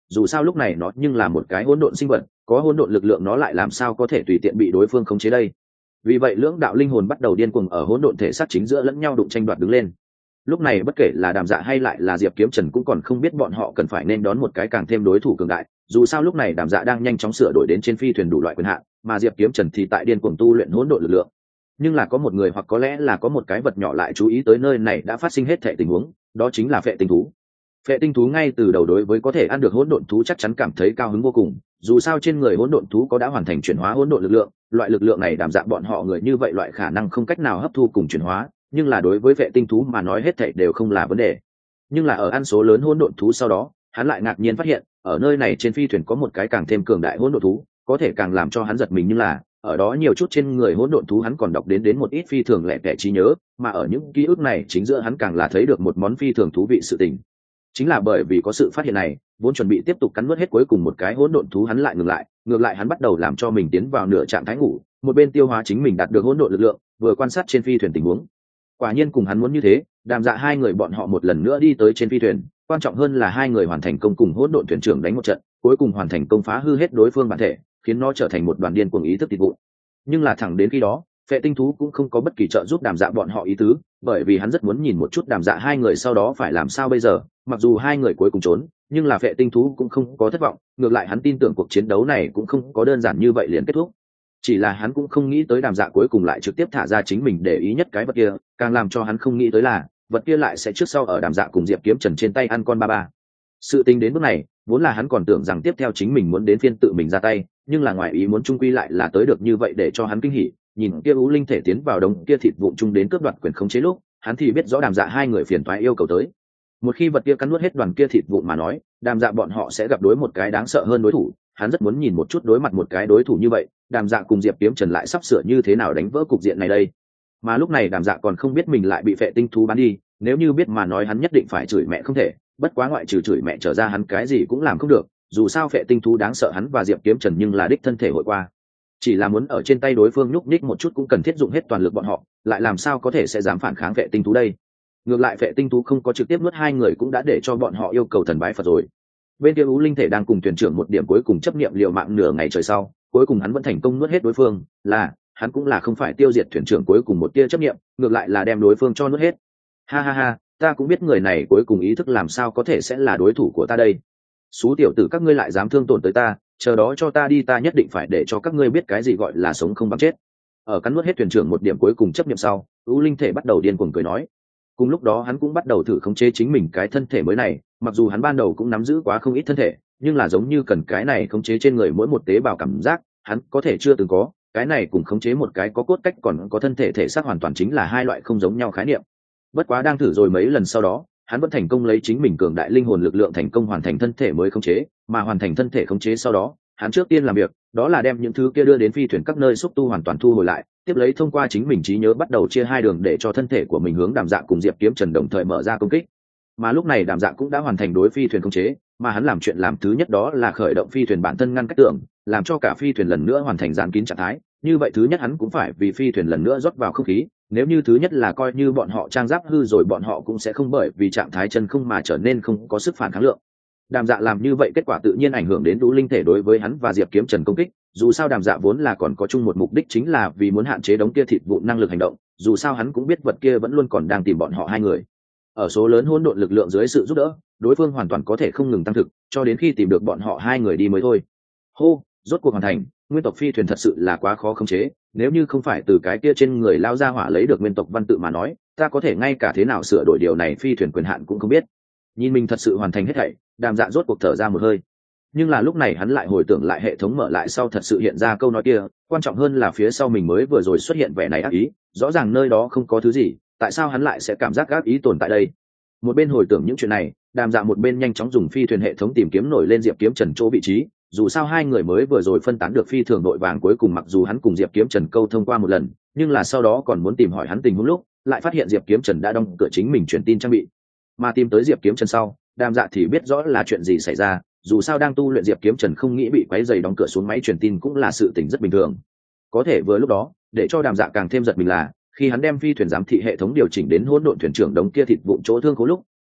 dù sao lúc này nó nhưng là một cái hỗn độn sinh vật, có hỗn độn lực lượng nó lại làm sao có thể tùy tiện bị đối phương khống chế đây. Vì vậy lưỡng đạo linh hồn bắt đầu điên cuồng ở hỗn độn thể xác chính giữa lẫn nhau đụng tranh đoạt đứng lên. Lúc này bất kể là Đàm Dạ hay lại là Diệp Kiếm Trần cũng còn không biết bọn họ cần phải nên đón một cái càng thêm đối thủ cường đại, dù sao lúc này Đàm Dạ đang nhanh chóng sửa đổi đến trên phi thuyền đủ loại quyền hạn, mà Diệp Kiếm Trần thì tại điên cuồng tu luyện hỗn độn lực lượng. Nhưng là có một người hoặc có lẽ là có một cái vật nhỏ lại chú ý tới nơi này đã phát sinh hết thảy tình huống, đó chính là phệ tinh thú. Phệ tinh thú ngay từ đầu đối với có thể ăn được hỗn độn thú chắc chắn cảm thấy cao hứng vô cùng, dù sao trên người hỗn độn thú có đã hoàn thành chuyển hóa hỗn độn lực lượng, loại lực lượng này Đàm Dạ bọn họ người như vậy loại khả năng không cách nào hấp thu cùng chuyển hóa, nhưng là đối với phệ tinh thú mà nói hết thảy đều không là vấn đề. Nhưng là ở ăn số lớn hỗn độn thú sau đó, hắn lại ngạc nhiên phát hiện, ở nơi này trên phi thuyền có một cái càng thêm cường đại hỗn độn thú, có thể càng làm cho hắn giật mình, nhưng là ở đó nhiều chút trên người hỗn độn thú hắn còn đọc đến một ít phi thường lẻ tẻ trí nhớ, mà ở những ký ức này chính giữa hắn càng là thấy được một món phi thường thú vị sự tình. Chính là bởi vì có sự phát hiện này, vốn chuẩn bị tiếp tục cắn nuốt hết cuối cùng một cái hỗn độn thú hắn lại ngược lại hắn bắt đầu làm cho mình tiến vào nửa trạng thái ngủ, một bên tiêu hóa chính mình đạt được hỗn độn lực lượng, vừa quan sát trên phi thuyền tình huống. Quả nhiên cùng hắn muốn như thế, Đàm Dạ hai người bọn họ một lần nữa đi tới trên phi thuyền, quan trọng hơn là hai người hoàn thành công cùng hỗn độn thuyền trưởng đánh một trận, cuối cùng hoàn thành công phá hư hết đối phương bản thể, khiến nó trở thành một đoàn điên cuồng ý thức thịt vụn. Nhưng là thẳng đến khi đó, phệ tinh thú cũng không có bất kỳ trợ giúp Đàm Dạ bọn họ ý tứ, bởi vì hắn rất muốn nhìn một chút Đàm Dạ hai người sau đó phải làm sao bây giờ. Mặc dù hai người cuối cùng trốn, nhưng là phệ tinh thú cũng không có thất vọng, ngược lại hắn tin tưởng cuộc chiến đấu này cũng không có đơn giản như vậy liền kết thúc. Chỉ là hắn cũng không nghĩ tới Đàm Dạ cuối cùng lại trực tiếp thả ra chính mình để ý nhất cái vật kia, càng làm cho hắn không nghĩ tới là vật kia lại sẽ trước sau ở Đàm Dạ cùng Diệp Kiếm Trần trên tay ăn con ba ba. Sự tình đến bước này, vốn là hắn còn tưởng rằng tiếp theo chính mình muốn đến phiên tự mình ra tay, nhưng là ngoài ý muốn chung quy lại là tới được như vậy để cho hắn kinh hỉ. Nhìn kia ú linh thể tiến vào đống kia thịt vụn chung đến cướp đoạt quyền khống chế lúc, hắn thì biết rõ Đàm Dạ hai người phiền toái yêu cầu tới. Một khi vật kia cắn nuốt hết đoàn kia thịt vụn mà nói, Đàm Dạ bọn họ sẽ gặp đối một cái đáng sợ hơn đối thủ. Hắn rất muốn nhìn một chút đối mặt một cái đối thủ như vậy, Đàm Dạ cùng Diệp Kiếm Trần lại sắp sửa như thế nào đánh vỡ cục diện này đây. Mà lúc này Đàm Dạ còn không biết mình lại bị phệ tinh thú bán đi, nếu như biết mà nói hắn nhất định phải chửi mẹ không thể, bất quá ngoại trừ chửi mẹ trở ra hắn cái gì cũng làm không được, dù sao phệ tinh thú đáng sợ hắn và Diệp Kiếm Trần nhưng là đích thân thể hội qua. Chỉ là muốn ở trên tay đối phương nhúc nhích một chút cũng cần thiết dụng hết toàn lực bọn họ, lại làm sao có thể sẽ dám phản kháng phệ tinh thú đây. Ngược lại phệ tinh thú không có trực tiếp nuốt hai người cũng đã để cho bọn họ yêu cầu thần bái Phật rồi. Bên kia ú linh thể đang cùng thuyền trưởng một điểm cuối cùng chấp niệm liều mạng nửa ngày trời sau, cuối cùng hắn vẫn thành công nuốt hết đối phương, là hắn cũng là không phải tiêu diệt thuyền trưởng cuối cùng một tia chấp niệm, ngược lại là đem đối phương cho nuốt hết. Ha ha ha, ta cũng biết người này cuối cùng ý thức làm sao có thể sẽ là đối thủ của ta đây. Xú tiểu tử các ngươi lại dám thương tổn tới ta, chờ đó cho ta đi, ta nhất định phải để cho các ngươi biết cái gì gọi là sống không bằng chết. Ở cắn nuốt hết thuyền trưởng một điểm cuối cùng chấp niệm sau, ú linh thể bắt đầu điên cuồng cười nói. Cùng lúc đó hắn cũng bắt đầu thử khống chế chính mình cái thân thể mới này, mặc dù hắn ban đầu cũng nắm giữ quá không ít thân thể, nhưng là giống như cần cái này khống chế trên người mỗi một tế bào cảm giác, hắn có thể chưa từng có, cái này cùng khống chế một cái có cốt cách còn có thân thể thể xác hoàn toàn chính là hai loại không giống nhau khái niệm. Bất quá đang thử rồi mấy lần sau đó, hắn vẫn thành công lấy chính mình cường đại linh hồn lực lượng thành công hoàn thành thân thể mới khống chế, mà hoàn thành thân thể khống chế sau đó, hắn trước tiên làm việc, đó là đem những thứ kia đưa đến phi thuyền các nơi xúc tu hoàn toàn thu hồi lại, tiếp lấy thông qua chính mình trí nhớ bắt đầu chia hai đường để cho thân thể của mình hướng Đàm Dạ cùng Diệp Kiếm Trần đồng thời mở ra công kích. Mà lúc này Đàm Dạ cũng đã hoàn thành đối phi thuyền khống chế, mà hắn làm chuyện làm thứ nhất đó là khởi động phi thuyền bản thân ngăn cách tường, làm cho cả phi thuyền lần nữa hoàn thành dàn kín trạng thái. Như vậy thứ nhất hắn cũng phải vì phi thuyền lần nữa rót vào không khí, nếu như thứ nhất là coi như bọn họ trang giáp hư rồi bọn họ cũng sẽ không bởi vì trạng thái chân không mà trở nên không có sức phản kháng lượng. Đàm Dạ làm như vậy kết quả tự nhiên ảnh hưởng đến đủ linh thể đối với hắn và Diệp Kiếm Trần công kích, dù sao Đàm Dạ vốn là còn có chung một mục đích chính là vì muốn hạn chế đống kia thịt vụn năng lực hành động, dù sao hắn cũng biết vật kia vẫn luôn còn đang tìm bọn họ hai người. Ở số lớn hỗn độn lực lượng dưới sự giúp đỡ, đối phương hoàn toàn có thể không ngừng tăng thực, cho đến khi tìm được bọn họ hai người đi mới thôi. Hô, rốt cuộc hoàn thành, nguyên tộc phi thuyền thật sự là quá khó khống chế, nếu như không phải từ cái kia trên người lao ra hỏa lấy được nguyên tộc văn tự mà nói, ta có thể ngay cả thế nào sửa đổi điều này phi thuyền quyền hạn cũng không biết. Nhìn mình thật sự hoàn thành hết thảy, Đàm Dạ rốt cuộc thở ra một hơi. Nhưng là lúc này hắn lại hồi tưởng lại hệ thống mở lại sau thật sự hiện ra câu nói kia, quan trọng hơn là phía sau mình mới vừa rồi xuất hiện vẻ này ác ý, rõ ràng nơi đó không có thứ gì, tại sao hắn lại sẽ cảm giác ác ý tồn tại đây. Một bên hồi tưởng những chuyện này, Đàm Dạ một bên nhanh chóng dùng phi thuyền hệ thống tìm kiếm nổi lên Diệp Kiếm Trần chỗ vị trí, dù sao hai người mới vừa rồi phân tán được phi thường đội vàng, cuối cùng mặc dù hắn cùng Diệp Kiếm Trần câu thông qua một lần, nhưng là sau đó còn muốn tìm hỏi hắn tình huống lúc, lại phát hiện Diệp Kiếm Trần đã đóng cửa chính mình truyền tin trang bị. Mà tìm tới Diệp Kiếm Trần sau, Đàm Dạ thì biết rõ là chuyện gì xảy ra, dù sao đang tu luyện Diệp Kiếm Trần không nghĩ bị quấy rầy đóng cửa xuống máy truyền tin cũng là sự tình rất bình thường. Có thể vừa lúc đó, để cho Đàm Dạ càng thêm giật mình là, khi hắn đem phi thuyền giám thị hệ thống điều chỉnh đến hỗn độn thuyền trưởng đống kia thịt vụn chỗ thương khố lúc,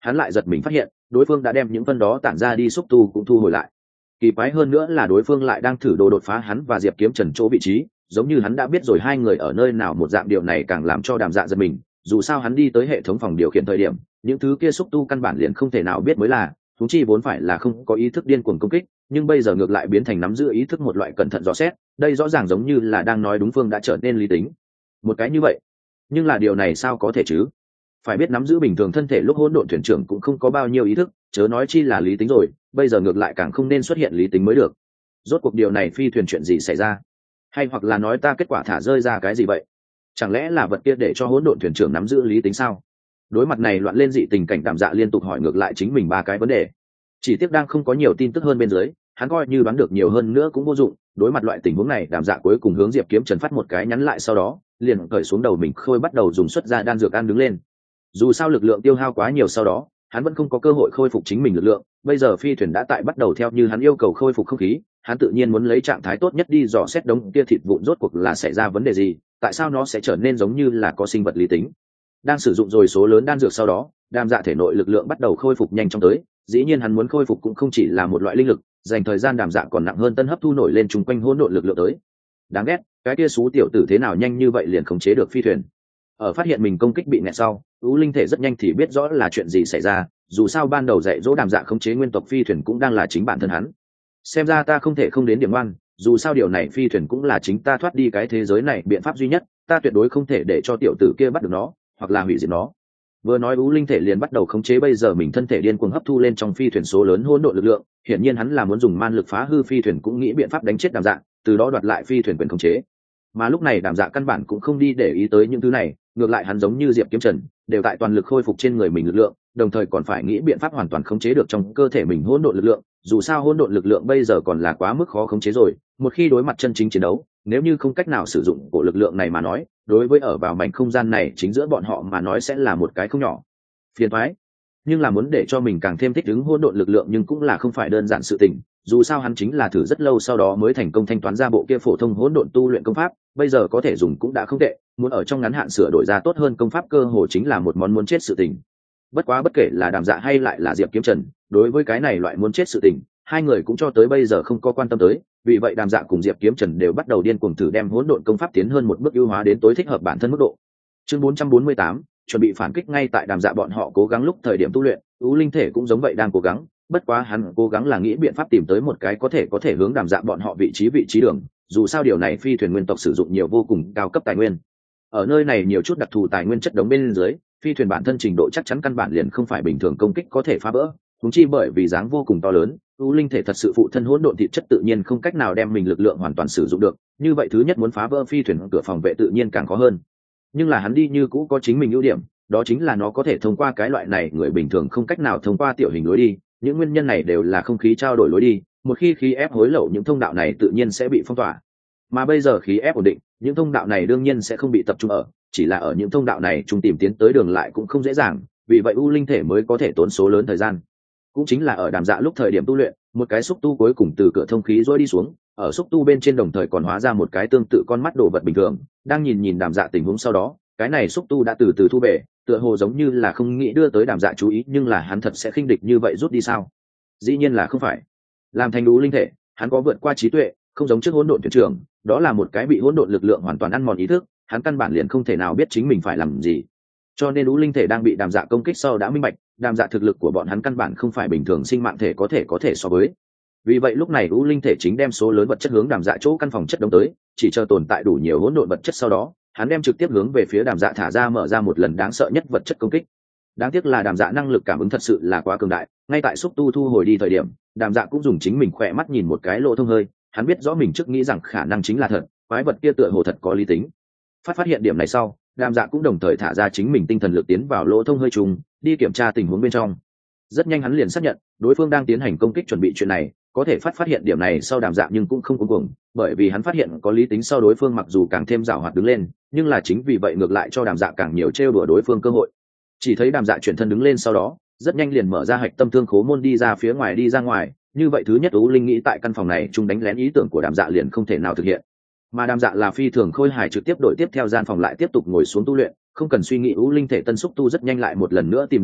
hắn lại giật mình phát hiện đối phương đã đem những phân đó tản ra đi xúc tu cũng thu hồi lại. Kỳ quái hơn nữa là đối phương lại đang thử đồ đột phá hắn và Diệp Kiếm Trần chỗ vị trí, giống như hắn đã biết rồi hai người ở nơi nào một dạng. Điều này càng làm cho Đàm Dạ giật mình, dù sao hắn đi tới hệ thống phòng điều khiển thời điểm những thứ kia xúc tu căn bản liền không thể nào biết mới là, thú chi vốn phải là không có ý thức điên cuồng công kích, nhưng bây giờ ngược lại biến thành nắm giữ ý thức một loại cẩn thận dò xét. Đây rõ ràng giống như là đang nói đúng phương đã trở nên lý tính một cái như vậy. Nhưng là điều này sao có thể chứ? Phải biết nắm giữ bình thường thân thể lúc hỗn độn thuyền trưởng cũng không có bao nhiêu ý thức, chớ nói chi là lý tính rồi, bây giờ ngược lại càng không nên xuất hiện lý tính mới được. Rốt cuộc điều này phi thuyền chuyện gì xảy ra? Hay hoặc là nói ta kết quả thả rơi ra cái gì vậy? Chẳng lẽ là vật kia để cho hỗn độn thuyền trưởng nắm giữ lý tính sao? Đối mặt này loạn lên dị tình cảnh, Đàm Dạ liên tục hỏi ngược lại chính mình ba cái vấn đề. Chỉ tiếc đang không có nhiều tin tức hơn bên dưới, hắn coi như đoán được nhiều hơn nữa cũng vô dụng. Đối mặt loại tình huống này, Đàm Dạ cuối cùng hướng Diệp Kiếm Trần phát một cái nhắn lại, sau đó liền cởi xuống đầu mình khôi bắt đầu dùng xuất ra đan dược ăn đứng lên. Dù sao lực lượng tiêu hao quá nhiều, sau đó hắn vẫn không có cơ hội khôi phục chính mình lực lượng. Bây giờ phi thuyền đã tại bắt đầu theo như hắn yêu cầu khôi phục không khí, hắn tự nhiên muốn lấy trạng thái tốt nhất đi dò xét đống kia thịt vụn rốt cuộc là xảy ra vấn đề gì, tại sao nó sẽ trở nên giống như là có sinh vật lý tính. Đang sử dụng rồi số lớn đan dược sau đó, Đàm Dạ thể nội lực lượng bắt đầu khôi phục nhanh chóng tới. Dĩ nhiên hắn muốn khôi phục cũng không chỉ là một loại linh lực, dành thời gian Đàm Dạ còn nặng hơn tân hấp thu nổi lên chung quanh hỗn độn lực lượng tới. Đáng ghét, cái kia xú tiểu tử thế nào nhanh như vậy liền khống chế được phi thuyền. Ở phát hiện mình công kích bị nẹt sau, U Linh thể rất nhanh thì biết rõ là chuyện gì xảy ra, dù sao ban đầu dạy dỗ Đàm Dạ khống chế nguyên tộc phi thuyền cũng đang là chính bản thân hắn. Xem ra ta không thể không đến điểm ngoan, dù sao điều này phi thuyền cũng là chính ta thoát đi cái thế giới này biện pháp duy nhất, ta tuyệt đối không thể để cho tiểu tử kia bắt được nó, hoặc là hủy diệt nó. Vừa nói U Linh thể liền bắt đầu khống chế bây giờ mình thân thể điên cuồng hấp thu lên trong phi thuyền số lớn hỗn độn lực lượng, hiển nhiên hắn là muốn dùng man lực phá hư phi thuyền, cũng nghĩ biện pháp đánh chết Đàm Dạ, từ đó đoạt lại phi thuyền quyền khống chế. Mà lúc này Đàm Dạ căn bản cũng không đi để ý tới những thứ này, ngược lại hắn giống như Diệp Kiếm Trần, đều tại toàn lực khôi phục trên người mình lực lượng, đồng thời còn phải nghĩ biện pháp hoàn toàn khống chế được trong cơ thể mình hỗn độn lực lượng. Dù sao hỗn độn lực lượng bây giờ còn là quá mức khó khống chế rồi, một khi đối mặt chân chính chiến đấu, nếu như không cách nào sử dụng của lực lượng này mà nói, đối với ở vào mảnh không gian này chính giữa bọn họ mà nói sẽ là một cái không nhỏ phiền toái. Nhưng là muốn để cho mình càng thêm thích ứng hỗn độn lực lượng nhưng cũng là không phải đơn giản sự tình, dù sao hắn chính là thử rất lâu sau đó mới thành công thanh toán ra bộ kia phổ thông hỗn độn tu luyện công pháp, bây giờ có thể dùng cũng đã không tệ, muốn ở trong ngắn hạn sửa đổi ra tốt hơn công pháp cơ hồ chính là một món muốn chết sự tình. Bất quá bất kể là Đàm Dạ hay lại là Diệp Kiếm Trần, đối với cái này loại muốn chết sự tình, hai người cũng cho tới bây giờ không có quan tâm tới, vì vậy Đàm Dạ cùng Diệp Kiếm Trần đều bắt đầu điên cuồng thử đem hỗn độn công pháp tiến hơn một bước ưu hóa đến tối thích hợp bản thân mức độ. Chương 448, chuẩn bị phản kích. Ngay tại Đàm Dạ bọn họ cố gắng lúc thời điểm tu luyện, U Linh thể cũng giống vậy đang cố gắng, bất quá hắn cố gắng là nghĩ biện pháp tìm tới một cái có thể hướng Đàm Dạ bọn họ vị trí đường, dù sao điều này phi thuyền nguyên tộc sử dụng nhiều vô cùng cao cấp tài nguyên. Ở nơi này nhiều chút đặc thù tài nguyên chất đống bên dưới, phi thuyền bản thân trình độ chắc chắn căn bản liền không phải bình thường công kích có thể phá vỡ, huống chi bởi vì dáng vô cùng to lớn, U Linh thể thật sự phụ thân hỗn độn thịt chất tự nhiên không cách nào đem mình lực lượng hoàn toàn sử dụng được, như vậy thứ nhất muốn phá vỡ phi thuyền cửa phòng vệ tự nhiên càng khó hơn. Nhưng là hắn đi như cũ có chính mình ưu điểm, đó chính là nó có thể thông qua cái loại này người bình thường không cách nào thông qua tiểu hình lối đi, những nguyên nhân này đều là không khí trao đổi lối đi, một khi khí ép hối lậu những thông đạo này tự nhiên sẽ bị phong tỏa. Mà bây giờ khí ép ổn định, những thông đạo này đương nhiên sẽ không bị tập trung ở, chỉ là ở những thông đạo này trung tìm tiến tới đường lại cũng không dễ dàng, vì vậy U Linh thể mới có thể tốn số lớn thời gian. Cũng chính là ở Đàm Dạ lúc thời điểm tu luyện, một cái xúc tu cuối cùng từ cửa thông khí rơi đi xuống, ở xúc tu bên trên đồng thời còn hóa ra một cái tương tự con mắt đồ vật bình thường, đang nhìn Đàm Dạ tình huống sau đó, cái này xúc tu đã từ từ thu về, tựa hồ giống như là không nghĩ đưa tới Đàm Dạ chú ý, nhưng là hắn thật sẽ khinh địch như vậy rút đi sao? Dĩ nhiên là không phải. Làm thành U Linh thể, hắn có vượt qua trí tuệ, không giống trước hỗn độn thuyền trưởng, đó là một cái bị hỗn độn lực lượng hoàn toàn ăn mòn ý thức, hắn căn bản liền không thể nào biết chính mình phải làm gì. Cho nên U Linh thể đang bị Đàm Dạ công kích sau đã minh bạch, Đàm Dạ thực lực của bọn hắn căn bản không phải bình thường sinh mạng thể có thể so với. Vì vậy lúc này U Linh thể chính đem số lớn vật chất hướng Đàm Dạ chỗ căn phòng chất đống tới, chỉ chờ tồn tại đủ nhiều hỗn độn vật chất sau đó, hắn đem trực tiếp hướng về phía Đàm Dạ thả ra mở ra một lần đáng sợ nhất vật chất công kích. Đáng tiếc là Đàm Dạ năng lực cảm ứng thật sự là quá cường đại, ngay tại xúc tu thu hồi đi thời điểm, Đàm Dạ cũng dùng chính mình khỏe mắt nhìn một cái lỗ thông hơi, hắn biết rõ mình trước nghĩ rằng khả năng chính là thật, quái vật kia tựa hồ thật có lý tính. Phát hiện điểm này sau, Đàm Dạ cũng đồng thời thả ra chính mình tinh thần lực tiến vào lỗ thông hơi trùng, đi kiểm tra tình huống bên trong. Rất nhanh hắn liền xác nhận, đối phương đang tiến hành công kích chuẩn bị chuyện này, có thể phát hiện điểm này sau Đàm Dạ nhưng cũng không cuống cuồng, bởi vì hắn phát hiện có lý tính sau đối phương mặc dù càng thêm giàu hoạt đứng lên, nhưng là chính vì vậy ngược lại cho Đàm Dạ càng nhiều trêu đùa đối phương cơ hội. Chỉ thấy Đàm Dạ chuyển thân đứng lên sau đó, rất nhanh liền mở ra hạch tâm thương khố môn đi ra phía ngoài đi ra ngoài, như vậy thứ nhất U Linh nghĩ tại căn phòng này chung đánh lén ý tưởng của Đàm Dạ liền không thể nào thực hiện. Mà Đàm Dạ là phi thường khôi hài trực tiếp đổi tiếp theo gian phòng lại tiếp tục ngồi xuống tu luyện, không cần suy nghĩ U Linh thể tân xúc tu rất nhanh lại một lần nữa tìm được hắn,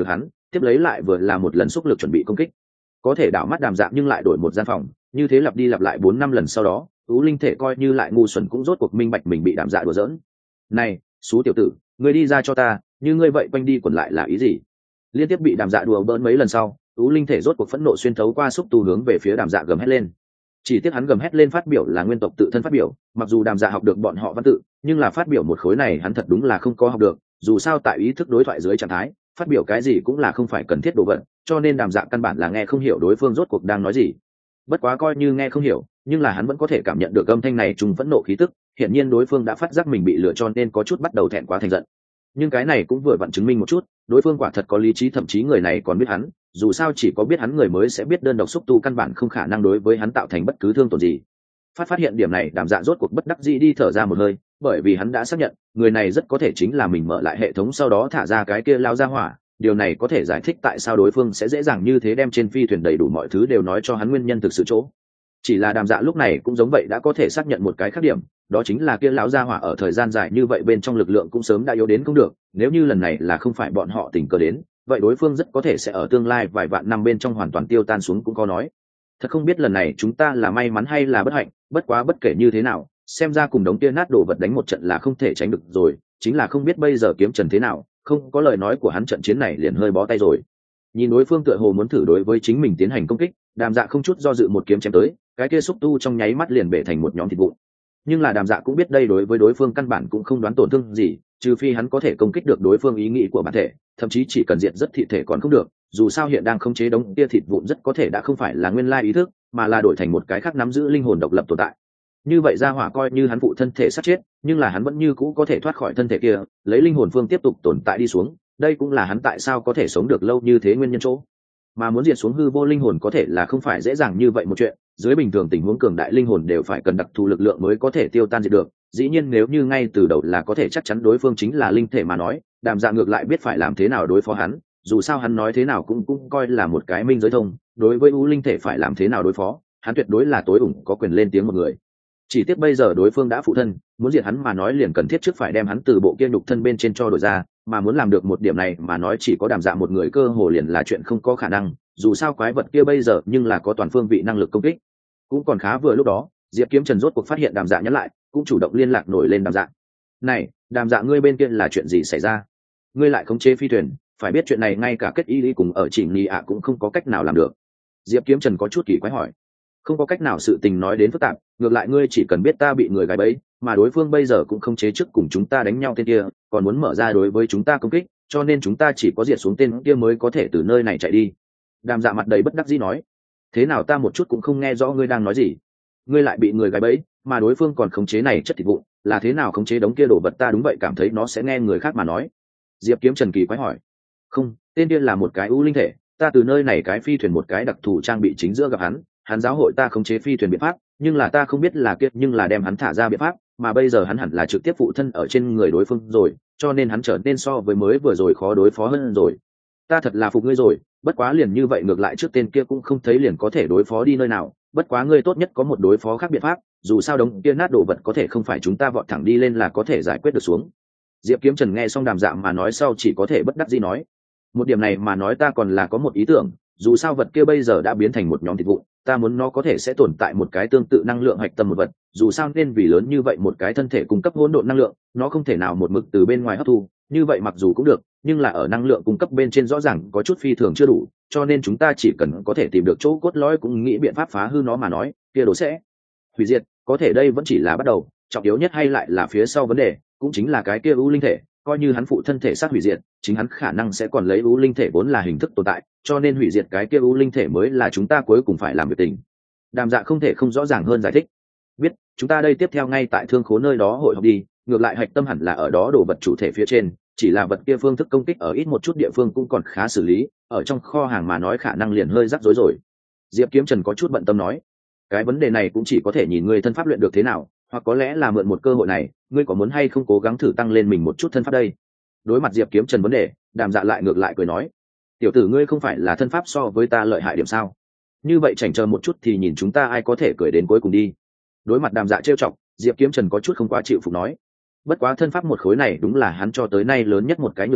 tiếp lấy lại vừa là một lần xúc lực chuẩn bị công kích. Có thể đảo mắt Đàm Dạ nhưng lại đổi một gian phòng, như thế lặp đi lặp lại 4-5 lần sau đó, ú linh thể coi như lại ngu xuẩn cũng rốt cuộc minh bạch mình bị Đàm Dạ đùa giỡn. Này, xú tiểu tử, ngươi đi ra cho ta, như ngươi vậy quanh đi quẩn lại là ý gì? Liên tiếp bị Đàm Dạ đùa bỡn mấy lần sau, ú linh thể rốt cuộc phẫn nộ xuyên thấu qua xúc tu hướng về phía Đàm Dạ gầm hét lên. Chỉ tiếc hắn gầm hét lên phát biểu là nguyên tộc tự thân phát biểu, mặc dù Đàm Dạ học được bọn họ văn tự, nhưng là phát biểu một khối này hắn thật đúng là không có học được, dù sao tại ý thức đối thoại dưới trạng thái, phát biểu cái gì cũng là không phải cần thiết đồ vật, cho nên Đàm Dạ căn bản là nghe không hiểu đối phương rốt cuộc đang nói gì. Bất quá coi như nghe không hiểu, nhưng là hắn vẫn có thể cảm nhận được âm thanh này trùng phẫn nộ khí tức, hiển nhiên đối phương đã phát giác mình bị lựa cho nên có chút bắt đầu thẹn quá thành giận. Nhưng cái này cũng vừa vặn chứng minh một chút, đối phương quả thật có lý trí, thậm chí người này còn biết hắn, dù sao chỉ có biết hắn người mới sẽ biết đơn độc xúc tu căn bản không khả năng đối với hắn tạo thành bất cứ thương tổn gì. Phát hiện điểm này, Đàm Dạ rốt cuộc bất đắc dĩ đi thở ra một hơi, bởi vì hắn đã xác nhận người này rất có thể chính là mình mở lại hệ thống sau đó thả ra cái kia lao ra hỏa. Điều này có thể giải thích tại sao đối phương sẽ dễ dàng như thế đem trên phi thuyền đầy đủ mọi thứ đều nói cho hắn nguyên nhân thực sự chỗ. Chỉ là Đàm Dạ lúc này cũng giống vậy đã có thể xác nhận một cái khác điểm, đó chính là kia lão gia hỏa ở thời gian dài như vậy bên trong lực lượng cũng sớm đã yếu đến không được, nếu như lần này là không phải bọn họ tình cờ đến, vậy đối phương rất có thể sẽ ở tương lai vài vạn năm bên trong hoàn toàn tiêu tan xuống cũng có nói. Thật không biết lần này chúng ta là may mắn hay là bất hạnh, bất quá bất kể như thế nào, xem ra cùng đống kia nát đồ vật đánh một trận là không thể tránh được rồi, chính là không biết bây giờ Kiếm Trần thế nào, không có lời nói của hắn trận chiến này liền hơi bó tay rồi. Nhìn đối phương tựa hồ muốn thử đối với chính mình tiến hành công kích, Đàm Dạ không chút do dự một kiếm chém tới, cái kia xúc tu trong nháy mắt liền bể thành một nhóm thịt vụn. Nhưng là Đàm Dạ cũng biết đây đối với đối phương căn bản cũng không đoán tổn thương gì, trừ phi hắn có thể công kích được đối phương ý nghĩ của bản thể, thậm chí chỉ cần diệt rất thị thể còn không được, dù sao hiện đang khống chế đống kia thịt vụn rất có thể đã không phải là nguyên lai ý thức, mà là đổi thành một cái khác nắm giữ linh hồn độc lập tồn tại. Như vậy ra hỏa coi như hắn phụ thân thể sát chết, nhưng là hắn vẫn như cũ có thể thoát khỏi thân thể kia, lấy linh hồn phương tiếp tục tồn tại đi xuống, đây cũng là hắn tại sao có thể sống được lâu như thế nguyên nhân chỗ. Mà muốn diệt xuống hư vô linh hồn có thể là không phải dễ dàng như vậy một chuyện, dưới bình thường tình huống cường đại linh hồn đều phải cần đặc thù lực lượng mới có thể tiêu tan diệt được, dĩ nhiên nếu như ngay từ đầu là có thể chắc chắn đối phương chính là linh thể mà nói, Đàm Dạ ngược lại biết phải làm thế nào đối phó hắn, dù sao hắn nói thế nào cũng coi là một cái minh giới thông, đối với u linh thể phải làm thế nào đối phó, hắn tuyệt đối là tối ủng có quyền lên tiếng một người. Chỉ tiếc bây giờ đối phương đã phụ thân, muốn diệt hắn mà nói liền cần thiết trước phải đem hắn từ bộ kia nhục thân bên trên cho đổi ra, mà muốn làm được một điểm này mà nói chỉ có Đàm Dạ một người cơ hồ liền là chuyện không có khả năng, dù sao quái vật kia bây giờ nhưng là có toàn phương vị năng lực công kích. Cũng còn khá vừa lúc đó, Diệp Kiếm Trần rốt cuộc phát hiện Đàm Dạ nhắn lại, cũng chủ động liên lạc nổi lên Đàm Dạ. "Này, Đàm Dạ ngươi bên kia là chuyện gì xảy ra? Ngươi lại khống chế phi thuyền, phải biết chuyện này ngay cả kết y lý cùng ở Chỉ Nhi ạ cũng không có cách nào làm được." Diệp Kiếm Trần có chút kỳ quái hỏi. "Không có cách nào, sự tình nói đến phức tạp, ngược lại ngươi chỉ cần biết ta bị người gài bẫy, mà đối phương bây giờ cũng không chế trước cùng chúng ta đánh nhau tên kia, còn muốn mở ra đối với chúng ta công kích, cho nên chúng ta chỉ có diệt xuống tên kia mới có thể từ nơi này chạy đi." Đàm Dạ mặt đầy bất đắc dĩ nói. "Thế nào ta một chút cũng không nghe rõ ngươi đang nói gì? Ngươi lại bị người gài bẫy, mà đối phương còn khống chế này chất thịt vụn, là thế nào khống chế đống kia đồ vật? Ta đúng vậy cảm thấy nó sẽ nghe người khác mà nói." Diệp Kiếm Trần kỳ quái hỏi. "Không, tên kia là một cái u linh thể, ta từ nơi này cái phi thuyền một cái đặc thù trang bị chính giữa gặp hắn giáo hội ta khống chế phi thuyền biện pháp, nhưng là ta không biết là kiệt nhưng là đem hắn thả ra biện pháp, mà bây giờ hắn hẳn là trực tiếp phụ thân ở trên người đối phương rồi, cho nên hắn trở nên so với mới vừa rồi khó đối phó hơn rồi. Ta thật là phục ngươi rồi, bất quá liền như vậy ngược lại trước tên kia cũng không thấy liền có thể đối phó đi nơi nào, bất quá ngươi tốt nhất có một đối phó khác biện pháp, dù sao đống kia nát đồ vật có thể không phải chúng ta vọt thẳng đi lên là có thể giải quyết được xuống." Diệp Kiếm Trần nghe xong Đàm Dạ mà nói sau chỉ có thể bất đắc dĩ nói. "Một điểm này mà nói ta còn là có một ý tưởng, dù sao vật kia bây giờ đã biến thành một nhóm thịt vụn, ta muốn nó có thể sẽ tồn tại một cái tương tự năng lượng hạch tâm một vật, dù sao nên vì lớn như vậy một cái thân thể cung cấp hỗn độn năng lượng, nó không thể nào một mực từ bên ngoài hấp thu, như vậy mặc dù cũng được, nhưng là ở năng lượng cung cấp bên trên rõ ràng có chút phi thường chưa đủ, cho nên chúng ta chỉ cần có thể tìm được chỗ cốt lõi cũng nghĩ biện pháp phá hư nó mà nói, kia đồ sẽ hủy diệt, có thể đây vẫn chỉ là bắt đầu, trọng yếu nhất hay lại là phía sau vấn đề, cũng chính là cái kia u linh thể, coi như hắn phụ thân thể sát hủy diệt, chính hắn khả năng sẽ còn lấy u linh thể vốn là hình thức tồn tại, cho nên hủy diệt cái kia u linh thể mới là chúng ta cuối cùng phải làm việc tình." Đàm Dạ không thể không rõ ràng hơn giải thích. "Biết, chúng ta đây tiếp theo ngay tại thương khố nơi đó hội họp đi, ngược lại hạch tâm hẳn là ở đó đồ vật chủ thể phía trên, chỉ là vật kia phương thức công kích ở ít một chút địa phương cũng còn khá xử lý, ở trong kho hàng mà nói khả năng liền hơi rắc rối rồi." Diệp Kiếm Trần có chút bận tâm nói. "Cái vấn đề này cũng chỉ có thể nhìn ngươi thân pháp luyện được thế nào, hoặc có lẽ là mượn một cơ hội này, ngươi có muốn hay không cố gắng thử tăng lên mình một chút thân pháp đây?" Đối mặt Diệp Kiếm Trần vấn đề, Đàm Dạ lại ngược lại cười nói. "Tiểu tử ngươi không phải là thân pháp so với ta lợi hại điểm sao? Như vậy chảnh chờ một chút thì nhìn chúng ta ai có thể cười đến cuối cùng đi." Đối mặt Đàm Dạ trêu chọc, Diệp Kiếm Trần có chút không quá chịu phục nói. Bất quá thân pháp một khối này đúng là hắn cho tới nay lớn nhất một cái nhược điểm,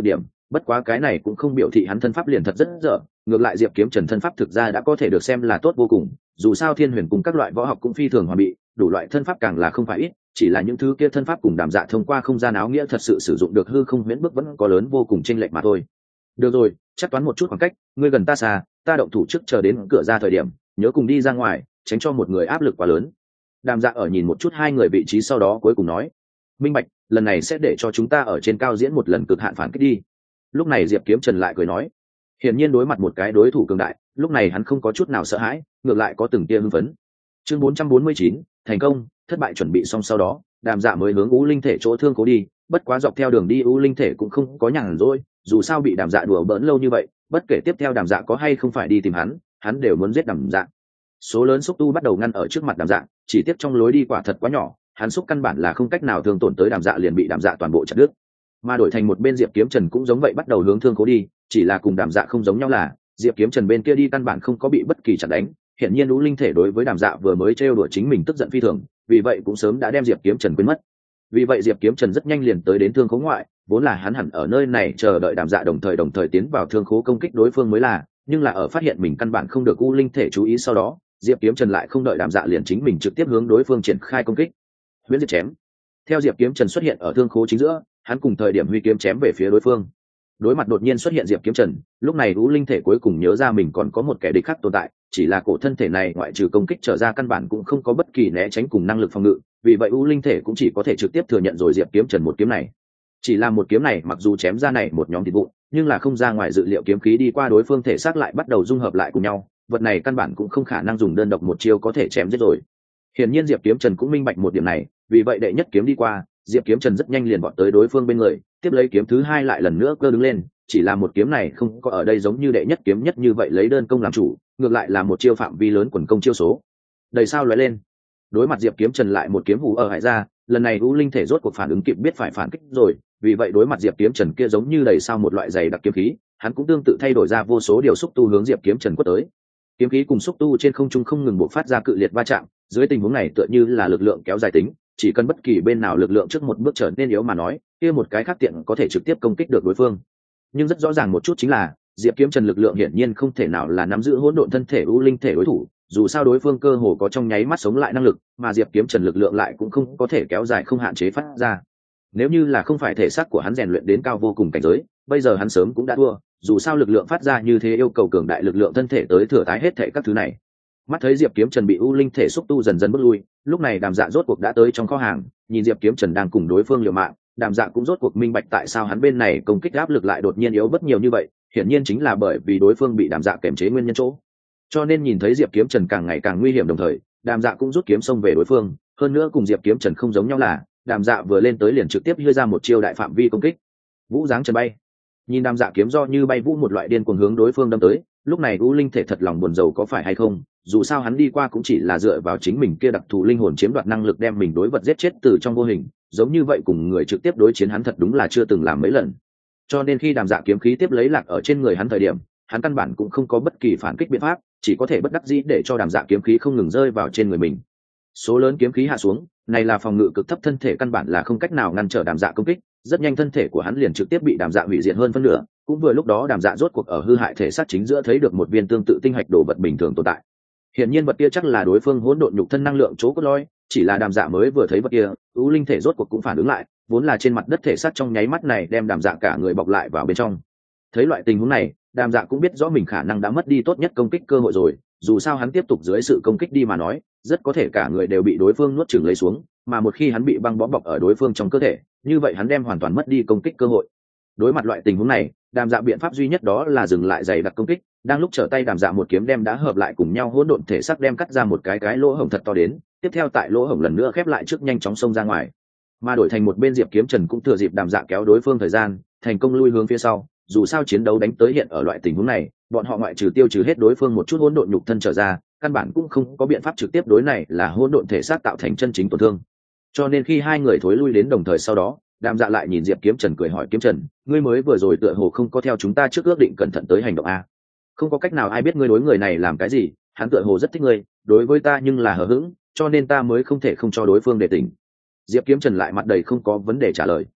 bất quá cái này cũng không biểu thị hắn thân pháp liền thật rất dở, ngược lại Diệp Kiếm Trần thân pháp thực ra đã có thể được xem là tốt vô cùng, dù sao Thiên Huyền cùng các loại võ học cũng phi thường hoàn bị, đủ loại thân pháp càng là không phải ít, chỉ là những thứ kia thân pháp cùng Đàm Dạ thông qua không gian áo nghĩa thật sự sử dụng được hư không huyễn bước vẫn có lớn vô cùng chênh lệch mà thôi. Được rồi, chắc toán một chút khoảng cách, ngươi gần ta xa, ta động thủ trước chờ đến cửa ra thời điểm, nhớ cùng đi ra ngoài, tránh cho một người áp lực quá lớn. Đàm Dạ ở nhìn một chút hai người vị trí sau đó cuối cùng nói, minh bạch, lần này sẽ để cho chúng ta ở trên cao diễn một lần cực hạn phản kích đi. Lúc này Diệp Kiếm Trần lại cười nói, hiển nhiên đối mặt một cái đối thủ cường đại, lúc này hắn không có chút nào sợ hãi, ngược lại có từng tia hưng phấn. Chương 449, thành công, thất bại chuẩn bị xong sau đó, Đàm Dạ mới hướng U Linh thể chỗ thương cố đi, bất quá dọc theo đường đi U Linh thể cũng không có nhàn rỗi, dù sao bị Đàm Dạ đùa bỡn lâu như vậy, bất kể tiếp theo Đàm Dạ có hay không phải đi tìm hắn đều muốn giết Đàm Dạ. Số lớn xúc tu bắt đầu ngăn ở trước mặt Đàm Dạ, chỉ tiếp trong lối đi quả thật quá nhỏ, hắn xúc căn bản là không cách nào thương tổn tới Đàm Dạ, liền bị Đàm Dạ toàn bộ chặt đứt. Mà đổi thành một bên Diệp Kiếm Trần cũng giống vậy bắt đầu hướng thương cố đi, chỉ là cùng Đàm Dạ không giống nhau là Diệp Kiếm Trần bên kia đi căn bản không có bị bất kỳ chặn đánh, hiển nhiên U Linh thể đối với Đàm Dạ vừa mới trêu đùa chính mình tức giận phi thường, vì vậy cũng sớm đã đem Diệp Kiếm Trần quên mất. Vì vậy Diệp Kiếm Trần rất nhanh liền tới đến thương khố ngoại, vốn là hắn hẳn ở nơi này chờ đợi Đàm Dạ đồng thời tiến vào thương khố công kích đối phương mới là, nhưng là ở phát hiện mình căn bản không được U Linh thể chú ý sau đó, Diệp Kiếm Trần lại không đợi Đàm Dạ liền chính mình trực tiếp hướng đối phương triển khai công kích. Huyễn diệt chém. Theo Diệp Kiếm Trần xuất hiện ở thương khố chính giữa, hắn cùng thời điểm huy kiếm chém về phía đối phương. Đối mặt đột nhiên xuất hiện Diệp Kiếm Trần, lúc này U Linh thể cuối cùng nhớ ra mình còn có một kẻ địch khác tồn tại, chỉ là cổ thân thể này ngoại trừ công kích trở ra căn bản cũng không có bất kỳ né tránh cùng năng lực phòng ngự, vì vậy U Linh thể cũng chỉ có thể trực tiếp thừa nhận rồi Diệp Kiếm Trần một kiếm này. Chỉ là một kiếm này mặc dù chém ra này một nhóm thịt vụn, nhưng là không ra ngoài dự liệu kiếm khí đi qua đối phương thể xác lại bắt đầu dung hợp lại cùng nhau, vật này căn bản cũng không khả năng dùng đơn độc một chiêu có thể chém giết rồi. Hiển nhiên Diệp Kiếm Trần cũng minh bạch một điểm này, vì vậy đệ nhất kiếm đi qua, Diệp Kiếm Trần rất nhanh liền vọt tới đối phương bên người, tiếp lấy kiếm thứ hai lại lần nữa cơ đứng lên, chỉ là một kiếm này không có ở đây giống như đệ nhất kiếm nhất như vậy lấy đơn công làm chủ, ngược lại là một chiêu phạm vi lớn quần công chiêu số. Đầy sao lóe lên. Đối mặt Diệp Kiếm Trần lại một kiếm hù ở hại ra, lần này U Linh thể rốt cuộc phản ứng kịp biết phải phản kích rồi, vì vậy đối mặt Diệp Kiếm Trần kia giống như đầy sao một loại dày đặc kiếm khí, hắn cũng tương tự thay đổi ra vô số điều xúc tu hướng Diệp Kiếm Trần quất tới. Kiếm khí cùng xúc tu trên không trung không ngừng bộc phát ra cự liệt va chạm, dưới tình huống này tựa như là lực lượng kéo dài tính, chỉ cần bất kỳ bên nào lực lượng trước một bước trở nên yếu mà nói, kia một cái khác tiện có thể trực tiếp công kích được đối phương. Nhưng rất rõ ràng một chút chính là Diệp Kiếm Trần lực lượng hiển nhiên không thể nào là nắm giữ hỗn độn thân thể U Linh thể đối thủ, dù sao đối phương cơ hồ có trong nháy mắt sống lại năng lực, mà Diệp Kiếm Trần lực lượng lại cũng không có thể kéo dài không hạn chế phát ra. Nếu như là không phải thể xác của hắn rèn luyện đến cao vô cùng cảnh giới, bây giờ hắn sớm cũng đã thua, dù sao lực lượng phát ra như thế yêu cầu cường đại lực lượng thân thể tới thừa tái hết thảy các thứ này. Mắt thấy Diệp Kiếm Trần bị U Linh thể xúc tu dần dần bước lui, lúc này Đàm Dạ rốt cuộc đã tới trong kho hàng, nhìn Diệp Kiếm Trần đang cùng đối phương liều mạng, Đàm Dạ cũng rốt cuộc minh bạch tại sao hắn bên này công kích áp lực lại đột nhiên yếu bất nhiều như vậy, hiển nhiên chính là bởi vì đối phương bị Đàm Dạ kiềm chế nguyên nhân chỗ. Cho nên nhìn thấy Diệp Kiếm Trần càng ngày càng nguy hiểm đồng thời, Đàm Dạ cũng rút kiếm xông về đối phương, hơn nữa cùng Diệp Kiếm Trần không giống nhau là, Đàm Dạ vừa lên tới liền trực tiếp đưa ra một chiêu đại phạm vi công kích. Vũ dáng trần bay. Nhìn Đàm Dạ kiếm do như bay vũ một loại điên cuồng hướng đối phương đâm tới, lúc này U Linh thể thật lòng buồn rầu có phải hay không, dù sao hắn đi qua cũng chỉ là dựa vào chính mình kia đặc thù linh hồn chiếm đoạt năng lực đem mình đối vật giết chết từ trong vô hình, giống như vậy cùng người trực tiếp đối chiến hắn thật đúng là chưa từng làm mấy lần. Cho nên khi Đàm Dạ kiếm khí tiếp lấy lạc ở trên người hắn thời điểm, hắn căn bản cũng không có bất kỳ phản kích biện pháp, chỉ có thể bất đắc dĩ để cho Đàm Dạ kiếm khí không ngừng rơi vào trên người mình. Số lớn kiếm khí hạ xuống, này là phòng ngự cực thấp thân thể căn bản là không cách nào ngăn trở Đàm Dạ công kích, rất nhanh thân thể của hắn liền trực tiếp bị Đàm Dạ hủy diệt hơn phân nửa, cũng vừa lúc đó Đàm Dạ rốt cuộc ở hư hại thể xác chính giữa thấy được một viên tương tự tinh hạch đồ vật bình thường tồn tại. Hiển nhiên vật kia chắc là đối phương hỗn độn nhục thân năng lượng chỗ cốt lõi, chỉ là Đàm Dạ mới vừa thấy vật kia, U Linh thể rốt cuộc cũng phản ứng lại, vốn là trên mặt đất thể xác trong nháy mắt này đem Đàm Dạ cả người bọc lại vào bên trong. Thấy loại tình huống này, Đàm Dạ cũng biết rõ mình khả năng đã mất đi tốt nhất công kích cơ hội rồi, dù sao hắn tiếp tục dưới sự công kích đi mà nói, rất có thể cả người đều bị đối phương nuốt chửng lấy xuống, mà một khi hắn bị băng bó bọc ở đối phương trong cơ thể, như vậy hắn đem hoàn toàn mất đi công kích cơ hội. Đối mặt loại tình huống này, Đàm Dạ biện pháp duy nhất đó là dừng lại dày đặc công kích, đang lúc trở tay Đàm Dạ một kiếm đem đã hợp lại cùng nhau hỗn độn thể xác đem cắt ra một cái lỗ hổng thật to đến, tiếp theo tại lỗ hổng lần nữa khép lại trước nhanh chóng xông ra ngoài. Mà đổi thành một bên Diệp Kiếm Trần cũng thừa dịp Đàm Dạ kéo đối phương thời gian, thành công lui hướng phía sau, dù sao chiến đấu đánh tới hiện ở loại tình huống này, bọn họ ngoại trừ tiêu trừ hết đối phương một chút hỗn độn nhục thân trở ra, căn bản cũng không có biện pháp trực tiếp đối này là hỗn độn thể xác tạo thành chân chính tổn thương. Cho nên khi hai người thối lui đến đồng thời sau đó, Đàm Dạ lại nhìn Diệp Kiếm Trần cười hỏi Kiếm Trần, ngươi mới vừa rồi tựa hồ không có theo chúng ta trước ước định cẩn thận tới hành động a? Không có cách nào ai biết ngươi đối người này làm cái gì, hắn tựa hồ rất thích ngươi, đối với ta nhưng là hờ hững, cho nên ta mới không thể không cho đối phương để tỉnh. Diệp Kiếm Trần lại mặt đầy không có vấn đề trả lời.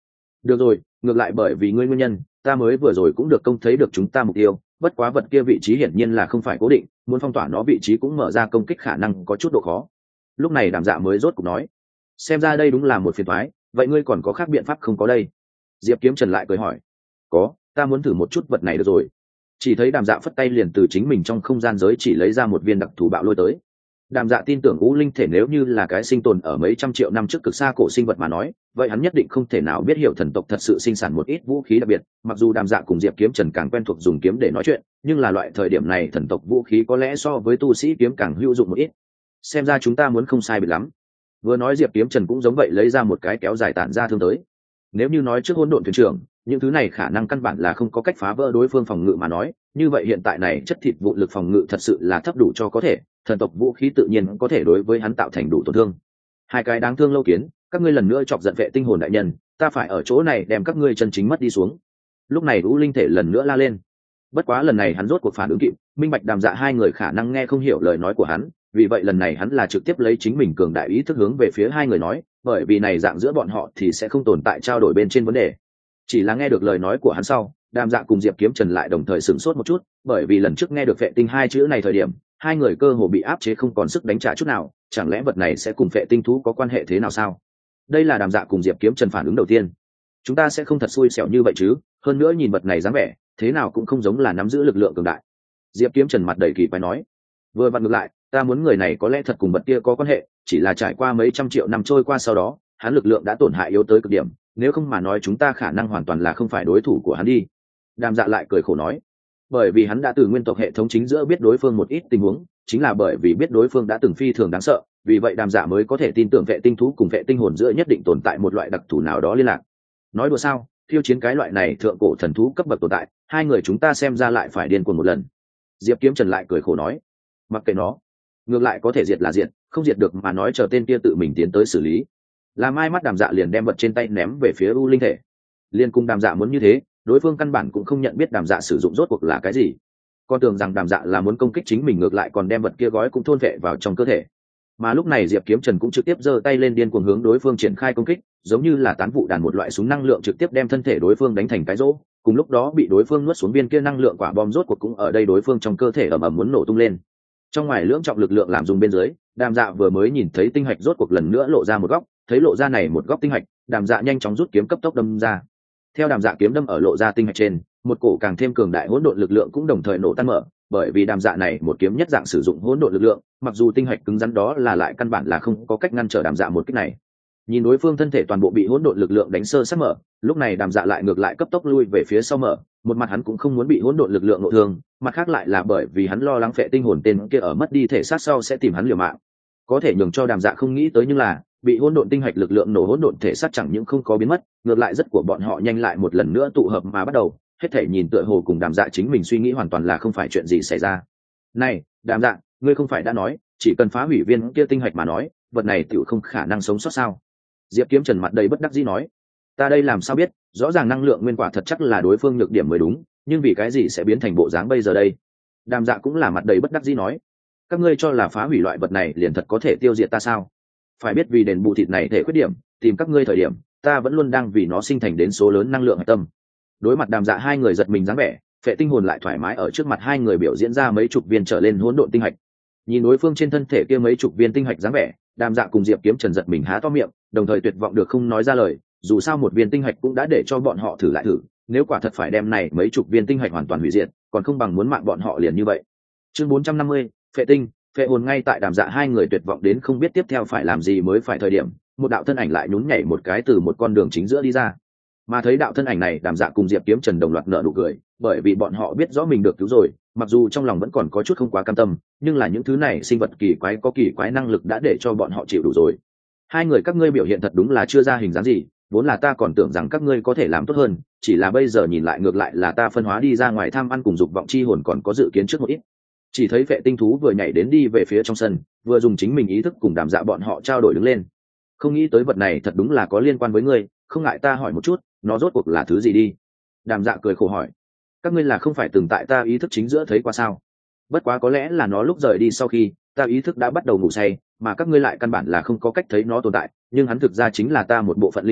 Được rồi, ngược lại bởi vì ngươi nguyên nhân ta mới vừa rồi cũng được công thấy được chúng ta mục tiêu, bất quá vật kia vị trí hiển nhiên là không phải cố định, muốn phong tỏa nó vị trí cũng mở ra công kích khả năng có chút độ khó. Lúc này Đàm Dạ mới rốt cục nói, xem ra đây đúng là một phiền toái, vậy ngươi còn có khác biện pháp không có đây? Diệp Kiếm Trần lại cười hỏi. Có, ta muốn thử một chút vật này được rồi. Chỉ thấy Đàm Dạ phất tay liền từ chính mình trong không gian giới chỉ lấy ra một viên đặc thù bạo lôi tới. Đàm Dạ tin tưởng U Linh thể nếu như là cái sinh tồn ở mấy trăm triệu năm trước cực xa cổ sinh vật mà nói, vậy hắn nhất định không thể nào biết hiểu thần tộc thật sự sinh sản một ít vũ khí đặc biệt. Mặc dù Đàm Dạ cùng Diệp Kiếm Trần càng quen thuộc dùng kiếm để nói chuyện, nhưng là loại thời điểm này thần tộc vũ khí có lẽ so với tu sĩ kiếm càng hữu dụng một ít. Xem ra chúng ta muốn không sai biệt lắm. Vừa nói Diệp Kiếm Trần cũng giống vậy lấy ra một cái kéo dài tản ra thương tới. Nếu như nói trước hỗn độn thuyền trưởng, những thứ này khả năng căn bản là không có cách phá vỡ đối phương phòng ngự mà nói, như vậy hiện tại này chất thịt vụ lực phòng ngự thật sự là thấp đủ cho có thể, thần tộc vũ khí tự nhiên có thể đối với hắn tạo thành đủ tổn thương. Hai cái đáng thương lâu kiến, các ngươi lần nữa chọc giận vệ tinh hồn đại nhân, ta phải ở chỗ này đem các ngươi chân chính mất đi xuống. Lúc này U Linh thể lần nữa la lên. Bất quá lần này hắn rốt cuộc phản ứng kịp, minh bạch Đàm Dạ hai người khả năng nghe không hiểu lời nói của hắn, vì vậy lần này hắn là trực tiếp lấy chính mình cường đại ý thức hướng về phía hai người nói, bởi vì này dạng giữa bọn họ thì sẽ không tồn tại trao đổi bên trên vấn đề. Chỉ là nghe được lời nói của hắn sau, Đàm Dạ cùng Diệp Kiếm Trần lại đồng thời sửng sốt một chút, bởi vì lần trước nghe được vệ tinh hai chữ này thời điểm, hai người cơ hồ bị áp chế không còn sức đánh trả chút nào, chẳng lẽ vật này sẽ cùng vệ tinh thú có quan hệ thế nào sao? Đây là Đàm Dạ cùng Diệp Kiếm Trần phản ứng đầu tiên. Chúng ta sẽ không thật xui xẻo như vậy chứ? Hơn nữa nhìn vật này dáng vẻ, thế nào cũng không giống là nắm giữ lực lượng cường đại. Diệp Kiếm Trần mặt đầy kỳ quái nói, vừa vặn ngược lại, ta muốn người này có lẽ thật cùng vật kia có quan hệ, chỉ là trải qua mấy trăm triệu năm trôi qua sau đó, hắn lực lượng đã tổn hại yếu tới cực điểm, nếu không mà nói chúng ta khả năng hoàn toàn là không phải đối thủ của hắn đi. Đàm Dạ lại cười khổ nói, bởi vì hắn đã từ nguyên tộc hệ thống chính giữa biết đối phương một ít tình huống, chính là bởi vì biết đối phương đã từng phi thường đáng sợ, vì vậy Đàm Dạ mới có thể tin tưởng vệ tinh thú cùng vệ tinh hồn giữa nhất định tồn tại một loại đặc thù nào đó liên lạc. Nói đùa sao, khiêu chiến cái loại này thượng cổ thần thú cấp bậc tồn tại, hai người chúng ta xem ra lại phải điên cuồng một lần. Diệp Kiếm Trần lại cười khổ nói, mặc kệ nó, ngược lại có thể diệt là diệt, không diệt được mà nói chờ tên kia tự mình tiến tới xử lý. Làm mai mắt Đàm Dạ liền đem vật trên tay ném về phía U Linh thể. Liên cùng Đàm Dạ muốn như thế, đối phương căn bản cũng không nhận biết Đàm Dạ sử dụng rốt cuộc là cái gì, con tưởng rằng Đàm Dạ là muốn công kích chính mình, ngược lại còn đem vật kia gói cũng thôn vệ vào trong cơ thể. Mà lúc này Diệp Kiếm Trần cũng trực tiếp giơ tay lên điên cuồng hướng đối phương triển khai công kích, giống như là tán vụ đàn một loại súng năng lượng trực tiếp đem thân thể đối phương đánh thành cái rỗ. Cùng lúc đó bị đối phương nuốt xuống viên kia năng lượng quả bom rốt cuộc cũng ở đây đối phương trong cơ thể ầm ầm muốn nổ tung lên. Trong ngoài lưỡng trọng lực lượng làm dùng bên dưới, Đàm Dạ vừa mới nhìn thấy tinh hạch rốt cuộc lần nữa lộ ra một góc, thấy lộ ra này một góc tinh hạch, Đàm Dạ nhanh chóng rút kiếm cấp tốc đâm ra. Theo Đàm Dạ kiếm đâm ở lộ ra tinh hạch trên, một cổ càng thêm cường đại hỗn độn lực lượng cũng đồng thời nổ tan mở, bởi vì Đàm Dạ này một kiếm nhất dạng sử dụng hỗn độn lực lượng, mặc dù tinh hạch cứng rắn đó là lại căn bản là không có cách ngăn trở Đàm Dạ một kích này. Nhìn đối phương thân thể toàn bộ bị hỗn độn lực lượng đánh sơ sát mở, lúc này Đàm Dạ lại ngược lại cấp tốc lui về phía sau mở, một mặt hắn cũng không muốn bị hỗn độn lực lượng nội thương, mặt khác lại là bởi vì hắn lo lắng phệ tinh hồn tên kia ở mất đi thể xác sau sẽ tìm hắn liều mạng. Có thể nhường cho Đàm Dạ không nghĩ tới nhưng là bị hỗn độn tinh hạch lực lượng nổ hỗn độn thể xác chẳng những không có biến mất, ngược lại rất của bọn họ nhanh lại một lần nữa tụ hợp mà bắt đầu, hết thể nhìn tựa hồ cùng Đàm Dạ chính mình suy nghĩ hoàn toàn là không phải chuyện gì xảy ra. Này, Đàm Dạ, ngươi không phải đã nói, chỉ cần phá hủy viên kia tinh hạch mà nói, vật này tựu không khả năng sống sót sao? Diệp Kiếm Trần mặt đầy bất đắc dĩ nói, ta đây làm sao biết, rõ ràng năng lượng nguyên quả thật chắc là đối phương nhược điểm mới đúng, nhưng vì cái gì sẽ biến thành bộ dáng bây giờ đây? Đàm Dạ cũng là mặt đầy bất đắc dĩ nói, các ngươi cho là phá hủy loại vật này liền thật có thể tiêu diệt ta sao? Phải biết vì đền bù thịt này thể khuyết điểm, tìm các ngươi thời điểm, ta vẫn luôn đang vì nó sinh thành đến số lớn năng lượng hạch tâm. Đối mặt Đàm Dạ hai người giật mình dáng vẻ, phệ tinh hồn lại thoải mái ở trước mặt hai người biểu diễn ra mấy chục viên trở lên hỗn độn tinh hạch. Nhìn đối phương trên thân thể kia mấy chục viên tinh hạch dáng vẻ, Đàm Dạ cùng Diệp Kiếm Trần giật mình há to miệng, đồng thời tuyệt vọng được không nói ra lời, dù sao một viên tinh hạch cũng đã để cho bọn họ thử lại thử, nếu quả thật phải đem này mấy chục viên tinh hạch hoàn toàn hủy diệt, còn không bằng muốn mạng bọn họ liền như vậy. Chương 450, phệ tinh, phệ hồn. Ngay tại Đàm Dạ hai người tuyệt vọng đến không biết tiếp theo phải làm gì mới phải thời điểm, một đạo thân ảnh lại nhún nhảy một cái từ một con đường chính giữa đi ra. Mà thấy đạo thân ảnh này, Đàm Dạ cùng Diệp Kiếm Trần đồng loạt nở nụ cười, bởi vì bọn họ biết rõ mình được cứu rồi, mặc dù trong lòng vẫn còn có chút không quá cam tâm, nhưng là những thứ này sinh vật kỳ quái có kỳ quái năng lực đã để cho bọn họ chịu đủ rồi. Hai người các ngươi biểu hiện thật đúng là chưa ra hình dáng gì, vốn là ta còn tưởng rằng các ngươi có thể làm tốt hơn, chỉ là bây giờ nhìn lại ngược lại là ta phân hóa đi ra ngoài tham ăn cùng dục vọng chi hồn còn có dự kiến trước một ít. Chỉ thấy vệ tinh thú vừa nhảy đến đi về phía trong sân, vừa dùng chính mình ý thức cùng Đàm Dạ bọn họ trao đổi đứng lên. Không nghĩ tới vật này thật đúng là có liên quan với ngươi, không ngại ta hỏi một chút, nó rốt cuộc là thứ gì đi? Đàm Dạ cười khổ hỏi, các ngươi là không phải từng tại ta ý thức chính giữa thấy qua sao? Bất quá có lẽ là nó lúc rời đi sau khi ta ý thức đã bắt đầu ngủ say, mà các ngươi lại căn bản là không có cách thấy nó tồn tại, nhưng hắn thực ra chính là ta một bộ phận linh hồn,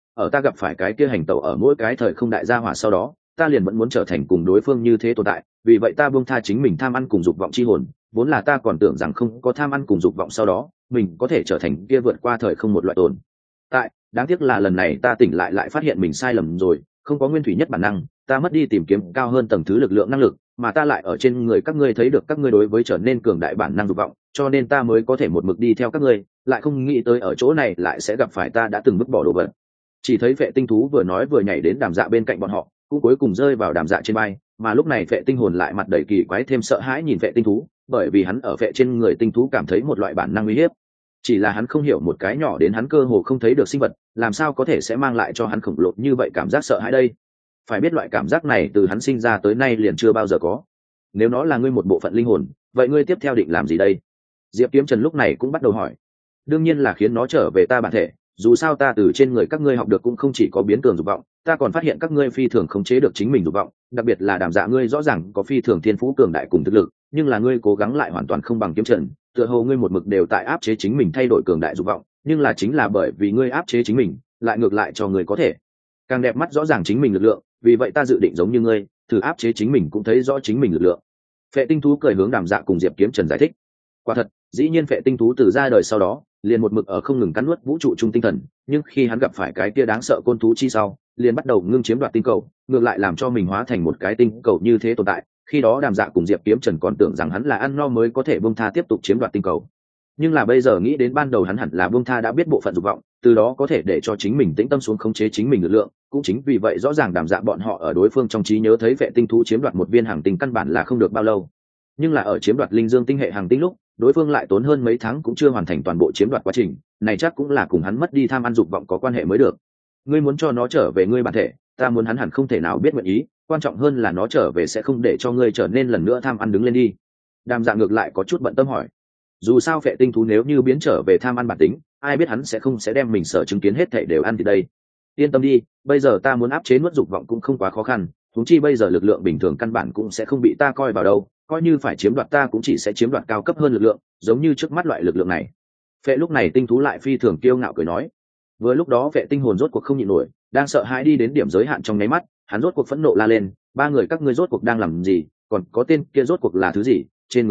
ở ta gặp phải cái kia hành tẩu ở mỗi cái thời không đại gia hỏa sau đó, ta liền vẫn muốn trở thành cùng đối phương như thế tồn tại, vì vậy ta buông tha chính mình tham ăn cùng dục vọng chi hồn, vốn là ta còn tưởng rằng không có tham ăn cùng dục vọng sau đó mình có thể trở thành kia vượt qua thời không một loại tồn tại. Đáng tiếc là lần này ta tỉnh lại phát hiện mình sai lầm rồi, không có nguyên thủy nhất bản năng, ta mất đi tìm kiếm cao hơn tầng thứ lực lượng năng lực, mà ta lại ở trên người các ngươi thấy được các ngươi đối với trở nên cường đại bản năng dục vọng, cho nên ta mới có thể một mực đi theo các ngươi, lại không nghĩ tới ở chỗ này lại sẽ gặp phải ta đã từng vứt bỏ đồ vật. Chỉ thấy Vệ Tinh Thú vừa nói vừa nhảy đến Đàm Dạ bên cạnh bọn họ, cũng cuối cùng rơi vào Đàm Dạ trên vai, mà lúc này Vệ Tinh Hồn lại mặt đầy kỳ quái thêm sợ hãi nhìn Vệ Tinh Thú, bởi vì hắn ở Vệ trên người tinh thú cảm thấy một loại bản năng uy hiếp. Chỉ là hắn không hiểu một cái nhỏ đến hắn cơ hồ không thấy được sinh vật, làm sao có thể sẽ mang lại cho hắn khổng lồ như vậy cảm giác sợ hãi đây. Phải biết loại cảm giác này từ hắn sinh ra tới nay liền chưa bao giờ có. Nếu nó là ngươi một bộ phận linh hồn, vậy ngươi tiếp theo định làm gì đây? Diệp Kiếm Trần lúc này cũng bắt đầu hỏi. Đương nhiên là khiến nó trở về ta bản thể, dù sao ta từ trên người các ngươi học được cũng không chỉ có biến cường dục vọng, ta còn phát hiện các ngươi phi thường khống chế được chính mình dục vọng, đặc biệt là Đàm Dạ ngươi rõ ràng có phi thường thiên phú cường đại cùng thực lực, nhưng là ngươi cố gắng lại hoàn toàn không bằng Kiếm Trần, tựa hồ ngươi một mực đều tại áp chế chính mình thay đổi cường đại dục vọng, nhưng là chính là bởi vì ngươi áp chế chính mình, lại ngược lại cho ngươi có thể càng đẹp mắt rõ ràng chính mình lực lượng, vì vậy ta dự định giống như ngươi, thử áp chế chính mình cũng thấy rõ chính mình lực lượng. Phệ Tinh Thú cười hướng Đàm Dạ cùng Diệp Kiếm Trần giải thích. Quả thật, dĩ nhiên Phệ Tinh Thú từ ra đời sau đó liền một mực ở không ngừng cắn nuốt vũ trụ trung tinh thần, nhưng khi hắn gặp phải cái kia đáng sợ côn thú chi sau, liền bắt đầu ngưng chiếm đoạt tinh cầu, ngược lại làm cho mình hóa thành một cái tinh cầu như thế tồn tại. Khi đó Đàm Dạ cùng Diệp Kiếm Trần còn tưởng rằng hắn là ăn no mới có thể buông tha tiếp tục chiếm đoạt tinh cầu, nhưng là bây giờ nghĩ đến ban đầu hắn hẳn là buông tha đã biết bộ phận dục vọng, từ đó có thể để cho chính mình tĩnh tâm xuống khống chế chính mình lực lượng. Cũng chính vì vậy rõ ràng Đàm Dạ bọn họ ở đối phương trong trí nhớ thấy Vệ Tinh Thú chiếm đoạt một viên hành tinh căn bản là không được bao lâu, nhưng là ở chiếm đoạt linh dương tinh hệ hành tinh lúc, đối phương lại tốn hơn mấy tháng cũng chưa hoàn thành toàn bộ chiếm đoạt quá trình này, chắc cũng là cùng hắn mất đi tham ăn dục vọng có quan hệ mới được. Ngươi muốn cho nó trở về ngươi bản thể, ta muốn hắn hẳn không thể nào biết nguyện ý, quan trọng hơn là nó trở về sẽ không để cho ngươi trở nên lần nữa tham ăn đứng lên đi. Đàm Dạ ngược lại có chút bận tâm hỏi. Dù sao Vệ Tinh Thú nếu như biến trở về tham ăn bản tính, ai biết hắn sẽ không đem mình sở chứng kiến hết thảy đều ăn thì đây. Yên tâm đi, bây giờ ta muốn áp chế nuốt dục vọng cũng không quá khó khăn, huống chi bây giờ lực lượng bình thường căn bản cũng sẽ không bị ta coi vào đâu, coi như phải chiếm đoạt ta cũng chỉ sẽ chiếm đoạt cao cấp hơn lực lượng, giống như trước mắt loại lực lượng này. Phệ lúc này Tinh Thú lại phi thường kiêu ngạo cười nói. Vừa lúc đó Vệ Tinh Hồn rốt cuộc không nhịn nổi, đang sợ hãi đi đến điểm giới hạn trong nháy mắt, hắn rốt cuộc phẫn nộ la lên, ba người các ngươi rốt cuộc đang làm gì, còn có tên kia rốt cuộc là thứ gì trên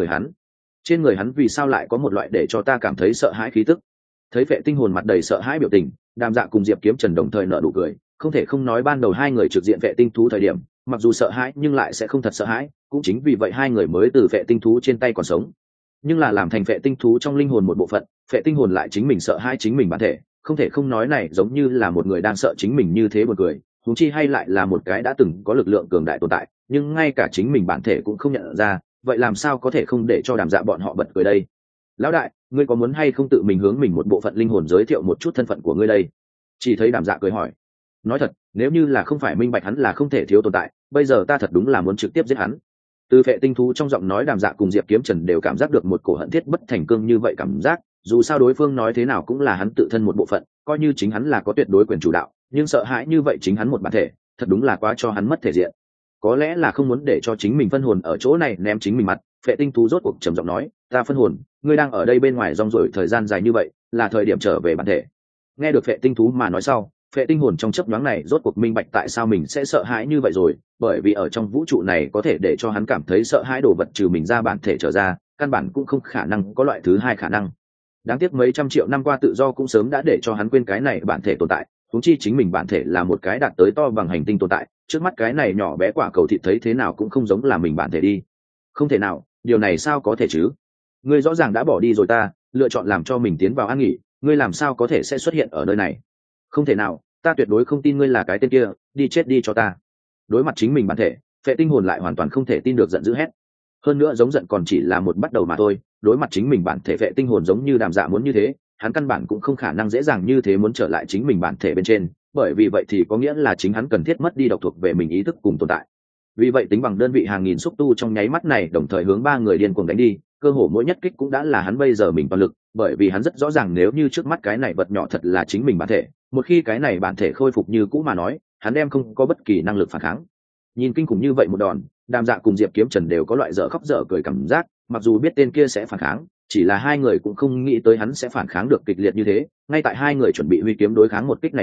người hắn vì sao lại có một loại để cho ta cảm thấy sợ hãi khí tức. Thấy Vệ Tinh Hồn mặt đầy sợ hãi biểu tình, Đàm Dạ cùng Diệp Kiếm Trần đồng thời nở nụ cười, không thể không nói ban đầu hai người trực diện Vệ Tinh Thú thời điểm, mặc dù sợ hãi nhưng lại sẽ không thật sợ hãi, cũng chính vì vậy hai người mới từ Vệ Tinh Thú trên tay còn sống. Nhưng là làm thành Vệ Tinh Thú trong linh hồn một bộ phận, Vệ Tinh Hồn lại chính mình sợ hãi chính mình bản thể, không thể không nói này giống như là một người đang sợ chính mình như thế buồn cười, huống chi hay lại là một cái đã từng có lực lượng cường đại tồn tại, nhưng ngay cả chính mình bản thể cũng không nhận ra, vậy làm sao có thể không để cho Đàm Dạ bọn họ bật cười đây. Lão đại, ngươi có muốn hay không tự mình hướng mình một bộ phận linh hồn giới thiệu một chút thân phận của ngươi đây? Chỉ thấy Đàm Dạ cười hỏi. Nói thật, nếu như là không phải minh bạch hắn là không thể thiếu tồn tại, bây giờ ta thật đúng là muốn trực tiếp giết hắn. Từ Vệ Tinh Thú trong giọng nói, Đàm Dạ cùng Diệp Kiếm Trần đều cảm giác được một cổ hận thiết bất thành cương như vậy cảm giác, dù sao đối phương nói thế nào cũng là hắn tự thân một bộ phận, coi như chính hắn là có tuyệt đối quyền chủ đạo, nhưng sợ hãi như vậy chính hắn một bản thể, thật đúng là quá cho hắn mất thể diện. Có lẽ là không muốn để cho chính mình phân hồn ở chỗ này ném chính mình mặt, Vệ Tinh Thú rốt cuộc trầm giọng nói, ta phân hồn, ngươi đang ở đây bên ngoài rong ruổi thời gian dài như vậy, là thời điểm trở về bản thể. Nghe được Vệ Tinh Thú mà nói sau, Vệ Tinh Hồn trong chớp nhoáng này rốt cuộc minh bạch tại sao mình sẽ sợ hãi như vậy rồi, bởi vì ở trong vũ trụ này có thể để cho hắn cảm thấy sợ hãi đồ vật trừ mình ra bản thể trở ra, căn bản cũng không khả năng có loại thứ hai khả năng. Đáng tiếc mấy trăm triệu năm qua tự do cũng sớm đã để cho hắn quên cái này bản thể tồn tại, huống chi chính mình bản thể là một cái đạt tới to bằng hành tinh tồn tại, trước mắt cái này nhỏ bé quả cầu thịt thấy thế nào cũng không giống là mình bản thể đi. Không thể nào, điều này sao có thể chứ? Ngươi rõ ràng đã bỏ đi rồi ta, lựa chọn làm cho mình tiến vào an nghỉ, ngươi làm sao có thể sẽ xuất hiện ở nơi này? Không thể nào, ta tuyệt đối không tin ngươi là cái tên kia, đi chết đi cho ta. Đối mặt chính mình bản thể, Vệ Tinh Hồn lại hoàn toàn không thể tin được, giận dữ hét. Hơn nữa giống giận còn chỉ là một bắt đầu mà thôi, đối mặt chính mình bản thể Vệ Tinh Hồn giống như Đàm Dạ muốn như thế, hắn căn bản cũng không khả năng dễ dàng như thế muốn trở lại chính mình bản thể bên trên, bởi vì vậy thì có nghĩa là chính hắn cần thiết mất đi độc thuộc về mình ý thức cùng tồn tại. Vì vậy tính bằng đơn vị hàng nghìn xúc tu trong nháy mắt này đồng thời hướng ba người điên cuồng đánh đi, cơ hồ mỗi nhất kích cũng đã là hắn bây giờ mình toàn lực, bởi vì hắn rất rõ ràng nếu như trước mắt cái này vật nhỏ thật là chính mình bản thể, một khi cái này bản thể khôi phục như cũ mà nói, hắn đem không có bất kỳ năng lực phản kháng. Nhìn kinh khủng như vậy một đòn, Đàm Dạ cùng Diệp Kiếm Trần đều có loại dở khóc dở cười cảm giác, mặc dù biết tên kia sẽ phản kháng, chỉ là hai người cũng không nghĩ tới hắn sẽ phản kháng được kịch liệt như thế. Ngay tại hai người chuẩn bị huy kiếm đối kháng một kích này lúc,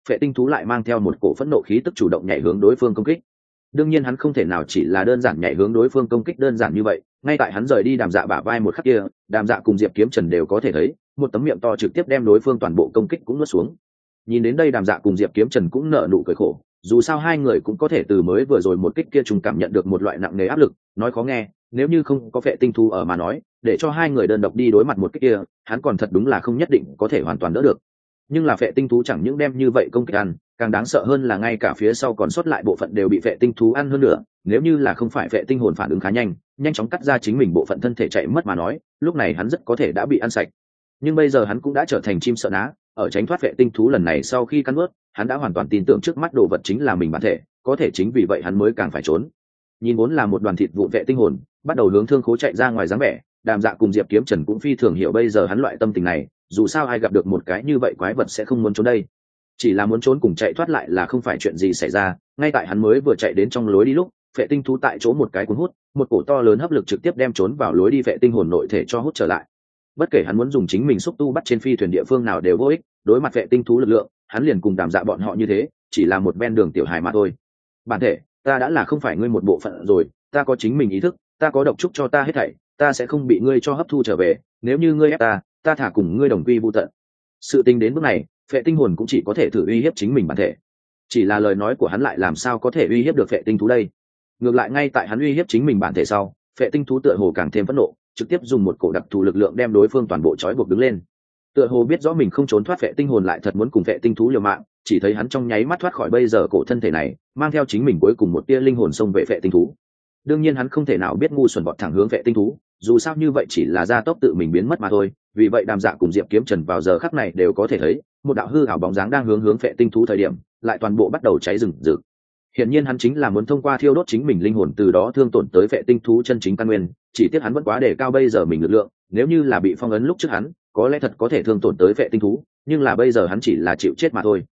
phệ tinh thú lại mang theo một cổ phẫn nộ khí tức chủ động nhảy hướng đối phương công kích. Đương nhiên hắn không thể nào chỉ là đơn giản nhảy hướng đối phương công kích đơn giản như vậy, ngay tại hắn rời đi Đàm Dạ bả vai một khắc kia, Đàm Dạ cùng Diệp Kiếm Trần đều có thể thấy một tấm miệng to trực tiếp đem đối phương toàn bộ công kích cũng nuốt xuống. Nhìn đến đây Đàm Dạ cùng Diệp Kiếm Trần cũng nở nụ cười khổ, dù sao hai người cũng có thể từ mới vừa rồi một kích kia trùng cảm nhận được một loại nặng nề áp lực, nói khó nghe, nếu như không có phệ tinh thú ở mà nói, để cho hai người đơn độc đi đối mặt một kích kia, hắn còn thật đúng là không nhất định có thể hoàn toàn đỡ được. Nhưng là phệ tinh thú chẳng những đem như vậy công kích ăn, càng đáng sợ hơn là ngay cả phía sau còn sót lại bộ phận đều bị phệ tinh thú ăn hơn nữa, nếu như là không phải phệ tinh hồn phản ứng khá nhanh, nhanh chóng cắt ra chính mình bộ phận thân thể chạy mất mà nói, lúc này hắn rất có thể đã bị ăn sạch. Nhưng bây giờ hắn cũng đã trở thành chim sợ ná, ở tránh thoát phệ tinh thú lần này sau khi cắn nuốt, hắn đã hoàn toàn tin tưởng trước mắt đồ vật chính là mình bản thể, có thể chính vì vậy hắn mới càng phải trốn. Nhìn vốn là một đoàn thịt vụn phệ tinh hồn, bắt đầu hướng thương khố chạy ra ngoài dáng vẻ, Đàm Dạ cùng Diệp Kiếm Trần cũng phi thường hiểu bây giờ hắn loại tâm tình này, dù sao ai gặp được một cái như vậy quái vật sẽ không muốn trốn đây. Chỉ là muốn trốn cùng chạy thoát lại là không phải chuyện gì xảy ra, ngay tại hắn mới vừa chạy đến trong lối đi lúc, phệ tinh thú tại chỗ một cái cuốn hút, một cổ to lớn hấp lực trực tiếp đem trốn vào lối đi phệ tinh hồn nội thể cho hút trở lại. Bất kể hắn muốn dùng chính mình xúc tu bắt trên phi thuyền địa phương nào đều vô ích, đối mặt phệ tinh thú lực lượng, hắn liền cùng Đàm Dạ bọn họ như thế, chỉ là một ven đường tiểu hài mà thôi. Bản thể, ta đã là không phải ngươi một bộ phận rồi, ta có chính mình ý thức, ta có độc trúc cho ta hết thảy, ta sẽ không bị ngươi cho hấp thu trở về, nếu như ngươi ép ta, ta thả cùng ngươi đồng quy vu tận. Sự tình đến bước này, phệ tinh hồn cũng chỉ có thể thử uy hiếp chính mình bản thể. Chỉ là lời nói của hắn lại làm sao có thể uy hiếp được phệ tinh thú đây? Ngược lại ngay tại hắn uy hiếp chính mình bản thể sau, phệ tinh thú tựa hồ càng thêm phẫn nộ, trực tiếp dùng một cổ đặc thù lực lượng đem đối phương toàn bộ trói buộc đứng lên. Tựa hồ biết rõ mình không trốn thoát phệ tinh hồn lại thật muốn cùng phệ tinh thú liều mạng, chỉ thấy hắn trong nháy mắt thoát khỏi bây giờ cổ thân thể này, mang theo chính mình cuối cùng một tia linh hồn xông về phệ tinh thú. Đương nhiên hắn không thể nào biết ngu xuẩn vọt thẳng hướng phệ tinh thú, dù sao như vậy chỉ là gia tốc tự mình biến mất mà thôi. Vì vậy Đàm Dạ cùng Diệp Kiếm Trần vào giờ khắc này đều có thể thấy một đạo hư ảo bóng dáng đang hướng phệ tinh thú thời điểm, lại toàn bộ bắt đầu cháy rừng rực. Hiển nhiên hắn chính là muốn thông qua thiêu đốt chính mình linh hồn từ đó thương tổn tới phệ tinh thú chân chính căn nguyên, chỉ tiếc hắn vẫn quá đề cao bây giờ mình lực lượng, nếu như là bị phong ấn lúc trước hắn, có lẽ thật có thể thương tổn tới phệ tinh thú, nhưng là bây giờ hắn chỉ là chịu chết mà thôi.